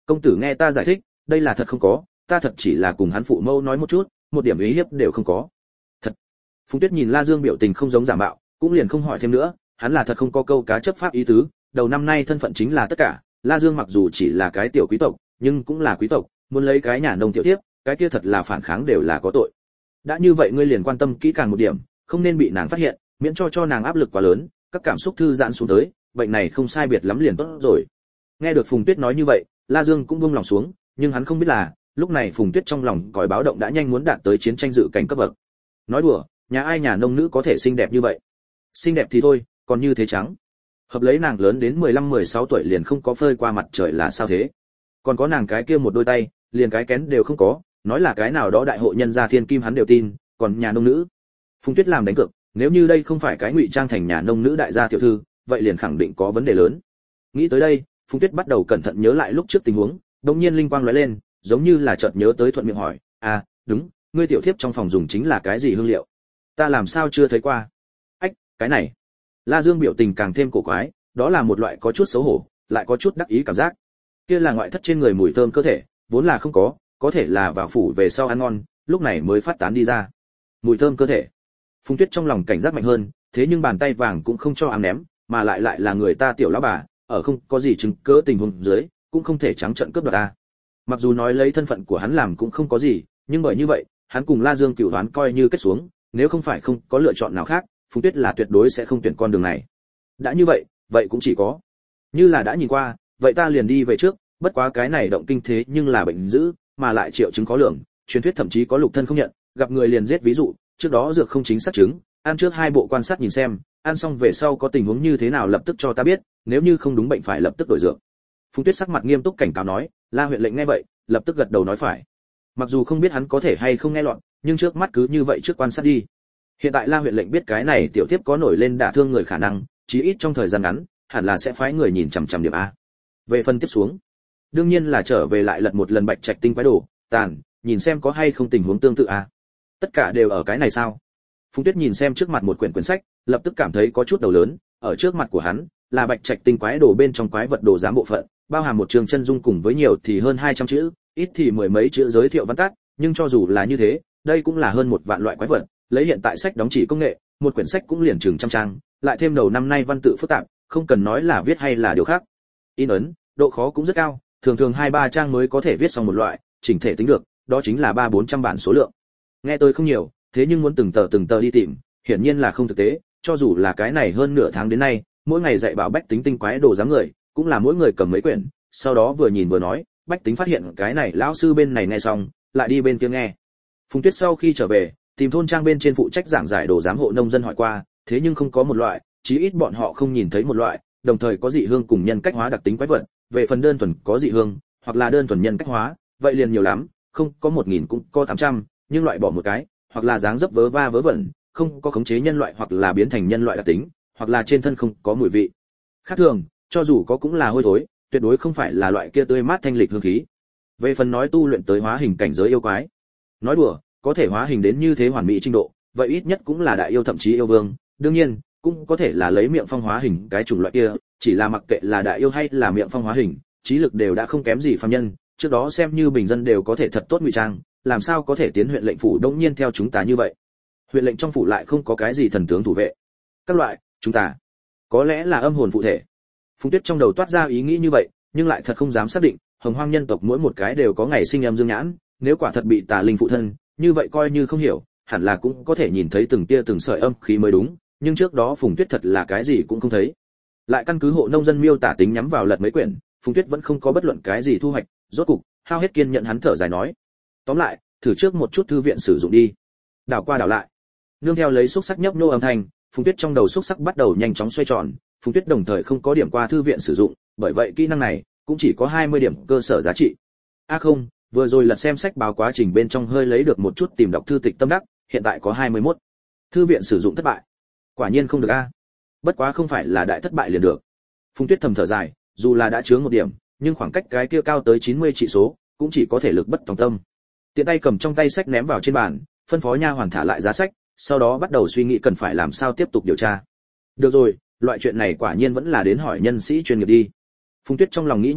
Công tử nghe ta giải thích, đây là thật không có, ta thật chỉ là cùng hắn phụ mẫu nói một chút, một điểm ý hiếp đều không có. Thật. Phùng Tuyết nhìn La Dương biểu tình không giống giả mạo, cũng liền không hỏi thêm nữa, hắn là thật không có câu cá chấp pháp ý tứ, đầu năm nay thân phận chính là tất cả, La Dương mặc dù chỉ là cái tiểu quý tộc, nhưng cũng là quý tộc, muốn lấy cái nhà nông tiểu thiếp, cái kia thật là phản kháng đều là có tội. Đã như vậy ngươi liền quan tâm kỹ càng một điểm, không nên bị nàng phát hiện, miễn cho nàng áp lực quá lớn, các cảm xúc thư giãn xuống tới, bệnh này không sai biệt lắm liền tốt rồi. Nghe được Phùng Tuyết nói như vậy, La Dương cũng buông lòng xuống, nhưng hắn không biết là, lúc này Phùng Tuyết trong lòng còi báo động đã nhanh muốn đạt tới chiến tranh dự cảnh cấp bậc. Nói đùa, nhà ai nhà nông nữ có thể xinh đẹp như vậy? Xinh đẹp thì thôi, còn như thế trắng. Hợp lấy nàng lớn đến 15-16 tuổi liền không có phơi qua mặt trời là sao thế? Còn có nàng cái kia một đôi tay, liền cái kén đều không có, nói là cái nào đó đại hội nhân gia thiên kim hắn đều tin, còn nhà nông nữ. Phùng Tuyết làm đánh cược, nếu như đây không phải cái ngụy trang thành nhà nông nữ đại gia tiểu thư, vậy liền khẳng định có vấn đề lớn. Nghĩ tới đây, Phùng Tuyết bắt đầu cẩn thận nhớ lại lúc trước tình huống, đột nhiên linh quang lóe lên, giống như là chợt nhớ tới thuận miệng hỏi, "À, đúng, ngươi tiểu thiếp trong phòng dùng chính là cái gì hương liệu? Ta làm sao chưa thấy qua?" Ách, cái này. La Dương biểu tình càng thêm cổ quái, đó là một loại có chút xấu hổ, lại có chút đắc ý cảm giác. Kia là ngoại thất trên người mùi thơm cơ thể, vốn là không có thể là vào phủ về sau ăn ngon, lúc này mới phát tán đi ra. Mùi thơm cơ thể. Phùng Tuyết trong lòng cảnh giác mạnh hơn, thế nhưng bàn tay vàng cũng không cho ám ném, mà lại là người ta tiểu lão bà, ở không có gì chứng cớ tình huống dưới, cũng không thể trắng trợn cướp đoạt ta. Mặc dù nói lấy thân phận của hắn làm cũng không có gì, nhưng bởi như vậy, hắn cùng La Dương cửu đoán coi như kết xuống, nếu không phải không có lựa chọn nào khác, Phùng Tuyết là tuyệt đối sẽ không tuyển con đường này. Đã như vậy cũng chỉ có như là đã nhìn qua, vậy ta liền đi về trước, bất quá cái này động kinh thế nhưng là bệnh dữ, mà lại triệu chứng khó lường, truyền thuyết thậm chí có lục thân không nhận, gặp người liền giết ví dụ, trước đó dược không chính xác chứng, ăn trước 2 bộ quan sát nhìn xem, ăn xong về sau có tình huống như thế nào lập tức cho ta biết, nếu như không đúng bệnh phải lập tức đổi dược. Phùng Tuyết sắc mặt nghiêm túc cảnh cáo nói, La huyện lệnh nghe vậy, lập tức gật đầu nói phải. Mặc dù không biết hắn có thể hay không nghe lọt, nhưng trước mắt cứ như vậy trước quan sát đi. Hiện tại La huyện lệnh biết cái này tiểu tiếp có nổi lên đả thương người khả năng, chí ít trong thời gian ngắn, hẳn là sẽ phái người nhìn chằm chằm điểm a. Về phần tiếp xuống, đương nhiên là trở về lại lật một lần Bạch Trạch tinh quái đồ, tàn, nhìn xem có hay không tình huống tương tự a. Tất cả đều ở cái này sao? Phùng Tuyết nhìn xem trước mặt một quyển sách, lập tức cảm thấy có chút đầu lớn, ở trước mặt của hắn là Bạch Trạch tinh quái đồ bên trong quái vật đồ giám bộ phận, bao hàm một trường chân dung cùng với nhiều thì hơn 200 chữ, ít thì mười mấy chữ giới thiệu văn tắt, nhưng cho dù là như thế, đây cũng là hơn 1 vạn loại quái vật, lấy hiện tại sách đóng chỉ công nghệ, một quyển sách cũng liền chừng trăm trang, lại thêm đầu năm nay văn tự phức tạp, không cần nói là viết hay là điều khác. In ấn, độ khó cũng rất cao, thường thường 2-3 trang mới có thể viết xong một loại, chỉnh thể tính được, đó chính là 300-400 bản số lượng. Nghe tôi không nhiều, thế nhưng muốn từng tờ đi tìm, hiển nhiên là không thực tế, cho dù là cái này hơn nửa tháng đến nay, mỗi ngày dạy bảo bách tính tinh quái đồ giám người, cũng là mỗi người cầm mấy quyển, sau đó vừa nhìn vừa nói, bách tính phát hiện cái này lão sư bên này nghe xong, lại đi bên kia nghe. Phùng Tuyết sau khi trở về, tìm thôn trang bên trên phụ trách giảng giải đồ giám hộ nông dân hỏi qua, thế nhưng không có một loại, chí ít bọn họ không nhìn thấy một loại, đồng thời có dị hương cùng nhân cách hóa đặc tính quái vật, về phần đơn thuần có dị hương, hoặc là đơn thuần nhân cách hóa, vậy liền nhiều lắm, không có 1000 cũng có 800, nhưng loại bỏ một cái, hoặc là dáng dấp vớ va vớ vẩn, không có khống chế nhân loại hoặc là biến thành nhân loại đặc tính, hoặc là trên thân không có mùi vị. Khác thường, cho dù có cũng là hôi thối, tuyệt đối không phải là loại kia tươi mát thanh lịch hương khí. Về phần nói tu luyện tới hóa hình cảnh giới yêu quái, nói đùa, có thể hóa hình đến như thế hoàn mỹ trình độ, vậy ít nhất cũng là đại yêu thậm chí yêu vương, đương nhiên, cũng có thể là lấy miệng phong hóa hình cái chủng loại kia, chỉ là mặc kệ là đại yêu hay là miệng phong hóa hình, trí lực đều đã không kém gì phàm nhân, trước đó xem như bình dân đều có thể thật tốt ngụy trang, làm sao có thể tiến huyện lệnh phủ đống nhiên theo chúng ta như vậy. Huyện lệnh trong phủ lại không có cái gì thần tướng thủ vệ. Các loại, chúng ta có lẽ là âm hồn phụ thể. Phùng Tuyết trong đầu toát ra ý nghĩ như vậy, nhưng lại thật không dám xác định, Hồng Hoang nhân tộc mỗi một cái đều có ngày sinh âm dương nhãn, nếu quả thật bị tà linh phụ thân, như vậy coi như không hiểu, hẳn là cũng có thể nhìn thấy từng tia từng sợi âm khí mới đúng, nhưng trước đó Phùng Tuyết thật là cái gì cũng không thấy. Lại căn cứ hộ nông dân miêu tả tính nhắm vào lật mấy quyển, Phùng Tuyết vẫn không có bất luận cái gì thu hoạch, rốt cục, hao hết kiên nhẫn hắn thở dài nói: "Tóm lại, thử trước một chút thư viện sử dụng đi." Đảo qua đảo lại, nương theo lấy xúc sắc nhấp nhô âm thanh, Phùng Tuyết trong đầu xúc sắc bắt đầu nhanh chóng xoay tròn, Phùng Tuyết đồng thời không có điểm qua thư viện sử dụng, bởi vậy kỹ năng này cũng chỉ có 20 điểm cơ sở giá trị. Không, vừa rồi lật xem sách báo quá trình bên trong hơi lấy được một chút tìm đọc thư tịch tâm đắc, hiện tại có 21. Thư viện sử dụng thất bại. Quả nhiên không được a. Bất quá không phải là đại thất bại liền được. Phùng Tuyết thầm thở dài, dù là đã chướng một điểm, nhưng khoảng cách cái kia cao tới 90 trị số, cũng chỉ có thể lực bất tòng tâm. Tiện tay cầm trong tay sách ném vào trên bàn, phân phó nha hoàn thả lại giá sách, sau đó bắt đầu suy nghĩ cần phải làm sao tiếp tục điều tra. Được rồi, loại chuyện này quả nhiên vẫn là đến hỏi nhân sĩ chuyên nghiệp đi. Phùng Tuyết trong lòng nghĩ như vậy,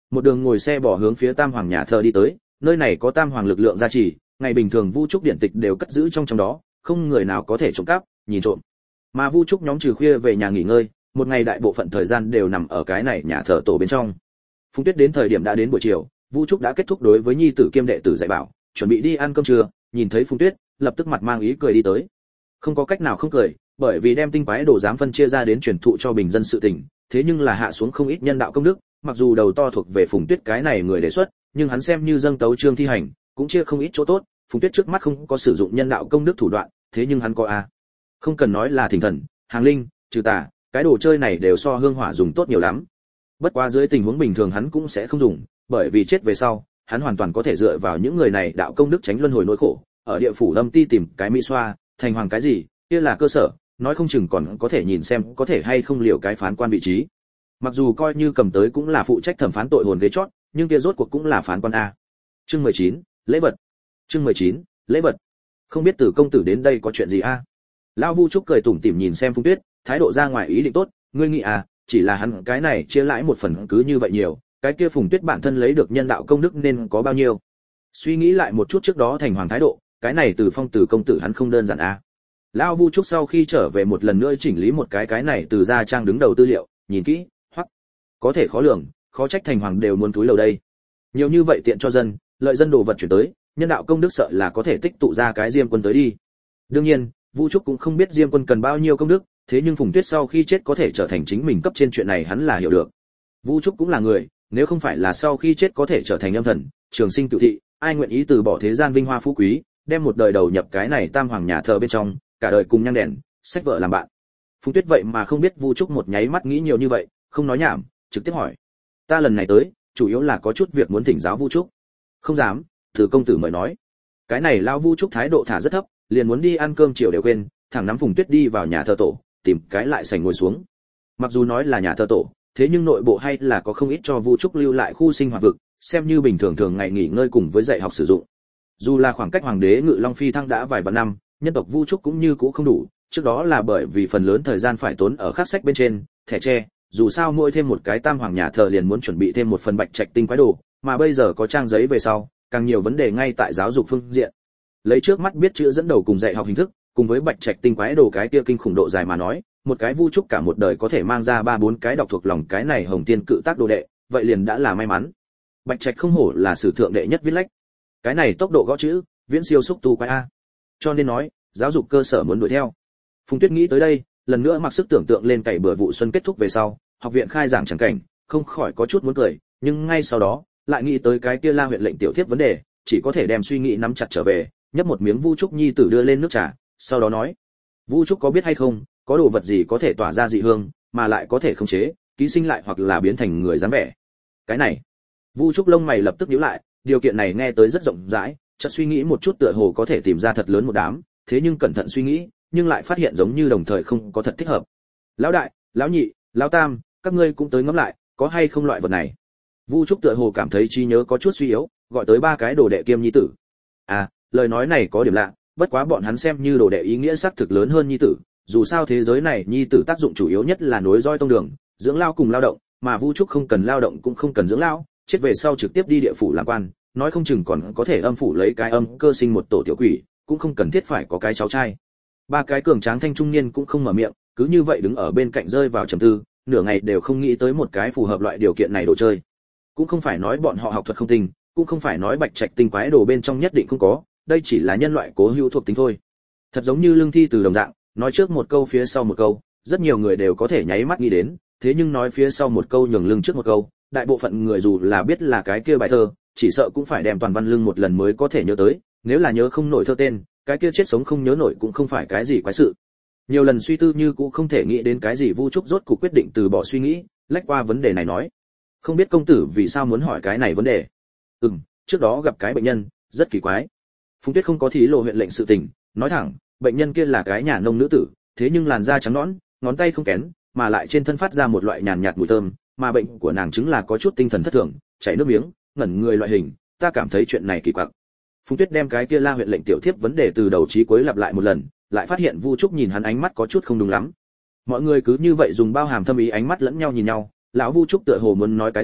một đường ngồi xe bỏ hướng phía Tam Hoàng nhà thờ đi tới, nơi này có Tam Hoàng lực lượng gia trì, ngày bình thường Vu Trúc điện tịch đều cất giữ trong đó, không người nào có thể trộm cắp, nhìn trộm. Mà Vu Trúc nhóm trừ khuya về nhà nghỉ ngơi, một ngày đại bộ phận thời gian đều nằm ở cái này nhà thờ tổ bên trong. Phùng Tuyết đến thời điểm đã đến buổi chiều, Vu Trúc đã kết thúc đối với nhi tử kiêm đệ tử dạy bảo, chuẩn bị đi ăn cơm trưa, nhìn thấy Phùng Tuyết, lập tức mặt mang ý cười đi tới. Không có cách nào không cười, bởi vì đem tinh quái đồ dám phân chia ra đến truyền thụ cho bình dân sự tình, thế nhưng là hạ xuống không ít nhân đạo công đức, mặc dù đầu to thuộc về Phùng Tuyết cái này người đề xuất, nhưng hắn xem như dâng tấu chương thi hành, cũng chia không ít chỗ tốt. Phùng Tuyết trước mắt không có sử dụng nhân đạo công đức thủ đoạn, thế nhưng hắn có a. Không cần nói là thỉnh thần, hàng linh, trừ tà, cái đồ chơi này đều so hương hỏa dùng tốt nhiều lắm. Bất quá dưới tình huống bình thường hắn cũng sẽ không dùng, bởi vì chết về sau, hắn hoàn toàn có thể dựa vào những người này đạo công đức tránh luân hồi nỗi khổ, ở địa phủ Lâm Ti tìm cái mỹ xoa, thành hoàng cái gì, kia là cơ sở, nói không chừng còn có thể nhìn xem có thể hay không liều cái phán quan vị trí. Mặc dù coi như cầm tới cũng là phụ trách thẩm phán tội hồn ghế chót, nhưng kia rốt cuộc cũng là phán quan a. Chương 19, lễ vật. Chương 19, lễ vật. Không biết Tử công tử đến đây có chuyện gì a? Lão Vu Trúc cười tủm tỉm nhìn xem Phùng Tuyết, thái độ ra ngoài ý định tốt, ngươi nghĩ à, chỉ là hắn cái này chia lãi một phần cứ như vậy nhiều, cái kia Phùng Tuyết bản thân lấy được nhân đạo công đức nên có bao nhiêu? Suy nghĩ lại một chút trước đó thành hoàng thái độ, cái này Từ Phong Tử công tử hắn không đơn giản a. Lão Vu Trúc sau khi trở về một lần nữa chỉnh lý một cái này từ gia trang đứng đầu tư liệu, nhìn kỹ, hoặc có thể khó lường, khó trách thành hoàng đều muốn túi lầu đây. Nhiều như vậy tiện cho dân, lợi dân đồ vật chuyển tới, nhân đạo công đức sợ là có thể tích tụ ra cái Diêm Quân tới đi. Đương nhiên, Vu Trúc cũng không biết Diêm Quân cần bao nhiêu công đức, thế nhưng Phùng Tuyết sau khi chết có thể trở thành chính mình cấp trên chuyện này hắn là hiểu được. Vu Trúc cũng là người, nếu không phải là sau khi chết có thể trở thành âm thần, trường sinh cửu thị, ai nguyện ý từ bỏ thế gian vinh hoa phú quý, đem một đời đầu nhập cái này Tam Hoàng nhà thờ bên trong, cả đời cùng nhang đèn, sách vợ làm bạn. Phùng Tuyết vậy mà không biết Vu Trúc một nháy mắt nghĩ nhiều như vậy, không nói nhảm, trực tiếp hỏi: "Ta lần này tới, chủ yếu là có chút việc muốn thỉnh giáo Vu Trúc." "Không dám." Từ công tử mời nói. Cái này lão Vu Trúc thái độ thả rất thấp, liền muốn đi ăn cơm chiều đều quên, thẳng nắm Phùng Tuyết đi vào nhà thờ tổ, tìm cái lại sảnh ngồi xuống. Mặc dù nói là nhà thờ tổ, thế nhưng nội bộ hay là có không ít cho Vu Trúc lưu lại khu sinh hoạt vực, xem như bình thường thường ngày nghỉ ngơi cùng với dạy học sử dụng. Dù là khoảng cách hoàng đế Ngự Long phi thăng đã vài vạn năm, nhân tộc Vu Trúc cũng như cũ không đủ, trước đó là bởi vì phần lớn thời gian phải tốn ở khắc sách bên trên, thẻ tre, dù sao mỗi thêm một cái Tam Hoàng nhà thờ liền muốn chuẩn bị thêm một phần bạch trạch tinh quái đồ, mà bây giờ có trang giấy về sau, càng nhiều vấn đề ngay tại giáo dục phương diện. Lấy trước mắt biết chữ dẫn đầu cùng dạy học hình thức, cùng với bạch trạch tinh quái đồ cái kia kinh khủng độ dài mà nói, một cái Vu Trúc cả một đời có thể mang ra 3-4 cái đọc thuộc lòng cái này Hồng Tiên cự tác đồ đệ, vậy liền đã là may mắn. Bạch trạch không hổ là sử thượng đệ nhất viết lách. Cái này tốc độ gõ chữ, viễn siêu xúc tu quái a. Cho nên nói, giáo dục cơ sở muốn đuổi theo. Phùng Tuyết nghĩ tới đây, lần nữa mặc sức tưởng tượng lên cày bừa vụ xuân kết thúc về sau, học viện khai giảng chẳng cảnh, không khỏi có chút muốn cười, nhưng ngay sau đó, lại nghĩ tới cái kia La huyện lệnh tiểu thiếp vấn đề, chỉ có thể đem suy nghĩ nắm chặt trở về, nhấp một miếng Vu Trúc nhi tử đưa lên nước trà, sau đó nói: "Vu Trúc có biết hay không, có đồ vật gì có thể tỏa ra dị hương, mà lại có thể khống chế, ký sinh lại hoặc là biến thành người dáng vẻ?" Cái này, Vu Trúc lông mày lập tức nhíu lại, điều kiện này nghe tới rất rộng rãi, chợt suy nghĩ một chút tựa hồ có thể tìm ra thật lớn một đám, thế nhưng cẩn thận suy nghĩ, nhưng lại phát hiện giống như đồng thời không có thật thích hợp. "Lão đại, lão nhị, lão tam, các ngươi cũng tới ngẫm lại, có hay không loại vật này?" Vu Trúc tựa hồ cảm thấy trí nhớ có chút suy yếu, gọi tới 3 cái đồ đệ kiêm nhi tử. À, lời nói này có điểm lạ, bất quá bọn hắn xem như đồ đệ ý nghĩa xác thực lớn hơn nhi tử, dù sao thế giới này nhi tử tác dụng chủ yếu nhất là nối roi tông đường, dưỡng lao cùng lao động, mà Vu Trúc không cần lao động cũng không cần dưỡng lao, chết về sau trực tiếp đi địa phủ làm quan, nói không chừng còn có thể âm phủ lấy cái âm cơ sinh một tổ tiểu quỷ, cũng không cần thiết phải có cái cháu trai. 3 cái cường tráng thanh trung niên cũng không mở miệng, cứ như vậy đứng ở bên cạnh rơi vào trầm tư, nửa ngày đều không nghĩ tới một cái phù hợp loại điều kiện này đồ chơi. Cũng không phải nói bọn họ học thuật không tinh, cũng không phải nói bạch trạch tinh quái đồ bên trong nhất định không có, đây chỉ là nhân loại cố hữu thuộc tính thôi. Thật giống như lương thi từ đồng dạng, nói trước một câu phía sau một câu, rất nhiều người đều có thể nháy mắt nghĩ đến, thế nhưng nói phía sau một câu nhường lưng trước một câu, đại bộ phận người dù là biết là cái kia bài thơ, chỉ sợ cũng phải đem toàn văn lưng một lần mới có thể nhớ tới, nếu là nhớ không nổi thơ tên, cái kia chết sống không nhớ nổi cũng không phải cái gì quái sự. Nhiều lần suy tư như cũng không thể nghĩ đến cái gì, Vu Trúc rốt cuộc quyết định từ bỏ suy nghĩ, lách qua vấn đề này nói: "Không biết công tử vì sao muốn hỏi cái này vấn đề?" Trước đó gặp cái bệnh nhân, rất kỳ quái." Phùng Tuyết không có thí lộ huyện lệnh sự tình, nói thẳng, bệnh nhân kia là cái nhà nông nữ tử, thế nhưng làn da trắng nõn, ngón tay không kén, mà lại trên thân phát ra một loại nhàn nhạt mùi thơm, mà bệnh của nàng chứng là có chút tinh thần thất thường, chảy nước miếng, ngẩn người loại hình, ta cảm thấy chuyện này kỳ quặc. Phùng Tuyết đem cái kia La huyện lệnh tiểu thiếp vấn đề từ đầu chí cuối lặp lại một lần, lại phát hiện Vu Trúc nhìn hắn ánh mắt có chút không đúng lắm. Mọi người cứ như vậy dùng bao hàm thâm ý ánh mắt lẫn nhau nhìn nhau, lão Vu Trúc tựa hồ muốn nói cái gì,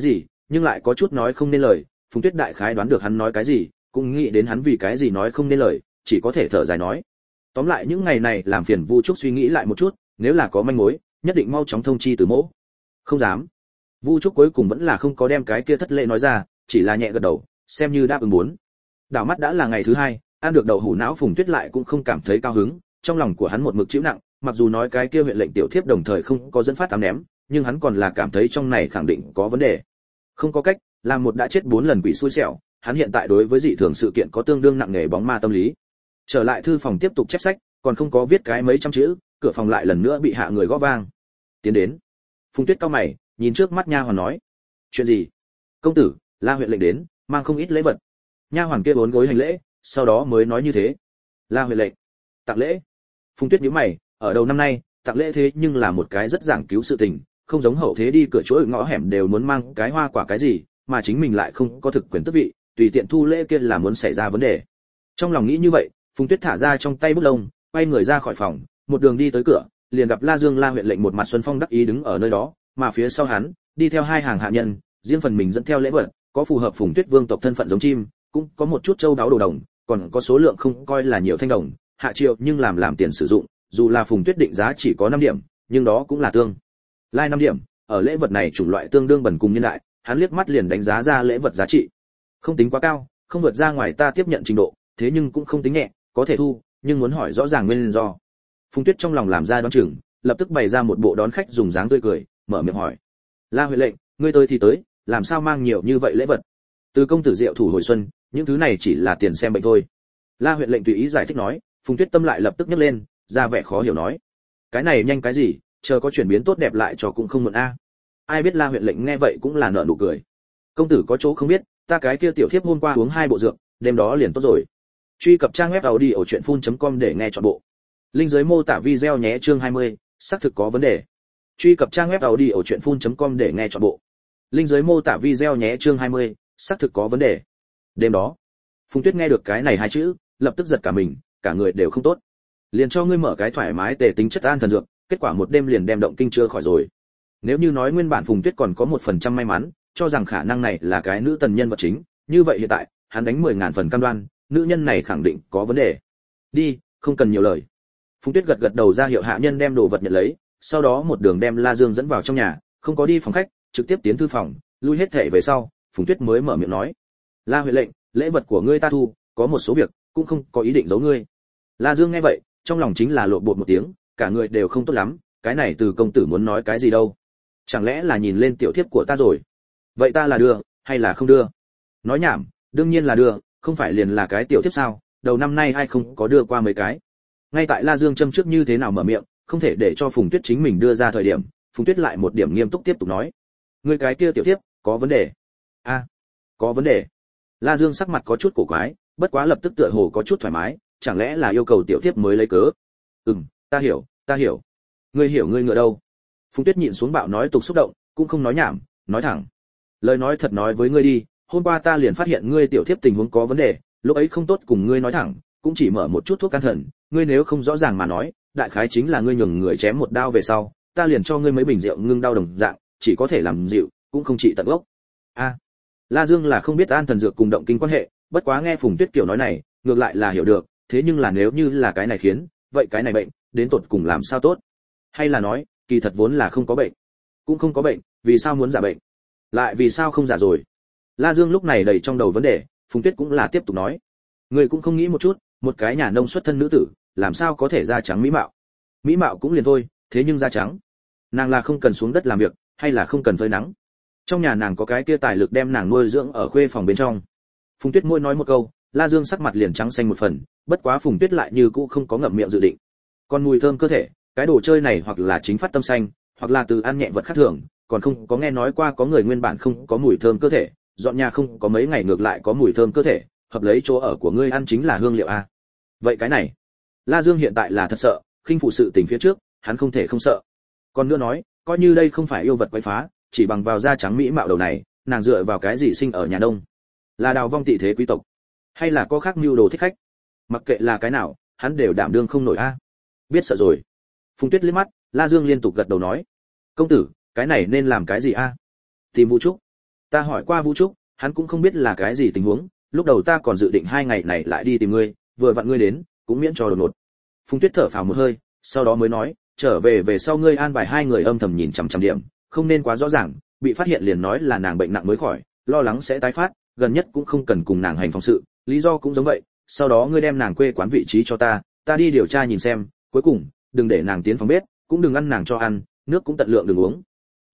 nhưng lại có chút nói không nên lời. Phùng Tuyết đại khái đoán được hắn nói cái gì, cũng nghĩ đến hắn vì cái gì nói không nên lời, chỉ có thể thở dài nói. Tóm lại những ngày này làm phiền Vu Trúc suy nghĩ lại một chút, nếu là có manh mối, nhất định mau chóng thông chi Từ Mỗ. Không dám. Vu Trúc cuối cùng vẫn là không có đem cái kia thất lễ nói ra, chỉ là nhẹ gật đầu, xem như đáp ứng muốn. Đảo mắt đã là ngày thứ hai, ăn được đậu hũ não Phùng Tuyết lại cũng không cảm thấy cao hứng, trong lòng của hắn một mực chịu nặng, mặc dù nói cái kia huyện lệnh tiểu thiếp đồng thời không có dẫn phát tám ném, nhưng hắn còn là cảm thấy trong này khẳng định có vấn đề. Không có cách, làm một đã chết 4 lần quỷ xui xẻo, hắn hiện tại đối với dị thường sự kiện có tương đương nặng nề bóng ma tâm lý. Trở lại thư phòng tiếp tục chép sách, còn không có viết cái mấy trăm chữ, cửa phòng lại lần nữa bị hạ người gõ vang. Tiến đến. Phùng Tuyết cau mày, nhìn trước mắt nha hoàn nói: "Chuyện gì?" "Công tử, La huyện lệnh đến, mang không ít lễ vật." Nha hoàn kia bốn gối hành lễ, sau đó mới nói như thế. "La huyện lệnh, tặng lễ?" Phùng Tuyết nhíu mày, ở đầu năm nay, tặng lễ thế nhưng là một cái rất giảng cứu sự tình, không giống hậu thế đi cửa chỗ ngõ hẻm đều muốn mang cái hoa quả cái gì, mà chính mình lại không có thực quyền tước vị, tùy tiện thu lễ kia là muốn xảy ra vấn đề. Trong lòng nghĩ như vậy, Phùng Tuyết thả ra trong tay bút lông, quay người ra khỏi phòng, một đường đi tới cửa, liền gặp La Dương La huyện lệnh một mặt xuân phong đắc ý đứng ở nơi đó, mà phía sau hắn, đi theo hai hàng hạ nhân, riêng phần mình dẫn theo lễ vật, có phù hợp Phùng Tuyết vương tộc thân phận giống chim, cũng có một chút châu đáo đồ đồng, còn có số lượng không coi là nhiều thanh đồng, hạ triệu nhưng làm tiền sử dụng, dù là Phùng Tuyết định giá chỉ có 5 điểm, nhưng đó cũng là tương lai 5 điểm, ở lễ vật này chủng loại tương đương bần cùng nhân đại, hắn liếc mắt liền đánh giá ra lễ vật giá trị. Không tính quá cao, không vượt ra ngoài ta tiếp nhận trình độ, thế nhưng cũng không tính nhẹ, có thể thu, nhưng muốn hỏi rõ ràng nguyên do. Phùng Tuyết trong lòng làm ra đoán chừng, lập tức bày ra một bộ đón khách dùng dáng tươi cười, mở miệng hỏi: "La huyện lệnh, ngươi tới thì tới, làm sao mang nhiều như vậy lễ vật?" "Từ công tử Diệu thủ hồi xuân, những thứ này chỉ là tiền xem bệnh thôi." La huyện lệnh tùy ý giải thích nói. Phùng Tuyết tâm lại lập tức nhấc lên, ra vẻ khó hiểu nói: "Cái này nhanh cái gì, chờ có chuyển biến tốt đẹp lại cho cũng không muộn a." Ai biết La huyện lệnh nghe vậy cũng là nở nụ cười. "Công tử có chỗ không biết, ta cái kia tiểu thiếp hôm qua uống 2 bộ dược, đêm đó liền tốt rồi." Truy cập trang web audiochuyenphun.com để nghe trọn bộ. Link dưới mô tả video nhé. Chương 20, xác thực có vấn đề. Truy cập trang web audiochuyenphun.com để nghe trọn bộ. Link dưới mô tả video nhé. Chương 20, xác thực có vấn đề. Đêm đó, Phùng Tuyết nghe được cái này hai chữ, lập tức giật cả mình, cả người đều không tốt. Liền cho ngươi mở cái thoải mái tề tính chất an thần dược, kết quả một đêm liền đem động kinh chưa khỏi rồi. Nếu như nói nguyên bản Phùng Tuyết còn có 1% may mắn, cho rằng khả năng này là cái nữ tần nhân vật chính, như vậy hiện tại, hắn đánh 10.000 phần cam đoan, nữ nhân này khẳng định có vấn đề. Đi, không cần nhiều lời. Phùng Tuyết gật gật đầu ra hiệu hạ nhân đem đồ vật nhận lấy, sau đó một đường đem La Dương dẫn vào trong nhà, không có đi phòng khách, trực tiếp tiến thư phòng, lui hết thảy về sau, Phùng Tuyết mới mở miệng nói: "La huyện lệnh, lễ vật của ngươi ta thu, có một số việc cũng không có ý định giấu ngươi." La Dương nghe vậy, trong lòng chính là lộn bột một tiếng, cả người đều không tốt lắm, cái này Từ công tử muốn nói cái gì đâu? Chẳng lẽ là nhìn lên tiểu thiếp của ta rồi? Vậy ta là đưa, hay là không đưa? Nói nhảm, đương nhiên là đưa, không phải liền là cái tiểu thiếp sao? Đầu năm nay ai không có đưa qua mấy cái. Ngay tại La Dương châm trước như thế nào mở miệng, không thể để cho Phùng Tuyết chính mình đưa ra thời điểm, Phùng Tuyết lại một điểm nghiêm túc tiếp tục nói: "Ngươi cái kia tiểu thiếp, có vấn đề." "A, có vấn đề?" La Dương sắc mặt có chút cổ quái, bất quá lập tức tựa hồ có chút thoải mái, chẳng lẽ là yêu cầu tiểu thiếp mới lấy cớ? Ta hiểu, ta hiểu." "Ngươi hiểu ngươi ngựa đâu?" Phùng Tuyết nhịn xuống bạo nói tục xúc động, cũng không nói nhảm, nói thẳng: "Lời nói thật nói với ngươi đi, hôm qua ta liền phát hiện ngươi tiểu thiếp tình huống có vấn đề, lúc ấy không tốt cùng ngươi nói thẳng, cũng chỉ mở một chút thuốc can thần, ngươi nếu không rõ ràng mà nói, đại khái chính là ngươi nhường người chém một đao về sau, ta liền cho ngươi mấy bình rượu ngưng đau đồng dạng, chỉ có thể làm dịu, cũng không trị tận gốc." A, La Dương là không biết an thần dược cùng động kinh quan hệ, bất quá nghe Phùng Tuyết kiểu nói này, ngược lại là hiểu được, thế nhưng là nếu như là cái này khiến, vậy cái này bệnh, đến tột cùng làm sao tốt? Hay là nói, kỳ thật vốn là không có bệnh, cũng không có bệnh, vì sao muốn giả bệnh? Lại vì sao không giả rồi? La Dương lúc này đầy trong đầu vấn đề, Phùng Tuyết cũng là tiếp tục nói: "Ngươi cũng không nghĩ một chút, một cái nhà nông xuất thân nữ tử, làm sao có thể da trắng mỹ mạo? Mỹ mạo cũng liền thôi, thế nhưng da trắng, nàng là không cần xuống đất làm việc, hay là không cần phơi nắng? Trong nhà nàng có cái kia tài lực đem nàng nuôi dưỡng ở khuê phòng bên trong." Phùng Tuyết môi nói một câu, La Dương sắc mặt liền trắng xanh một phần, bất quá Phùng Tuyết lại như cũ không có ngậm miệng dự định. Còn mùi thơm cơ thể, cái đồ chơi này hoặc là chính phát tâm xanh, hoặc là từ ăn nhẹ vật khác thường, còn không có nghe nói qua có người nguyên bản không có mùi thơm cơ thể, dọn nhà không có mấy ngày ngược lại có mùi thơm cơ thể, hợp lấy chỗ ở của ngươi ăn chính là hương liệu a. Vậy cái này, La Dương hiện tại là thật sợ, khinh phụ sự tình phía trước, hắn không thể không sợ. Còn nữa nói, coi như đây không phải yêu vật quấy phá, chỉ bằng vào da trắng mỹ mạo đầu này, nàng dựa vào cái gì sinh ở nhà đông? Là đào vong tị thế quý tộc, hay là có khác mưu đồ thích khách? Mặc kệ là cái nào, hắn đều đảm đương không nổi a. Biết sợ rồi. Phùng Tuyết liếc mắt, La Dương liên tục gật đầu nói: "Công tử, cái này nên làm cái gì a?" "Tìm Vu Trúc." Ta hỏi qua Vũ Trúc, hắn cũng không biết là cái gì tình huống, lúc đầu ta còn dự định 2 ngày này lại đi tìm ngươi, vừa vặn ngươi đến, cũng miễn cho đột ngột. Phùng Tuyết thở phào một hơi, sau đó mới nói, trở về về sau ngươi an bài 2 người âm thầm nhìn chằm chằm điểm, không nên quá rõ ràng, bị phát hiện liền nói là nàng bệnh nặng mới khỏi, lo lắng sẽ tái phát, gần nhất cũng không cần cùng nàng hành phòng sự, lý do cũng giống vậy, sau đó ngươi đem nàng quê quán vị trí cho ta đi điều tra nhìn xem, cuối cùng, đừng để nàng tiến phòng bếp, cũng đừng ăn nàng cho ăn, nước cũng tận lượng đừng uống.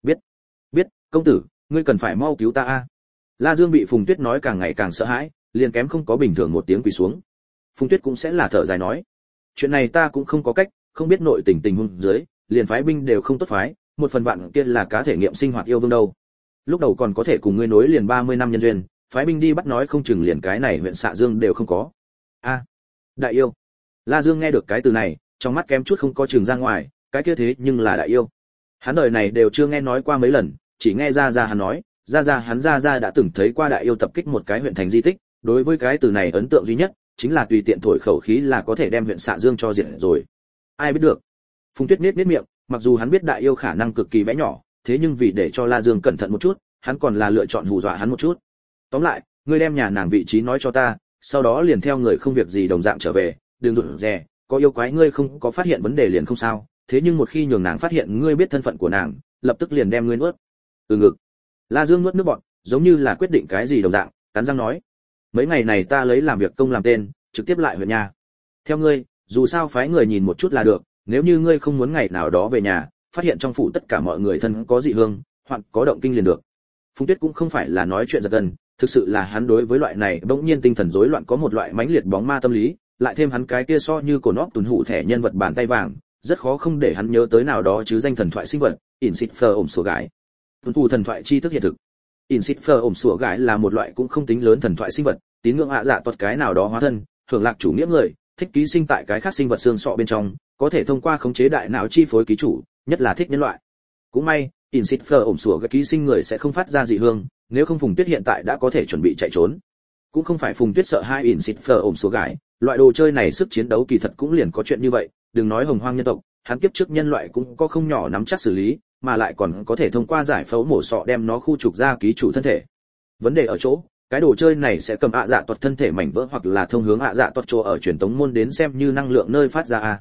Biết, công tử, ngươi cần phải mau cứu ta a. La Dương bị Phùng Tuyết nói càng ngày càng sợ hãi, liền kém không có bình thường một tiếng quỳ xuống. Phùng Tuyết cũng sẽ là thở dài nói, chuyện này ta cũng không có cách, không biết nội tình huống dưới, liền phái binh đều không tốt phái, một phần vạn kia là cá thể nghiệm sinh hoạt yêu vương đâu. Lúc đầu còn có thể cùng ngươi nối liền 30 năm nhân duyên, phái binh đi bắt nói không chừng liền cái này huyện Xạ Dương đều không có. A, đại yêu. La Dương nghe được cái từ này, trong mắt kém chút không có trường ra ngoài, cái kia thế nhưng là đại yêu. Hắn đời này đều chưa nghe nói qua mấy lần, chỉ nghe ra hắn nói, hắn đã từng thấy qua đại yêu tập kích một cái huyện thành di tích, đối với cái từ này ấn tượng duy nhất chính là tùy tiện thổi khẩu khí là có thể đem huyện Xạ Dương cho diệt rồi. Ai biết được. Phùng Tuyết nết miệng, mặc dù hắn biết đại yêu khả năng cực kỳ bé nhỏ, thế nhưng vì để cho La Dương cẩn thận một chút, hắn còn là lựa chọn hù dọa hắn một chút. Tóm lại, ngươi đem nhà nàng vị trí nói cho ta, sau đó liền theo người không việc gì đồng dạng trở về, đừng rụt rè, có yêu quái ngươi không có phát hiện vấn đề liền không sao, thế nhưng một khi nhường nàng phát hiện ngươi biết thân phận của nàng, lập tức liền đem ngươi nuốt. Từ ngực. La Dương nuốt nước bọt, giống như là quyết định cái gì đồng dạng, cắn răng nói: "Mấy ngày này ta lấy làm việc công làm tên, trực tiếp lại huyện nhà. Theo ngươi, dù sao phái người nhìn một chút là được, nếu như ngươi không muốn ngày nào đó về nhà, phát hiện trong phủ tất cả mọi người thân có dị hương, hoặc có động kinh liền được." Phùng Tuyết cũng không phải là nói chuyện giật gân, thực sự là hắn đối với loại này bỗng nhiên tinh thần rối loạn có một loại mãnh liệt bóng ma tâm lý, lại thêm hắn cái kia so như cổ nóc tuần hủ thẻ nhân vật bàn tay vàng, rất khó không để hắn nhớ tới nào đó chứ danh thần thoại sinh vật, Insitfer ổm sủa gái. Tuần hủ thần thoại chi thức hiện thực. Insitfer ổm sủa gái là một loại cũng không tính lớn thần thoại sinh vật, tín ngưỡng dạ tuật cái nào đó hóa thân, hưởng lạc chủ nghĩa người, thích ký sinh tại cái khác sinh vật xương sọ bên trong, có thể thông qua khống chế đại não chi phối ký chủ, nhất là thích nhân loại. Cũng may, Insitfer ổm sủa cái ký sinh người sẽ không phát ra dị hương, nếu không Phùng Tuyết hiện tại đã có thể chuẩn bị chạy trốn. Cũng không phải Phùng Tuyết sợ hai Insitfer ổm sủa gái, loại đồ chơi này sức chiến đấu kỳ thật cũng liền có chuyện như vậy, đừng nói hồng hoang nhân tộc, hắn kiếp trước nhân loại cũng có không nhỏ nắm chắc xử lý, mà lại còn có thể thông qua giải phẫu mổ sọ đem nó khu trục ra ký chủ thân thể. Vấn đề ở chỗ, cái đồ chơi này sẽ cầm dạ tuật thân thể mảnh vỡ hoặc là thông hướng dạ tuật chỗ ở truyền tống môn đến xem như năng lượng nơi phát ra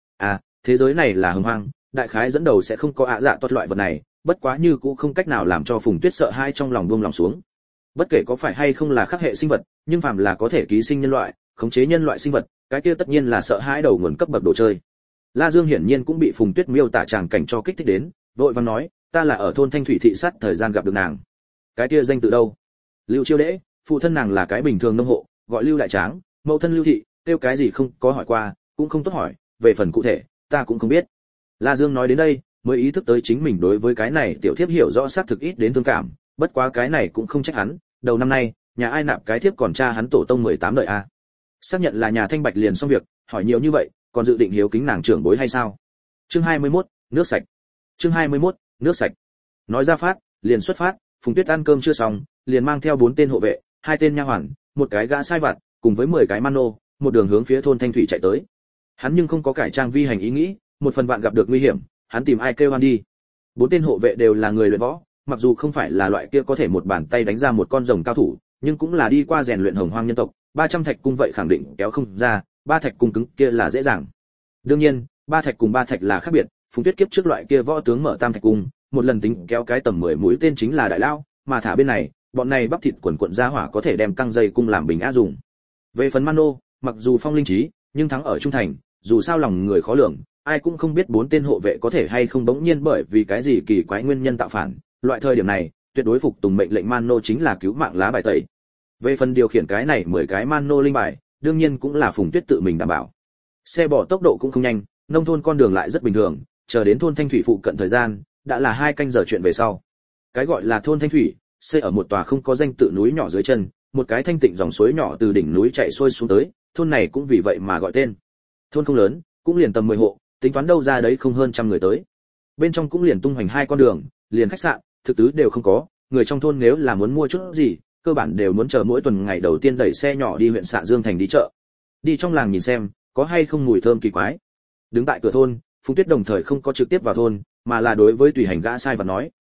thế giới này là hồng hoang, đại khái dẫn đầu sẽ không có dạ tuật loại vật này, bất quá như cũng không cách nào làm cho Phùng Tuyết sợ hai trong lòng buông lòng xuống. Bất kể có phải hay không là khắc hệ sinh vật, nhưng phàm là có thể ký sinh nhân loại, khống chế nhân loại sinh vật, cái kia tất nhiên là sợ hãi đầu nguồn cấp bậc đồ chơi. La Dương hiển nhiên cũng bị Phùng Tuyết miêu tả tràng cảnh cho kích thích đến, vội vàng nói, ta là ở thôn Thanh Thủy thị sát thời gian gặp được nàng. Cái kia danh tự đâu? Lưu Chiêu Đễ, phụ thân nàng là cái bình thường nông hộ, gọi Lưu Đại Tráng, mẫu thân Lưu thị, tiêu cái gì không có hỏi qua, cũng không tốt hỏi, về phần cụ thể, ta cũng không biết. La Dương nói đến đây, mới ý thức tới chính mình đối với cái này tiểu thiếp hiểu rõ xác thực ít đến thương cảm, bất quá cái này cũng không trách hắn, đầu năm nay, nhà ai nạp cái thiếp còn cha hắn tổ tông 18 đời a. Xác nhận là nhà Thanh Bạch liền xong việc, hỏi nhiều như vậy, còn dự định hiếu kính nàng trưởng bối hay sao? Chương 21, nước sạch. Chương 21, nước sạch. Nói ra phát, liền xuất phát, Phùng Tuyết ăn cơm chưa xong, liền mang theo 4 tên hộ vệ, 2 tên nha hoàn, một cái gã sai vặt, cùng với 10 cái man nô, một đường hướng phía thôn Thanh Thủy chạy tới. Hắn nhưng không có cải trang vi hành ý nghĩ, một phần vạn gặp được nguy hiểm, hắn tìm ai kêu hoan đi. 4 tên hộ vệ đều là người luyện võ, mặc dù không phải là loại kia có thể một bàn tay đánh ra một con rồng cao thủ, nhưng cũng là đi qua rèn luyện hồng hoang nhân tộc, 300 thạch cung vậy khẳng định kéo không ra, 3 thạch cung cứng kia là dễ dàng. Đương nhiên, 3 thạch cùng 3 thạch là khác biệt, Phùng Tuyết kiếp trước loại kia võ tướng mở tam thạch cung, một lần tính kéo cái tầm 10 mũi tên chính là đại lao, mà thả bên này, bọn này bắp thịt quần quần ra hỏa có thể đem căng dây cung làm bình á dùng. Về phần Mano, mặc dù phong linh trí, nhưng thắng ở trung thành, dù sao lòng người khó lường, ai cũng không biết 4 tên hộ vệ có thể hay không bỗng nhiên bởi vì cái gì kỳ quái nguyên nhân tạo phản, loại thời điểm này, tuyệt đối phục tùng mệnh lệnh Mano chính là cứu mạng lá bài tẩy. Về phần điều khiển cái này 10 cái Mano linh bài, đương nhiên cũng là Phùng Tuyết tự mình đảm bảo. Xe bò tốc độ cũng không nhanh, nông thôn con đường lại rất bình thường, chờ đến thôn Thanh Thủy phụ cận thời gian, đã là 2 canh giờ chuyện về sau. Cái gọi là thôn Thanh Thủy, xây ở một tòa không có danh tự núi nhỏ dưới chân, một cái thanh tịnh dòng suối nhỏ từ đỉnh núi chảy xuôi xuống tới, thôn này cũng vì vậy mà gọi tên. Thôn không lớn, cũng liền tầm 10 hộ, tính toán đâu ra đấy không hơn trăm người tới. Bên trong cũng liền tung hoành 2 con đường, liền khách sạn, thực tứ đều không có, người trong thôn nếu là muốn mua chút gì, cơ bản đều muốn chờ mỗi tuần ngày đầu tiên đẩy xe nhỏ đi huyện Xạ Dương thành đi chợ. Đi trong làng nhìn xem, có hay không mùi thơm kỳ quái. Đứng tại cửa thôn, Phùng Tuyết đồng thời không có trực tiếp vào thôn, mà là đối với tùy hành gã sai và nói,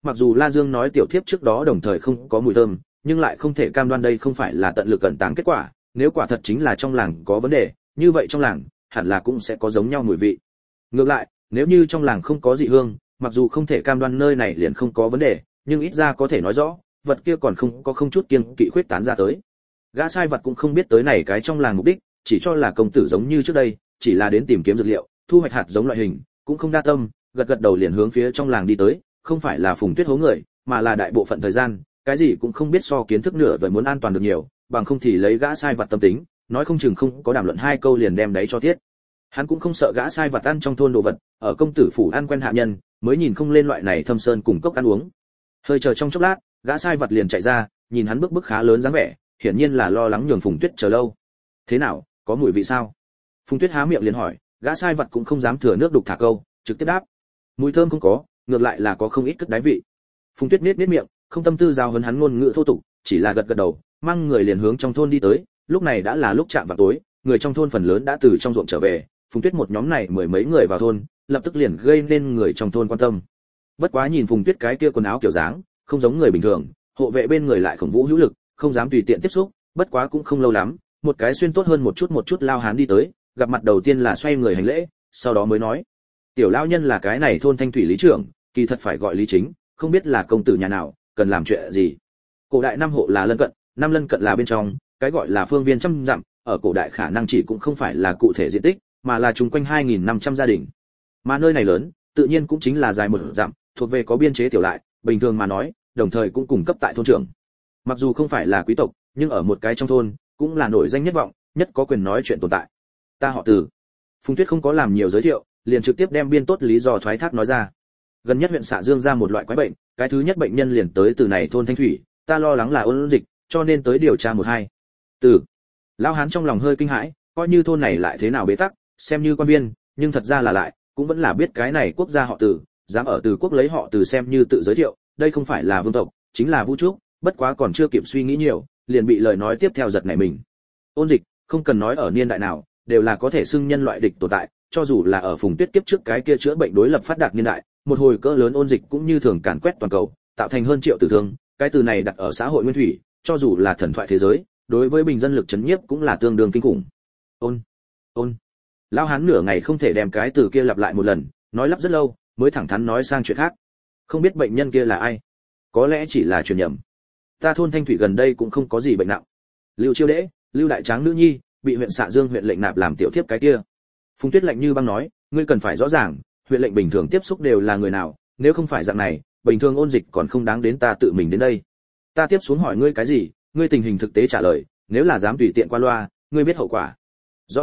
mặc dù La Dương nói tiểu thiếp trước đó đồng thời không có mùi thơm, nhưng lại không thể cam đoan đây không phải là tận lực cẩn tàng kết quả, nếu quả thật chính là trong làng có vấn đề, như vậy trong làng hẳn là cũng sẽ có giống nhau mùi vị. Ngược lại, nếu như trong làng không có dị hương, mặc dù không thể cam đoan nơi này liền không có vấn đề, nhưng ít ra có thể nói rõ, vật kia còn không chút kiêng kỵ khuyết tán ra tới. Gã sai vật cũng không biết tới này cái trong làng mục đích, chỉ cho là công tử giống như trước đây, chỉ là đến tìm kiếm dược liệu, thu hoạch hạt giống loại hình, cũng không đa tâm, gật gật đầu liền hướng phía trong làng đi tới, không phải là Phùng Tuyết hố người, mà là đại bộ phận thời gian, cái gì cũng không biết so kiến thức nửa vậy muốn an toàn được nhiều, bằng không thì lấy gã sai vật tâm tính, nói không chừng không có đàm luận hai câu liền đem đấy cho tiết. Hắn cũng không sợ gã sai vật ăn trong thôn đồ vật, ở công tử phủ ăn quen hạ nhân, mới nhìn không lên loại này thâm sơn cùng cốc ăn uống. Hơi chờ trong chốc lát, gã sai vật liền chạy ra, nhìn hắn bước khá lớn dáng vẻ, hiển nhiên là lo lắng nhường Phùng Tuyết chờ lâu. Thế nào, có mùi vị sao? Phùng Tuyết há miệng liền hỏi, gã sai vật cũng không dám thừa nước đục thả câu, trực tiếp đáp. Mùi thơm không có, ngược lại là có không ít cất đáy vị. Phùng Tuyết nhếch miệng, không tâm tư giao huấn hắn ngôn ngữ thô tục, chỉ là gật gật đầu, mang người liền hướng trong thôn đi tới. Lúc này đã là lúc chạm vào tối, người trong thôn phần lớn đã từ trong ruộng trở về, Phùng Tuyết một nhóm này mười mấy người vào thôn, lập tức liền gây nên người trong thôn quan tâm. Bất quá nhìn Phùng Tuyết cái kia quần áo kiểu dáng, không giống người bình thường, hộ vệ bên người lại khổng vũ hữu lực, không dám tùy tiện tiếp xúc, bất quá cũng không lâu lắm, một cái xuyên tốt hơn một chút lao hán đi tới, gặp mặt đầu tiên là xoay người hành lễ, sau đó mới nói: "Tiểu lão nhân là cái này thôn Thanh Thủy lý trưởng, kỳ thật phải gọi lý chính, không biết là công tử nhà nào, cần làm chuyện gì?" Cổ đại năm hộ là lân cận, năm lân cận là bên trong, cái gọi là phương viên trăm dặm, ở cổ đại khả năng chỉ cũng không phải là cụ thể diện tích, mà là chung quanh 2500 gia đình. Mà nơi này lớn, tự nhiên cũng chính là dài một dặm, thuộc về có biên chế tiểu lại, bình thường mà nói, đồng thời cũng cung cấp tại thôn trưởng. Mặc dù không phải là quý tộc, nhưng ở một cái trong thôn, cũng là nổi danh nhất vọng, nhất có quyền nói chuyện tồn tại. Ta họ Từ. Phùng Tuyết không có làm nhiều giới thiệu, liền trực tiếp đem biên tốt lý do thoái thác nói ra. Gần nhất huyện Xạ Dương ra một loại quái bệnh, cái thứ nhất bệnh nhân liền tới từ này thôn Thanh Thủy, ta lo lắng là ôn dịch, cho nên tới điều tra một hai. Từ. Lão hán trong lòng hơi kinh hãi, coi như thôn này lại thế nào bế tắc, xem như quan viên, nhưng thật ra là lại, cũng vẫn là biết cái này quốc gia họ Từ, dám ở Từ quốc lấy họ Từ xem như tự giới thiệu, đây không phải là vương tộc, chính là vũ trúc, bất quá còn chưa kịp suy nghĩ nhiều, liền bị lời nói tiếp theo giật nảy mình. Ôn dịch, không cần nói ở niên đại nào, đều là có thể xưng nhân loại địch tồn tại, cho dù là ở Phùng Tuyết kiếp trước cái kia chữa bệnh đối lập phát đạt niên đại, một hồi cỡ lớn ôn dịch cũng như thường càn quét toàn cầu, tạo thành hơn triệu tử thương, cái từ này đặt ở xã hội nguyên thủy, cho dù là thần thoại thế giới, đối với bình dân lực chấn nhiếp cũng là tương đương kinh khủng. Ôn. Lão hán nửa ngày không thể đem cái từ kia lặp lại một lần, nói lắp rất lâu, mới thẳng thắn nói sang chuyện khác. Không biết bệnh nhân kia là ai? Có lẽ chỉ là truyền nhầm. Ta thôn Thanh Thủy gần đây cũng không có gì bệnh nặng. Lưu Chiêu Đễ, Lưu đại tráng nữ nhi, bị huyện Xạ Dương huyện lệnh nạp làm tiểu thiếp cái kia. Phùng Tuyết lạnh như băng nói, ngươi cần phải rõ ràng, huyện lệnh bình thường tiếp xúc đều là người nào, nếu không phải dạng này, bình thường ôn dịch còn không đáng đến ta tự mình đến đây. Ta tiếp xuống hỏi ngươi cái gì, ngươi tình hình thực tế trả lời, nếu là dám tùy tiện qua loa, ngươi biết hậu quả. Rõ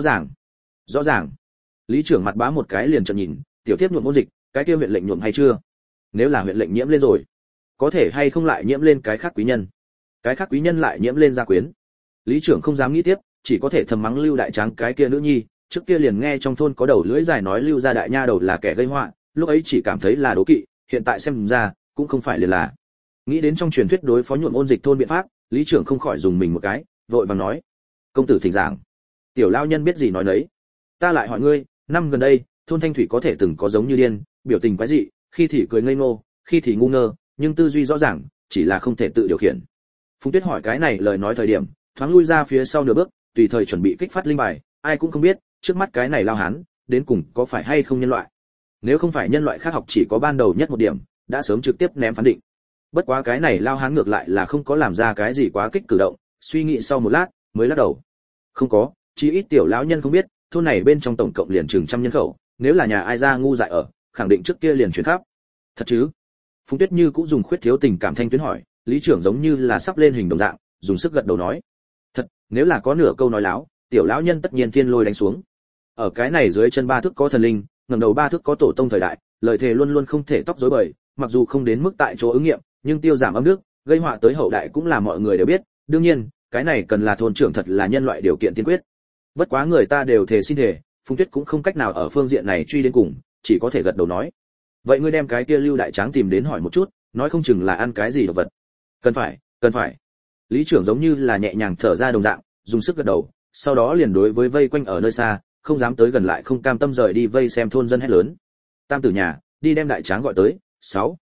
ràng. Lý trưởng mặt bá một cái liền trợn nhìn, tiểu thiếp nhuộm ôn dịch, cái kia huyện lệnh nhuộm hay chưa? Nếu là huyện lệnh nhiễm lên rồi, có thể hay không lại nhiễm lên cái khác quý nhân? Cái khác quý nhân lại nhiễm lên gia quyến. Lý trưởng không dám nghĩ tiếp, chỉ có thể thầm mắng Lưu đại tráng cái kia nữ nhi, trước kia liền nghe trong thôn có đầu lưỡi dài nói Lưu gia đại nha đầu là kẻ gây họa, lúc ấy chỉ cảm thấy là đố kỵ, hiện tại xem ra, cũng không phải liền là. Nghĩ đến trong truyền thuyết đối phó nhuộm ôn dịch thôn biện pháp, Lý trưởng không khỏi dùng mình một cái, vội vàng nói: "Công tử thỉnh giảng." Tiểu lão nhân biết gì nói nấy. Ta lại hỏi ngươi, năm gần đây, thôn Thanh Thủy có thể từng có giống như điên, biểu tình quái dị, khi thì cười ngây ngô, khi thì ngu ngơ, nhưng tư duy rõ ràng, chỉ là không thể tự điều khiển. Phùng Tuyết hỏi cái này lời nói thời điểm, thoáng lui ra phía sau nửa bước, tùy thời chuẩn bị kích phát linh bài, ai cũng không biết, trước mắt cái này lao hán, đến cùng có phải hay không nhân loại. Nếu không phải nhân loại khác học chỉ có ban đầu nhất một điểm, đã sớm trực tiếp ném phán định. Bất quá cái này lao hán ngược lại là không có làm ra cái gì quá kích cử động, suy nghĩ sau một lát, mới lắc đầu. Không có, chí ít tiểu lão nhân không biết, thôn này bên trong tổng cộng liền chừng trăm nhân khẩu, nếu là nhà ai ra ngu dại ở, khẳng định trước kia liền chuyển khắp. Thật chứ? Phùng Tuyết Như cũng dùng khuyết thiếu tình cảm thanh tuyến hỏi, lý trưởng giống như là sắp lên hình đồng dạng, dùng sức gật đầu nói. Thật, nếu là có nửa câu nói láo, tiểu lão nhân tất nhiên thiên lôi đánh xuống. Ở cái này dưới chân ba thước có thần linh, ngẩng đầu ba thước có tổ tông thời đại, lời thề luôn luôn không thể tóc rối bời, mặc dù không đến mức tại chỗ ứng nghiệm, nhưng tiêu giảm âm đức, gây họa tới hậu đại cũng là mọi người đều biết, đương nhiên, cái này cần là thôn trưởng thật là nhân loại điều kiện tiên quyết. Bất quá người ta đều thề xin thề, Phùng Tuyết cũng không cách nào ở phương diện này truy đến cùng, chỉ có thể gật đầu nói. Vậy ngươi đem cái kia Lưu đại tráng tìm đến hỏi một chút, nói không chừng là ăn cái gì đồ vật. Cần phải. Lý trưởng giống như là nhẹ nhàng thở ra đồng dạng, dùng sức gật đầu, sau đó liền đối với vây quanh ở nơi xa, không dám tới gần lại không cam tâm rời đi vây xem thôn dân hét lớn. Tam tử nhà, đi đem đại tráng gọi tới. 6.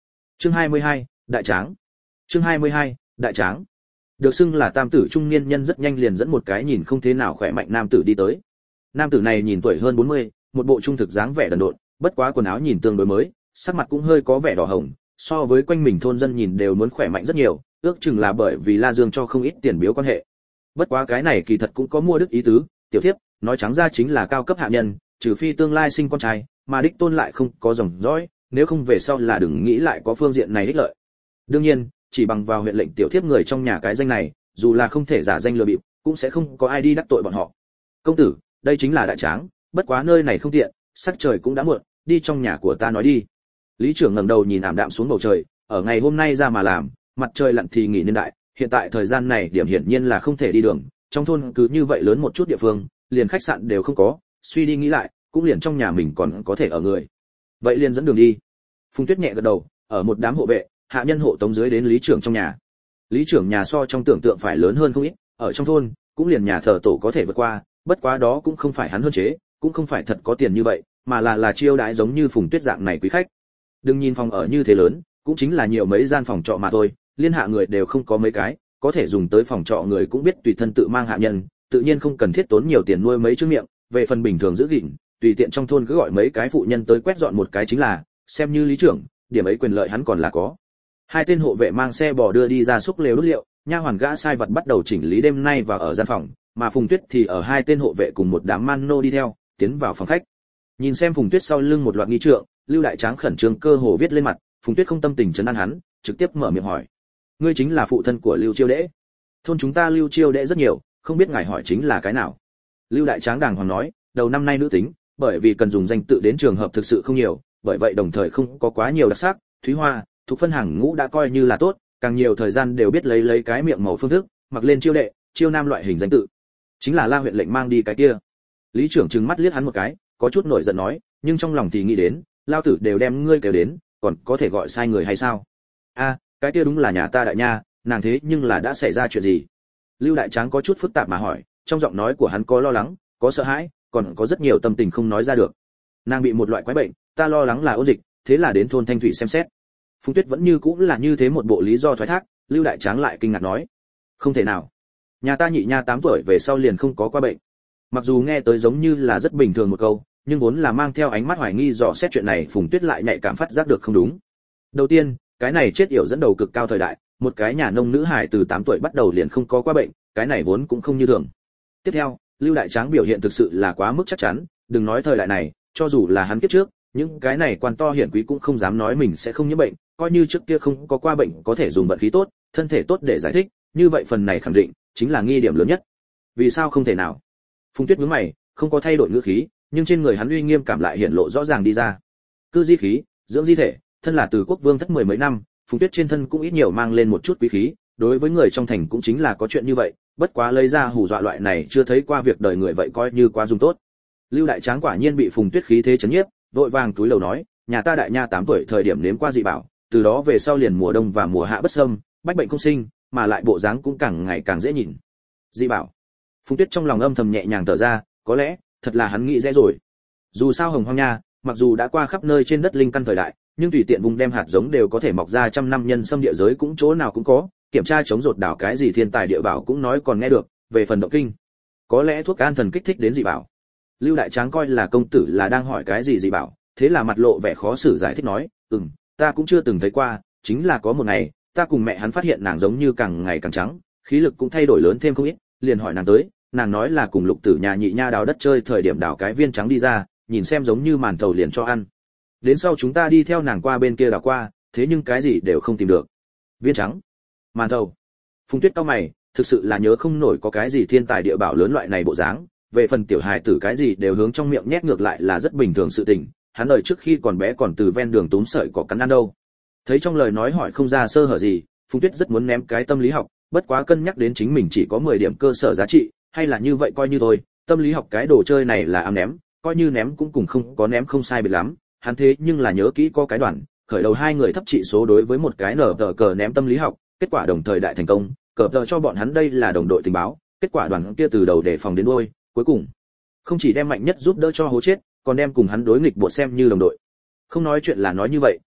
Chương 22, đại tráng. Chương 22, đại tráng. Được xưng là tam tử trung niên nhân rất nhanh liền dẫn một cái nhìn không thế nào khỏe mạnh nam tử đi tới. Nam tử này nhìn tuổi hơn 40, một bộ trung thực dáng vẻ đần độn, bất quá quần áo nhìn tương đối mới, sắc mặt cũng hơi có vẻ đỏ hồng, so với quanh mình thôn dân nhìn đều muốn khỏe mạnh rất nhiều, ước chừng là bởi vì La Dương cho không ít tiền biếu quan hệ. Bất quá cái này kỳ thật cũng có mua đức ý tứ, tiểu thiếp, nói trắng ra chính là cao cấp hạ nhân, trừ phi tương lai sinh con trai, mà đích tôn lại không có dòng dõi, nếu không về sau là đừng nghĩ lại có phương diện này ích lợi. Đương nhiên, chỉ bằng vào huyện lệnh tiểu thiếp người trong nhà cái danh này, dù là không thể giả danh lừa bịp, cũng sẽ không có ai đi đắc tội bọn họ. Công tử, đây chính là đại tráng, bất quá nơi này không tiện, sắc trời cũng đã muộn, đi trong nhà của ta nói đi. Lý trưởng ngẩng đầu nhìn ảm đạm xuống bầu trời, ở ngày hôm nay ra mà làm, mặt trời lặn thì nghỉ niên đại, hiện tại thời gian này điểm hiển nhiên là không thể đi đường, trong thôn cứ như vậy lớn một chút địa phương, liền khách sạn đều không có, suy đi nghĩ lại, cũng liền trong nhà mình còn có thể ở người. Vậy liền dẫn đường đi. Phùng Tuyết nhẹ gật đầu, ở một đám hộ vệ, hạ nhân hộ tống dưới đến lý trưởng trong nhà. Lý trưởng nhà so trong tưởng tượng phải lớn hơn không ít, ở trong thôn, cũng liền nhà thờ tổ có thể vượt qua, bất quá đó cũng không phải hắn hơn chế, cũng không phải thật có tiền như vậy, mà là chiêu đãi giống như Phùng Tuyết dạng này quý khách. Đừng nhìn phòng ở như thế lớn, cũng chính là nhiều mấy gian phòng trọ mà thôi, liên hạ người đều không có mấy cái, có thể dùng tới phòng trọ người cũng biết tùy thân tự mang hạ nhân, tự nhiên không cần thiết tốn nhiều tiền nuôi mấy chữ miệng, về phần bình thường giữ gìn, tùy tiện trong thôn cứ gọi mấy cái phụ nhân tới quét dọn một cái chính là, xem như lý trưởng, điểm ấy quyền lợi hắn còn là có. Hai tên hộ vệ mang xe bò đưa đi ra xúc lều đốt liệu, nha hoàn gã sai vật bắt đầu chỉnh lý đêm nay và ở gian phòng, mà Phùng Tuyết thì ở hai tên hộ vệ cùng một đám man nô đi theo, tiến vào phòng khách. Nhìn xem Phùng Tuyết sau lưng một loạt nghi trượng, Lưu Đại Tráng khẩn trương cơ hồ viết lên mặt, Phùng Tuyết không tâm tình trấn an hắn, trực tiếp mở miệng hỏi: "Ngươi chính là phụ thân của Lưu Chiêu Đễ? Thôn chúng ta Lưu Chiêu Đễ rất nhiều, không biết ngài hỏi chính là cái nào?" Lưu Đại Tráng đàng hoàng nói: "Đầu năm nay nữ tính, bởi vì cần dùng danh tự đến trường hợp thực sự không nhiều, bởi vậy đồng thời không có quá nhiều đặc sắc, Thúy Hoa, thuộc phân hàng ngũ đã coi như là tốt, càng nhiều thời gian đều biết lấy cái miệng màu phương thức, mặc lên Chiêu Đệ, Chiêu Nam loại hình danh tự. Chính là La huyện lệnh mang đi cái kia." Lý trưởng trừng mắt liếc hắn một cái, có chút nổi giận nói, nhưng trong lòng thì nghĩ đến, lao tử đều đem ngươi kêu đến, còn có thể gọi sai người hay sao? A, cái kia đúng là nhà ta đại nha, nàng thế nhưng là đã xảy ra chuyện gì? Lưu Đại Tráng có chút phức tạp mà hỏi, trong giọng nói của hắn có lo lắng, có sợ hãi, còn có rất nhiều tâm tình không nói ra được. Nàng bị một loại quái bệnh, ta lo lắng là ôn dịch, thế là đến thôn Thanh Thủy xem xét. Phùng Tuyết vẫn như cũng là như thế một bộ lý do thoái thác, Lưu Đại Tráng lại kinh ngạc nói, không thể nào, nhà ta nhị nha 8 tuổi về sau liền không có qua bệnh. Mặc dù nghe tới giống như là rất bình thường một câu, nhưng vốn là mang theo ánh mắt hoài nghi dò xét chuyện này, Phùng Tuyết lại nhạy cảm phát giác được không đúng. Đầu tiên, cái này chết yểu dẫn đầu cực cao thời đại, một cái nhà nông nữ hài từ 8 tuổi bắt đầu liền không có qua bệnh, cái này vốn cũng không như thường. Tiếp theo, Lưu Đại Tráng biểu hiện thực sự là quá mức chắc chắn, đừng nói thời đại này, cho dù là hắn kiếp trước, những cái này quan to hiển quý cũng không dám nói mình sẽ không nhiễm bệnh, coi như trước kia không có qua bệnh có thể dùng vận khí tốt, thân thể tốt để giải thích, như vậy phần này khẳng định chính là nghi điểm lớn nhất. Vì sao không thể nào? Phùng Tuyết nhướng mày, không có thay đổi ngữ khí, nhưng trên người hắn uy nghiêm cảm lại hiện lộ rõ ràng đi ra. Cư di khí, dưỡng di thể, thân là từ quốc vương thất 10 mấy năm, Phùng Tuyết trên thân cũng ít nhiều mang lên một chút quý khí, đối với người trong thành cũng chính là có chuyện như vậy, bất quá lấy ra hù dọa loại này chưa thấy qua việc đời người vậy coi như quá dùng tốt. Lưu Đại Tráng quả nhiên bị Phùng Tuyết khí thế chấn nhiếp, vội vàng túi lầu nói, nhà ta đại nha 8 tuổi thời điểm nếm qua dị bảo, từ đó về sau liền mùa đông và mùa hạ bất xâm, bách bệnh không sinh, mà lại bộ dáng cũng càng ngày càng dễ nhìn. Dị bảo. Phùng Tuyết trong lòng âm thầm nhẹ nhàng thở ra, có lẽ thật là hắn nghĩ dễ rồi. Dù sao Hồng Hoang Nha, mặc dù đã qua khắp nơi trên đất linh căn thời đại, nhưng tùy tiện vùng đem hạt giống đều có thể mọc ra trăm năm nhân xâm địa giới cũng chỗ nào cũng có, kiểm tra chống rột đảo cái gì thiên tài địa bảo cũng nói còn nghe được, về phần động kinh, có lẽ thuốc an thần kích thích đến dị bảo. Lưu Đại Tráng coi là công tử là đang hỏi cái gì dị bảo, thế là mặt lộ vẻ khó xử giải thích nói, ta cũng chưa từng thấy qua, chính là có một ngày, ta cùng mẹ hắn phát hiện nàng giống như càng ngày càng trắng, khí lực cũng thay đổi lớn thêm không ít, liền hỏi nàng tới, nàng nói là cùng Lục Tử nhà nhị nha đào đất chơi thời điểm đào cái viên trắng đi ra, nhìn xem giống như màn thầu liền cho ăn. Đến sau chúng ta đi theo nàng qua bên kia đào qua, thế nhưng cái gì đều không tìm được. Viên trắng, màn thầu. Phùng Tuyết cau mày, thực sự là nhớ không nổi có cái gì thiên tài địa bảo lớn loại này bộ dáng, về phần tiểu hài tử cái gì đều hướng trong miệng nhét ngược lại là rất bình thường sự tình, hắn đời trước khi còn bé còn từ ven đường túm sợi cỏ cắn ăn đâu. Thấy trong lời nói hỏi không ra sơ hở gì, Phùng Tuyết rất muốn ném cái tâm lý học, bất quá cân nhắc đến chính mình chỉ có 10 điểm cơ sở giá trị, hay là như vậy coi như thôi, tâm lý học cái đồ chơi này là ám ném, coi như ném cũng cùng không có ném không sai biệt lắm, hắn thế nhưng là nhớ kỹ có cái đoàn, khởi đầu hai người thấp trị số đối với một cái nở tờ cờ ném tâm lý học, kết quả đồng thời đại thành công, cờ tờ cho bọn hắn đây là đồng đội tình báo, kết quả đoàn kia từ đầu để phòng đến đuôi, cuối cùng không chỉ đem mạnh nhất giúp đỡ cho hố chết, còn đem cùng hắn đối nghịch bộ xem như đồng đội. Không nói chuyện là nói như vậy,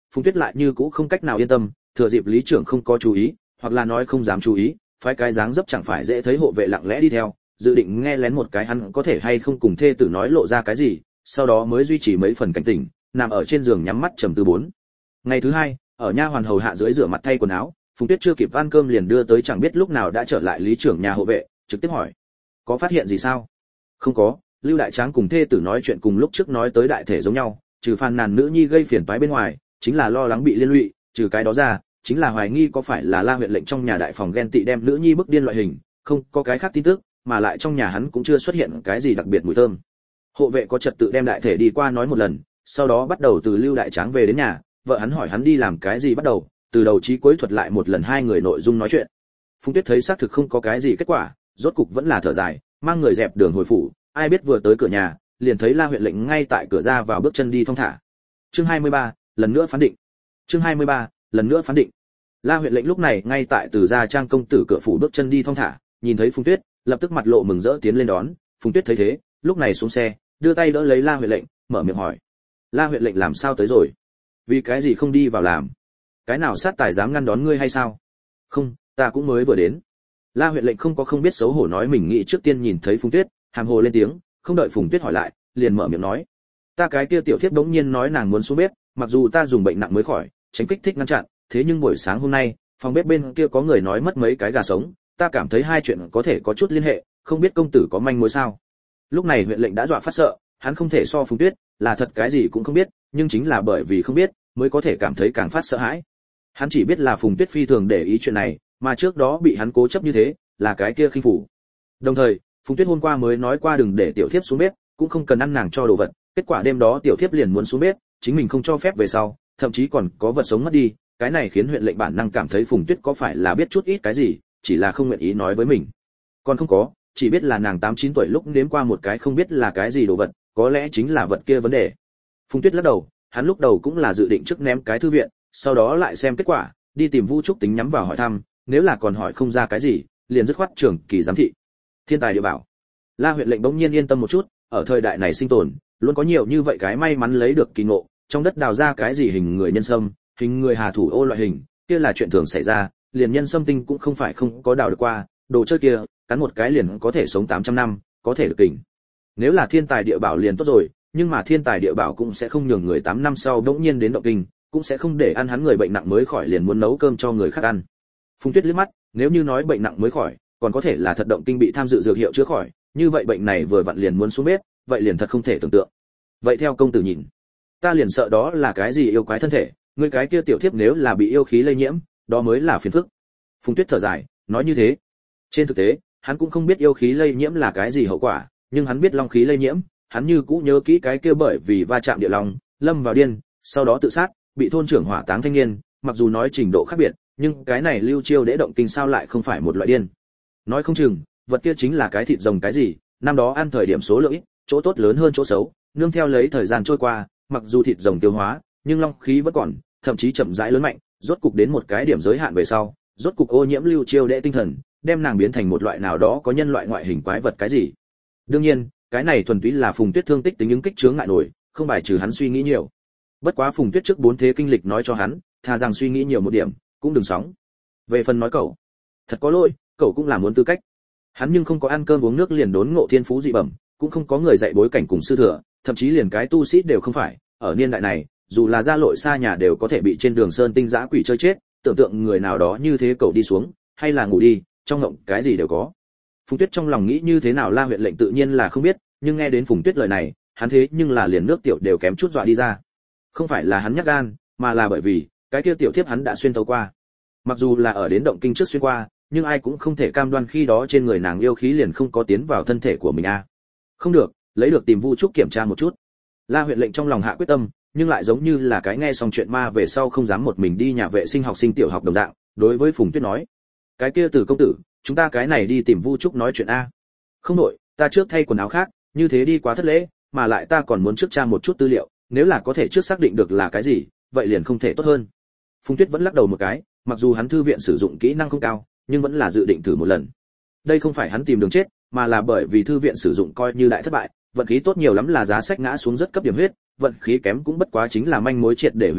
Phùng Tuyết lại như cũ không cách nào yên tâm, thừa dịp lý trưởng không có chú ý, hoặc là nói không dám chú ý, phái cái dáng dấp chẳng phải dễ thấy hộ vệ lặng lẽ đi theo, dự định nghe lén một cái hắn có thể hay không cùng thê tử nói lộ ra cái gì, sau đó mới duy trì mấy phần cảnh tỉnh, nằm ở trên giường nhắm mắt trầm tư 4. Ngày thứ 2, ở nha hoàn hầu hạ dưới rửa mặt thay quần áo, Phùng Tuyết chưa kịp ăn cơm liền đưa tới chẳng biết lúc nào đã trở lại lý trưởng nhà hộ vệ, trực tiếp hỏi: "Có phát hiện gì sao?" "Không có." Lưu Đại Tráng cùng thê tử nói chuyện cùng lúc trước nói tới đại thể giống nhau, trừ phàn nàn nữ nhi gây phiền toái bên ngoài, chính là lo lắng bị liên lụy, trừ cái đó ra, chính là hoài nghi có phải là La huyện lệnh trong nhà đại phòng ghen tị đem nữ nhi bức điên loại hình, không có cái khác tin tức, mà lại trong nhà hắn cũng chưa xuất hiện cái gì đặc biệt mùi thơm. Hộ vệ có trật tự đem đại thể đi qua nói một lần, sau đó bắt đầu từ Lưu Đại Tráng về đến nhà, vợ hắn hỏi hắn đi làm cái gì bắt đầu, từ đầu chí cuối thuật lại một lần hai người nội dung nói chuyện. Phùng Tuyết thấy xác thực không có cái gì kết quả, rốt cục vẫn là thở dài, mang người dẹp đường hồi phủ, ai biết vừa tới cửa nhà, liền thấy La huyện lệnh ngay tại cửa ra vào bước chân đi thong thả. Chương 23, lần nữa phán định. Chương 23, lần nữa phán định. La huyện lệnh lúc này ngay tại Từ gia trang công tử cửa phủ bước chân đi thong thả, nhìn thấy Phùng Tuyết, lập tức mặt lộ mừng rỡ tiến lên đón. Phùng Tuyết thấy thế, lúc này xuống xe, đưa tay đỡ lấy La huyện lệnh, mở miệng hỏi: "La huyện lệnh làm sao tới rồi? Vì cái gì không đi vào làm? Cái nào sát tài dám ngăn đón ngươi hay sao?" "Không, ta cũng mới vừa đến." La huyện lệnh không có không biết xấu hổ nói mình nghĩ trước tiên nhìn thấy Phùng Tuyết, hàm hồ lên tiếng, không đợi Phùng Tuyết hỏi lại, liền mở miệng nói: "Ta cái kia tiểu thiếp đống nhiên nói nàng muốn xuống bếp, mặc dù ta dùng bệnh nặng mới khỏi, tránh kích thích ngăn chặn, thế nhưng buổi sáng hôm nay, phòng bếp bên kia có người nói mất mấy cái gà sống, ta cảm thấy hai chuyện có thể có chút liên hệ, không biết công tử có manh mối sao?" Lúc này huyện lệnh đã dọa phát sợ, hắn không thể so Phùng Tuyết, là thật cái gì cũng không biết, nhưng chính là bởi vì không biết, mới có thể cảm thấy càng phát sợ hãi. Hắn chỉ biết là Phùng Tuyết phi thường để ý chuyện này, mà trước đó bị hắn cố chấp như thế, là cái kia khinh phủ. Đồng thời, Phùng Tuyết hôm qua mới nói qua đừng để tiểu thiếp xuống bếp, cũng không cần ăn nàng cho đồ vật, kết quả đêm đó tiểu thiếp liền muốn xuống bếp, chính mình không cho phép về sau, thậm chí còn có vật sống mất đi, cái này khiến huyện lệnh bản năng cảm thấy Phùng Tuyết có phải là biết chút ít cái gì, chỉ là không nguyện ý nói với mình. Còn không có, chỉ biết là nàng 8-9 tuổi lúc nếm qua một cái không biết là cái gì đồ vật, có lẽ chính là vật kia vấn đề. Phùng Tuyết lắc đầu, hắn lúc đầu cũng là dự định trước ném cái thư viện, sau đó lại xem kết quả, đi tìm Vu Trúc Tính nhắm vào hỏi thăm, nếu là còn hỏi không ra cái gì, liền dứt khoát trưởng kỳ giám thị. Thiên tài địa bảo. La huyện lệnh bỗng nhiên yên tâm một chút, ở thời đại này sinh tồn, luôn có nhiều như vậy cái may mắn lấy được kỳ ngộ, trong đất đào ra cái gì hình người nhân sâm, hình người hà thủ ô loại hình, kia là chuyện thường xảy ra, liền nhân sâm tinh cũng không phải không có đào được qua, đồ chơi kia, cắn một cái liền có thể sống 800 năm, có thể được kình. Nếu là thiên tài địa bảo liền tốt rồi, nhưng mà thiên tài địa bảo cũng sẽ không nhường người 8 năm sau bỗng nhiên đến động kinh, cũng sẽ không để ăn hắn người bệnh nặng mới khỏi liền muốn nấu cơm cho người khác ăn. Phùng Tuyết liếc mắt, nếu như nói bệnh nặng mới khỏi, còn có thể là thật động kinh bị tham dự dược hiệu chữa khỏi, như vậy bệnh này vừa vặn liền muốn xuống bếp, vậy liền thật không thể tưởng tượng. Vậy theo công tử nhìn, ta liền sợ đó là cái gì yêu quái thân thể, người cái kia tiểu thiếp nếu là bị yêu khí lây nhiễm, đó mới là phiền phức. Phùng Tuyết thở dài, nói như thế. Trên thực tế, hắn cũng không biết yêu khí lây nhiễm là cái gì hậu quả, nhưng hắn biết long khí lây nhiễm, hắn như cũ nhớ kỹ cái kia bởi vì va chạm địa long, lâm vào điên, sau đó tự sát, bị thôn trưởng hỏa táng thanh niên, mặc dù nói trình độ khác biệt, nhưng cái này lưu chiêu đễ động kinh sao lại không phải một loại điên. Nói không chừng, vật kia chính là cái thịt rồng cái gì, năm đó ăn thời điểm số lượng ít, chỗ tốt lớn hơn chỗ xấu, nương theo lấy thời gian trôi qua, mặc dù thịt rồng tiêu hóa, nhưng long khí vẫn còn, thậm chí chậm rãi lớn mạnh, rốt cục đến một cái điểm giới hạn về sau, rốt cục ô nhiễm lưu chiêu đễ tinh thần, đem nàng biến thành một loại nào đó có nhân loại ngoại hình quái vật cái gì. Đương nhiên, cái này thuần túy là Phùng Tuyết thương tích tính ứng kích chướng ngại nổi, không bài trừ hắn suy nghĩ nhiều. Bất quá Phùng Tuyết trước 4 thế kinh lịch nói cho hắn, thà rằng suy nghĩ nhiều một điểm, cũng đừng sóng. Về phần nói cậu, thật có lỗi, cậu cũng là muốn tư cách. Hắn nhưng không có ăn cơm uống nước liền đốn ngộ thiên phú dị bẩm, cũng không có người dạy bối cảnh cùng sư thừa, thậm chí liền cái tu sĩ đều không phải, ở niên đại này, dù là ra lội xa nhà đều có thể bị trên đường sơn tinh dã quỷ chơi chết, tưởng tượng người nào đó như thế cậu đi xuống, hay là ngủ đi, trong ngộng cái gì đều có. Phùng Tuyết trong lòng nghĩ như thế nào La huyện lệnh tự nhiên là không biết, nhưng nghe đến Phùng Tuyết lời này, hắn thế nhưng là liền nước tiểu đều kém chút dọa đi ra. Không phải là hắn nhát gan, mà là bởi vì cái kia tiểu thiếp hắn đã xuyên tấu qua. Mặc dù là ở đến động kinh trước xuyên qua, nhưng ai cũng không thể cam đoan khi đó trên người nàng yêu khí liền không có tiến vào thân thể của mình a. Không được, lấy được tìm Vu Trúc kiểm tra một chút. La huyện lệnh trong lòng hạ quyết tâm, nhưng lại giống như là cái nghe xong chuyện ma về sau không dám một mình đi nhà vệ sinh học sinh tiểu học đồng dạng, đối với Phùng Tuyết nói: "Cái kia Từ công tử, chúng ta cái này đi tìm Vu Trúc nói chuyện a." "Không nội, ta trước thay quần áo khác, như thế đi quá thất lễ, mà lại ta còn muốn trước tra một chút tư liệu, nếu là có thể trước xác định được là cái gì, vậy liền không thể tốt hơn." Phùng Tuyết vẫn lắc đầu một cái, mặc dù hắn thư viện sử dụng kỹ năng không cao, nhưng vẫn là dự định thử một lần. Đây không phải hắn tìm đường chết, mà là bởi vì thư viện sử dụng coi như đại thất bại, vận khí tốt nhiều lắm là giá sách ngã xuống rất cấp điểm huyết, vận khí kém cũng bất quá chính là manh mối triệt để hủy đi,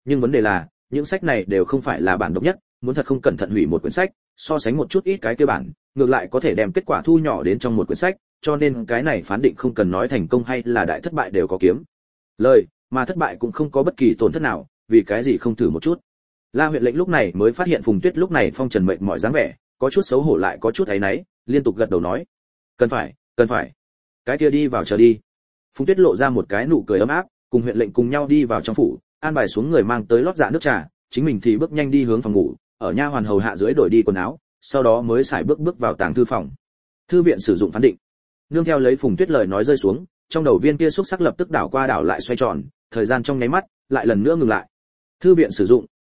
nhưng vấn đề là những sách này đều không phải là bản độc nhất, muốn thật không cẩn thận hủy một quyển sách, so sánh một chút ít cái kia bản, ngược lại có thể đem kết quả thu nhỏ đến trong một quyển sách, cho nên cái này phán định không cần nói thành công hay là đại thất bại đều có kiếm lời, mà thất bại cũng không có bất kỳ tổn thất nào, vì cái gì không thử một chút. La huyện lệnh lúc này mới phát hiện Phùng Tuyết lúc này phong trần mệt mỏi dáng vẻ, có chút xấu hổ lại có chút áy náy, liên tục gật đầu nói: cần phải, cái kia đi vào chờ đi. Phùng Tuyết lộ ra một cái nụ cười ấm áp, cùng huyện lệnh cùng nhau đi vào trong phủ, an bài xuống người mang tới lót dạ nước trà, chính mình thì bước nhanh đi hướng phòng ngủ, ở nha hoàn hầu hạ dưới đổi đi quần áo, sau đó mới xài bước vào tàng thư phòng. Thư viện sử dụng phán định. Nương theo lấy Phùng Tuyết lời nói rơi xuống, trong đầu viên kia xúc sắc lập tức đảo qua đảo lại xoay tròn, thời gian trong nháy mắt lại lần nữa ngừng lại. Thư viện sử dụng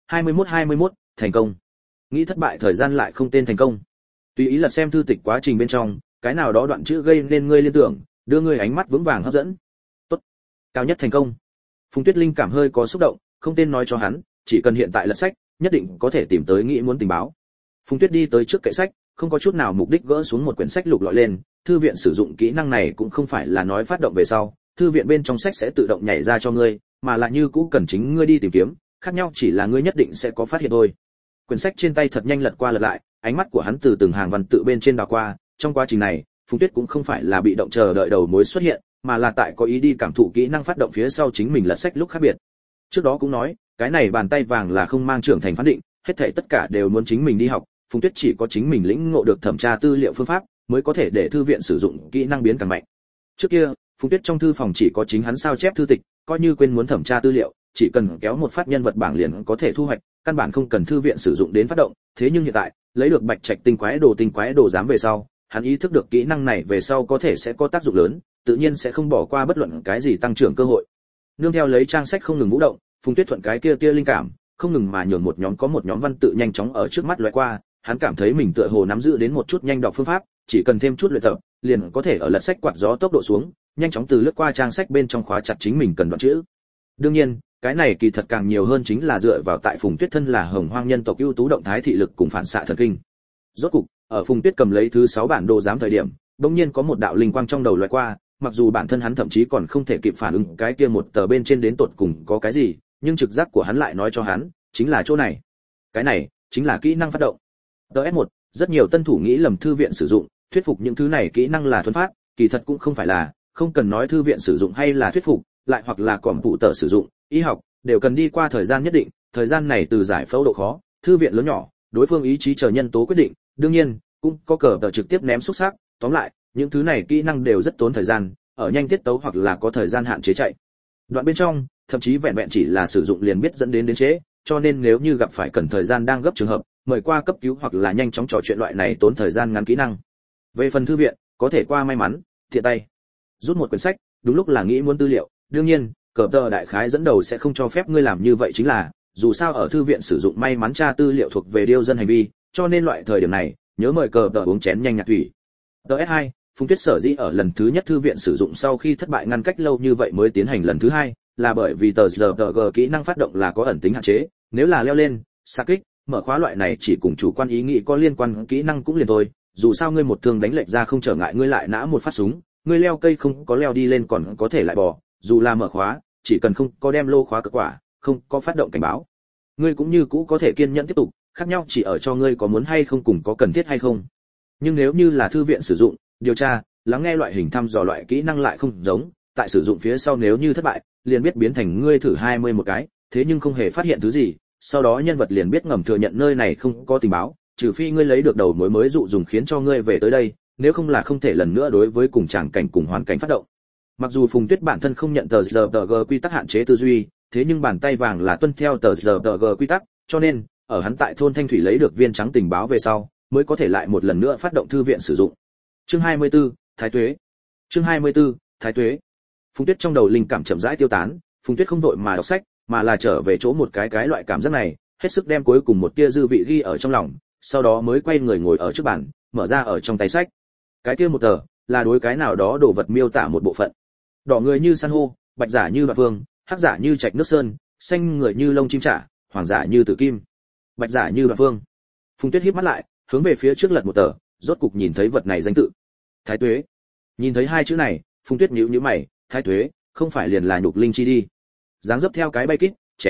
21 thành công. Nghĩ thất bại thời gian lại không tên thành công. Tùy ý lật xem thư tịch quá trình bên trong, cái nào đó đoạn chữ gây nên ngươi liên tưởng, đưa ngươi ánh mắt vững vàng hấp dẫn. Tốt, cao nhất thành công. Phùng Tuyết Linh cảm hơi có xúc động, không tên nói cho hắn, chỉ cần hiện tại lật sách, nhất định có thể tìm tới nghĩ muốn tình báo. Phùng Tuyết đi tới trước kệ sách, không có chút nào mục đích gỡ xuống một quyển sách lục lọi lên, thư viện sử dụng kỹ năng này cũng không phải là nói phát động về sau, thư viện bên trong sách sẽ tự động nhảy ra cho ngươi, mà là như cũ cần chính ngươi đi tìm kiếm, khác nhau chỉ là ngươi nhất định sẽ có phát hiện thôi. Quyển sách trên tay thật nhanh lật qua lật lại, ánh mắt của hắn từ từng hàng văn tự bên trên đảo qua, trong quá trình này, Phùng Tuyết cũng không phải là bị động chờ đợi đầu mối xuất hiện, mà là tại có ý đi cảm thụ kỹ năng phát động phía sau chính mình lật sách lúc khác biệt. Trước đó cũng nói, cái này bàn tay vàng là không mang trưởng thành phán định, hết thảy tất cả đều muốn chính mình đi học, Phùng Tuyết chỉ có chính mình lĩnh ngộ được thẩm tra tư liệu phương pháp, mới có thể để thư viện sử dụng kỹ năng biến càng mạnh. Trước kia, Phùng Tuyết trong thư phòng chỉ có chính hắn sao chép thư tịch, coi như quên muốn thẩm tra tư liệu, chỉ cần kéo một phát nhân vật bảng liền có thể thu hoạch, căn bản không cần thư viện sử dụng đến phát động, thế nhưng hiện tại, lấy được Bạch Trạch tinh quái đồ giám về sau, hắn ý thức được kỹ năng này về sau có thể sẽ có tác dụng lớn, tự nhiên sẽ không bỏ qua bất luận cái gì tăng trưởng cơ hội. Nương theo lấy trang sách không ngừng vũ động, Phùng Tuyết thuận cái kia linh cảm, không ngừng mà nhường một nhóm văn tự nhanh chóng ở trước mắt lóe qua, hắn cảm thấy mình tựa hồ nắm giữ đến một chút nhanh đọc phương pháp, chỉ cần thêm chút luyện tập, liền có thể ở lật sách quạt gió tốc độ xuống, nhanh chóng từ lướt qua trang sách bên trong khóa chặt chính mình cần đoạn chữ. Đương nhiên, cái này kỳ thật càng nhiều hơn chính là dựa vào tại Phùng Tuyết thân là Hồng Hoang nhân tộc ưu tú động thái thị lực cùng phản xạ thần kinh. Rốt cục, ở Phùng Tuyết cầm lấy thứ 6 bản đồ giám thời điểm, bỗng nhiên có một đạo linh quang trong đầu lóe qua, mặc dù bản thân hắn thậm chí còn không thể kịp phản ứng cái kia một tờ bên trên đến tột cùng có cái gì, nhưng trực giác của hắn lại nói cho hắn, chính là chỗ này. Cái này chính là kỹ năng phát động. DS1, rất nhiều tân thủ nghĩ lầm thư viện sử dụng, thuyết phục những thứ này kỹ năng là thuần phát, kỳ thật cũng không phải là, không cần nói thư viện sử dụng hay là thuyết phục, lại hoặc là còm phụ tờ sử dụng, y học, đều cần đi qua thời gian nhất định, thời gian này từ giải phẫu độ khó, thư viện lớn nhỏ, đối phương ý chí chờ nhân tố quyết định, đương nhiên, cũng có cờ tờ trực tiếp ném xúc xác, tóm lại, những thứ này kỹ năng đều rất tốn thời gian, ở nhanh tiết tấu hoặc là có thời gian hạn chế chạy. Đoạn bên trong, thậm chí vẹn vẹn chỉ là sử dụng liền biết dẫn đến chế, cho nên nếu như gặp phải cần thời gian đang gấp trường hợp, mời qua cấp cứu hoặc là nhanh chóng trò chuyện loại này tốn thời gian ngắn kỹ năng. Về phần thư viện, có thể qua may mắn, thiện tay rút một quyển sách, đúng lúc là nghĩ muốn tư liệu, đương nhiên, cờ tờ đại khái dẫn đầu sẽ không cho phép ngươi làm như vậy chính là, dù sao ở thư viện sử dụng may mắn tra tư liệu thuộc về điêu dân hành vi, cho nên loại thời điểm này, nhớ mời cờ tờ uống chén nhanh nhạc thủy. DS2, Phùng Tuyết sở dĩ ở lần thứ nhất thư viện sử dụng sau khi thất bại ngăn cách lâu như vậy mới tiến hành lần thứ hai, là bởi vì tờ GG kỹ năng phát động là có ẩn tính hạn chế, nếu là leo lên, xạ kích, mở khóa loại này chỉ cùng chủ quan ý nghĩ có liên quan kỹ năng cũng liền thôi, dù sao ngươi một thương đánh lệch ra không trở ngại ngươi lại nã một phát súng, ngươi leo cây không có leo đi lên còn có thể lại bò, dù là mở khóa, chỉ cần không có đem lô khóa cực quả, không có phát động cảnh báo, ngươi cũng như cũ có thể kiên nhẫn tiếp tục, khác nhau chỉ ở cho ngươi có muốn hay không cùng có cần thiết hay không. Nhưng nếu như là thư viện sử dụng, điều tra, lắng nghe loại hình thăm dò loại kỹ năng lại không giống, tại sử dụng phía sau nếu như thất bại, liền biết biến thành ngươi thử 21 cái, thế nhưng không hề phát hiện thứ gì, sau đó nhân vật liền biết ngầm thừa nhận nơi này không có tình báo, trừ phi ngươi lấy được đầu mối mới dụ dùng khiến cho ngươi về tới đây, nếu không là không thể lần nữa đối với cùng tràng cảnh cùng hoàn cảnh phát động. Mặc dù Phùng Tuyết bản thân không nhận tờ GG quy tắc hạn chế tư duy, thế nhưng bàn tay vàng là tuân theo tờ GG quy tắc, cho nên ở hắn tại thôn Thanh Thủy lấy được viên trắng tình báo về sau, mới có thể lại một lần nữa phát động thư viện sử dụng. Chương 24, Thái Tuế. Chương 24, Thái Tuế. Phùng Tuyết trong đầu linh cảm chậm rãi tiêu tán, Phùng Tuyết không vội mà đọc sách, mà là trở về chỗ một cái loại cảm giác này, hết sức đem cuối cùng một tia dư vị ghi ở trong lòng, sau đó mới quay người ngồi ở trước bàn, mở ra ở trong tay sách. Cái kia một tờ là đối cái nào đó đồ vật miêu tả một bộ phận. Đỏ người như san hô, bạch giả như đoạn vương, hắc giả như trạch nước sơn, xanh người như lông chim trả, hoàng giả như tử kim, bạch giả như đoạn vương. Phùng Tuyết híp mắt lại, hướng về phía trước lật một tờ, rốt cục nhìn thấy vật này danh tự. Thái Tuế. Nhìn thấy hai chữ này, Phùng Tuyết nhíu nhíu mày, Thái Tuế, không phải liền là nhục linh chi đi. Dáng dấp theo cái bay kít, chén,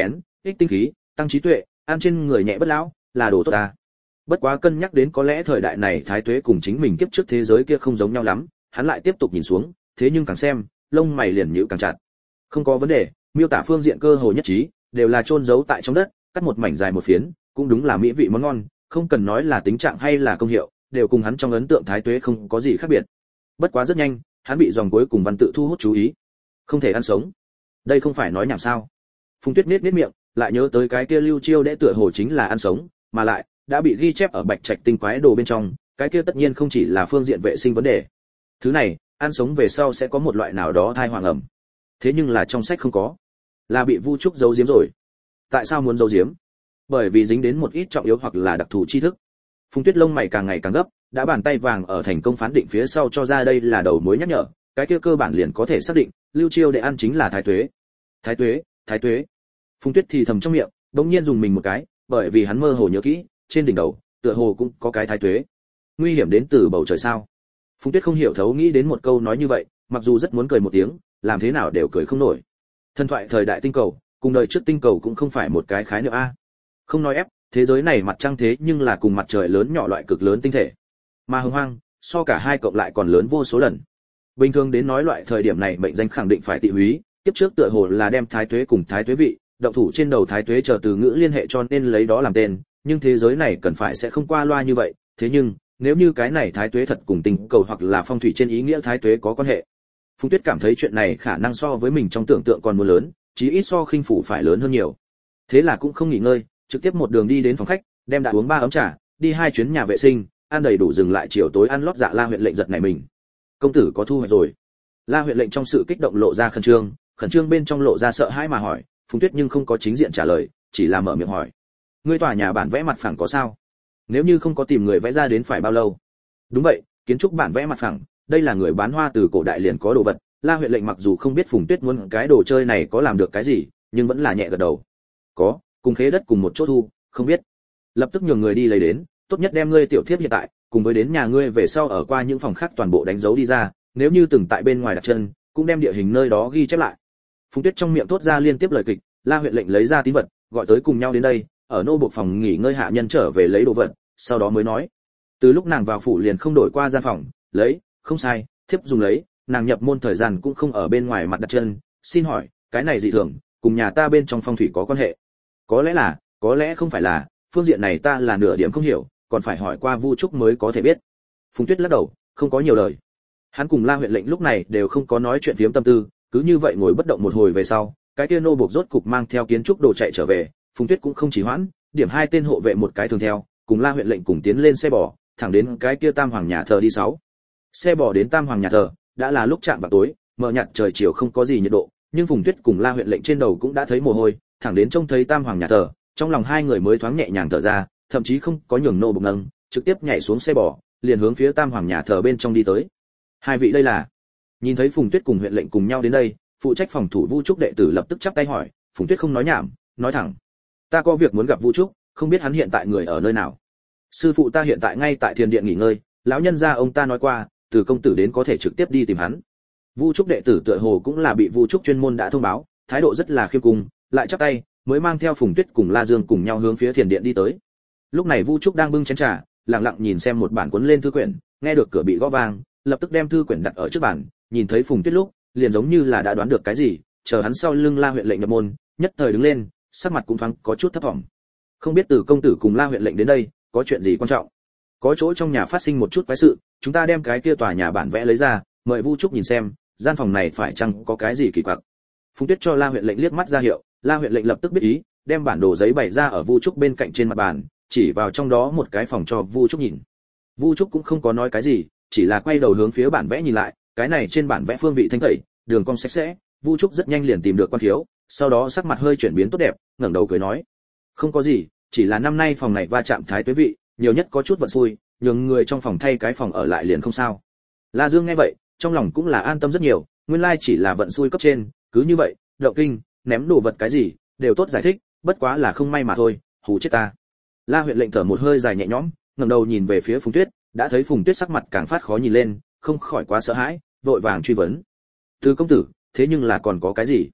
ích tinh khí, tăng trí tuệ, ăn trên người nhẹ bất lão, là đồ tốt ta. Bất quá cân nhắc đến có lẽ thời đại này thái tuế cùng chính mình kiếp trước thế giới kia không giống nhau lắm, hắn lại tiếp tục nhìn xuống, thế nhưng càng xem, lông mày liền nhíu càng chặt. Không có vấn đề, miêu tả phương diện cơ hồ nhất trí, đều là chôn giấu tại trong đất, cắt một mảnh dài một phiến, cũng đúng là mỹ vị món ngon, không cần nói là tính trạng hay là công hiệu, đều cùng hắn trong ấn tượng thái tuế không có gì khác biệt. Bất quá rất nhanh, hắn bị dòng cuối cùng văn tự thu hút chú ý. Không thể ăn sống. Đây không phải nói nhảm sao? Phùng Tuyết nhếch miệng, lại nhớ tới cái kia Lưu Chiêu đệ tựa hồ chính là ăn sống, mà lại đã bị ghi chép ở Bạch Trạch tinh quái đồ bên trong, cái kia tất nhiên không chỉ là phương diện vệ sinh vấn đề. Thứ này, ăn sống về sau sẽ có một loại nào đó thai hoàng ẩm. Thế nhưng là trong sách không có, là bị Vu Trúc giấu giếm rồi. Tại sao muốn giấu giếm? Bởi vì dính đến một ít trọng yếu hoặc là đặc thù tri thức. Phùng Tuyết lông mày càng ngày càng gấp, đã bàn tay vàng ở thành công phán định phía sau cho ra đây là đầu mối nhắc nhở, cái kia cơ bản liền có thể xác định, Lưu Chiêu đệ ăn chính là thái tuế. Thái tuế, thái tuế. Phùng Tuyết thì thầm trong miệng, bỗng nhiên dùng mình một cái, bởi vì hắn mơ hồ nhớ kỹ, trên đỉnh đầu, tựa hồ cũng có cái thái tuế. Nguy hiểm đến từ bầu trời sao? Phùng Tuyết không hiểu thấu nghĩ đến một câu nói như vậy, mặc dù rất muốn cười một tiếng, làm thế nào đều cười không nổi. Thần thoại thời đại tinh cầu, cùng đời trước tinh cầu cũng không phải một cái khái niệm a. Không nói ép, thế giới này mặt trăng thế nhưng là cùng mặt trời lớn nhỏ loại cực lớn tinh thể. Mà hồng hoang, so cả hai cộng lại còn lớn vô số lần. Bình thường đến nói loại thời điểm này mệnh danh khẳng định phải tị húy, tiếp trước tựa hồ là đem thái tuế cùng thái tuế vị, động thủ trên đầu thái tuế chờ từ ngữ liên hệ cho nên lấy đó làm tên, nhưng thế giới này cần phải sẽ không qua loa như vậy, thế nhưng, nếu như cái này thái tuế thật cùng tinh cầu hoặc là phong thủy trên ý nghĩa thái tuế có quan hệ. Phùng Tuyết cảm thấy chuyện này khả năng so với mình trong tưởng tượng còn muốn lớn, chí ít so khinh phủ phải lớn hơn nhiều. Thế là cũng không nghỉ ngơi, trực tiếp một đường đi đến phòng khách, đem đã uống 3 ấm trà, đi 2 chuyến nhà vệ sinh, ăn đầy đủ dừng lại chiều tối ăn lót dạ La huyện lệnh giật này mình. Công tử có thu hoạch rồi. La huyện lệnh trong sự kích động lộ ra khẩn trương bên trong lộ ra sợ hãi mà hỏi, Phùng Tuyết nhưng không có chính diện trả lời, chỉ là mở miệng hỏi. Ngươi tòa nhà bản vẽ mặt phẳng có sao? Nếu như không có tìm người vẽ ra đến phải bao lâu? Đúng vậy, kiến trúc bản vẽ mặt phẳng, đây là người bán hoa từ cổ đại liền có đồ vật. La huyện lệnh mặc dù không biết Phùng Tuyết muốn cái đồ chơi này có làm được cái gì, nhưng vẫn là nhẹ gật đầu. Có, cùng khế đất cùng một chỗ thu, không biết. Lập tức nhường người đi lấy đến, tốt nhất đem ngươi tiểu thiếp hiện tại, cùng với đến nhà ngươi về sau ở qua những phòng khác toàn bộ đánh dấu đi ra, nếu như từng tại bên ngoài đặt chân, cũng đem địa hình nơi đó ghi chép lại. Phùng Tuyết trong miệng thốt ra liên tiếp lời kịch, La huyện lệnh lấy ra tín vật, gọi tới cùng nhau đến đây, ở nô buộc phòng nghỉ ngơi hạ nhân trở về lấy đồ vật, sau đó mới nói. Từ lúc nàng vào phủ liền không đổi qua gian phòng, lấy, không sai, thiếp dùng lấy, nàng nhập môn thời gian cũng không ở bên ngoài mặt đặt chân, xin hỏi, cái này dị thường, cùng nhà ta bên trong phong thủy có quan hệ? Có lẽ là, có lẽ không phải là, phương diện này ta là nửa điểm không hiểu, còn phải hỏi qua Vu Trúc mới có thể biết. Phùng Tuyết lắc đầu, không có nhiều lời. Hắn cùng La huyện lệnh lúc này đều không có nói chuyện phiếm tâm tư, cứ như vậy ngồi bất động một hồi về sau, cái kia nô buộc rốt cục mang theo kiến trúc đồ chạy trở về, Phùng Tuyết cũng không chỉ hoãn, điểm 2 tên hộ vệ một cái thường theo, cùng La huyện lệnh cùng tiến lên xe bò, thẳng đến cái kia Tam Hoàng nhà thờ đi 6. Xe bò đến Tam Hoàng nhà thờ, đã là lúc chạm vào tối, mờ nhạt trời chiều không có gì nhiệt độ, nhưng Phùng Tuyết cùng La huyện lệnh trên đầu cũng đã thấy mồ hôi, thẳng đến trông thấy Tam Hoàng nhà thờ, trong lòng hai người mới thoáng nhẹ nhàng thở ra, thậm chí không có nhường nô buộc nâng, trực tiếp nhảy xuống xe bò, liền hướng phía Tam Hoàng nhà thờ bên trong đi tới. Hai vị đây là? Nhìn thấy Phùng Tuyết cùng huyện lệnh cùng nhau đến đây, phụ trách phòng thủ Vu Trúc đệ tử lập tức chắp tay hỏi. Phùng Tuyết không nói nhảm, nói thẳng: ta có việc muốn gặp Vu Trúc, không biết hắn hiện tại người ở nơi nào. Sư phụ ta hiện tại ngay tại thiền điện nghỉ ngơi, lão nhân gia ông ta nói qua, từ công tử đến có thể trực tiếp đi tìm hắn. Vu Trúc đệ tử tựa hồ cũng là bị Vu Trúc chuyên môn đã thông báo, thái độ rất là khiêm cung, lại chắp tay, mới mang theo Phùng Tuyết cùng La Dương cùng nhau hướng phía thiền điện đi tới. Lúc này Vu Trúc đang bưng chén trà, lặng lặng nhìn xem một bản cuốn lên thư quyển, nghe được cửa bị gõ vang, lập tức đem thư quyển đặt ở trước bàn, nhìn thấy Phùng Tuyết lúc, liền giống như là đã đoán được cái gì, chờ hắn sau lưng La huyện lệnh nhập môn, nhất thời đứng lên, sắc mặt cũng thoáng có chút thấp vọng. Không biết từ công tử cùng La huyện lệnh đến đây, có chuyện gì quan trọng? Có chỗ trong nhà phát sinh một chút quái sự, chúng ta đem cái kia tòa nhà bản vẽ lấy ra, mời Vu Trúc nhìn xem, gian phòng này phải chăng có cái gì kỳ quặc. Phùng Tuyết cho La huyện lệnh liếc mắt ra hiệu, La huyện lệnh lập tức biết ý, đem bản đồ giấy bày ra ở Vu Trúc bên cạnh trên mặt bàn, chỉ vào trong đó một cái phòng cho Vu Trúc nhìn. Vu Trúc cũng không có nói cái gì, chỉ là quay đầu hướng phía bản vẽ nhìn lại, cái này trên bản vẽ phương vị thanh tẩy, đường cong sạch sẽ, Vu Trúc rất nhanh liền tìm được quan thiếu, sau đó sắc mặt hơi chuyển biến tốt đẹp, ngẩng đầu cười nói: "Không có gì, chỉ là năm nay phòng này va chạm thái tuế vị, nhiều nhất có chút vận xui, nhường người trong phòng thay cái phòng ở lại liền không sao." La Dương nghe vậy, trong lòng cũng là an tâm rất nhiều, nguyên lai chỉ là vận xui cấp trên, cứ như vậy, động kinh, ném đồ vật cái gì, đều tốt giải thích, bất quá là không may mà thôi, hù chết ta. La huyện lệnh thở một hơi dài nhẹ nhõm, ngẩng đầu nhìn về phía Phùng Tuyết, đã thấy Phùng Tuyết sắc mặt càng phát khó nhìn lên, không khỏi quá sợ hãi, vội vàng truy vấn: "Từ công tử, thế nhưng là còn có cái gì?"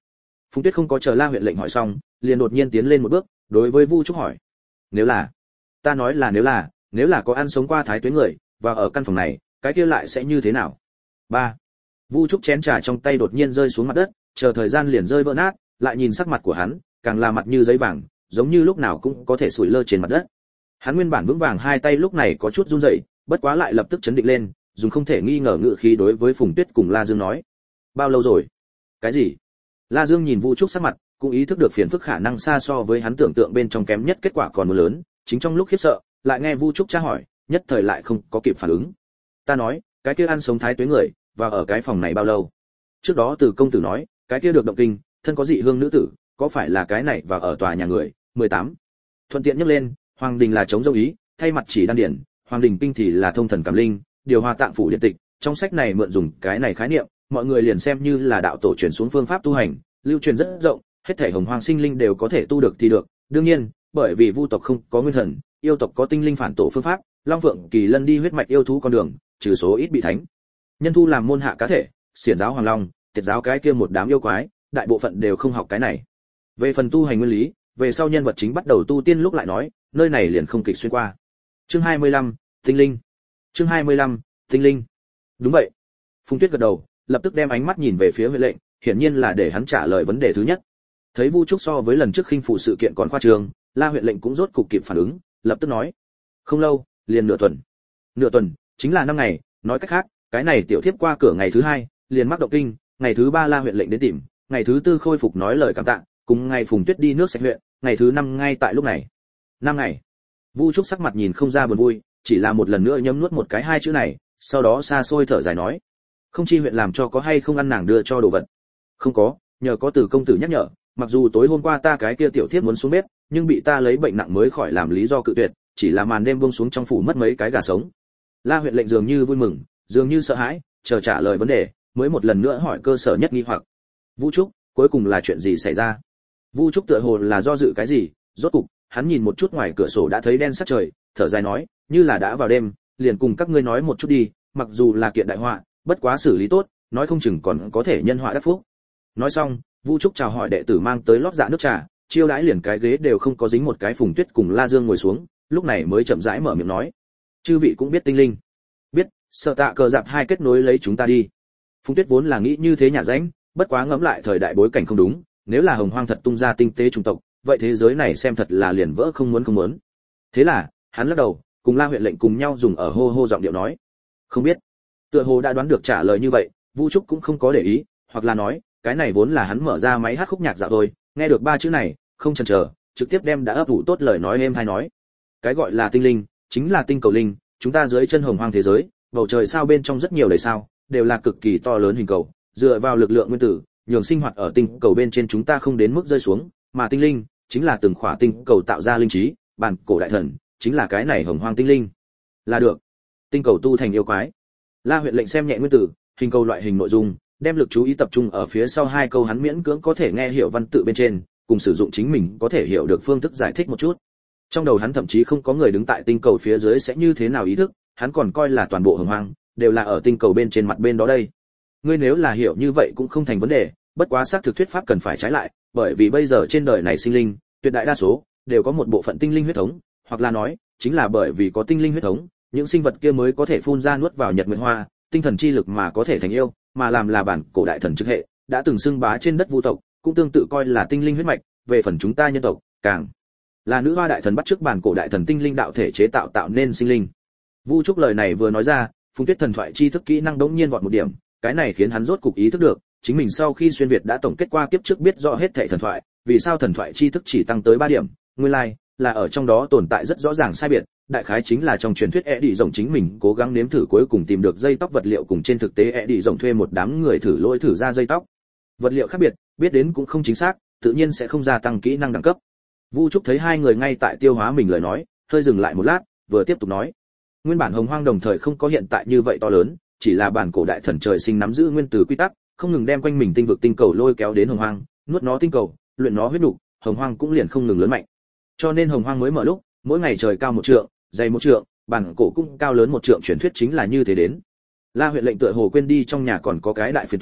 Phùng Tuyết không có chờ La huyện lệnh hỏi xong, liền đột nhiên tiến lên một bước, đối với Vu Trúc hỏi: "Nếu là?" "Ta nói là nếu là có ăn sống qua Thái Tuế người, và ở căn phòng này, cái kia lại sẽ như thế nào?" 3. Vu Trúc chén trà trong tay đột nhiên rơi xuống mặt đất, chờ thời gian liền rơi vỡ nát, lại nhìn sắc mặt của hắn, càng là mặt như giấy vàng, giống như lúc nào cũng có thể sủi lơ trên mặt đất. Hắn nguyên bản vững vàng hai tay lúc này có chút run rẩy, bất quá lại lập tức chấn định lên, dùng không thể nghi ngờ ngữ khí đối với Phùng Tuyết cùng La Dương nói: "Bao lâu rồi?" "Cái gì?" La Dương nhìn Vu Trúc sắc mặt, cũng ý thức được phiền phức khả năng xa so với hắn tưởng tượng bên trong kém nhất kết quả còn lớn, chính trong lúc khiếp sợ, lại nghe Vu Trúc tra hỏi, nhất thời lại không có kịp phản ứng. "Ta nói, cái kia ăn sống Thái Tuế người, và ở cái phòng này bao lâu?" "Trước đó Từ công tử nói, cái kia được động kinh, thân có dị hương nữ tử, có phải là cái này và ở tòa nhà người?" 18. Thuận tiện nhắc lên, Hoàng đình là chống dâu ý, thay mặt chỉ đan điển, Hoàng đình kinh thì là thông thần cảm linh, điều hòa tạng phủ điện tịch, trong sách này mượn dùng cái này khái niệm, mọi người liền xem như là đạo tổ truyền xuống phương pháp tu hành, lưu truyền rất rộng, hết thảy hồng hoang sinh linh đều có thể tu được thì được. Đương nhiên, bởi vì vu tộc không có nguyên thần, yêu tộc có tinh linh phản tổ phương pháp, long phượng kỳ lân đi huyết mạch yêu thú con đường, trừ số ít bị thánh nhân thu làm môn hạ cá thể, xiển giáo hoàng long, tiệt giáo cái kia một đám yêu quái, đại bộ phận đều không học cái này. Về phần tu hành nguyên lý, về sau nhân vật chính bắt đầu tu tiên lúc lại nói, nơi này liền không kịch xuyên qua. Chương 25, tinh linh. Chương 25, tinh linh. Đúng vậy. Phùng Tuyết gật đầu, lập tức đem ánh mắt nhìn về phía huyện lệnh, hiển nhiên là để hắn trả lời vấn đề thứ nhất. Thấy Vu Trúc so với lần trước khinh phụ sự kiện còn khoa trương, La huyện lệnh cũng rốt cục kịp phản ứng, lập tức nói: "Không lâu, liền nửa tuần." Nửa tuần chính là 5 ngày, nói cách khác, cái này tiểu thiếp qua cửa ngày thứ 2, liền mắc động kinh, ngày thứ 3 La huyện lệnh đến tìm, ngày thứ 4 khôi phục nói lời cảm tạ, cùng ngày Phùng Tuyết đi nước sạch huyện, ngày thứ 5 ngay tại lúc này. 5 ngày. Vu Trúc sắc mặt nhìn không ra buồn vui, chỉ là một lần nữa nhấm nuốt một cái hai chữ này, sau đó xa xôi thở dài nói: "Không chi huyện làm cho có hay không ăn nàng đưa cho đồ vật?" "Không có, nhờ có Từ công tử nhắc nhở, mặc dù tối hôm qua ta cái kia tiểu thiếp muốn xuống bếp, nhưng bị ta lấy bệnh nặng mới khỏi làm lý do cự tuyệt, chỉ là màn đêm buông xuống trong phủ mất mấy cái gà sống." La huyện lệnh dường như vui mừng, dường như sợ hãi, chờ trả lời vấn đề, mới một lần nữa hỏi cơ sở nhất nghi hoặc: "Vu Trúc, cuối cùng là chuyện gì xảy ra?" Vu Trúc tựa hồ là do dự cái gì, rốt cục, hắn nhìn một chút ngoài cửa sổ đã thấy đen sắc trời, thở dài nói: "Như là đã vào đêm, liền cùng các ngươi nói một chút đi, mặc dù là kiện đại họa, bất quá xử lý tốt, nói không chừng còn có thể nhân họa đắc phúc." Nói xong, Vu Trúc chào hỏi đệ tử mang tới lót dạ nước trà, chiêu đãi liền cái ghế đều không có dính một cái. Phùng Tuyết cùng La Dương ngồi xuống, lúc này mới chậm rãi mở miệng nói: "Chư vị cũng biết tinh linh?" "Biết, Sợ Tạ Cờ Dạp hai kết nối lấy chúng ta đi." Phùng Tuyết vốn là nghĩ như thế nhà ránh, bất quá ngẫm lại thời đại bối cảnh không đúng, nếu là hồng hoang thật tung ra tinh tế chủng tộc, vậy thế giới này xem thật là liền vỡ không muốn. Thế là, hắn lắc đầu, cùng La huyện lệnh cùng nhau dùng ở hô hô giọng điệu nói: "Không biết." Tựa hồ đã đoán được trả lời như vậy, Vu Trúc cũng không có để ý, hoặc là nói, cái này vốn là hắn mở ra máy hát khúc nhạc dạo thôi, nghe được 3 chữ này, không chần chờ, trực tiếp đem đã ấp ủ tốt lời nói êm hay nói: "Cái gọi là tinh linh, chính là tinh cầu linh, chúng ta dưới chân hồng hoang thế giới, bầu trời sao bên trong rất nhiều đầy sao, đều là cực kỳ to lớn hình cầu, dựa vào lực lượng nguyên tử, nhường sinh hoạt ở tinh cầu bên trên chúng ta không đến mức rơi xuống, mà tinh linh chính là từng khỏa tinh cầu tạo ra linh trí, bản cổ đại thần chính là cái này hồng hoang tinh linh." Là được. Tinh cầu tu thành yêu quái. La huyện lệnh xem nhẹ nguyên tử, hình cầu loại hình nội dung, đem lực chú ý tập trung ở phía sau hai câu hắn miễn cưỡng có thể nghe hiểu văn tự bên trên, cùng sử dụng chính mình có thể hiểu được phương thức giải thích một chút. Trong đầu hắn thậm chí không có người đứng tại tinh cầu phía dưới sẽ như thế nào ý thức, hắn còn coi là toàn bộ hồng hoang đều là ở tinh cầu bên trên mặt bên đó đây. Ngươi nếu là hiểu như vậy cũng không thành vấn đề, bất quá xác thực thuyết pháp cần phải trái lại, bởi vì bây giờ trên đời này sinh linh, tuyệt đại đa số đều có một bộ phận tinh linh huyết thống, hoặc là nói, chính là bởi vì có tinh linh huyết thống, những sinh vật kia mới có thể phun ra nuốt vào nhật nguyệt hoa, tinh thần chi lực mà có thể thành yêu, mà làm là bản cổ đại thần trực hệ, đã từng xưng bá trên đất vu tộc, cũng tương tự coi là tinh linh huyết mạch, về phần chúng ta nhân tộc, càng là nữ hoa đại thần bắt chước bản cổ đại thần tinh linh đạo thể chế tạo nên sinh linh. Vu Trúc lời này vừa nói ra, Phùng Tuyết thần thoại tri thức kỹ năng đống nhiên vọt một điểm, cái này khiến hắn rốt cục ý thức được, chính mình sau khi xuyên việt đã tổng kết qua kiếp trước biết rõ hết thảy thần thoại, vì sao thần thoại tri thức chỉ tăng tới 3 điểm, nguyên lai là ở trong đó tồn tại rất rõ ràng sai biệt, đại khái chính là trong truyền thuyết đi rồng chính mình cố gắng nếm thử cuối cùng tìm được dây tóc vật liệu, cùng trên thực tế đi rồng thuê một đám người thử ra dây tóc. Vật liệu khác biệt, biết đến cũng không chính xác, tự nhiên sẽ không gia tăng kỹ năng đẳng cấp. Vu Trúc thấy hai người ngay tại tiêu hóa mình lời nói, hơi dừng lại một lát, vừa tiếp tục nói: "Nguyên bản hồng hoang đồng thời không có hiện tại như vậy to lớn, chỉ là bản cổ đại thần trời sinh nắm giữ nguyên tử quy tắc, không ngừng đem quanh mình tinh vực tinh cầu lôi kéo đến hồng hoang, nuốt nó tinh cầu, luyện nó huyết nục, hồng hoang cũng liền không ngừng lớn mạnh. Cho nên hồng hoang mới mở lúc, mỗi ngày trời cao 1 trượng, dày 1 trượng, bản cổ cũng cao lớn 1 trượng, truyền thuyết chính là như thế đến." La huyện lệnh tựa hồ quên đi trong nhà còn có cái đại phiền toái,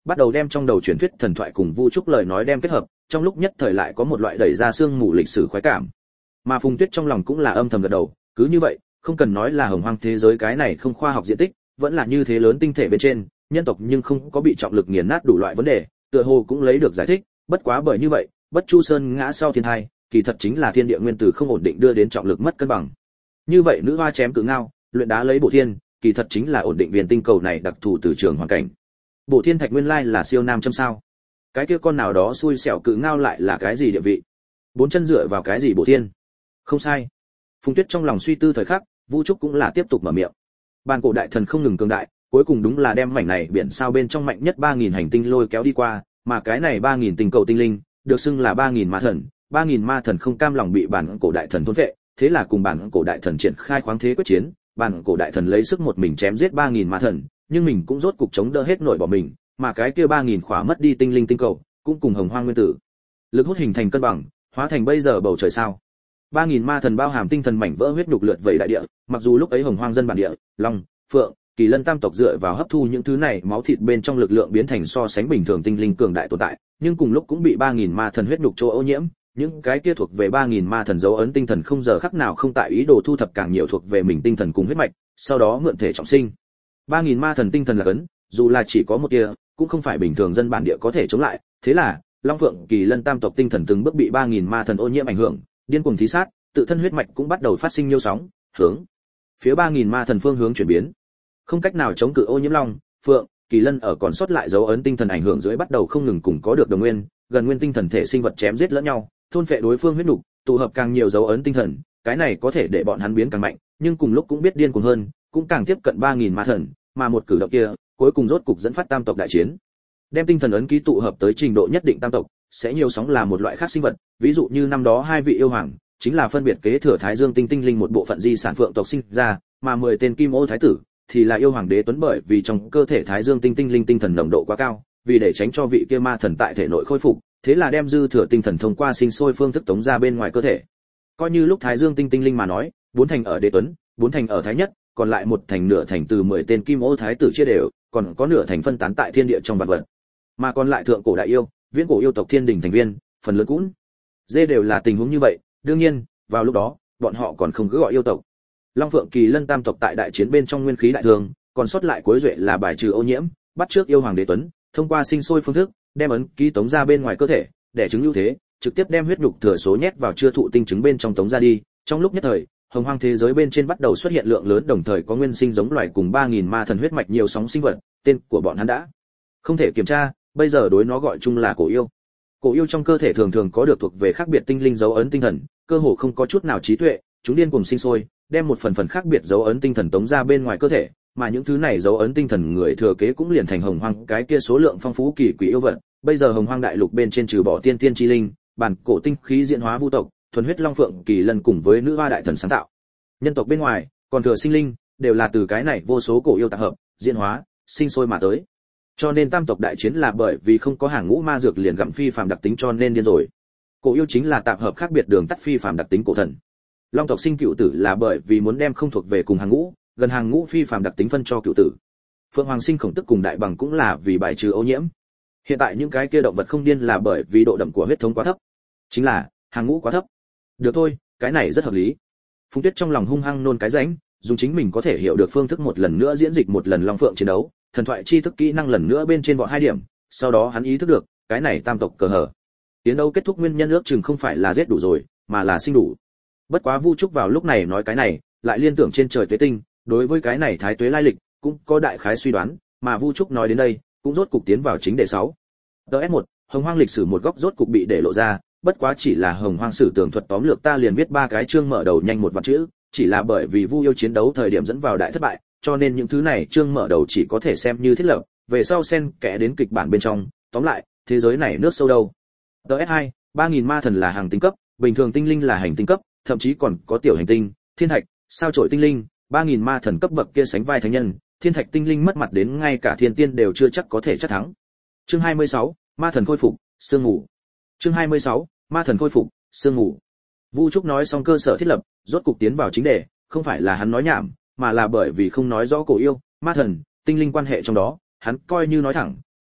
bắt đầu đem trong đầu truyền thuyết thần thoại cùng Vu Trúc lời nói đem kết hợp, trong lúc nhất thời lại có một loại đẩy ra xương mù lịch sử khoái cảm. Mà Phùng Tuyết trong lòng cũng là âm thầm gật đầu, cứ như vậy, không cần nói là hồng hoang thế giới cái này không khoa học diện tích, vẫn là như thế lớn tinh thể bên trên, nhân tộc nhưng không có bị trọng lực nghiền nát đủ loại vấn đề, tựa hồ cũng lấy được giải thích, bất quá bởi như vậy, Bất Chu Sơn ngã sau thiên thai, kỳ thật chính là thiên địa nguyên tử không ổn định đưa đến trọng lực mất cân bằng. Như vậy nữ hoa chém cự ngao, luyện đá lấy bổ thiên, kỳ thật chính là ổn định viên tinh cầu này đặc thù từ trường hoàn cảnh. Bổ thiên thạch nguyên lai là siêu nam châm sao? Cái kia con nào đó xui xẻo cự ngao lại là cái gì địa vị? Bốn chân dựa vào cái gì bổ thiên? Không sai. Phùng Tuyết trong lòng suy tư thời khắc, Vu Trúc cũng là tiếp tục mở miệng. Bàn cổ đại thần không ngừng cường đại, cuối cùng đúng là đem mảnh này biển sao bên trong mạnh nhất 3000 hành tinh lôi kéo đi qua, mà cái này 3000 tinh cầu tinh linh, được xưng là 3000 ma thần, 3000 ma thần không cam lòng bị bản cổ đại thần thôn vệ, thế là cùng bản cổ đại thần triển khai khoáng thế quyết chiến, bản cổ đại thần lấy sức một mình chém giết 3000 ma thần, nhưng mình cũng rốt cục chống đỡ hết nổi bỏ mình, mà cái kia 3000 khỏa mất đi tinh linh tinh cầu, cũng cùng hồng hoang nguyên tử lực hút hình thành cân bằng, hóa thành bây giờ bầu trời sao. 3000 ma thần bao hàm tinh thần mảnh vỡ huyết nhục lượt vẩy đại địa, mặc dù lúc ấy hồng hoang dân bản địa, long, phượng, kỳ lân tam tộc dựa vào hấp thu những thứ này máu thịt bên trong lực lượng biến thành so sánh bình thường tinh linh cường đại tồn tại, nhưng cùng lúc cũng bị 3000 ma thần huyết nhục chỗ ô nhiễm, những cái kia thuộc về 3000 ma thần dấu ấn tinh thần không giờ khắc nào không tại ý đồ thu thập càng nhiều thuộc về mình tinh thần cùng huyết mạch, sau đó mượn thể trọng sinh. 3000 ma thần tinh thần là ấn, dù là chỉ có một tia, cũng không phải bình thường dân bản địa có thể chống lại, thế là, long phượng kỳ lân tam tộc tinh thần từng bước bị 3000 ma thần ô nhiễm ảnh hưởng, điên cuồng thí sát, tự thân huyết mạch cũng bắt đầu phát sinh nhiêu sóng, hướng phía 3000 ma thần phương hướng chuyển biến. Không cách nào chống cự ô nhiễm long, phượng, kỳ lân ở còn sót lại dấu ấn tinh thần ảnh hưởng dưới bắt đầu không ngừng cùng có được đồng nguyên, gần nguyên tinh thần thể sinh vật chém giết lẫn nhau, thôn phệ đối phương huyết nục, tụ hợp càng nhiều dấu ấn tinh thần, cái này có thể để bọn hắn biến càng mạnh, nhưng cùng lúc cũng biết điên cuồng hơn, cũng càng tiếp cận 3000 ma thần, mà một cử động kia, cuối cùng rốt cục dẫn phát tam tộc đại chiến. Đem tinh thần ấn ký tụ hợp tới trình độ nhất định tam tộc, sẽ nhiều sóng là một loại khác sinh vật, ví dụ như năm đó hai vị yêu hoàng, chính là phân biệt kế thừa Thái Dương tinh tinh linh một bộ phận di sản phượng tộc sinh ra, mà 10 tên Kim Ô thái tử thì là yêu hoàng đế tuấn, bởi vì trong cơ thể Thái Dương tinh tinh linh tinh thần nồng độ quá cao, vì để tránh cho vị kia ma thần tại thể nội khôi phục, thế là đem dư thừa tinh thần thông qua sinh sôi phương thức tống ra bên ngoài cơ thể. Coi như lúc Thái Dương tinh tinh linh mà nói, 4 thành ở đế tuấn, 4 thành ở thái nhất, còn lại 1 thành nửa thành từ 10 tên Kim Ô thái tử chia đều, còn có nửa thành phân tán tại thiên địa trong vạn vật. Mà còn lại thượng cổ đại yêu, viễn cổ yêu tộc thiên đình thành viên, phần lớn cũng dê đều là tình huống như vậy. Đương nhiên, vào lúc đó, bọn họ còn không cứ gọi yêu tộc. Long Phượng Kỳ Lân tam tộc tại đại chiến bên trong nguyên khí đại thường, còn sót lại cuối duệ là bài trừ ô nhiễm, bắt trước yêu hoàng đế tuấn, thông qua sinh sôi phương thức, đem ấn ký tống ra bên ngoài cơ thể, để chứng ưu thế, trực tiếp đem huyết nhục thừa số nhét vào chưa thụ tinh trứng bên trong tống ra đi. Trong lúc nhất thời, hồng hoang thế giới bên trên bắt đầu xuất hiện lượng lớn đồng thời có nguyên sinh giống loài cùng 3000 ma thần huyết mạch nhiều sóng sinh vật, tên của bọn hắn đã không thể kiểm tra, bây giờ đối nó gọi chung là cổ yêu. Cổ yêu trong cơ thể thường thường có được thuộc về khác biệt tinh linh dấu ấn tinh thần, cơ hồ không có chút nào trí tuệ, chúng điên cuồng sinh sôi, đem một phần khác biệt dấu ấn tinh thần tống ra bên ngoài cơ thể, mà những thứ này dấu ấn tinh thần người thừa kế cũng liền thành hồng hoang cái kia số lượng phong phú kỳ quỷ yêu vật. Bây giờ hồng hoang đại lục bên trên trừ bỏ tiên tiên chi linh, bản cổ tinh khí diễn hóa vu tộc, thuần huyết long phượng kỳ lân cùng với nữ hoa đại thần sáng tạo nhân tộc bên ngoài, còn thừa sinh linh đều là từ cái này vô số cổ yêu tập hợp, diễn hóa, sinh sôi mà tới. Cho nên tam tộc đại chiến là bởi vì không có hàng ngũ ma dược liền gặm phi phàm đặc tính cho nên điên rồi. Cổ yêu chính là tập hợp khác biệt đường tắt phi phàm đặc tính cổ thần. Long tộc sinh cựu tử là bởi vì muốn đem không thuộc về cùng hàng ngũ, gần hàng ngũ phi phàm đặc tính phân cho cựu tử. Phượng Hoàng sinh khổng tức cùng đại bằng cũng là vì bài trừ ô nhiễm. Hiện tại những cái kia động vật không điên là bởi vì độ đậm của huyết thống quá thấp, chính là hàng ngũ quá thấp. Được thôi, cái này rất hợp lý. Phùng Tuyết trong lòng hung hăng nôn cái rãnh, dùng chính mình có thể hiểu được phương thức một lần nữa diễn dịch một lần long phượng chiến đấu, thần thoại chi thức kỹ năng lần nữa bên trên vọt 2 điểm, sau đó hắn ý thức được, cái này tam tộc cờ hở. Tiến đấu kết thúc nguyên nhân ước chừng không phải là giết đủ rồi, mà là sinh đủ. Bất quá Vu Trúc vào lúc này nói cái này, lại liên tưởng trên trời tuế tinh, đối với cái này thái tuế lai lịch, cũng có đại khái suy đoán, mà Vu Trúc nói đến đây, cũng rốt cục tiến vào chính đề 6. DS1, Hồng Hoang lịch sử một góc rốt cục bị để lộ ra, bất quá chỉ là Hồng Hoang sử tường thuật tóm lược ta liền viết 3 cái chương mở đầu nhanh một vạn chữ, chỉ là bởi vì Vu yêu chiến đấu thời điểm dẫn vào đại thất bại, cho nên những thứ này chương mở đầu chỉ có thể xem như thiết lập, về sau xen kẽ đến kịch bản bên trong, tóm lại, thế giới này nước sâu đâu. DS2, 3000 ma thần là hàng tinh cấp, bình thường tinh linh là hành tinh cấp, thậm chí còn có tiểu hành tinh, thiên thạch, sao chổi tinh linh, 3000 ma thần cấp bậc kia sánh vai thánh nhân, thiên thạch tinh linh mất mặt đến ngay cả thiên tiên đều chưa chắc có thể chắc thắng. Chương 26, ma thần khôi phục, sương ngủ. Chương 26, ma thần khôi phục, sương ngủ. Vu Trúc nói xong cơ sở thiết lập, rốt cục tiến vào chính đề, không phải là hắn nói nhảm, mà là bởi vì không nói rõ cổ yêu, ma thần, tinh linh quan hệ trong đó, hắn coi như nói thẳng,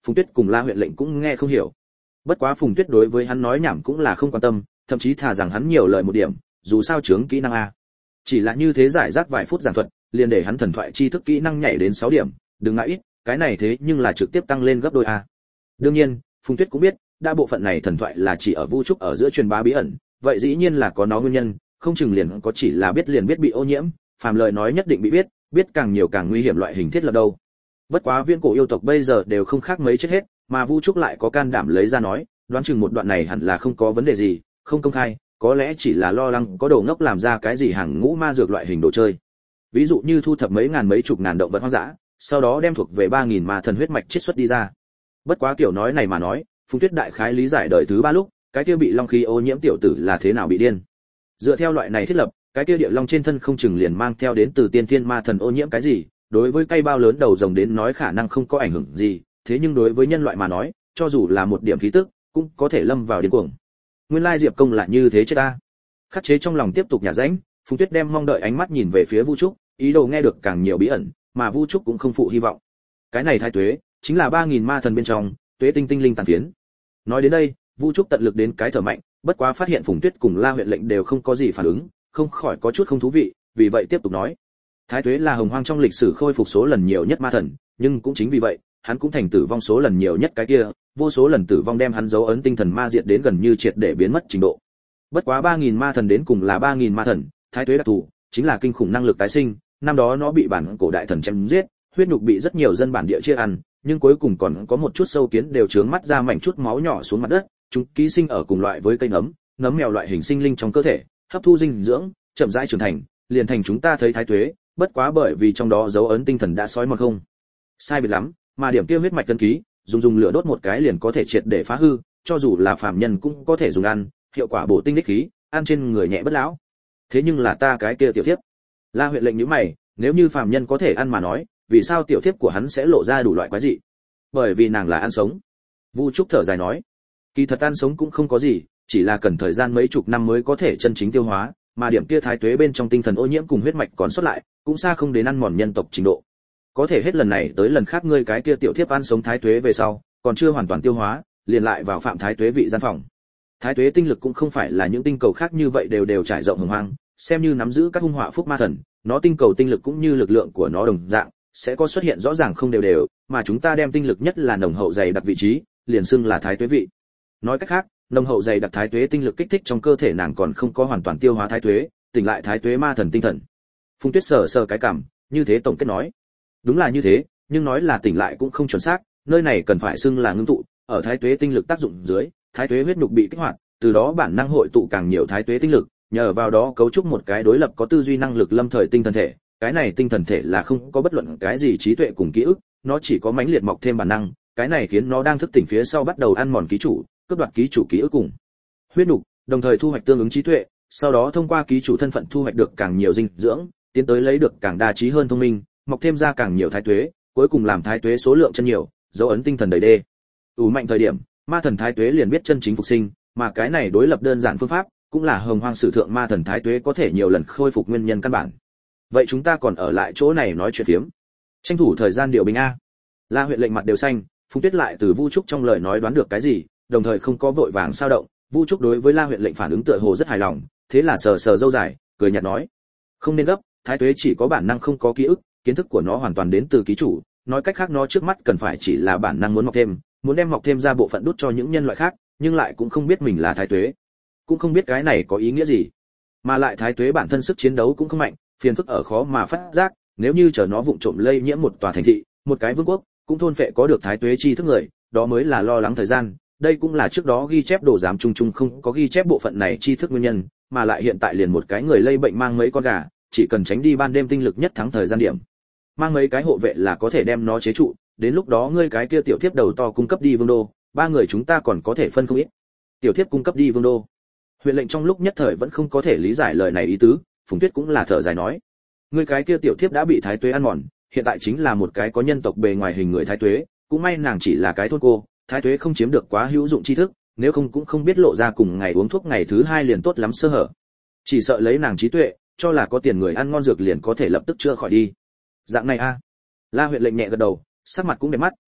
Phùng Tuyết cùng La huyện lệnh cũng nghe không hiểu. Bất quá Phùng Tuyết đối với hắn nói nhảm cũng là không quan tâm, thậm chí thà rằng hắn nhiều lời một điểm, dù sao chướng kỹ năng a. Chỉ là như thế giải rác vài phút giảng thuật, liền để hắn thần thoại tri thức kỹ năng nhảy đến 6 điểm, đừng ngại ít, cái này thế nhưng là trực tiếp tăng lên gấp đôi a. Đương nhiên, Phùng Tuyết cũng biết, đa bộ phận này thần thoại là chỉ ở vũ trúc ở giữa truyền bá bí ẩn, vậy dĩ nhiên là có nó nguyên nhân, không chừng liền có chỉ là biết liền biết bị ô nhiễm, phàm lời nói nhất định bị biết càng nhiều càng nguy hiểm loại hình thiết lập đâu. Bất quá viễn cổ yêu tộc bây giờ đều không khác mấy chết hết, mà Vu Trúc lại có can đảm lấy ra nói, đoán chừng một đoạn này hẳn là không có vấn đề gì, không công khai, có lẽ chỉ là lo lắng có đồ ngốc làm ra cái gì hàng ngũ ma dược loại hình đồ chơi. Ví dụ như thu thập mấy ngàn mấy chục ngàn động vật hoang dã, sau đó đem thuộc về 3000 ma thần huyết mạch chiết xuất đi ra. Bất quá kiểu nói này mà nói, Phùng Tuyết đại khái lý giải đời thứ 3 lúc, cái kia bị long khí ô nhiễm tiểu tử là thế nào bị điên. Dựa theo loại này thiết lập, cái kia địa long trên thân không chừng liền mang theo đến từ tiên thiên ma thần ô nhiễm cái gì, đối với cây bao lớn đầu rồng đến nói khả năng không có ảnh hưởng gì, thế nhưng đối với nhân loại mà nói, cho dù là một điểm khí tức, cũng có thể lâm vào điên cuồng. Nguyên lai Diệp Công là như thế chứ ta. Khắc chế trong lòng tiếp tục nhả rãnh, Phùng Tuyết đem mong đợi ánh mắt nhìn về phía Vu Trúc, ý đồ nghe được càng nhiều bí ẩn, mà Vu Trúc cũng không phụ hy vọng. Cái này thái tuế, chính là 3000 ma thần bên trong, tuế tinh tinh linh tàn phiến. Nói đến đây, Vu Trúc tận lực đến cái thở mạnh, bất quá phát hiện Phùng Tuyết cùng La huyện lệnh đều không có gì phản ứng, không khỏi có chút không thú vị, vì vậy tiếp tục nói. Thái tuế là hồng hoang trong lịch sử khôi phục số lần nhiều nhất ma thần, nhưng cũng chính vì vậy, hắn cũng thành tử vong số lần nhiều nhất cái kia, vô số lần tử vong đem hắn dấu ấn tinh thần ma diệt đến gần như triệt để biến mất trình độ. Bất quá 3000 ma thần đến cùng là 3000 ma thần, thái tuế đặc thù, chính là kinh khủng năng lực tái sinh, năm đó nó bị bản cổ đại thần chém giết, huyết nhục bị rất nhiều dân bản địa chia ăn, nhưng cuối cùng còn có một chút sâu kiến đều chướng mắt ra mảnh chút máu nhỏ xuống mặt đất, chúng ký sinh ở cùng loại với cây nấm mèo loại hình sinh linh trong cơ thể, hấp thu dinh dưỡng, chậm rãi trưởng thành, liền thành chúng ta thấy thái tuế, bất quá bởi vì trong đó dấu ấn tinh thần đã sói mòn không. Sai biệt lắm, mà điểm kia huyết mạch tân ký, dùng lửa đốt một cái liền có thể triệt để phá hư, cho dù là phàm nhân cũng có thể dùng ăn, hiệu quả bổ tinh đích khí, ăn trên người nhẹ bất lão. Thế nhưng là ta cái kia tiểu thiếp. La huyện lệnh nhíu mày, nếu như phàm nhân có thể ăn mà nói, vì sao tiểu thiếp của hắn sẽ lộ ra đủ loại quái dị? Bởi vì nàng là ăn sống. Vu Trúc thở dài nói, kỳ thật ăn sống cũng không có gì, chỉ là cần thời gian mấy chục năm mới có thể chân chính tiêu hóa, mà điểm kia thái tuế bên trong tinh thần ô nhiễm cùng huyết mạch còn sót lại, cũng xa không đến ăn mòn nhân tộc trình độ. Có thể hết lần này tới lần khác ngươi cái kia tiểu thiếp ăn sống thái tuế về sau, còn chưa hoàn toàn tiêu hóa, liền lại vào phạm thái tuế vị gian phòng. Thái tuế tinh lực cũng không phải là những tinh cầu khác như vậy đều trải rộng hồng hoang, xem như nắm giữ các hung họa phúc ma thần, nó tinh cầu tinh lực cũng như lực lượng của nó đồng dạng, sẽ có xuất hiện rõ ràng không đều, mà chúng ta đem tinh lực nhất là nồng hậu dày đặc vị trí, liền xưng là thái tuế vị. Nói cách khác, nồng hậu dày đặc thái tuế tinh lực kích thích trong cơ thể nàng còn không có hoàn toàn tiêu hóa thái tuế, tỉnh lại thái tuế ma thần tinh thần. Phùng Tuyết sờ cái cảm, như thế tổng kết nói. Đúng là như thế, nhưng nói là tỉnh lại cũng không chuẩn xác, nơi này cần phải xưng là ngưng tụ, ở thái tuế tinh lực tác dụng dưới, thái tuế huyết nhục bị kích hoạt, từ đó bản năng hội tụ càng nhiều thái tuế tinh lực, nhờ vào đó cấu trúc một cái đối lập có tư duy năng lực lâm thời tinh thần thể. Cái này tinh thần thể là không có bất luận cái gì trí tuệ cùng ký ức, nó chỉ có mãnh liệt mọc thêm bản năng, cái này khiến nó đang thức tỉnh phía sau bắt đầu ăn mòn ký chủ, cướp đoạt ký chủ ký ức cùng huyết nhục, đồng thời thu hoạch tương ứng trí tuệ, sau đó thông qua ký chủ thân phận thu hoạch được càng nhiều dinh dưỡng, tiến tới lấy được càng đa trí hơn thông minh, mọc thêm ra càng nhiều thái tuế, cuối cùng làm thái tuế số lượng chân nhiều, dấu ấn tinh thần đầy đê. Đủ mạnh thời điểm, ma thần thái tuế liền biết chân chính phục sinh, mà cái này đối lập đơn giản phương pháp, cũng là hồng hoang sử thượng ma thần thái tuế có thể nhiều lần khôi phục nguyên nhân căn bản. Vậy chúng ta còn ở lại chỗ này nói chuyện phiếm, tranh thủ thời gian điều bình a. La huyện lệnh mặt đều xanh, Phùng Tuyết lại từ Vu Trúc trong lời nói đoán được cái gì, đồng thời không có vội vàng sao động. Vu Trúc đối với La huyện lệnh phản ứng tựa hồ rất hài lòng, thế là sờ râu dài, cười nhạt nói, không nên gấp, thái tuế chỉ có bản năng không có ký ức, kiến thức của nó hoàn toàn đến từ ký chủ, nói cách khác nó trước mắt cần phải chỉ là bản năng muốn mọc thêm, muốn đem mọc thêm ra bộ phận đút cho những nhân loại khác, nhưng lại cũng không biết mình là thái tuế, cũng không biết cái này có ý nghĩa gì, mà lại thái tuế bản thân sức chiến đấu cũng không mạnh, phiền phức ở khó mà phát giác, nếu như chờ nó vụng trộm lây nhiễm một tòa thành thị, một cái vương quốc, cũng thôn phệ có được thái tuế chi thức người, đó mới là lo lắng thời gian. Đây cũng là trước đó ghi chép đồ giám chung không có ghi chép bộ phận này chi thức nguyên nhân, mà lại hiện tại liền một cái người lây bệnh mang mấy con gà, chỉ cần tránh đi ban đêm tinh lực nhất thắng thời gian điểm, mang mấy cái hộ vệ là có thể đem nó chế trụ, đến lúc đó ngươi cái kia tiểu thiếp đầu to cung cấp đi vương đô, ba người chúng ta còn có thể phân không ít. Tiểu thiếp cung cấp đi vương đô. Huyện lệnh trong lúc nhất thời vẫn không có thể lý giải lời này ý tứ, Phùng Tuyết cũng là thở dài nói, ngươi cái kia tiểu thiếp đã bị thái tuế ăn mòn, hiện tại chính là một cái có nhân tộc bề ngoài hình người thái tuế, cũng may nàng chỉ là cái thôn cô, thái tuế không chiếm được quá hữu dụng tri thức, nếu không cũng không biết lộ ra cùng ngày uống thuốc ngày thứ 2 liền tốt lắm sơ hở. Chỉ sợ lấy nàng trí tuệ, cho là có tiền người ăn ngon dược liền có thể lập tức chữa khỏi đi. Dạng này a. La huyện lệnh nhẹ gật đầu, sắc mặt cũng đẹp mắt,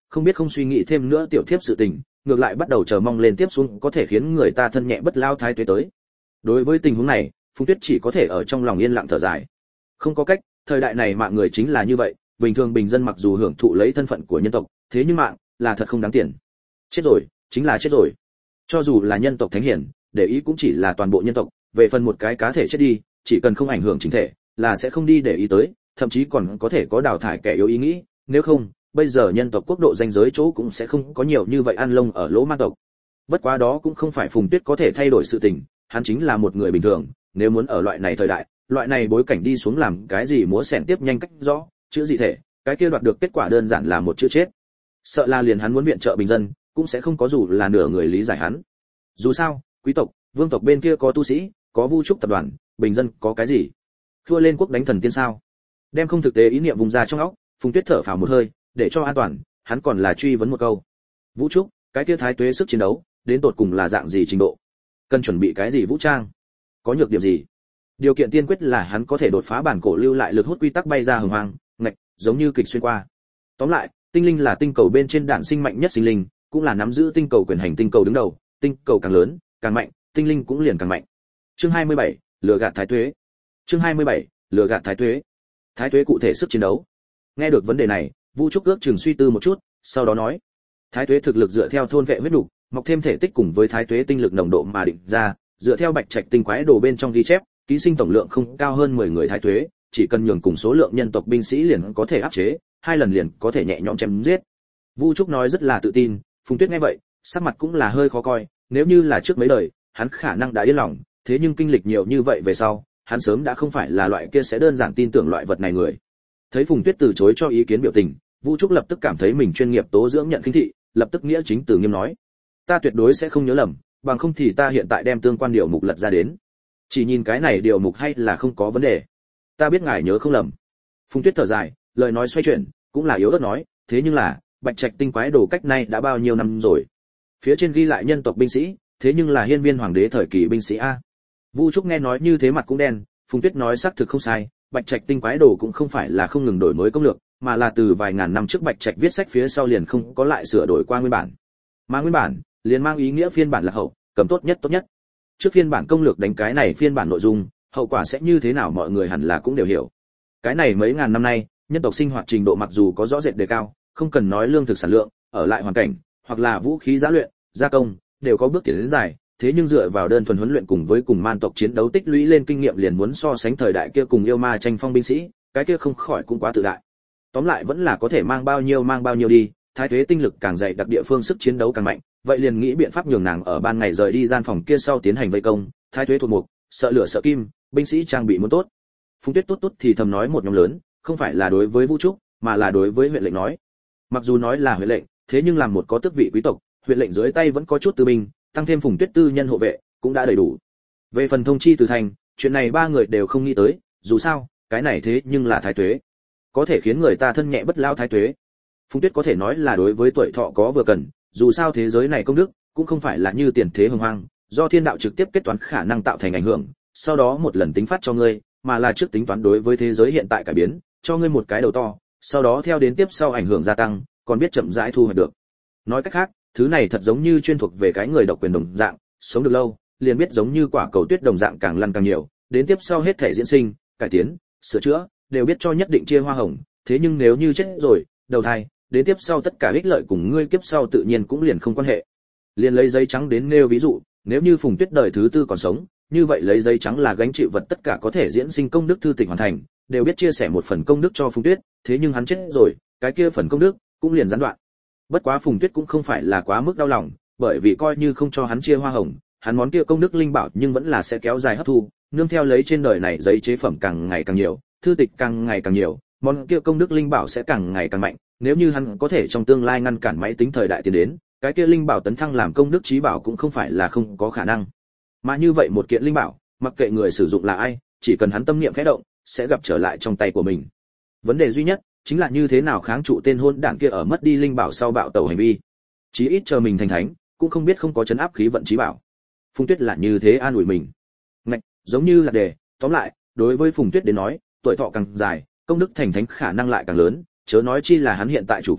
không biết không suy nghĩ thêm nữa tiểu thiếp sự tình, ngược lại bắt đầu chờ mong lên tiếp xuống có thể khiến người ta thân nhẹ bất lao thái tuế tới. Đối với tình huống này, Phùng Tuyết chỉ có thể ở trong lòng yên lặng thở dài. Không có cách, thời đại này mạng người chính là như vậy, bình thường bình dân mặc dù hưởng thụ lấy thân phận của nhân tộc, thế nhưng mạng là thật không đáng tiền. Chết rồi, chính là chết rồi. Cho dù là nhân tộc thánh hiển, để ý cũng chỉ là toàn bộ nhân tộc, về phần một cái cá thể chết đi, chỉ cần không ảnh hưởng chính thể, là sẽ không đi để ý tới, thậm chí còn có thể có đào thải kẻ yếu ý nghĩ, nếu không, bây giờ nhân tộc quốc độ danh giới chỗ cũng sẽ không có nhiều như vậy ăn lông ở lỗ man tộc. Bất quá đó cũng không phải Phùng Tuyết có thể thay đổi sự tình, hắn chính là một người bình thường, nếu muốn ở loại này thời đại, loại này bối cảnh đi xuống làm cái gì múa xẻn tiếp nhanh cách rõ, chữ gì thể, cái kia đoạt được kết quả đơn giản là một chữ chết. Sợ là liền hắn muốn viện trợ bình dân, cũng sẽ không có dù là nửa người lý giải hắn. Dù sao, quý tộc, vương tộc bên kia có tu sĩ, có Vu Trúc tập đoàn, bình dân có cái gì? Thua lên quốc đánh thần tiên sao? Đem không thực tế ý niệm vùng ra trong óc, Phùng Tuyết thở phào một hơi, để cho an toàn, hắn còn là truy vấn một câu. Vũ Trúc, cái kia thái tuế sức chiến đấu, đến tột cùng là dạng gì trình độ? Cần chuẩn bị cái gì vũ trang? Có nhược điểm gì? Điều kiện tiên quyết là hắn có thể đột phá bản cổ lưu lại lực hút quy tắc bay ra hồng hoang, ngạch, giống như kịch xuyên qua. Tóm lại, tinh linh là tinh cầu bên trên đạn sinh mạnh nhất sinh linh, cũng là nắm giữ tinh cầu quyền hành tinh cầu đứng đầu, tinh cầu càng lớn, càng mạnh, tinh linh cũng liền càng mạnh. Chương 27, lừa gạt thái tuế. Chương 27, lừa gạt thái tuế. Thái tuế cụ thể sức chiến đấu. Nghe được vấn đề này, Vu Trúc ước chừng suy tư một chút, sau đó nói: Thái tuế thực lực dựa theo thôn vệ huyết đủ, mọc thêm thể tích cùng với thái tuế tinh lực nồng độ mà định ra, dựa theo bạch trạch tinh quái đồ bên trong ghi chép, ký sinh tổng lượng không cao hơn 10 người thái tuế, chỉ cần nhường cùng số lượng nhân tộc binh sĩ liền có thể áp chế, 2 lần liền có thể nhẹ nhõm chém giết. Vu Trúc nói rất là tự tin, Phùng Tuyết nghe vậy, sắc mặt cũng là hơi khó coi, nếu như là trước mấy đời, hắn khả năng đã yên lòng, thế nhưng kinh lịch nhiều như vậy về sau, hắn sớm đã không phải là loại kia sẽ đơn giản tin tưởng loại vật này người. Thấy Phùng Tuyết từ chối cho ý kiến biểu tình, Vu Trúc lập tức cảm thấy mình chuyên nghiệp tố dưỡng nhận khinh thị, lập tức nghĩa chính từ nghiêm nói: Ta tuyệt đối sẽ không nhớ lầm, bằng không thì ta hiện tại đem tương quan điều mục lật ra đến. Chỉ nhìn cái này điều mục hay là không có vấn đề. Ta biết ngài nhớ không lầm. Phùng Tuyết thở dài, lời nói xoay chuyển, cũng là yếu ớt nói, thế nhưng là, bạch trạch tinh quái đồ cách nay đã bao nhiêu năm rồi? Phía trên ghi lại nhân tộc binh sĩ, thế nhưng là hiên viên hoàng đế thời kỳ binh sĩ a. Vu Trúc nghe nói như thế mặt cũng đen, Phùng Tuyết nói xác thực không sai, bạch trạch tinh quái đồ cũng không phải là không ngừng đổi mới công lược, mà là từ vài ngàn năm trước bạch trạch viết sách phía sau liền không có lại sửa đổi qua nguyên bản. Mà nguyên bản liền mang ý nghĩa phiên bản là hậu, cầm tốt nhất tốt nhất. Trước phiên bản công lược đánh cái này phiên bản nội dung, hậu quả sẽ như thế nào mọi người hẳn là cũng đều hiểu. Cái này mấy ngàn năm nay, nhân tộc sinh hoạt trình độ mặc dù có rõ rệt đề cao, không cần nói lương thực sản lượng, ở lại hoàn cảnh, hoặc là vũ khí giá luyện, gia công, đều có bước tiến đến dài, thế nhưng dựa vào đơn thuần huấn luyện cùng với cùng man tộc chiến đấu tích lũy lên kinh nghiệm liền muốn so sánh thời đại kia cùng yêu ma tranh phong binh sĩ, cái kia không khỏi cũng quá tự đại. Tóm lại vẫn là có thể mang bao nhiêu đi, thái tuế tinh lực càng dày đặc địa phương sức chiến đấu càng mạnh, vậy liền nghĩ biện pháp nhường nàng ở ban ngày rời đi gian phòng kia sau tiến hành vây công, thái tuế thuộc mục, sợ lửa sợ kim, binh sĩ trang bị muốn tốt. Phùng Tuyết tốt thì thầm nói một nhóm lớn, không phải là đối với Vu Trúc, mà là đối với huyện lệnh nói. Mặc dù nói là huyện lệnh, thế nhưng làm một có tước vị quý tộc, huyện lệnh dưới tay vẫn có chút tư binh, tăng thêm Phùng Tuyết tư nhân hộ vệ, cũng đã đầy đủ. Về phần thông chi từ thành, chuyện này ba người đều không nghĩ tới, dù sao, cái này thế nhưng là thái tuế, có thể khiến người ta thân nhẹ bất lao thái tuế. Phùng Tuyết có thể nói là đối với tuổi thọ có vừa cần, dù sao thế giới này công đức cũng không phải là như tiền thế hồng hoang, do thiên đạo trực tiếp kết toán khả năng tạo thành ảnh hưởng, sau đó một lần tính phát cho ngươi, mà là trước tính toán đối với thế giới hiện tại cải biến, cho ngươi một cái đầu to, sau đó theo đến tiếp sau ảnh hưởng gia tăng, còn biết chậm rãi thu hoạch được. Nói cách khác, thứ này thật giống như chuyên thuộc về cái người độc quyền đồng dạng, sống được lâu, liền biết giống như quả cầu tuyết đồng dạng càng lăn càng nhiều, đến tiếp sau hết thể diễn sinh, cải tiến, sửa chữa, đều biết cho nhất định chia hoa hồng, thế nhưng nếu như chết rồi, đầu thai, đến tiếp sau tất cả ích lợi cùng ngươi kiếp sau tự nhiên cũng liền không quan hệ. Liền lấy giấy trắng đến nêu ví dụ, nếu như Phùng Tuyết đời thứ tư còn sống, như vậy lấy giấy trắng là gánh chịu vật tất cả có thể diễn sinh công đức thư tịch hoàn thành, đều biết chia sẻ một phần công đức cho Phùng Tuyết, thế nhưng hắn chết rồi, cái kia phần công đức cũng liền gián đoạn. Bất quá Phùng Tuyết cũng không phải là quá mức đau lòng, bởi vì coi như không cho hắn chia hoa hồng, hắn món kia công đức linh bảo nhưng vẫn là sẽ kéo dài hấp thu, nương theo lấy trên đời này giấy chế phẩm càng ngày càng nhiều, thư tịch càng ngày càng nhiều, món kia công đức linh bảo sẽ càng ngày càng mạnh, nếu như hắn có thể trong tương lai ngăn cản máy tính thời đại tiến đến, cái kia linh bảo tấn thăng làm công đức chí bảo cũng không phải là không có khả năng. Mà như vậy một kiện linh bảo, mặc kệ người sử dụng là ai, chỉ cần hắn tâm niệm khẽ động, sẽ gặp trở lại trong tay của mình. Vấn đề duy nhất chính là như thế nào kháng trụ tên hôn đản kia ở mất đi linh bảo sau bạo tẩu hành vi. Chí ít chờ mình thành thánh, cũng không biết không có chấn áp khí vận chí bảo. Phùng Tuyết là như thế an ủi mình. Ngạch, giống như là đề, tóm lại, đối với Phùng Tuyết đến nói, tuổi thọ càng dài, công đức thành thánh khả năng lại càng lớn, chớ nói chi là hắn hiện tại chủ công,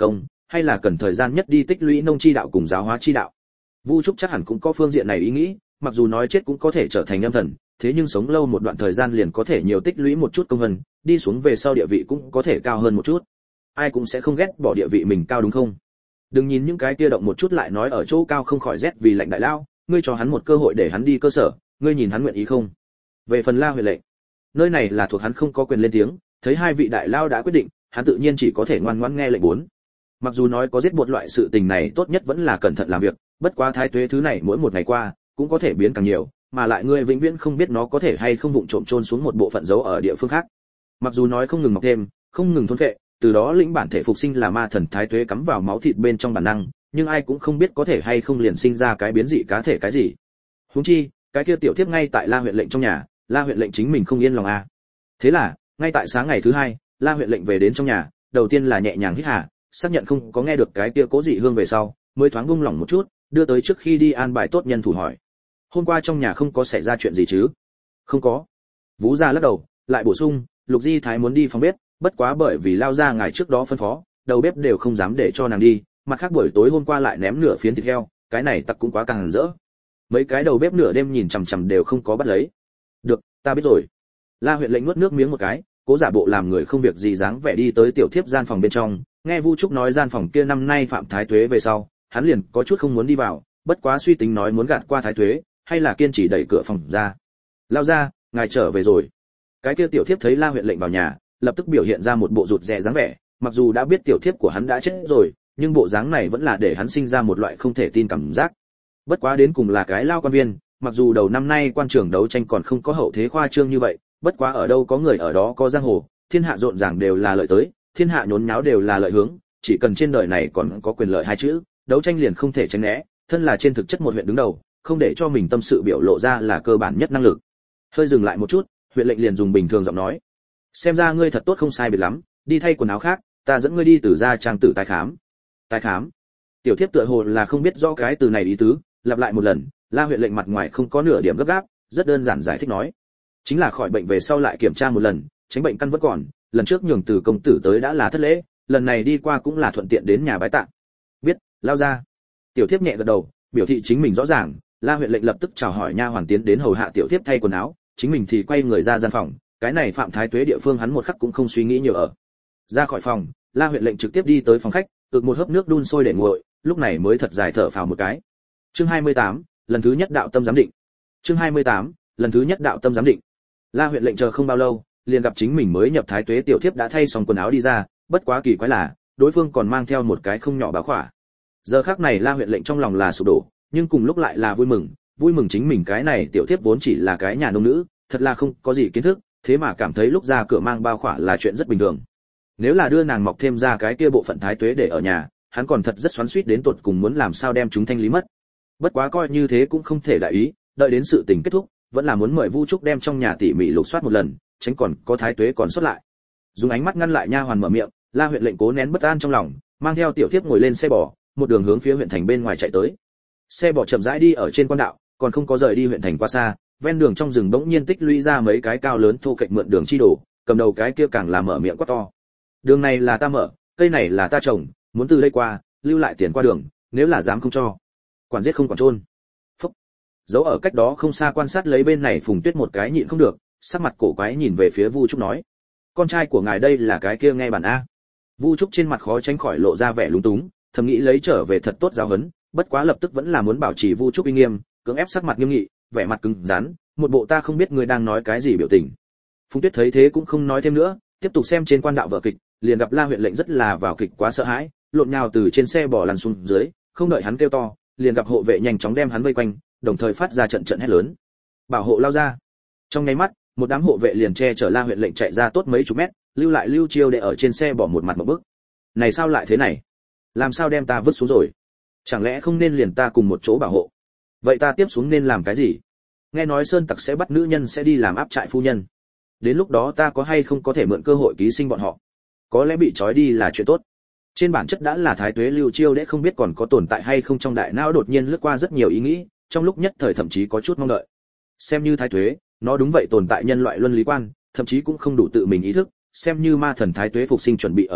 hay là cần thời gian nhất đi tích lũy nông chi đạo cùng giáo hóa chi đạo. Vu Trúc chắc hẳn cũng có phương diện này ý nghĩ, mặc dù nói chết cũng có thể trở thành âm thần, thế nhưng sống lâu một đoạn thời gian liền có thể nhiều tích lũy một chút công vân, đi xuống về sau địa vị cũng có thể cao hơn một chút. Ai cũng sẽ không ghét bỏ địa vị mình cao đúng không? Đừng nhìn những cái kia động một chút lại nói ở chỗ cao không khỏi rét vì lạnh đại lao, ngươi cho hắn một cơ hội để hắn đi cơ sở, ngươi nhìn hắn nguyện ý không? Về phần La Huệ lệnh, nơi này là thuộc hắn không có quyền lên tiếng, thấy hai vị đại lao đã quyết định, hắn tự nhiên chỉ có thể ngoan ngoãn nghe lệnh bốn. Mặc dù nói có giết buộc loại sự tình này tốt nhất vẫn là cẩn thận làm việc, bất quá thái tuế thứ này mỗi một ngày qua cũng có thể biến càng nhiều, mà lại ngươi vĩnh viễn không biết nó có thể hay không vụng trộm chôn xuống một bộ phận dấu ở địa phương khác. Mặc dù nói không ngừng mọc thêm, không ngừng thôn phệ, từ đó lĩnh bản thể phục sinh là ma thần thái tuế cắm vào máu thịt bên trong bản năng, nhưng ai cũng không biết có thể hay không liền sinh ra cái biến dị cá thể cái gì. Huống chi, cái kia tiểu thiếp ngay tại La huyện lệnh trong nhà, La huyện lệnh chính mình không yên lòng à. Thế là, ngay tại sáng ngày thứ hai, La huyện lệnh về đến trong nhà, đầu tiên là nhẹ nhàng hít hà, xác nhận không có nghe được cái kia cố dị hương về sau, mới thoáng buông lỏng một chút, đưa tới trước khi đi an bài tốt nhân thủ hỏi. Hôm qua trong nhà không có xảy ra chuyện gì chứ? Không có. Vũ gia lắc đầu, lại bổ sung, Lục Di Thái muốn đi phòng bếp, bất quá bởi vì lao ra ngày trước đó phân phó, đầu bếp đều không dám để cho nàng đi, mặt khác buổi tối hôm qua lại ném nửa phiến thịt heo, cái này tặc cũng quá càng rỡ. Mấy cái đầu bếp nửa đêm nhìn chằm chằm đều không có bắt lấy. Được, ta biết rồi. La huyện lệnh nuốt nước miếng một cái, cố giả bộ làm người không việc gì dáng vẻ đi tới tiểu thiếp gian phòng bên trong, nghe Vu Trúc nói gian phòng kia năm nay phạm thái tuế về sau, hắn liền có chút không muốn đi vào, bất quá suy tính nói muốn gạt qua thái tuế, hay là kiên trì đẩy cửa phòng ra. Lao ra, ngài trở về rồi. Cái kia tiểu thiếp thấy La huyện lệnh vào nhà, lập tức biểu hiện ra một bộ rụt rè dáng vẻ, mặc dù đã biết tiểu thiếp của hắn đã chết rồi, nhưng bộ dáng này vẫn là để hắn sinh ra một loại không thể tin cảm giác. Bất quá đến cùng là cái lao quan viên, mặc dù đầu năm nay quan trường đấu tranh còn không có hậu thế khoa trương như vậy, bất quá ở đâu có người ở đó có giang hồ, thiên hạ rộn ràng đều là lợi tới, thiên hạ nhốn nháo đều là lợi hướng, chỉ cần trên đời này còn có quyền lợi hai chữ, đấu tranh liền không thể tránh né, thân là trên thực chất một huyện đứng đầu, không để cho mình tâm sự biểu lộ ra là cơ bản nhất năng lực. Hơi dừng lại một chút, huyện lệnh liền dùng bình thường giọng nói, xem ra ngươi thật tốt không sai biệt lắm, đi thay quần áo khác, ta dẫn ngươi đi từ gia trang tử tái khám. Tái khám? Tiểu thiếp tựa hồ là không biết rõ cái từ này ý tứ, lặp lại một lần. La huyện lệnh mặt ngoài không có nửa điểm gấp gáp, rất đơn giản giải thích nói, chính là khỏi bệnh về sau lại kiểm tra một lần, tránh bệnh căn vẫn còn, lần trước nhường từ công tử tới đã là thất lễ, lần này đi qua cũng là thuận tiện đến nhà bái tạ. Biết, lao ra. Tiểu thiếp nhẹ gật đầu, biểu thị chính mình rõ ràng. La huyện lệnh lập tức chào hỏi nha hoàn tiến đến hầu hạ tiểu thiếp thay quần áo, chính mình thì quay người ra gian phòng, cái này phạm thái tuế địa phương hắn một khắc cũng không suy nghĩ nhiều ở. Ra khỏi phòng, La huyện lệnh trực tiếp đi tới phòng khách, ực một hớp nước đun sôi để nguội, lúc này mới thật dài thở phào một cái. Chương 28, lần thứ nhất đạo tâm giám định. Chương 28, lần thứ nhất đạo tâm giám định. La huyện lệnh chờ không bao lâu, liền gặp chính mình mới nhập thái tuế tiểu thiếp đã thay xong quần áo đi ra, bất quá kỳ quái là, đối phương còn mang theo một cái không nhỏ báo khỏa. Giờ khắc này La huyện lệnh trong lòng là sụp đổ, nhưng cùng lúc lại là vui mừng chính mình cái này tiểu thiếp vốn chỉ là cái nhà nông nữ, thật là không có gì kiến thức, thế mà cảm thấy lúc ra cửa mang bao khỏa là chuyện rất bình thường. Nếu là đưa nàng mọc thêm ra cái kia bộ phận thái tuế để ở nhà, hắn còn thật rất xoắn xuýt đến tột cùng muốn làm sao đem chúng thanh lý mất. Bất quá coi như thế cũng không thể đại ý, đợi đến sự tình kết thúc, vẫn là muốn mời Vu Trúc đem trong nhà tỉ mỉ lục soát một lần, tránh còn có thái tuế còn sót lại. Dùng ánh mắt ngăn lại nha hoàn mở miệng, La huyện lệnh cố nén bất an trong lòng, mang theo tiểu thiếp ngồi lên xe bò, một đường hướng phía huyện thành bên ngoài chạy tới. Xe bò chậm rãi đi ở trên quan đạo, còn không có rời đi huyện thành qua xa, ven đường trong rừng bỗng nhiên tích lũy ra mấy cái cao lớn thô kệch mượn đường chi đổ, cầm đầu cái kia càng là mở miệng quát to. Đường này là ta mở, cây này là ta trồng, muốn từ đây qua, lưu lại tiền qua đường, nếu là dám không cho, quản giết không quản chôn. Phúc. Dấu ở cách đó không xa quan sát lấy bên này Phùng Tuyết một cái nhịn không được, sắc mặt cổ quái nhìn về phía Vu Trúc nói: "Con trai của ngài đây là cái kia nghe bản a?" Vu Trúc trên mặt khó tránh khỏi lộ ra vẻ lúng túng, thầm nghĩ lấy trở về thật tốt giáo huấn, bất quá lập tức vẫn là muốn bảo trì Vu Trúc uy nghiêm, cưỡng ép sắc mặt nghiêm nghị, vẻ mặt cứng rắn, một bộ ta không biết người đang nói cái gì biểu tình. Phùng Tuyết thấy thế cũng không nói thêm nữa, tiếp tục xem trên quan đạo vở kịch, liền gặp La huyện lệnh rất là vào kịch quá sợ hãi, lộn nhào từ trên xe bò lăn xuống dưới, không đợi hắn kêu to, liền gặp hộ vệ nhanh chóng đem hắn vây quanh, đồng thời phát ra trận trận hét lớn: "Bảo hộ lao ra!" Trong nháy mắt, một đám hộ vệ liền che chở La huyện lệnh chạy ra tốt mấy chục mét, lưu lại Lưu Chiêu để ở trên xe bỏ một mặt một bước. "Này sao lại thế này? Làm sao đem ta vứt xuống rồi? Chẳng lẽ không nên liền ta cùng một chỗ bảo hộ? Vậy ta tiếp xuống nên làm cái gì? Nghe nói sơn tặc sẽ bắt nữ nhân sẽ đi làm áp trại phu nhân. Đến lúc đó ta có hay không có thể mượn cơ hội ký sinh bọn họ? Có lẽ bị trói đi là chuyện tốt." Trên bản chất đã là thái tuế Lưu Chiêu để không biết còn có tồn tại hay không trong đại não đột nhiên lướt qua rất nhiều ý nghĩ, trong lúc nhất thời thậm chí có chút mong đợi. Xem như thái tuế, nó đúng vậy tồn tại nhân loại luân lý quan, thậm chí cũng không đủ tự mình ý thức, xem như ma thần thái tuế phục sinh chuẩn bị ở sau,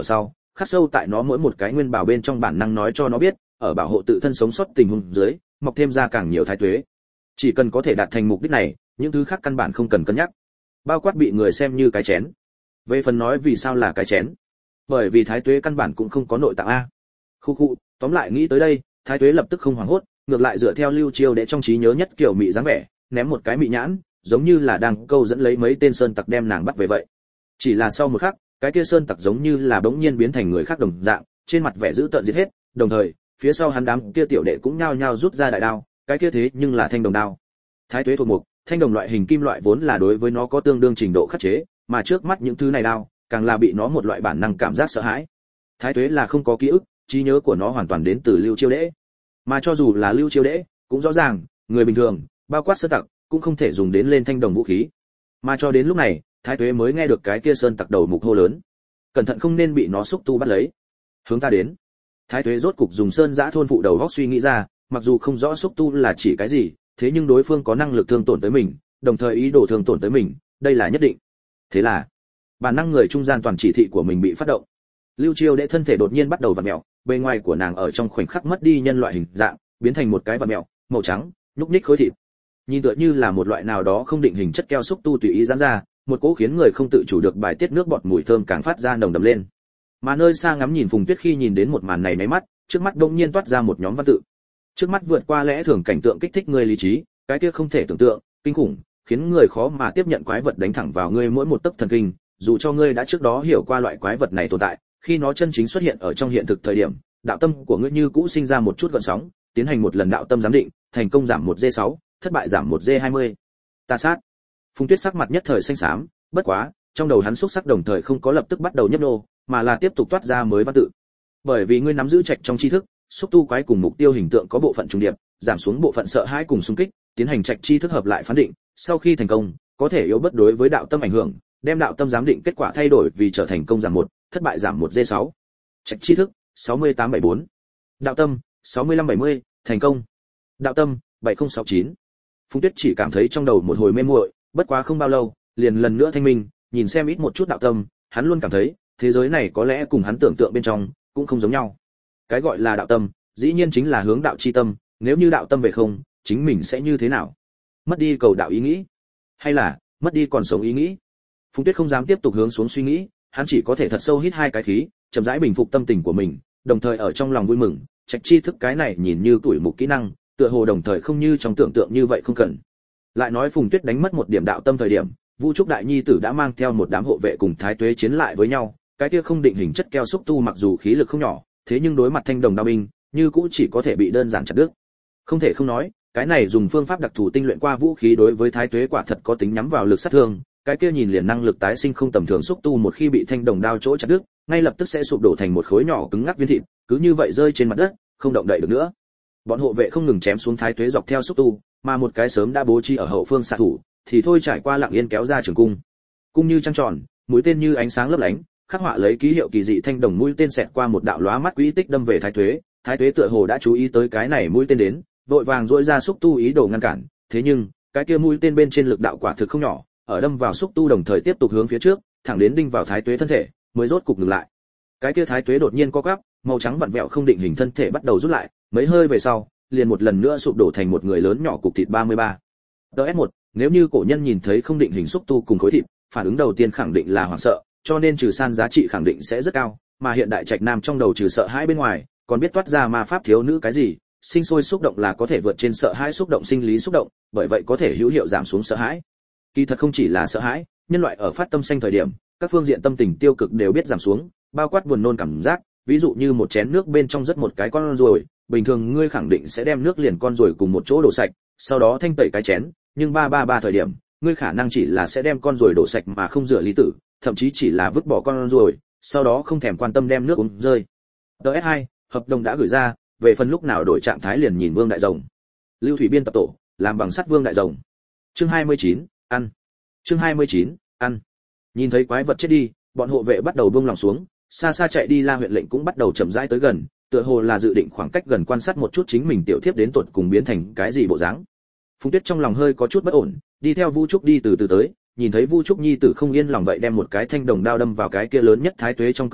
khắc sâu tại nó mỗi một cái nguyên bảo bên trong bản năng nói cho nó biết, ở bảo hộ tự thân sống sót tình huống dưới, mọc thêm ra càng nhiều thái tuế. Chỉ cần có thể đạt thành mục đích này, những thứ khác căn bản không cần cân nhắc. Bao quát bị người xem như cái chén. Về phần nói vì sao là cái chén, bởi vì thái tuế căn bản cũng không có nội tạng a. Khu khu, tóm lại nghĩ tới đây, thái tuế lập tức không hoảng hốt, ngược lại dựa theo Lưu Chiêu để trong trí nhớ nhất kiểu mị dáng vẻ, ném một cái mị nhãn, giống như là đang câu dẫn lấy mấy tên sơn tặc đem nàng bắt về vậy. Chỉ là sau một khắc, cái kia sơn tặc giống như là bỗng nhiên biến thành người khác đồng dạng, trên mặt vẻ dữ tợn giết hết, đồng thời, phía sau hắn đám kia tiểu đệ cũng nhao nhao rút ra đại đao, cái kia thế nhưng là thanh đồng đao. Thái tuế thuộc mục, thanh đồng loại hình kim loại vốn là đối với nó có tương đương trình độ khắc chế, mà trước mắt những thứ này đao, càng là bị nó một loại bản năng cảm giác sợ hãi. Thái tuế là không có ký ức, trí nhớ của nó hoàn toàn đến từ Lưu Chiêu Đễ. Mà cho dù là Lưu Chiêu Đễ, cũng rõ ràng, người bình thường, bao quát sơn tặc, cũng không thể dùng đến lên thanh đồng vũ khí. Mà cho đến lúc này, thái tuế mới nghe được cái kia sơn tặc đầu mục hô lớn, cẩn thận không nên bị nó xúc tu bắt lấy. Hướng ta đến. Thái tuế rốt cục dùng sơn giã thôn phụ đầu óc suy nghĩ ra, mặc dù không rõ xúc tu là chỉ cái gì, thế nhưng đối phương có năng lực thương tổn tới mình, đồng thời ý đồ thương tổn tới mình, đây là nhất định. Thế là, bản năng người trung gian toàn chỉ thị của mình bị phát động. Lưu Chiêu Đệ thân thể đột nhiên bắt đầu vặn mèo, bề ngoài của nàng ở trong khoảnh khắc mất đi nhân loại hình dạng, biến thành một cái vặn mèo, màu trắng, nhúc nhích khối thịt. Nhìn tựa như là một loại nào đó không định hình chất keo xúc tu tùy ý giãn ra, một cỗ khiến người không tự chủ được bài tiết nước bọt mùi thơm càng phát ra nồng đậm lên. Mà nơi xa ngắm nhìn Phùng Tuyết khi nhìn đến một màn này nháy mắt, trước mắt đột nhiên toát ra một nhóm văn tự. Trước mắt vượt qua lẽ thường cảnh tượng kích thích người lý trí, cái kia không thể tưởng tượng, kinh khủng, khiến người khó mà tiếp nhận quái vật đánh thẳng vào ngươi mỗi một tấc thần kinh, dù cho ngươi đã trước đó hiểu qua loại quái vật này tồn tại, khi nó chân chính xuất hiện ở trong hiện thực thời điểm, đạo tâm của ngươi như cũ sinh ra một chút gợn sóng, tiến hành một lần đạo tâm giám định, thành công giảm 1G6, thất bại giảm 1G20. Ta sát. Phùng Tuyết sắc mặt nhất thời xanh xám, bất quá, trong đầu hắn xúc sắc đồng thời không có lập tức bắt đầu nhấp nô, mà là tiếp tục toát ra mới văn tự. Bởi vì ngươi nắm giữ trạch trong tri thức, xúc tu quái cùng mục tiêu hình tượng có bộ phận trùng điệp, giảm xuống bộ phận sợ hãi cùng xung kích, tiến hành trạch tri thức hợp lại phán định, sau khi thành công, có thể yếu bớt đối với đạo tâm ảnh hưởng, đem đạo tâm giám định kết quả thay đổi vì trở thành công giảm 1, thất bại giảm 1G6. Trạch tri thức 6874. Đạo tâm 6570, thành công. Đạo tâm 7069. Phùng Tuyết chỉ cảm thấy trong đầu một hồi mê muội, bất quá không bao lâu, liền lần nữa thanh minh, nhìn xem ít một chút đạo tâm, hắn luôn cảm thấy, thế giới này có lẽ cùng hắn tưởng tượng bên trong cũng không giống nhau. Cái gọi là đạo tâm, dĩ nhiên chính là hướng đạo chi tâm, nếu như đạo tâm về không, chính mình sẽ như thế nào? Mất đi cầu đạo ý nghĩ, hay là mất đi còn sống ý nghĩ? Phùng Tuyết không dám tiếp tục hướng xuống suy nghĩ, hắn chỉ có thể thật sâu hít hai cái khí, chậm rãi bình phục tâm tình của mình, đồng thời ở trong lòng vui mừng, trạch tri thức cái này nhìn như tuổi mục kỹ năng, tựa hồ đồng thời không như trong tưởng tượng như vậy không cần. Lại nói Phùng Tuyết đánh mất một điểm đạo tâm thời điểm, Vu Trúc đại nhi tử đã mang theo một đám hộ vệ cùng thái tuế chiến lại với nhau, cái kia không định hình chất keo xúc tu mặc dù khí lực không nhỏ, thế nhưng đối mặt thanh đồng đao binh, như cũ chỉ có thể bị đơn giản chặt đứt. Không thể không nói, cái này dùng phương pháp đặc thù tinh luyện qua vũ khí đối với thái tuế quả thật có tính nhắm vào lực sát thương, cái kia nhìn liền năng lực tái sinh không tầm thường xúc tu một khi bị thanh đồng đao chỗ chặt đứt, ngay lập tức sẽ sụp đổ thành một khối nhỏ cứng ngắc viên thịt, cứ như vậy rơi trên mặt đất, không động đậy được nữa. Bọn hộ vệ không ngừng chém xuống thái tuế dọc theo xúc tu, mà một cái sớm đã bố trí ở hậu phương xạ thủ, thì thôi trải qua lặng yên kéo ra trường cung. Cung như trăng tròn, mũi tên như ánh sáng lấp lánh, khắc họa lấy ký hiệu kỳ dị thanh đồng mũi tên xẹt qua một đạo lóa mắt quỹ tích đâm về thái tuế. Thái tuế tựa hồ đã chú ý tới cái này mũi tên đến, vội vàng duỗi ra xúc tu ý đồ ngăn cản, thế nhưng cái kia mũi tên bên trên lực đạo quả thực không nhỏ, ở đâm vào xúc tu đồng thời tiếp tục hướng phía trước, thẳng đến đinh vào thái tuế thân thể, mới rốt cục ngừng lại. Cái kia thái tuế đột nhiên co quắp, màu trắng vặn vẹo không định hình thân thể bắt đầu rút lại, mấy hơi về sau, liền một lần nữa sụp đổ thành một người lớn nhỏ cục thịt 33. DS1, nếu như cổ nhân nhìn thấy không định hình xúc tu cùng khối thịt, phản ứng đầu tiên khẳng định là hoảng sợ, cho nên trừ san giá trị khẳng định sẽ rất cao, mà hiện đại trạch nam trong đầu trừ sợ hãi bên ngoài, còn biết toát ra ma pháp thiếu nữ cái gì, sinh sôi xúc động là có thể vượt trên sợ hãi xúc động sinh lý xúc động, bởi vậy có thể hữu hiệu giảm xuống sợ hãi. Kỳ thật không chỉ là sợ hãi, nhân loại ở phát tâm sanh thời điểm, các phương diện tâm tình tiêu cực đều biết giảm xuống, bao quát buồn nôn cảm giác, ví dụ như một chén nước bên trong rất một cái con ruồi, bình thường ngươi khẳng định sẽ đem nước liền con ruồi cùng một chỗ đổ sạch, sau đó thanh tẩy cái chén, nhưng 333 thời điểm, ngươi khả năng chỉ là sẽ đem con ruồi đổ sạch mà không rửa lý tử, thậm chí chỉ là vứt bỏ con ruồi, sau đó không thèm quan tâm đem nước uống rơi. DS2, hợp đồng đã gửi ra, về phần lúc nào đổi trạng thái liền nhìn Vương Đại Rồng. Lưu Thủy biên tập tổ, làm bằng sắt Vương Đại Rồng. Chương 29, ăn. Chương 29, ăn. Nhìn thấy quái vật chết đi, bọn hộ vệ bắt đầu buông lòng xuống, xa xa chạy đi La huyện lệnh cũng bắt đầu chậm rãi tới gần, tựa hồ là dự định khoảng cách gần quan sát một chút chính mình tiểu thiếp đến tột cùng biến thành cái gì bộ dáng. Phùng Tuyết trong lòng hơi có chút bất ổn, đi theo Vu Trúc đi từ từ tới, nhìn thấy Vu Trúc nhi tử không yên lòng vậy đem một cái thanh đồng đao đâm vào cái kia lớn nhất thái tuế trong cơ thể,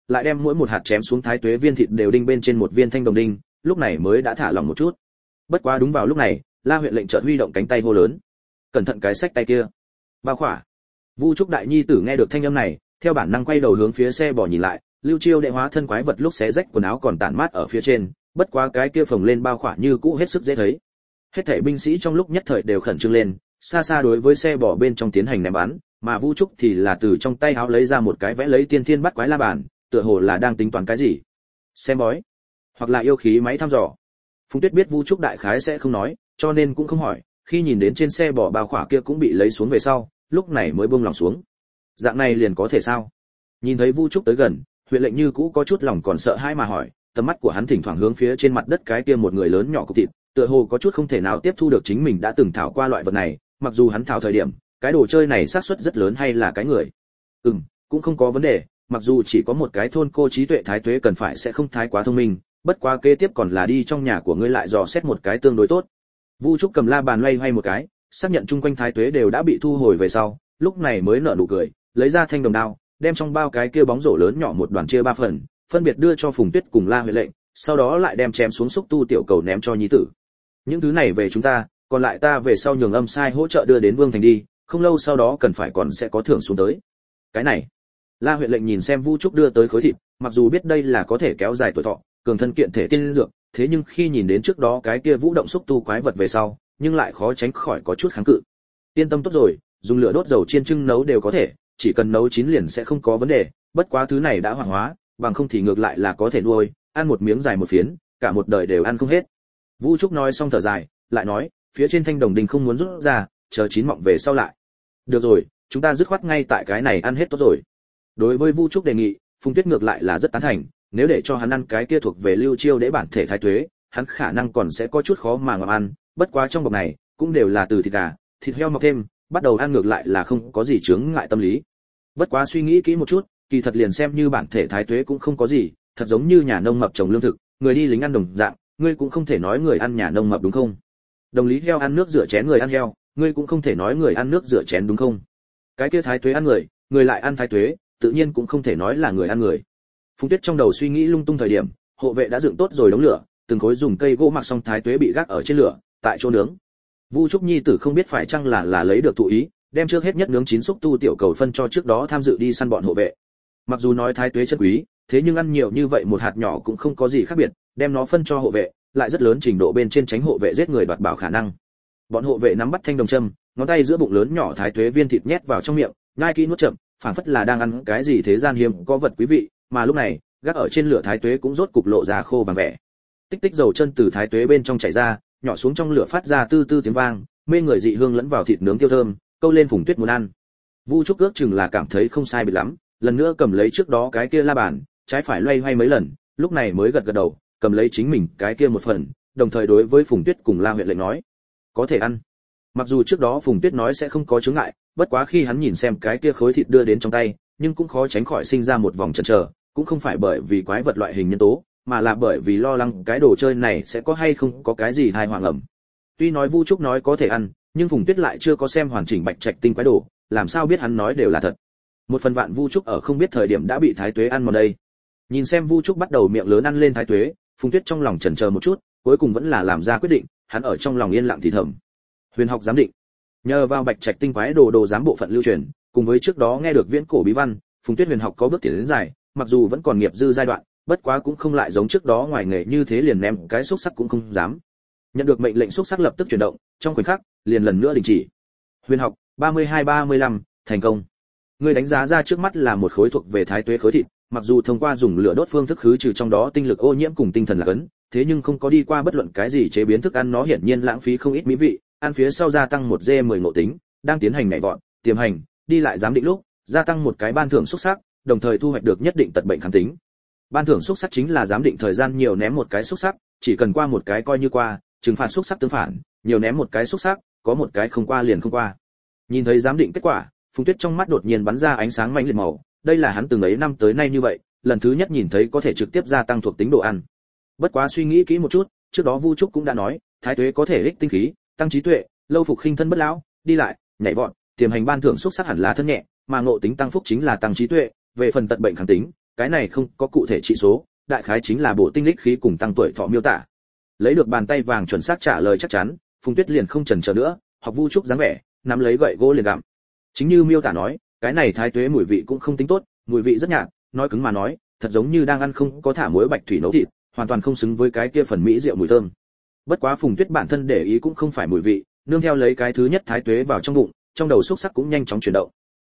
lại đem mỗi một hạt chém xuống thái tuế viên thịt đều đinh bên trên một viên thanh đồng đinh, lúc này mới đã thả lỏng một chút. Bất quá đúng vào lúc này, La huyện lệnh chợt huy động cánh tay hô lớn: "Cẩn thận cái xách tay kia!" Bao khỏa. Vu Trúc đại nhi tử nghe được thanh âm này, theo bản năng quay đầu hướng phía xe bò nhìn lại, Lưu Chiêu đệ hóa thân quái vật lúc xé rách quần áo còn tản mát ở phía trên, bất quá cái kia phồng lên bao khỏa như cũ hết sức dễ thấy. Hết thảy binh sĩ trong lúc nhất thời đều khẩn trương lên, xa xa đối với xe bò bên trong tiến hành ném bắn, mà Vu Trúc thì là từ trong tay áo lấy ra một cái vẽ lấy tiên thiên bắt quái la bàn, tựa hồ là đang tính toán cái gì. Xem bói, hoặc là yêu khí máy thăm dò. Phùng Tuyết biết Vu Trúc đại khái sẽ không nói, cho nên cũng không hỏi, khi nhìn đến trên xe bò bao khỏa kia cũng bị lấy xuống về sau, lúc này mới buông lòng xuống. Dạng này liền có thể sao? Nhìn thấy Vu Trúc tới gần, huyện lệnh như cũ có chút lòng còn sợ hãi mà hỏi, tầm mắt của hắn thỉnh thoảng hướng phía trên mặt đất cái kia một người lớn nhỏ cục thịt, tựa hồ có chút không thể nào tiếp thu được chính mình đã từng thảo qua loại vật này, mặc dù hắn thảo thời điểm, cái đồ chơi này xác suất rất lớn hay là cái người. Cũng không có vấn đề, mặc dù chỉ có một cái thôn cô trí tuệ thái tuế cần phải sẽ không thái quá thông minh, bất quá kế tiếp còn là đi trong nhà của ngươi lại dò xét một cái tương đối tốt. Vu Trúc cầm la bàn loay hoay một cái, xác nhận chung quanh thái tuế đều đã bị thu hồi về sau, lúc này mới nở nụ cười, lấy ra thanh đồng đao, đem trong bao cái kia bóng rổ lớn nhỏ một đoàn chia 3 phần, phân biệt đưa cho Phùng Tuyết cùng La huyện lệnh, sau đó lại đem chém xuống xúc tu tiểu cầu ném cho nhi tử. Những thứ này về chúng ta, còn lại ta về sau nhường âm sai hỗ trợ đưa đến Vương thành đi, không lâu sau đó cần phải còn sẽ có thưởng xuống tới. Cái này, La huyện lệnh nhìn xem Vu Trúc đưa tới khối thịt, mặc dù biết đây là có thể kéo dài tuổi thọ, cường thân kiện thể tiên dược, thế nhưng khi nhìn đến trước đó cái kia vũ động xúc tu quái vật về sau, nhưng lại khó tránh khỏi có chút kháng cự. Yên tâm tốt rồi, dùng lửa đốt dầu chiên trưng nấu đều có thể, chỉ cần nấu chín liền sẽ không có vấn đề, bất quá thứ này đã hoàng hóa, bằng không thì ngược lại là có thể nuôi, ăn một miếng dài một phiến, cả một đời đều ăn không hết. Vu Trúc nói xong thở dài, lại nói, phía trên thanh đồng đình không muốn rút ra, chờ chín mọng về sau lại. Được rồi, chúng ta dứt khoát ngay tại cái này ăn hết tốt rồi. Đối với Vu Trúc đề nghị, Phùng Tuyết ngược lại là rất tán thành, nếu để cho hắn ăn cái kia thuộc về Lưu Chiêu đế bản thể thái tuế, hắn khả năng còn sẽ có chút khó mà ngậm ăn, bất quá trong bọc này cũng đều là từ thịt gà, thịt heo mọc thêm, bắt đầu ăn ngược lại là không có gì chướng ngại tâm lý. Bất quá suy nghĩ kỹ một chút, kỳ thật liền xem như bản thể thái tuế cũng không có gì, thật giống như nhà nông mập trồng lương thực, người đi lính ăn đồng dạng, ngươi cũng không thể nói người ăn nhà nông mập đúng không? Đồng lý heo ăn nước rửa chén người ăn heo, ngươi cũng không thể nói người ăn nước rửa chén đúng không? Cái kia thái tuế ăn người, người lại ăn thái tuế, tự nhiên cũng không thể nói là người ăn người. Phùng Tuyết trong đầu suy nghĩ lung tung thời điểm, hộ vệ đã dựng tốt rồi đống lửa, từng khối dùng cây gỗ mặc xong thái tuế bị gác ở trên lửa, tại chỗ nướng. Vu Trúc nhi tử không biết phải chăng là lấy được thụ ý, đem trước hết nhất nướng chín xúc tu tiểu cầu phân cho trước đó tham dự đi săn bọn hộ vệ. Mặc dù nói thái tuế chân quý, thế nhưng ăn nhiều như vậy một hạt nhỏ cũng không có gì khác biệt, đem nó phân cho hộ vệ, lại rất lớn trình độ bên trên tránh hộ vệ giết người đoạt bảo khả năng. Bọn hộ vệ nắm bắt thanh đồng châm, ngón tay giữa bụng lớn nhỏ thái tuế viên thịt nhét vào trong miệng, nhai kỹ nuốt chậm, phảng phất là đang ăn cái gì thế gian hiếm có vật quý vị, mà lúc này, gác ở trên lửa thái tuế cũng rốt cục lộ ra khô vàng vẻ. Tích tích dầu chân từ thái tuế bên trong chảy ra, nhỏ xuống trong lửa phát ra tư tư tiếng vang, mê người dị hương lẫn vào thịt nướng tiêu thơm, câu lên Phùng Tuyết muốn ăn. Vu Trúc ước chừng là cảm thấy không sai biệt lắm, lần nữa cầm lấy trước đó cái kia la bàn, trái phải loay hoay mấy lần, lúc này mới gật gật đầu, cầm lấy chính mình cái kia một phần, đồng thời đối với Phùng Tuyết cùng La huyện lệnh nói, có thể ăn. Mặc dù trước đó Phùng Tuyết nói sẽ không có chướng ngại, bất quá khi hắn nhìn xem cái kia khối thịt đưa đến trong tay, nhưng cũng khó tránh khỏi sinh ra một vòng chần chờ, cũng không phải bởi vì quái vật loại hình nhân tố, mà là bởi vì lo lắng cái đồ chơi này sẽ có hay không có cái gì tai họa ngầm. Tuy nói Vu Trúc nói có thể ăn, nhưng Phùng Tuyết lại chưa có xem hoàn chỉnh bạch trạch tinh quái đồ, làm sao biết hắn nói đều là thật. Một phần vạn Vu Trúc ở không biết thời điểm đã bị thái tuế ăn vào đây. Nhìn xem Vu Trúc bắt đầu miệng lớn ăn lên thái tuế, Phùng Tuyết trong lòng chần chờ một chút, cuối cùng vẫn là làm ra quyết định, hắn ở trong lòng yên lặng thì thầm. Huyền học giám định. Nhờ vào bạch trạch tinh quái đồ giám bộ phận lưu truyền, cùng với trước đó nghe được viễn cổ bí văn, Phùng Tuyết huyền học có bước tiến đến dài, mặc dù vẫn còn nghiệp dư giai đoạn, bất quá cũng không lại giống trước đó ngoài nghề như thế liền ném cái xúc sắc cũng không dám. Nhận được mệnh lệnh xúc sắc lập tức chuyển động, trong khoảnh khắc, liền lần nữa đình chỉ. Huyền học 32-35, thành công. Người đánh giá ra trước mắt là một khối thuộc về thái tuế khối thịt, mặc dù thông qua dùng lửa đốt phương thức khứ trừ trong đó tinh lực ô nhiễm cùng tinh thần là cấn, thế nhưng không có đi qua bất luận cái gì chế biến thức ăn, nó hiển nhiên lãng phí không ít mỹ vị, ăn phía sau gia tăng 1G10 ngộ tính, đang tiến hành nhảy vọt, tiềm hành, đi lại giám định lúc, gia tăng một cái ban thưởng xúc sắc, đồng thời thu hoạch được nhất định tật bệnh kháng tính. Ban thưởng xúc sắc chính là giám định thời gian nhiều ném một cái xúc sắc, chỉ cần qua một cái coi như qua, trừng phạt xúc sắc tương phản, nhiều ném một cái xúc sắc, có một cái không qua liền không qua. Nhìn thấy giám định kết quả, Phùng Tuyết trong mắt đột nhiên bắn ra ánh sáng mãnh liệt màu, đây là hắn từng ấy năm tới nay như vậy, lần thứ nhất nhìn thấy có thể trực tiếp gia tăng thuộc tính đồ ăn. Bất quá suy nghĩ kỹ một chút, trước đó Vu Trúc cũng đã nói, thái tuế có thể ích tinh khí, tăng trí tuệ, lâu phục khinh thân bất lão, đi lại, nhảy vọt, tiềm hành ban thưởng xúc sắc hẳn là thân nhẹ, mà ngộ tính tăng phúc chính là tăng trí tuệ, về phần tật bệnh kháng tính, cái này không có cụ thể trị số, đại khái chính là bổ tinh lích khí cùng tăng tuổi thọ miêu tả. Lấy được bàn tay vàng chuẩn xác trả lời chắc chắn, Phùng Tuyết liền không chần chờ nữa, học Vu Trúc dáng vẻ, nắm lấy gậy gỗ liền gặm. Chính như miêu tả nói, cái này thái tuế mùi vị cũng không tính tốt, mùi vị rất nhạt, nói cứng mà nói, thật giống như đang ăn không có thả muối bạch thủy nấu thịt, hoàn toàn không xứng với cái kia phần mỹ rượu mùi thơm. Bất quá Phùng Tuyết bản thân để ý cũng không phải mùi vị, nương theo lấy cái thứ nhất thái tuế vào trong bụng, trong đầu xúc sắc cũng nhanh chóng chuyển động.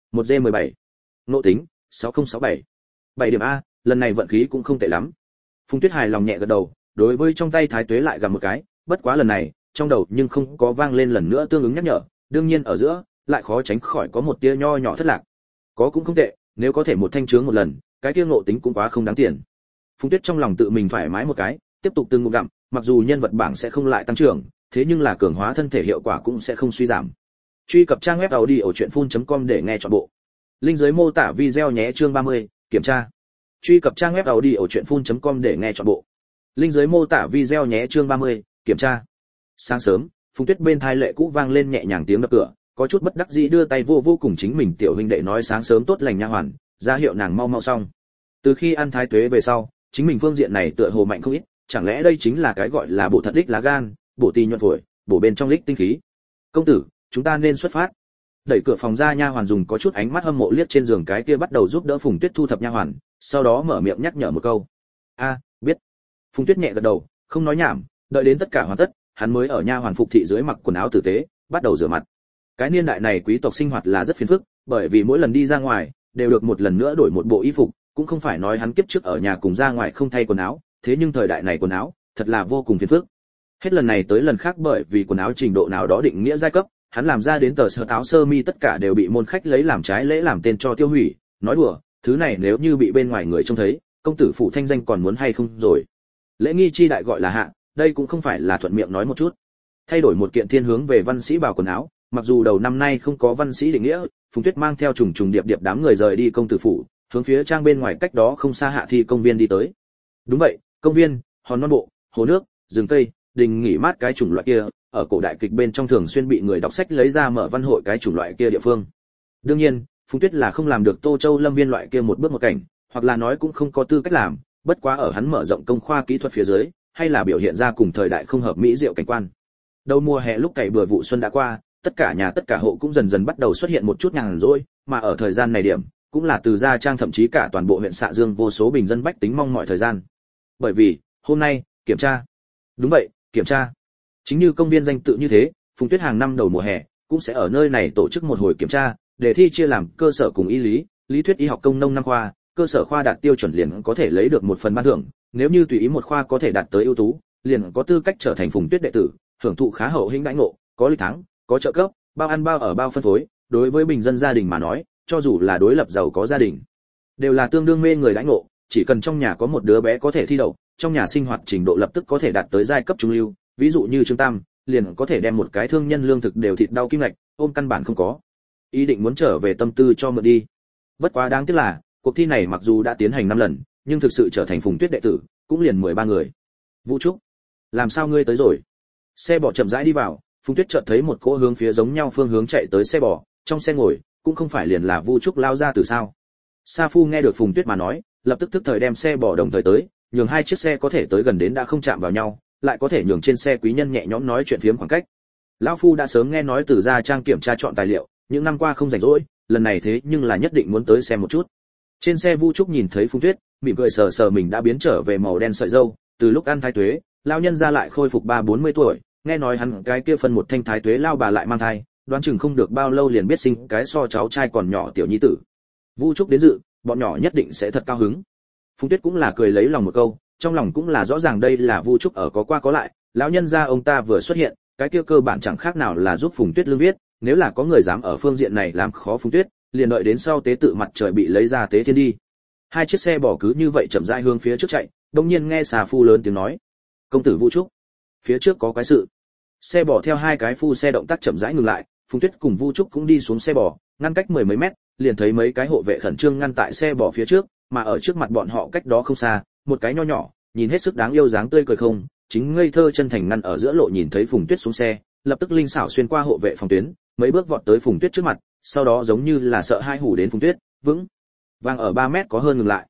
1G17. Ngộ tính 6067. 7 điểm a, lần này vận khí cũng không tệ lắm. Phùng Tuyết hài lòng nhẹ gật đầu, đối với trong tay thái tuế lại gặm một cái, bất quá lần này, trong đầu nhưng không có vang lên lần nữa tương ứng nhắc nhở, đương nhiên ở giữa, lại khó tránh khỏi có một tia nho nhỏ thất lạc. Có cũng không tệ, nếu có thể một thanh chướng một lần, cái kia ngộ tính cũng quá không đáng tiền. Phùng Tuyết trong lòng tự mình thoải mái một cái, tiếp tục từng ngụm gặm, mặc dù nhân vật bảng sẽ không lại tăng trưởng, thế nhưng là cường hóa thân thể hiệu quả cũng sẽ không suy giảm. Truy cập trang web audiochuyenphun.com để nghe trọn bộ. Link dưới mô tả video nhé. Chương 30, kiểm tra. Truy cập trang web audiochuyenphun.com để nghe trọn bộ. Link dưới mô tả video nhé. Chương 30, kiểm tra. Sáng sớm, Phùng Tuyết bên thai lệ cũ vang lên nhẹ nhàng tiếng đập cửa, có chút bất đắc dĩ đưa tay vô cùng chính mình tiểu huynh đệ nói sáng sớm tốt lành nha hoàn, ra hiệu nàng mau mau xong. Từ khi ăn thái tuế về sau, chính mình phương diện này tựa hồ mạnh không ít, chẳng lẽ đây chính là cái gọi là bổ thật đích lá gan, bổ tỳ nhuận phổi, bổ bên trong lích tinh khí. Công tử, chúng ta nên xuất phát. Đẩy cửa phòng ra, nha hoàn dùng có chút ánh mắt hâm mộ liếc trên giường cái kia bắt đầu giúp đỡ Phùng Tuyết thu thập nha hoàn, sau đó mở miệng nhắc nhở một câu. Biết. Phùng Tuyết nhẹ gật đầu, không nói nhảm, đợi đến tất cả hoàn tất, hắn mới ở nha hoàn phục thị dưới mặc quần áo tử tế, bắt đầu rửa mặt. Cái niên đại này quý tộc sinh hoạt là rất phiền phức, bởi vì mỗi lần đi ra ngoài đều được một lần nữa đổi một bộ y phục, cũng không phải nói hắn kiếp trước ở nhà cùng ra ngoài không thay quần áo, thế nhưng thời đại này quần áo thật là vô cùng phiền phức. Hết lần này tới lần khác bởi vì quần áo trình độ nào đó định nghĩa giai cấp, hắn làm ra đến tờ sơ áo sơ mi tất cả đều bị môn khách lấy làm trái lễ làm tên cho tiêu hủy, nói đùa, thứ này nếu như bị bên ngoài người trông thấy, công tử phụ thanh danh còn muốn hay không rồi. Lễ nghi chi đại gọi là hạ, đây cũng không phải là thuận miệng nói một chút. Thay đổi một kiện thiên hướng về văn sĩ bào quần áo, mặc dù đầu năm nay không có văn sĩ định nghĩa, Phùng Tuyết mang theo trùng trùng điệp điệp đám người rời đi công tử phủ, hướng phía trang bên ngoài cách đó không xa Hạ Thi công viên đi tới. Đúng vậy, công viên, hòn non bộ, hồ nước, rừng cây, đình nghỉ mát cái chủng loại kia, ở cổ đại kịch bên trong thường xuyên bị người đọc sách lấy ra mở văn hội cái chủng loại kia địa phương. Đương nhiên, Phùng Tuyết là không làm được Tô Châu Lâm Viên loại kia một bước một cảnh, hoặc là nói cũng không có tư cách làm, bất quá ở hắn mở rộng công khoa kỹ thuật phía dưới, hay là biểu hiện ra cùng thời đại không hợp mỹ diệu cảnh quan. Đầu mùa hè lúc cày bừa vụ xuân đã qua, tất cả nhà tất cả hộ cũng dần dần bắt đầu xuất hiện một chút nhàn rỗi, mà ở thời gian này điểm, cũng là từ Gia Trang thậm chí cả toàn bộ huyện Xạ Dương vô số bình dân bách tính mong mọi thời gian. Bởi vì, hôm nay, kiểm tra. Đúng vậy, kiểm tra. Chính như công viên danh tự như thế, Phùng Tuyết hàng năm đầu mùa hè cũng sẽ ở nơi này tổ chức một hồi kiểm tra, đề thi chia làm cơ sở cùng y lý, lý thuyết y học công nông năm khoa, cơ sở khoa đạt tiêu chuẩn liền có thể lấy được một phần ban thưởng, nếu như tùy ý một khoa có thể đạt tới ưu tú, liền có tư cách trở thành Phùng Tuyết đệ tử, hưởng thụ khá hậu hĩnh đãi ngộ, có lịch tháng, có trợ cấp, bao ăn bao ở bao phân phối, đối với bình dân gia đình mà nói, cho dù là đối lập giàu có gia đình, đều là tương đương mê người đãi ngộ, chỉ cần trong nhà có một đứa bé có thể thi đậu, trong nhà sinh hoạt trình độ lập tức có thể đạt tới giai cấp trung lưu, ví dụ như Trương Tam, liền có thể đem một cái thương nhân lương thực đều thịt đau kim lạch, ôm căn bản không có. Ý định muốn trở về tâm tư cho mượn đi. Bất quá đáng tiếc là, cuộc thi này mặc dù đã tiến hành 5 lần, nhưng thực sự trở thành Phùng Tuyết đệ tử, cũng liền 13 người. Vũ Trúc, làm sao ngươi tới rồi? Xe bò chậm rãi đi vào, Phùng Tuyết chợt thấy một cỗ hướng phía giống nhau phương hướng chạy tới xe bò, trong xe ngồi, cũng không phải liền là Vu Trúc lao ra từ sao? Sa Phu nghe được Phùng Tuyết mà nói, lập tức tức thời đem xe bò đồng thời tới, nhường hai chiếc xe có thể tới gần đến đã không chạm vào nhau, lại có thể nhường trên xe quý nhân nhẹ nhõm nói chuyện phiếm khoảng cách. Lão phu đã sớm nghe nói từ Gia Trang kiểm tra chọn tài liệu, những năm qua không rảnh rỗi, lần này thế nhưng là nhất định muốn tới xem một chút. Trên xe Vu Trúc nhìn thấy Phùng Tuyết, mỉm cười sờ sờ mình đã biến trở về màu đen sợi râu, từ lúc ăn thái tuế, lão nhân gia lại khôi phục 30-40 tuổi, nghe nói hắn cái kia phân một thanh thái tuế lao bà lại mang thai, đoán chừng không được bao lâu liền biết sinh cái so cháu trai còn nhỏ tiểu nhi tử. Vu Trúc đến dự, bọn nhỏ nhất định sẽ thật cao hứng. Phùng Tuyết cũng là cười lấy lòng một câu, trong lòng cũng là rõ ràng đây là Vu Trúc ở có qua có lại, lão nhân gia ông ta vừa xuất hiện, cái kia cơ bản chẳng khác nào là giúp Phùng Tuyết lương viết, nếu là có người dám ở phương diện này làm khó Phùng Tuyết, liền đợi đến sau tế tự mặt trời bị lấy ra tế thiên đi. Hai chiếc xe bỏ cứ như vậy chậm rãi hướng phía trước chạy, đột nhiên nghe Xà Phu lớn tiếng nói: "Công tử Vu Trúc, phía trước có cái sự." Xe bỏ theo hai cái phu xe động tác chậm rãi ngừng lại, Phùng Tuyết cùng Vu Trúc cũng đi xuống xe bò, ngăn cách 10 mấy mét, liền thấy mấy cái hộ vệ khẩn trương ngăn tại xe bò phía trước, mà ở trước mặt bọn họ cách đó không xa, một cái nho nhỏ, nhìn hết sức đáng yêu dáng tươi cười không, chính ngây thơ chân thành ngăn ở giữa lộ nhìn thấy Phùng Tuyết xuống xe, lập tức linh xảo xuyên qua hộ vệ phòng tuyến, mấy bước vọt tới Phùng Tuyết trước mặt, sau đó giống như là sợ hai hù đến Phùng Tuyết, vững vàng ở 3 mét có hơn ngừng lại.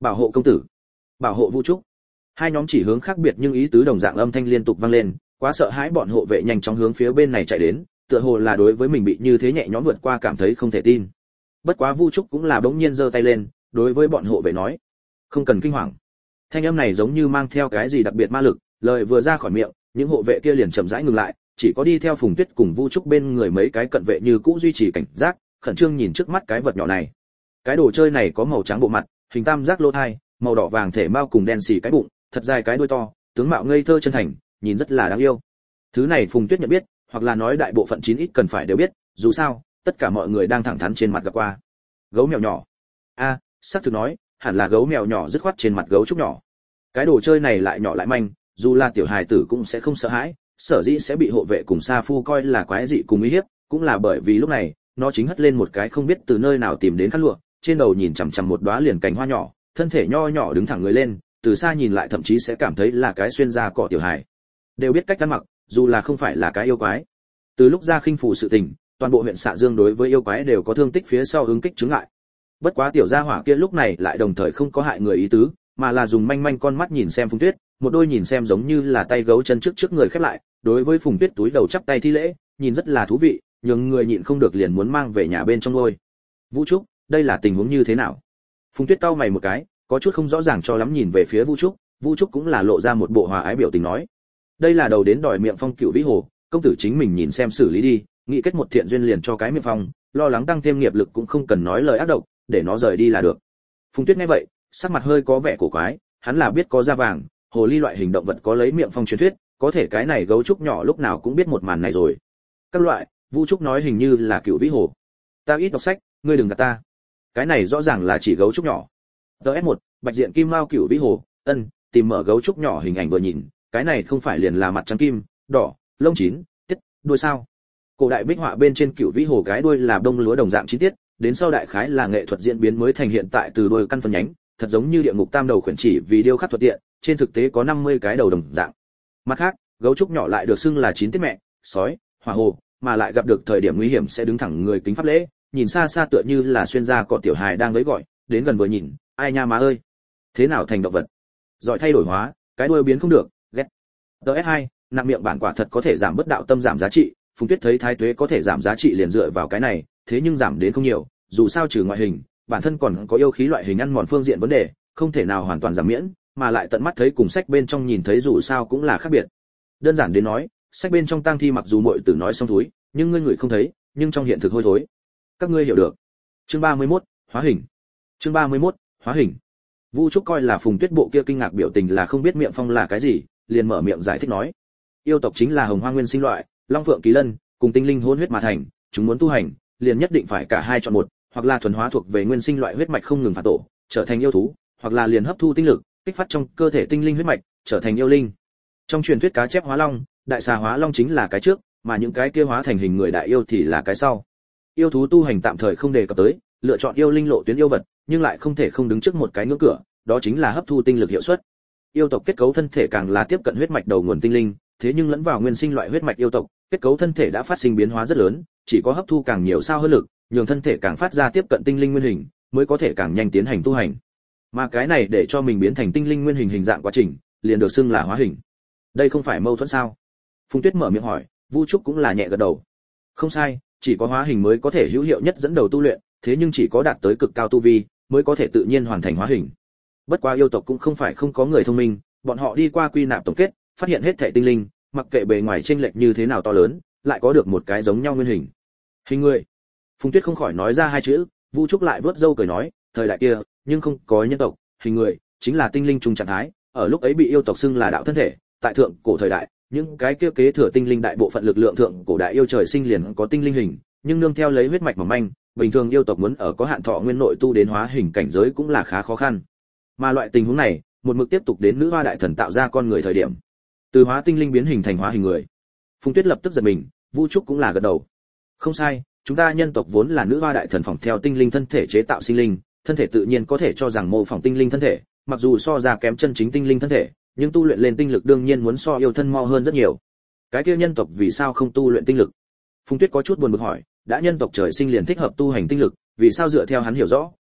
Bảo hộ công tử, bảo hộ Vu Trúc. Hai nhóm chỉ hướng khác biệt nhưng ý tứ đồng dạng âm thanh liên tục vang lên, quá sợ hãi bọn hộ vệ nhanh chóng hướng phía bên này chạy đến, tựa hồ là đối với mình bị như thế nhẹ nhõm vượt qua cảm thấy không thể tin. Bất quá Vu Trúc cũng là bỗng nhiên giơ tay lên, đối với bọn hộ vệ nói: "Không cần kinh hoàng." Thanh âm này giống như mang theo cái gì đặc biệt ma lực, lời vừa ra khỏi miệng, những hộ vệ kia liền chậm rãi ngừng lại, chỉ có đi theo Phùng Tuyết cùng Vu Trúc bên người mấy cái cận vệ như cũ duy trì cảnh giác, khẩn trương nhìn trước mắt cái vật nhỏ này. Cái đồ chơi này có màu trắng bộ mặt, hình tam giác lỗ thai, màu đỏ vàng thể mao cùng đen xì cái bụng, thật dài cái đuôi to, tướng mạo ngây thơ chân thành, nhìn rất là đáng yêu. Thứ này Phùng Tuyết nhận biết, hoặc là nói đại bộ phận chín ít cần phải đều biết, dù sao, tất cả mọi người đang thẳng thắn trên mặt gặp qua. Gấu mèo nhỏ. A, xác thực nói, hẳn là gấu mèo nhỏ dứt khoát trên mặt gấu trúc nhỏ. Cái đồ chơi này lại nhỏ lại manh, dù là tiểu hài tử cũng sẽ không sợ hãi, sở dĩ sẽ bị hộ vệ cùng sa phu coi là quái dị cùng uy hiếp, cũng là bởi vì lúc này, nó chính hất lên một cái không biết từ nơi nào tìm đến khăn lụa, trên đầu nhìn chằm chằm một đóa liền cành hoa nhỏ, thân thể nho nhỏ đứng thẳng người lên, từ xa nhìn lại thậm chí sẽ cảm thấy là cái xuyên da cỏ tiểu hài. Đều biết cách ăn mặc, dù là không phải là cái yêu quái. Từ lúc ra khinh phủ sự tình, toàn bộ huyện Xạ Dương đối với yêu quái đều có thương tích phía sau ứng kích chứng ngại. Bất quá tiểu gia hỏa kia lúc này lại đồng thời không có hại người ý tứ, mà là dùng manh manh con mắt nhìn xem Phùng Tuyết, một đôi nhìn xem giống như là tay gấu chân trước người khép lại, đối với Phùng Tuyết túi đầu chắp tay thi lễ, nhìn rất là thú vị, nhưng người nhịn không được liền muốn mang về nhà bên trong nuôi. Vũ Trúc, đây là tình huống như thế nào? Phùng Tuyết cau mày một cái, có chút không rõ ràng cho lắm nhìn về phía Vũ Trúc, Vũ Trúc cũng là lộ ra một bộ hòa ái biểu tình nói: đây là đầu đến đòi miệng phong cựu vĩ hồ, công tử chính mình nhìn xem xử lý đi, nghĩ kết một thiện duyên liền cho cái miệng phong, lo lắng tăng thêm nghiệp lực cũng không cần nói lời ác độc, để nó rời đi là được. Phùng Tuyết nghe vậy, sắc mặt hơi có vẻ cổ quái, hắn là biết có da vàng, hồ ly loại hình động vật có lấy miệng phong truyền thuyết, có thể cái này gấu trúc nhỏ lúc nào cũng biết một màn này rồi. Các loại, Vũ Trúc nói hình như là cựu vĩ hồ. Ta ít đọc sách, ngươi đừng gạt ta. Cái này rõ ràng là chỉ gấu trúc nhỏ. DS1, bạch diện kim mao cựu vĩ hồ, tìm mở gấu trúc nhỏ hình ảnh vừa nhìn, cái này không phải liền là mặt trắng kim, đỏ, lông chín, tiết, đuôi sao? Cổ đại bích họa bên trên cựu vĩ hồ cái đuôi là đông lúa đồng dạng chi tiết, đến sau đại khái là nghệ thuật diễn biến mới thành hiện tại từ đuôi căn phân nhánh, thật giống như địa ngục tam đầu khuyển chỉ vì điêu khắc thuận tiện, trên thực tế có 50 cái đầu đồng dạng. Mặt khác, gấu trúc nhỏ lại được xưng là chín tiết mẹ, sói, hỏa hồ, mà lại gặp được thời điểm nguy hiểm sẽ đứng thẳng người kính pháp lễ, nhìn xa xa tựa như là xuyên ra cọ tiểu hài đang lấy gọi, đến gần vừa nhìn, ai nha má ơi, thế nào thành động vật? Giỏi thay đổi hóa, cái đuôi biến không được, ghét. DS2, nặng miệng bản quả thật có thể giảm bất đạo tâm giảm giá trị, Phùng Tuyết thấy thái tuế có thể giảm giá trị liền dựa vào cái này, thế nhưng giảm đến không nhiều, dù sao trừ ngoại hình, bản thân còn có yêu khí loại hình ăn mòn phương diện vấn đề, không thể nào hoàn toàn giảm miễn, mà lại tận mắt thấy cùng sách bên trong nhìn thấy dù sao cũng là khác biệt. Đơn giản đến nói, sách bên trong tang thi mặc dù muội tử nói xong thúi, nhưng ngươi người không thấy, nhưng trong hiện thực hôi thối. Các ngươi hiểu được. Chương 31, hóa hình. Chương 31, hóa hình. Vu Trúc coi là Phùng Tuyết bộ kia kinh ngạc biểu tình là không biết miệng phong là cái gì, liền mở miệng giải thích nói: yêu tộc chính là hồng hoang nguyên sinh loại, long phượng kỳ lân cùng tinh linh hỗn huyết mà thành, chúng muốn tu hành, liền nhất định phải cả hai chọn một, hoặc là thuần hóa thuộc về nguyên sinh loại huyết mạch không ngừng phản tổ, trở thành yêu thú, hoặc là liền hấp thu tinh lực, kích phát trong cơ thể tinh linh huyết mạch, trở thành yêu linh. Trong truyền thuyết cá chép hóa long, đại xà hóa long chính là cái trước, mà những cái kia hóa thành hình người đại yêu thì là cái sau. Yêu thú tu hành tạm thời không đề cập tới, lựa chọn yêu linh lộ tuyến yêu vật, nhưng lại không thể không đứng trước một cái ngưỡng cửa, đó chính là hấp thu tinh lực hiệu suất. Yêu tộc kết cấu thân thể càng là tiếp cận huyết mạch đầu nguồn tinh linh, thế nhưng lẫn vào nguyên sinh loại huyết mạch yêu tộc, kết cấu thân thể đã phát sinh biến hóa rất lớn, chỉ có hấp thu càng nhiều sao hơn lực, nhường thân thể càng phát ra tiếp cận tinh linh nguyên hình, mới có thể càng nhanh tiến hành tu hành. Mà cái này để cho mình biến thành tinh linh nguyên hình hình dạng quá trình, liền được xưng là hóa hình. Đây không phải mâu thuẫn sao? Phùng Tuyết mở miệng hỏi, Vu Trúc cũng là nhẹ gật đầu. Không sai, chỉ có hóa hình mới có thể hữu hiệu nhất dẫn đầu tu luyện, thế nhưng chỉ có đạt tới cực cao tu vi, mới có thể tự nhiên hoàn thành hóa hình. Bất quá yêu tộc cũng không phải không có người thông minh, bọn họ đi qua quy nạp tổng kết, phát hiện hết thảy tinh linh, mặc kệ bề ngoài chênh lệch như thế nào to lớn, lại có được một cái giống nhau nguyên hình. Hình người. Phùng Tuyết không khỏi nói ra hai chữ, Vu Trúc lại vớt râu cười nói, thời đại kia, nhưng không có nhân tộc, hình người chính là tinh linh trung trạng thái, ở lúc ấy bị yêu tộc xưng là đạo thân thể, tại thượng cổ thời đại, những cái kia kế thừa tinh linh đại bộ phận lực lượng thượng cổ đại yêu trời sinh liền có tinh linh hình, nhưng nương theo lấy huyết mạch mỏng manh, bình thường yêu tộc muốn ở có hạn thọ nguyên nội tu đến hóa hình cảnh giới cũng là khá khó khăn. Mà loại tình huống này, một mực tiếp tục đến nữ hoa đại thần tạo ra con người thời điểm, từ hóa tinh linh biến hình thành hóa hình người. Phùng Tuyết lập tức giật mình, Vu Trúc cũng là gật đầu. Không sai, chúng ta nhân tộc vốn là nữ hoa đại thần phỏng theo tinh linh thân thể chế tạo sinh linh, thân thể tự nhiên có thể cho rằng mô phỏng tinh linh thân thể, mặc dù so ra kém chân chính tinh linh thân thể, nhưng tu luyện lên tinh lực đương nhiên muốn so yêu thân mau hơn rất nhiều. Cái kia nhân tộc vì sao không tu luyện tinh lực? Phùng Tuyết có chút buồn bực hỏi, đã nhân tộc trời sinh liền thích hợp tu hành tinh lực, vì sao dựa theo hắn hiểu rõ,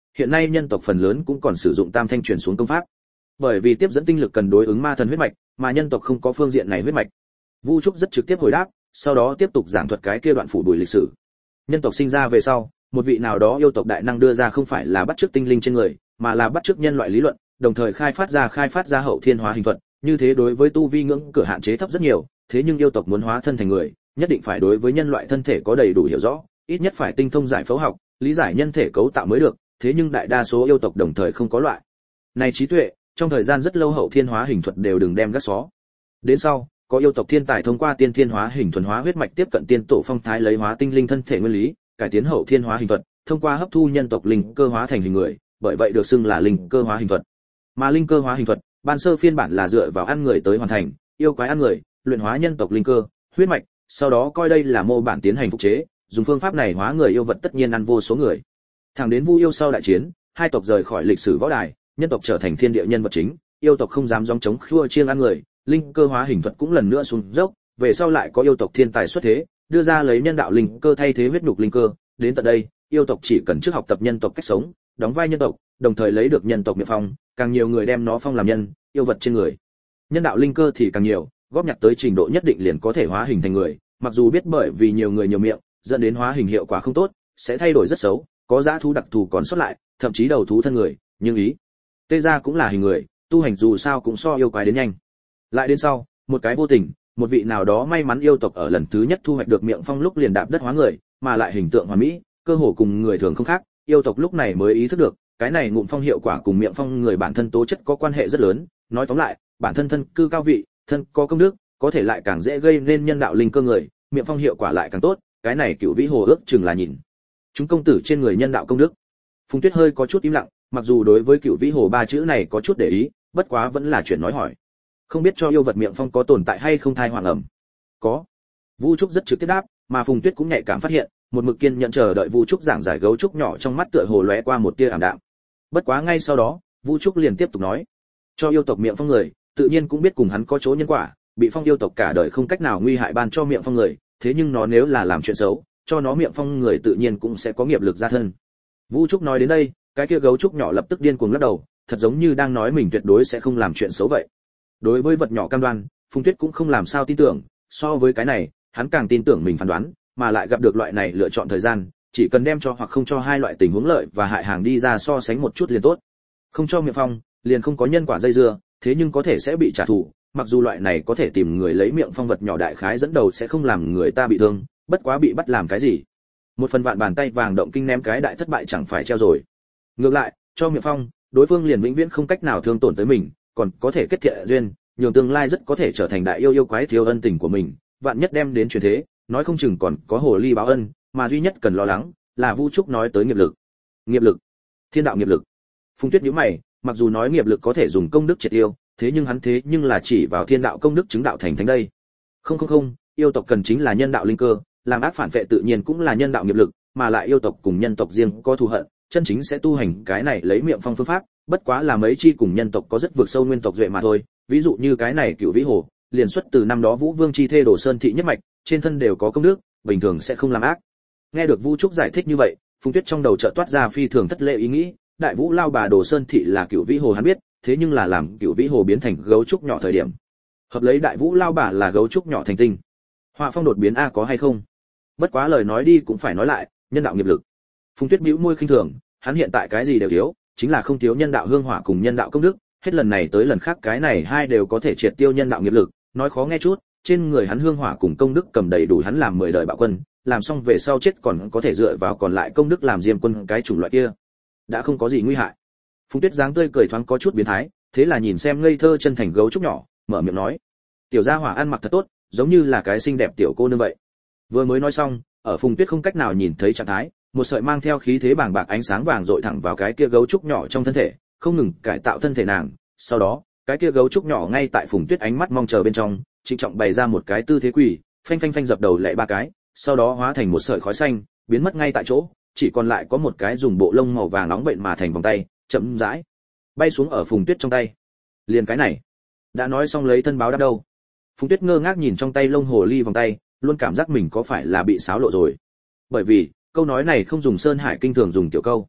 hiện nay nhân tộc phần lớn cũng còn sử dụng tam thanh truyền xuống công pháp. Bởi vì tiếp dẫn tinh lực cần đối ứng ma thần huyết mạch, mà nhân tộc không có phương diện này huyết mạch. Vu Trúc rất trực tiếp hồi đáp, sau đó tiếp tục giảng thuật cái kia đoạn phủ đuổi lịch sử. Nhân tộc sinh ra về sau, một vị nào đó yêu tộc đại năng đưa ra không phải là bắt chước tinh linh trên người, mà là bắt chước nhân loại lý luận, đồng thời khai phát ra hậu thiên hóa hình thuật, như thế đối với tu vi ngưỡng cửa hạn chế thấp rất nhiều, thế nhưng yêu tộc muốn hóa thân thành người, nhất định phải đối với nhân loại thân thể có đầy đủ hiểu rõ, ít nhất phải tinh thông giải phẫu học, lý giải nhân thể cấu tạo mới được, thế nhưng đại đa số yêu tộc đồng thời không có loại này trí tuệ, trong thời gian rất lâu hậu thiên hóa hình thuật đều đừng đem gác xó. Đến sau, có yêu tộc thiên tài thông qua tiên thiên hóa hình thuần hóa huyết mạch tiếp cận tiên tổ phong thái lấy hóa tinh linh thân thể nguyên lý, cải tiến hậu thiên hóa hình thuật, thông qua hấp thu nhân tộc linh cơ hóa thành hình người, bởi vậy được xưng là linh cơ hóa hình thuật. Mà linh cơ hóa hình thuật, ban sơ phiên bản là dựa vào ăn người tới hoàn thành, yêu quái ăn người, luyện hóa nhân tộc linh cơ, huyết mạch, sau đó coi đây là mô bản tiến hành phục chế, dùng phương pháp này hóa người yêu vật tất nhiên ăn vô số người. Thẳng đến Vu yêu sau đại chiến, hai tộc rời khỏi lịch sử võ đài, nhân tộc trở thành thiên địa nhân vật chính, yêu tộc không dám gióng chống khua chiêng ăn người, linh cơ hóa hình thuật cũng lần nữa xuống dốc, về sau lại có yêu tộc thiên tài xuất thế, đưa ra lấy nhân đạo linh cơ thay thế huyết nhục linh cơ, đến tận đây, yêu tộc chỉ cần trước học tập nhân tộc cách sống, đóng vai nhân tộc, đồng thời lấy được nhân tộc miệng phong, càng nhiều người đem nó phong làm nhân, yêu vật trên người. Nhân đạo linh cơ thì càng nhiều, góp nhặt tới trình độ nhất định liền có thể hóa hình thành người, mặc dù biết bởi vì nhiều người nhiều miệng, dẫn đến hóa hình hiệu quả không tốt, sẽ thay đổi rất xấu, có dã thú đặc thù còn sót lại, thậm chí đầu thú thân người, nhưng ý tê ra cũng là hình người, tu hành dù sao cũng so yêu quái đến nhanh. Lại đến sau, một cái vô tình, một vị nào đó may mắn yêu tộc ở lần thứ nhất thu hoạch được miệng phong lúc liền đạp đất hóa người, mà lại hình tượng hoàn mỹ, cơ hồ cùng người thường không khác, yêu tộc lúc này mới ý thức được, cái này ngụm phong hiệu quả cùng miệng phong người bản thân tố chất có quan hệ rất lớn, nói tóm lại, bản thân thân cư cao vị, thân có công đức, có thể lại càng dễ gây nên nhân đạo linh cơ người, miệng phong hiệu quả lại càng tốt, cái này Cửu Vĩ Hồ ước chừng là nhìn chúng công tử trên người nhân đạo công đức. Phùng Tuyết hơi có chút im lặng, mặc dù đối với Cửu Vĩ Hồ ba chữ này có chút để ý, bất quá vẫn là chuyện nói hỏi. Không biết cho yêu vật miệng phong có tồn tại hay không thai hoàng ẩm? Có. Vu Trúc rất trực tiếp đáp, mà Phùng Tuyết cũng nhạy cảm phát hiện, một mực kiên nhẫn chờ đợi Vu Trúc giảng giải gấu trúc nhỏ trong mắt tựa hồ lóe qua một tia ảm đạm. Bất quá ngay sau đó, Vu Trúc liền tiếp tục nói, cho yêu tộc miệng phong người, tự nhiên cũng biết cùng hắn có chỗ nhân quả, bị phong yêu tộc cả đời không cách nào nguy hại ban cho miệng phong người, thế nhưng nó nếu là làm chuyện xấu, cho nó miệng phong người tự nhiên cũng sẽ có nghiệp lực ra thân. Vu Trúc nói đến đây, cái kia gấu trúc nhỏ lập tức điên cuồng lắc đầu, thật giống như đang nói mình tuyệt đối sẽ không làm chuyện xấu vậy. Đối với vật nhỏ cam đoan, Phùng Tuyết cũng không làm sao tin tưởng, so với cái này, hắn càng tin tưởng mình phán đoán, mà lại gặp được loại này lựa chọn thời gian, chỉ cần đem cho hoặc không cho hai loại tình huống lợi và hại hàng đi ra so sánh một chút liền tốt. Không cho miệng phong, liền không có nhân quả dây dưa, thế nhưng có thể sẽ bị trả thù, mặc dù loại này có thể tìm người lấy miệng phong vật nhỏ đại khái dẫn đầu sẽ không làm người ta bị thương, bất quá bị bắt làm cái gì? Một phần vạn bàn tay vàng động kinh ném cái đại thất bại chẳng phải treo rồi. Ngược lại, cho miệng phong, đối phương liền vĩnh viễn không cách nào thương tổn tới mình, còn có thể kết thiện duyên, nhường tương lai rất có thể trở thành đại yêu quái thiếu ân tình của mình, vạn nhất đem đến truyền thế, nói không chừng còn có hồ ly báo ân, mà duy nhất cần lo lắng là Vu Trúc nói tới nghiệp lực. Nghiệp lực? Thiên đạo nghiệp lực? Phùng Tuyết nhíu mày, mặc dù nói nghiệp lực có thể dùng công đức triệt tiêu, thế nhưng là chỉ vào thiên đạo công đức chứng đạo thành thánh đây. Không, yêu tộc cần chính là nhân đạo linh cơ, làm ác phản vệ tự nhiên cũng là nhân đạo nghiệp lực, mà lại yêu tộc cùng nhân tộc riêng có thù hận, chân chính sẽ tu hành cái này lấy miệng phong phương pháp, bất quá là mấy chi cùng nhân tộc có rất vượt sâu nguyên tộc duệ mà thôi, ví dụ như cái này Cửu Vĩ Hồ, liền xuất từ năm đó Vũ Vương chi thê Đồ Sơn thị nhất mạch, trên thân đều có công đức, bình thường sẽ không làm ác. Nghe được Vu Trúc giải thích như vậy, Phùng Tuyết trong đầu chợt toát ra phi thường thất lễ ý nghĩ, đại vũ lao bà Đồ Sơn thị là Cửu Vĩ Hồ hắn biết, thế nhưng là làm Cửu Vĩ Hồ biến thành gấu trúc nhỏ thời điểm, hợp lấy đại vũ lao bà là gấu trúc nhỏ thành tinh. Họa phong đột biến a có hay không? Bất quá lời nói đi cũng phải nói lại, nhân đạo nghiệp lực. Phùng Tuyết bĩu môi khinh thường, hắn hiện tại cái gì đều thiếu, chính là không thiếu nhân đạo hương hỏa cùng nhân đạo công đức, hết lần này tới lần khác cái này hai đều có thể triệt tiêu nhân đạo nghiệp lực, nói khó nghe chút, trên người hắn hương hỏa cùng công đức cầm đầy đủ hắn làm 10 đời bạo quân, làm xong về sau chết còn có thể dựa vào còn lại công đức làm diêm quân cái chủng loại kia, đã không có gì nguy hại. Phùng Tuyết dáng tươi cười thoáng có chút biến thái, thế là nhìn xem ngây thơ chân thành gấu trúc nhỏ, mở miệng nói, tiểu gia hỏa ăn mặc thật tốt, giống như là cái xinh đẹp tiểu cô nương vậy. Vừa mới nói xong, ở Phùng Tuyết không cách nào nhìn thấy trạng thái, một sợi mang theo khí thế bàng bạc ánh sáng vàng dội thẳng vào cái kia gấu trúc nhỏ trong thân thể, không ngừng cải tạo thân thể nàng. Sau đó, cái kia gấu trúc nhỏ ngay tại Phùng Tuyết ánh mắt mong chờ bên trong, trịnh trọng bày ra một cái tư thế quỳ, phanh phanh phanh dập đầu lệ 3 cái, sau đó hóa thành một sợi khói xanh, biến mất ngay tại chỗ, chỉ còn lại có một cái dùng bộ lông màu vàng nóng bệnh mà thành vòng tay, chậm rãi bay xuống ở Phùng Tuyết trong tay. Liền cái này, đã nói xong lấy thân báo đáp đâu. Phùng Tuyết ngơ ngác nhìn trong tay lông hồ ly vòng tay, luôn cảm giác mình có phải là bị xáo lộ rồi. Bởi vì, câu nói này không dùng Sơn Hải kinh thường dùng tiểu câu.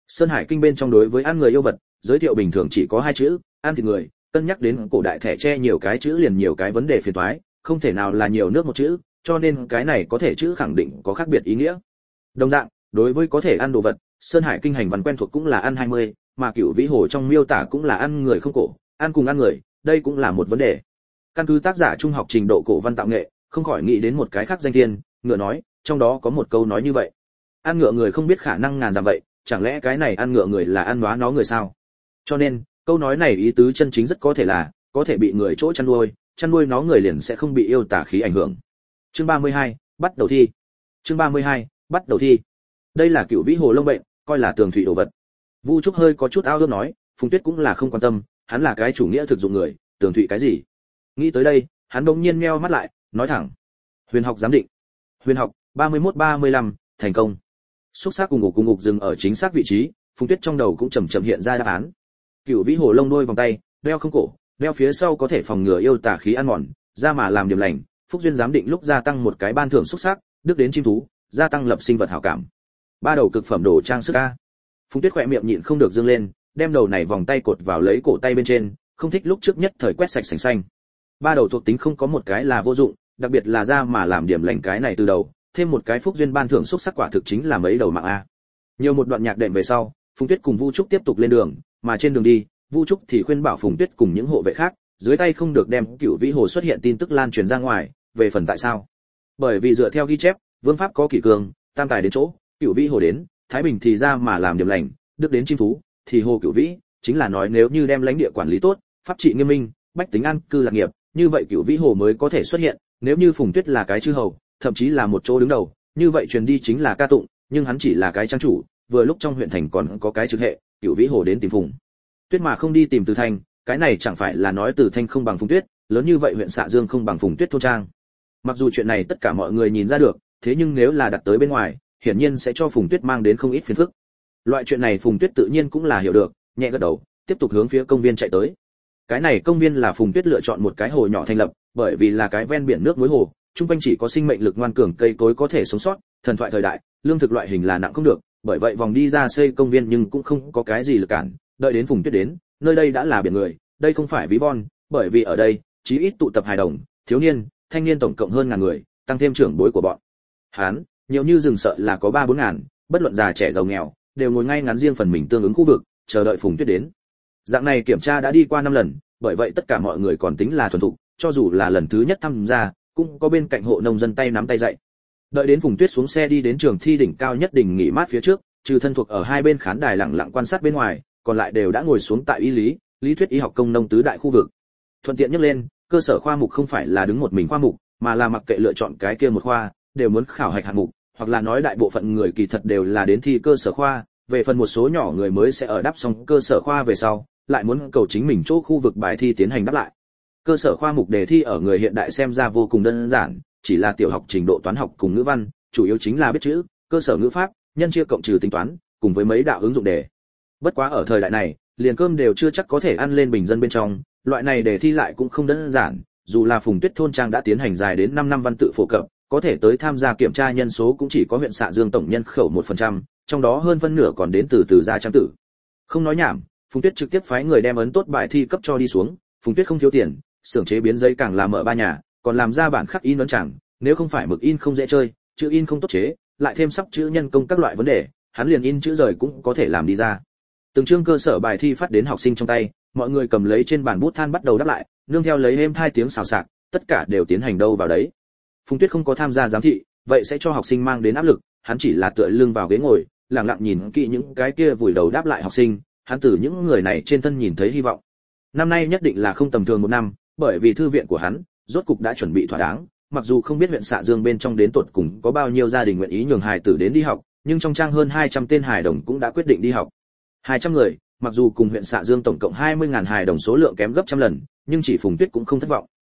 Sơn Hải Kinh bên trong đối với ăn người yêu vật, giới thiệu bình thường chỉ có 2 chữ, ăn thịt người, cân nhắc đến cổ đại thẻ che nhiều cái chữ liền nhiều cái vấn đề phiền toái, không thể nào là nhiều nước một chữ, cho nên cái này có thể chữ khẳng định có khác biệt ý nghĩa. Đồng dạng, đối với có thể ăn đồ vật, Sơn Hải Kinh hành văn quen thuộc cũng là ăn 20, mà Cửu Vĩ Hồ trong miêu tả cũng là ăn người không cổ, ăn cùng ăn người, đây cũng là một vấn đề. Căn cứ tác giả trung học trình độ cổ văn tạo nghệ, không khỏi nghĩ đến một cái khác danh thiên, ngựa nói, trong đó có một câu nói như vậy. Ăn ngựa người không biết khả năng ngàn dặm vậy, chẳng lẽ cái này ăn ngựa người là ăn nóa nó người sao? Cho nên, câu nói này ý tứ chân chính rất có thể là, có thể bị người chỗ chăn nuôi nó người liền sẽ không bị yêu tà khí ảnh hưởng. Chương 32, bắt đầu thi. Chương 32, bắt đầu thi. Đây là Cửu Vĩ Hồ lông bệnh, coi là tường thủy đồ vật. Vu Trúc hơi có chút ao ước nói, Phùng Tuyết cũng là không quan tâm, hắn là cái chủ nghĩa thực dụng người, tường thủy cái gì? Nghĩ tới đây, hắn đột nhiên nheo mắt lại, nói thẳng. Huyền học giám định. Huyền học 31-35, thành công. Xúc sắc cùng ngục dừng ở chính xác vị trí, Phùng Tuyết trong đầu cũng chậm chậm hiện ra đáp án. Cửu Vĩ Hồ lông đôi vòng tay, đeo không cổ, đeo phía sau có thể phòng ngừa yêu tà khí ăn mòn, ra mà làm điểm lành, phúc duyên giám định lúc gia tăng một cái ban thưởng xúc sắc, đức đến chim thú, gia tăng lập sinh vật hảo cảm. 3 đầu cực phẩm đồ trang sức a. Phùng Tuyết khỏe miệng nhịn không được dương lên, đem đầu này vòng tay cột vào lấy cổ tay bên trên, không thích lúc trước nhất thời quét sạch sành xanh. 3 đầu thuộc tính không có một cái là vô dụng, đặc biệt là ra mà làm điểm lành cái này từ đầu, thêm một cái phúc duyên ban thưởng xúc sắc quả thực chính là mấy đầu mạng a. Nhiều một đoạn nhạc đệm về sau, Phùng Tuyết cùng Vu Trúc tiếp tục lên đường, mà trên đường đi, Vu Trúc thì khuyên bảo Phùng Tuyết cùng những hộ vệ khác, dưới tay không được đem Cửu Vĩ Hồ xuất hiện tin tức lan truyền ra ngoài, về phần tại sao? Bởi vì dựa theo ghi chép, vương pháp có kỷ cương, tam tài đến chỗ, Cửu Vĩ Hồ đến, Thái Bình thì ra mà làm điểm lành, đức đến chim thú, thì Hồ Cửu Vĩ, chính là nói nếu như đem lãnh địa quản lý tốt, pháp trị nghiêm minh, bách tính an cư lạc nghiệp, như vậy Cửu Vĩ Hồ mới có thể xuất hiện, nếu như Phùng Tuyết là cái chư hầu, thậm chí là một chỗ đứng đầu, như vậy truyền đi chính là ca tụng, nhưng hắn chỉ là cái trang chủ, vừa lúc trong huyện thành còn có cái trực hệ, Cửu Vĩ Hồ đến tìm Phùng Tuyết mà không đi tìm Từ Thanh, cái này chẳng phải là nói Từ Thanh không bằng Phùng Tuyết, lớn như vậy huyện Xạ Dương không bằng Phùng Tuyết thôn trang. Mặc dù chuyện này tất cả mọi người nhìn ra được, thế nhưng nếu là đặt tới bên ngoài, hiển nhiên sẽ cho Phùng Tuyết mang đến không ít phiền phức. Loại chuyện này Phùng Tuyết tự nhiên cũng là hiểu được, nhẹ gật đầu, tiếp tục hướng phía công viên chạy tới. Cái này công viên là Phùng Tuyết lựa chọn một cái hồ nhỏ thành lập, bởi vì là cái ven biển nước núi hồ, trung quanh chỉ có sinh mệnh lực ngoan cường cây cối có thể sống sót, thần thoại thời đại, lương thực loại hình là nặng không được, bởi vậy vòng đi ra xây công viên nhưng cũng không có cái gì lực cản, đợi đến Phùng Tuyết đến, nơi đây đã là biển người, đây không phải ví von, bởi vì ở đây, chí ít tụ tập hài đồng, thiếu niên, thanh niên tổng cộng hơn ngàn người, tăng thêm trưởng bối của bọn hắn, nhiều như rừng sợ là có 3-4 ngàn, bất luận già trẻ giàu nghèo, đều ngồi ngay ngắn riêng phần mình tương ứng khu vực, chờ đợi Phùng Tuyết đến. Dạng này kiểm tra đã đi qua 5 lần, bởi vậy tất cả mọi người còn tính là thuần thục, cho dù là lần thứ nhất tham gia, cũng có bên cạnh hộ nông dân tay nắm tay dạy. Đợi đến Phùng Tuyết xuống xe đi đến trường thi đỉnh cao nhất đỉnh nghỉ mát phía trước, trừ thân thuộc ở hai bên khán đài lặng lặng quan sát bên ngoài, còn lại đều đã ngồi xuống tại y lý thuyết y học công nông tứ đại khu vực. Thuận tiện nhắc lên, cơ sở khoa mục không phải là đứng một mình khoa mục, mà là mặc kệ lựa chọn cái kia một khoa, đều muốn khảo hạch hạng mục, hoặc là nói đại bộ phận người kỳ thật đều là đến thi cơ sở khoa, về phần một số nhỏ người mới sẽ ở đáp xong cơ sở khoa về sau, lại muốn cầu chính mình chỗ khu vực bài thi tiến hành đáp lại. Cơ sở khoa mục đề thi ở người hiện đại xem ra vô cùng đơn giản, chỉ là tiểu học trình độ toán học cùng ngữ văn, chủ yếu chính là biết chữ, cơ sở ngữ pháp, nhân chia cộng trừ tính toán, cùng với mấy đạo ứng dụng đề. Bất quá ở thời đại này, liền cơm đều chưa chắc có thể ăn lên bình dân bên trong, loại này đề thi lại cũng không đơn giản, dù là Phùng Tuyết thôn trang đã tiến hành dài đến 5 năm văn tự phổ cập, có thể tới tham gia kiểm tra nhân số cũng chỉ có huyện Xạ Dương tổng nhân khẩu 1%, trong đó hơn phân nửa còn đến từ gia trang tử. Không nói nhảm, Phùng Tuyết trực tiếp phái người đem ấn tốt bài thi cấp cho đi xuống, Phùng Tuyết không thiếu tiền, xưởng chế biến giấy càng làm ở 3 nhà, còn làm ra bản khắc in ấn chẳng, nếu không phải mực in không dễ chơi, chữ in không tốt chế, lại thêm sắp chữ nhân công các loại vấn đề, hắn liền in chữ rời cũng có thể làm đi ra. Từng chương cơ sở bài thi phát đến học sinh trong tay, mọi người cầm lấy trên bàn bút than bắt đầu đáp lại, nương theo lấy êm thai tiếng xào xạc, tất cả đều tiến hành đâu vào đấy. Phùng Tuyết không có tham gia giám thị, vậy sẽ cho học sinh mang đến áp lực, hắn chỉ là tựa lưng vào ghế ngồi, lặng lặng nhìn kỹ những cái kia vùi đầu đáp lại học sinh, hắn từ những người này trên thân nhìn thấy hy vọng. Năm nay nhất định là không tầm thường một năm, bởi vì thư viện của hắn rốt cục đã chuẩn bị thỏa đáng, mặc dù không biết huyện Xạ Dương bên trong đến tột cùng có bao nhiêu gia đình nguyện ý nhường hài tử đến đi học, nhưng trong trang hơn 200 tên hài đồng cũng đã quyết định đi học. 200 người, mặc dù cùng huyện Xạ Dương tổng cộng 20.000 hài đồng số lượng kém gấp trăm lần, nhưng chỉ Phùng Tuyết cũng không thất vọng.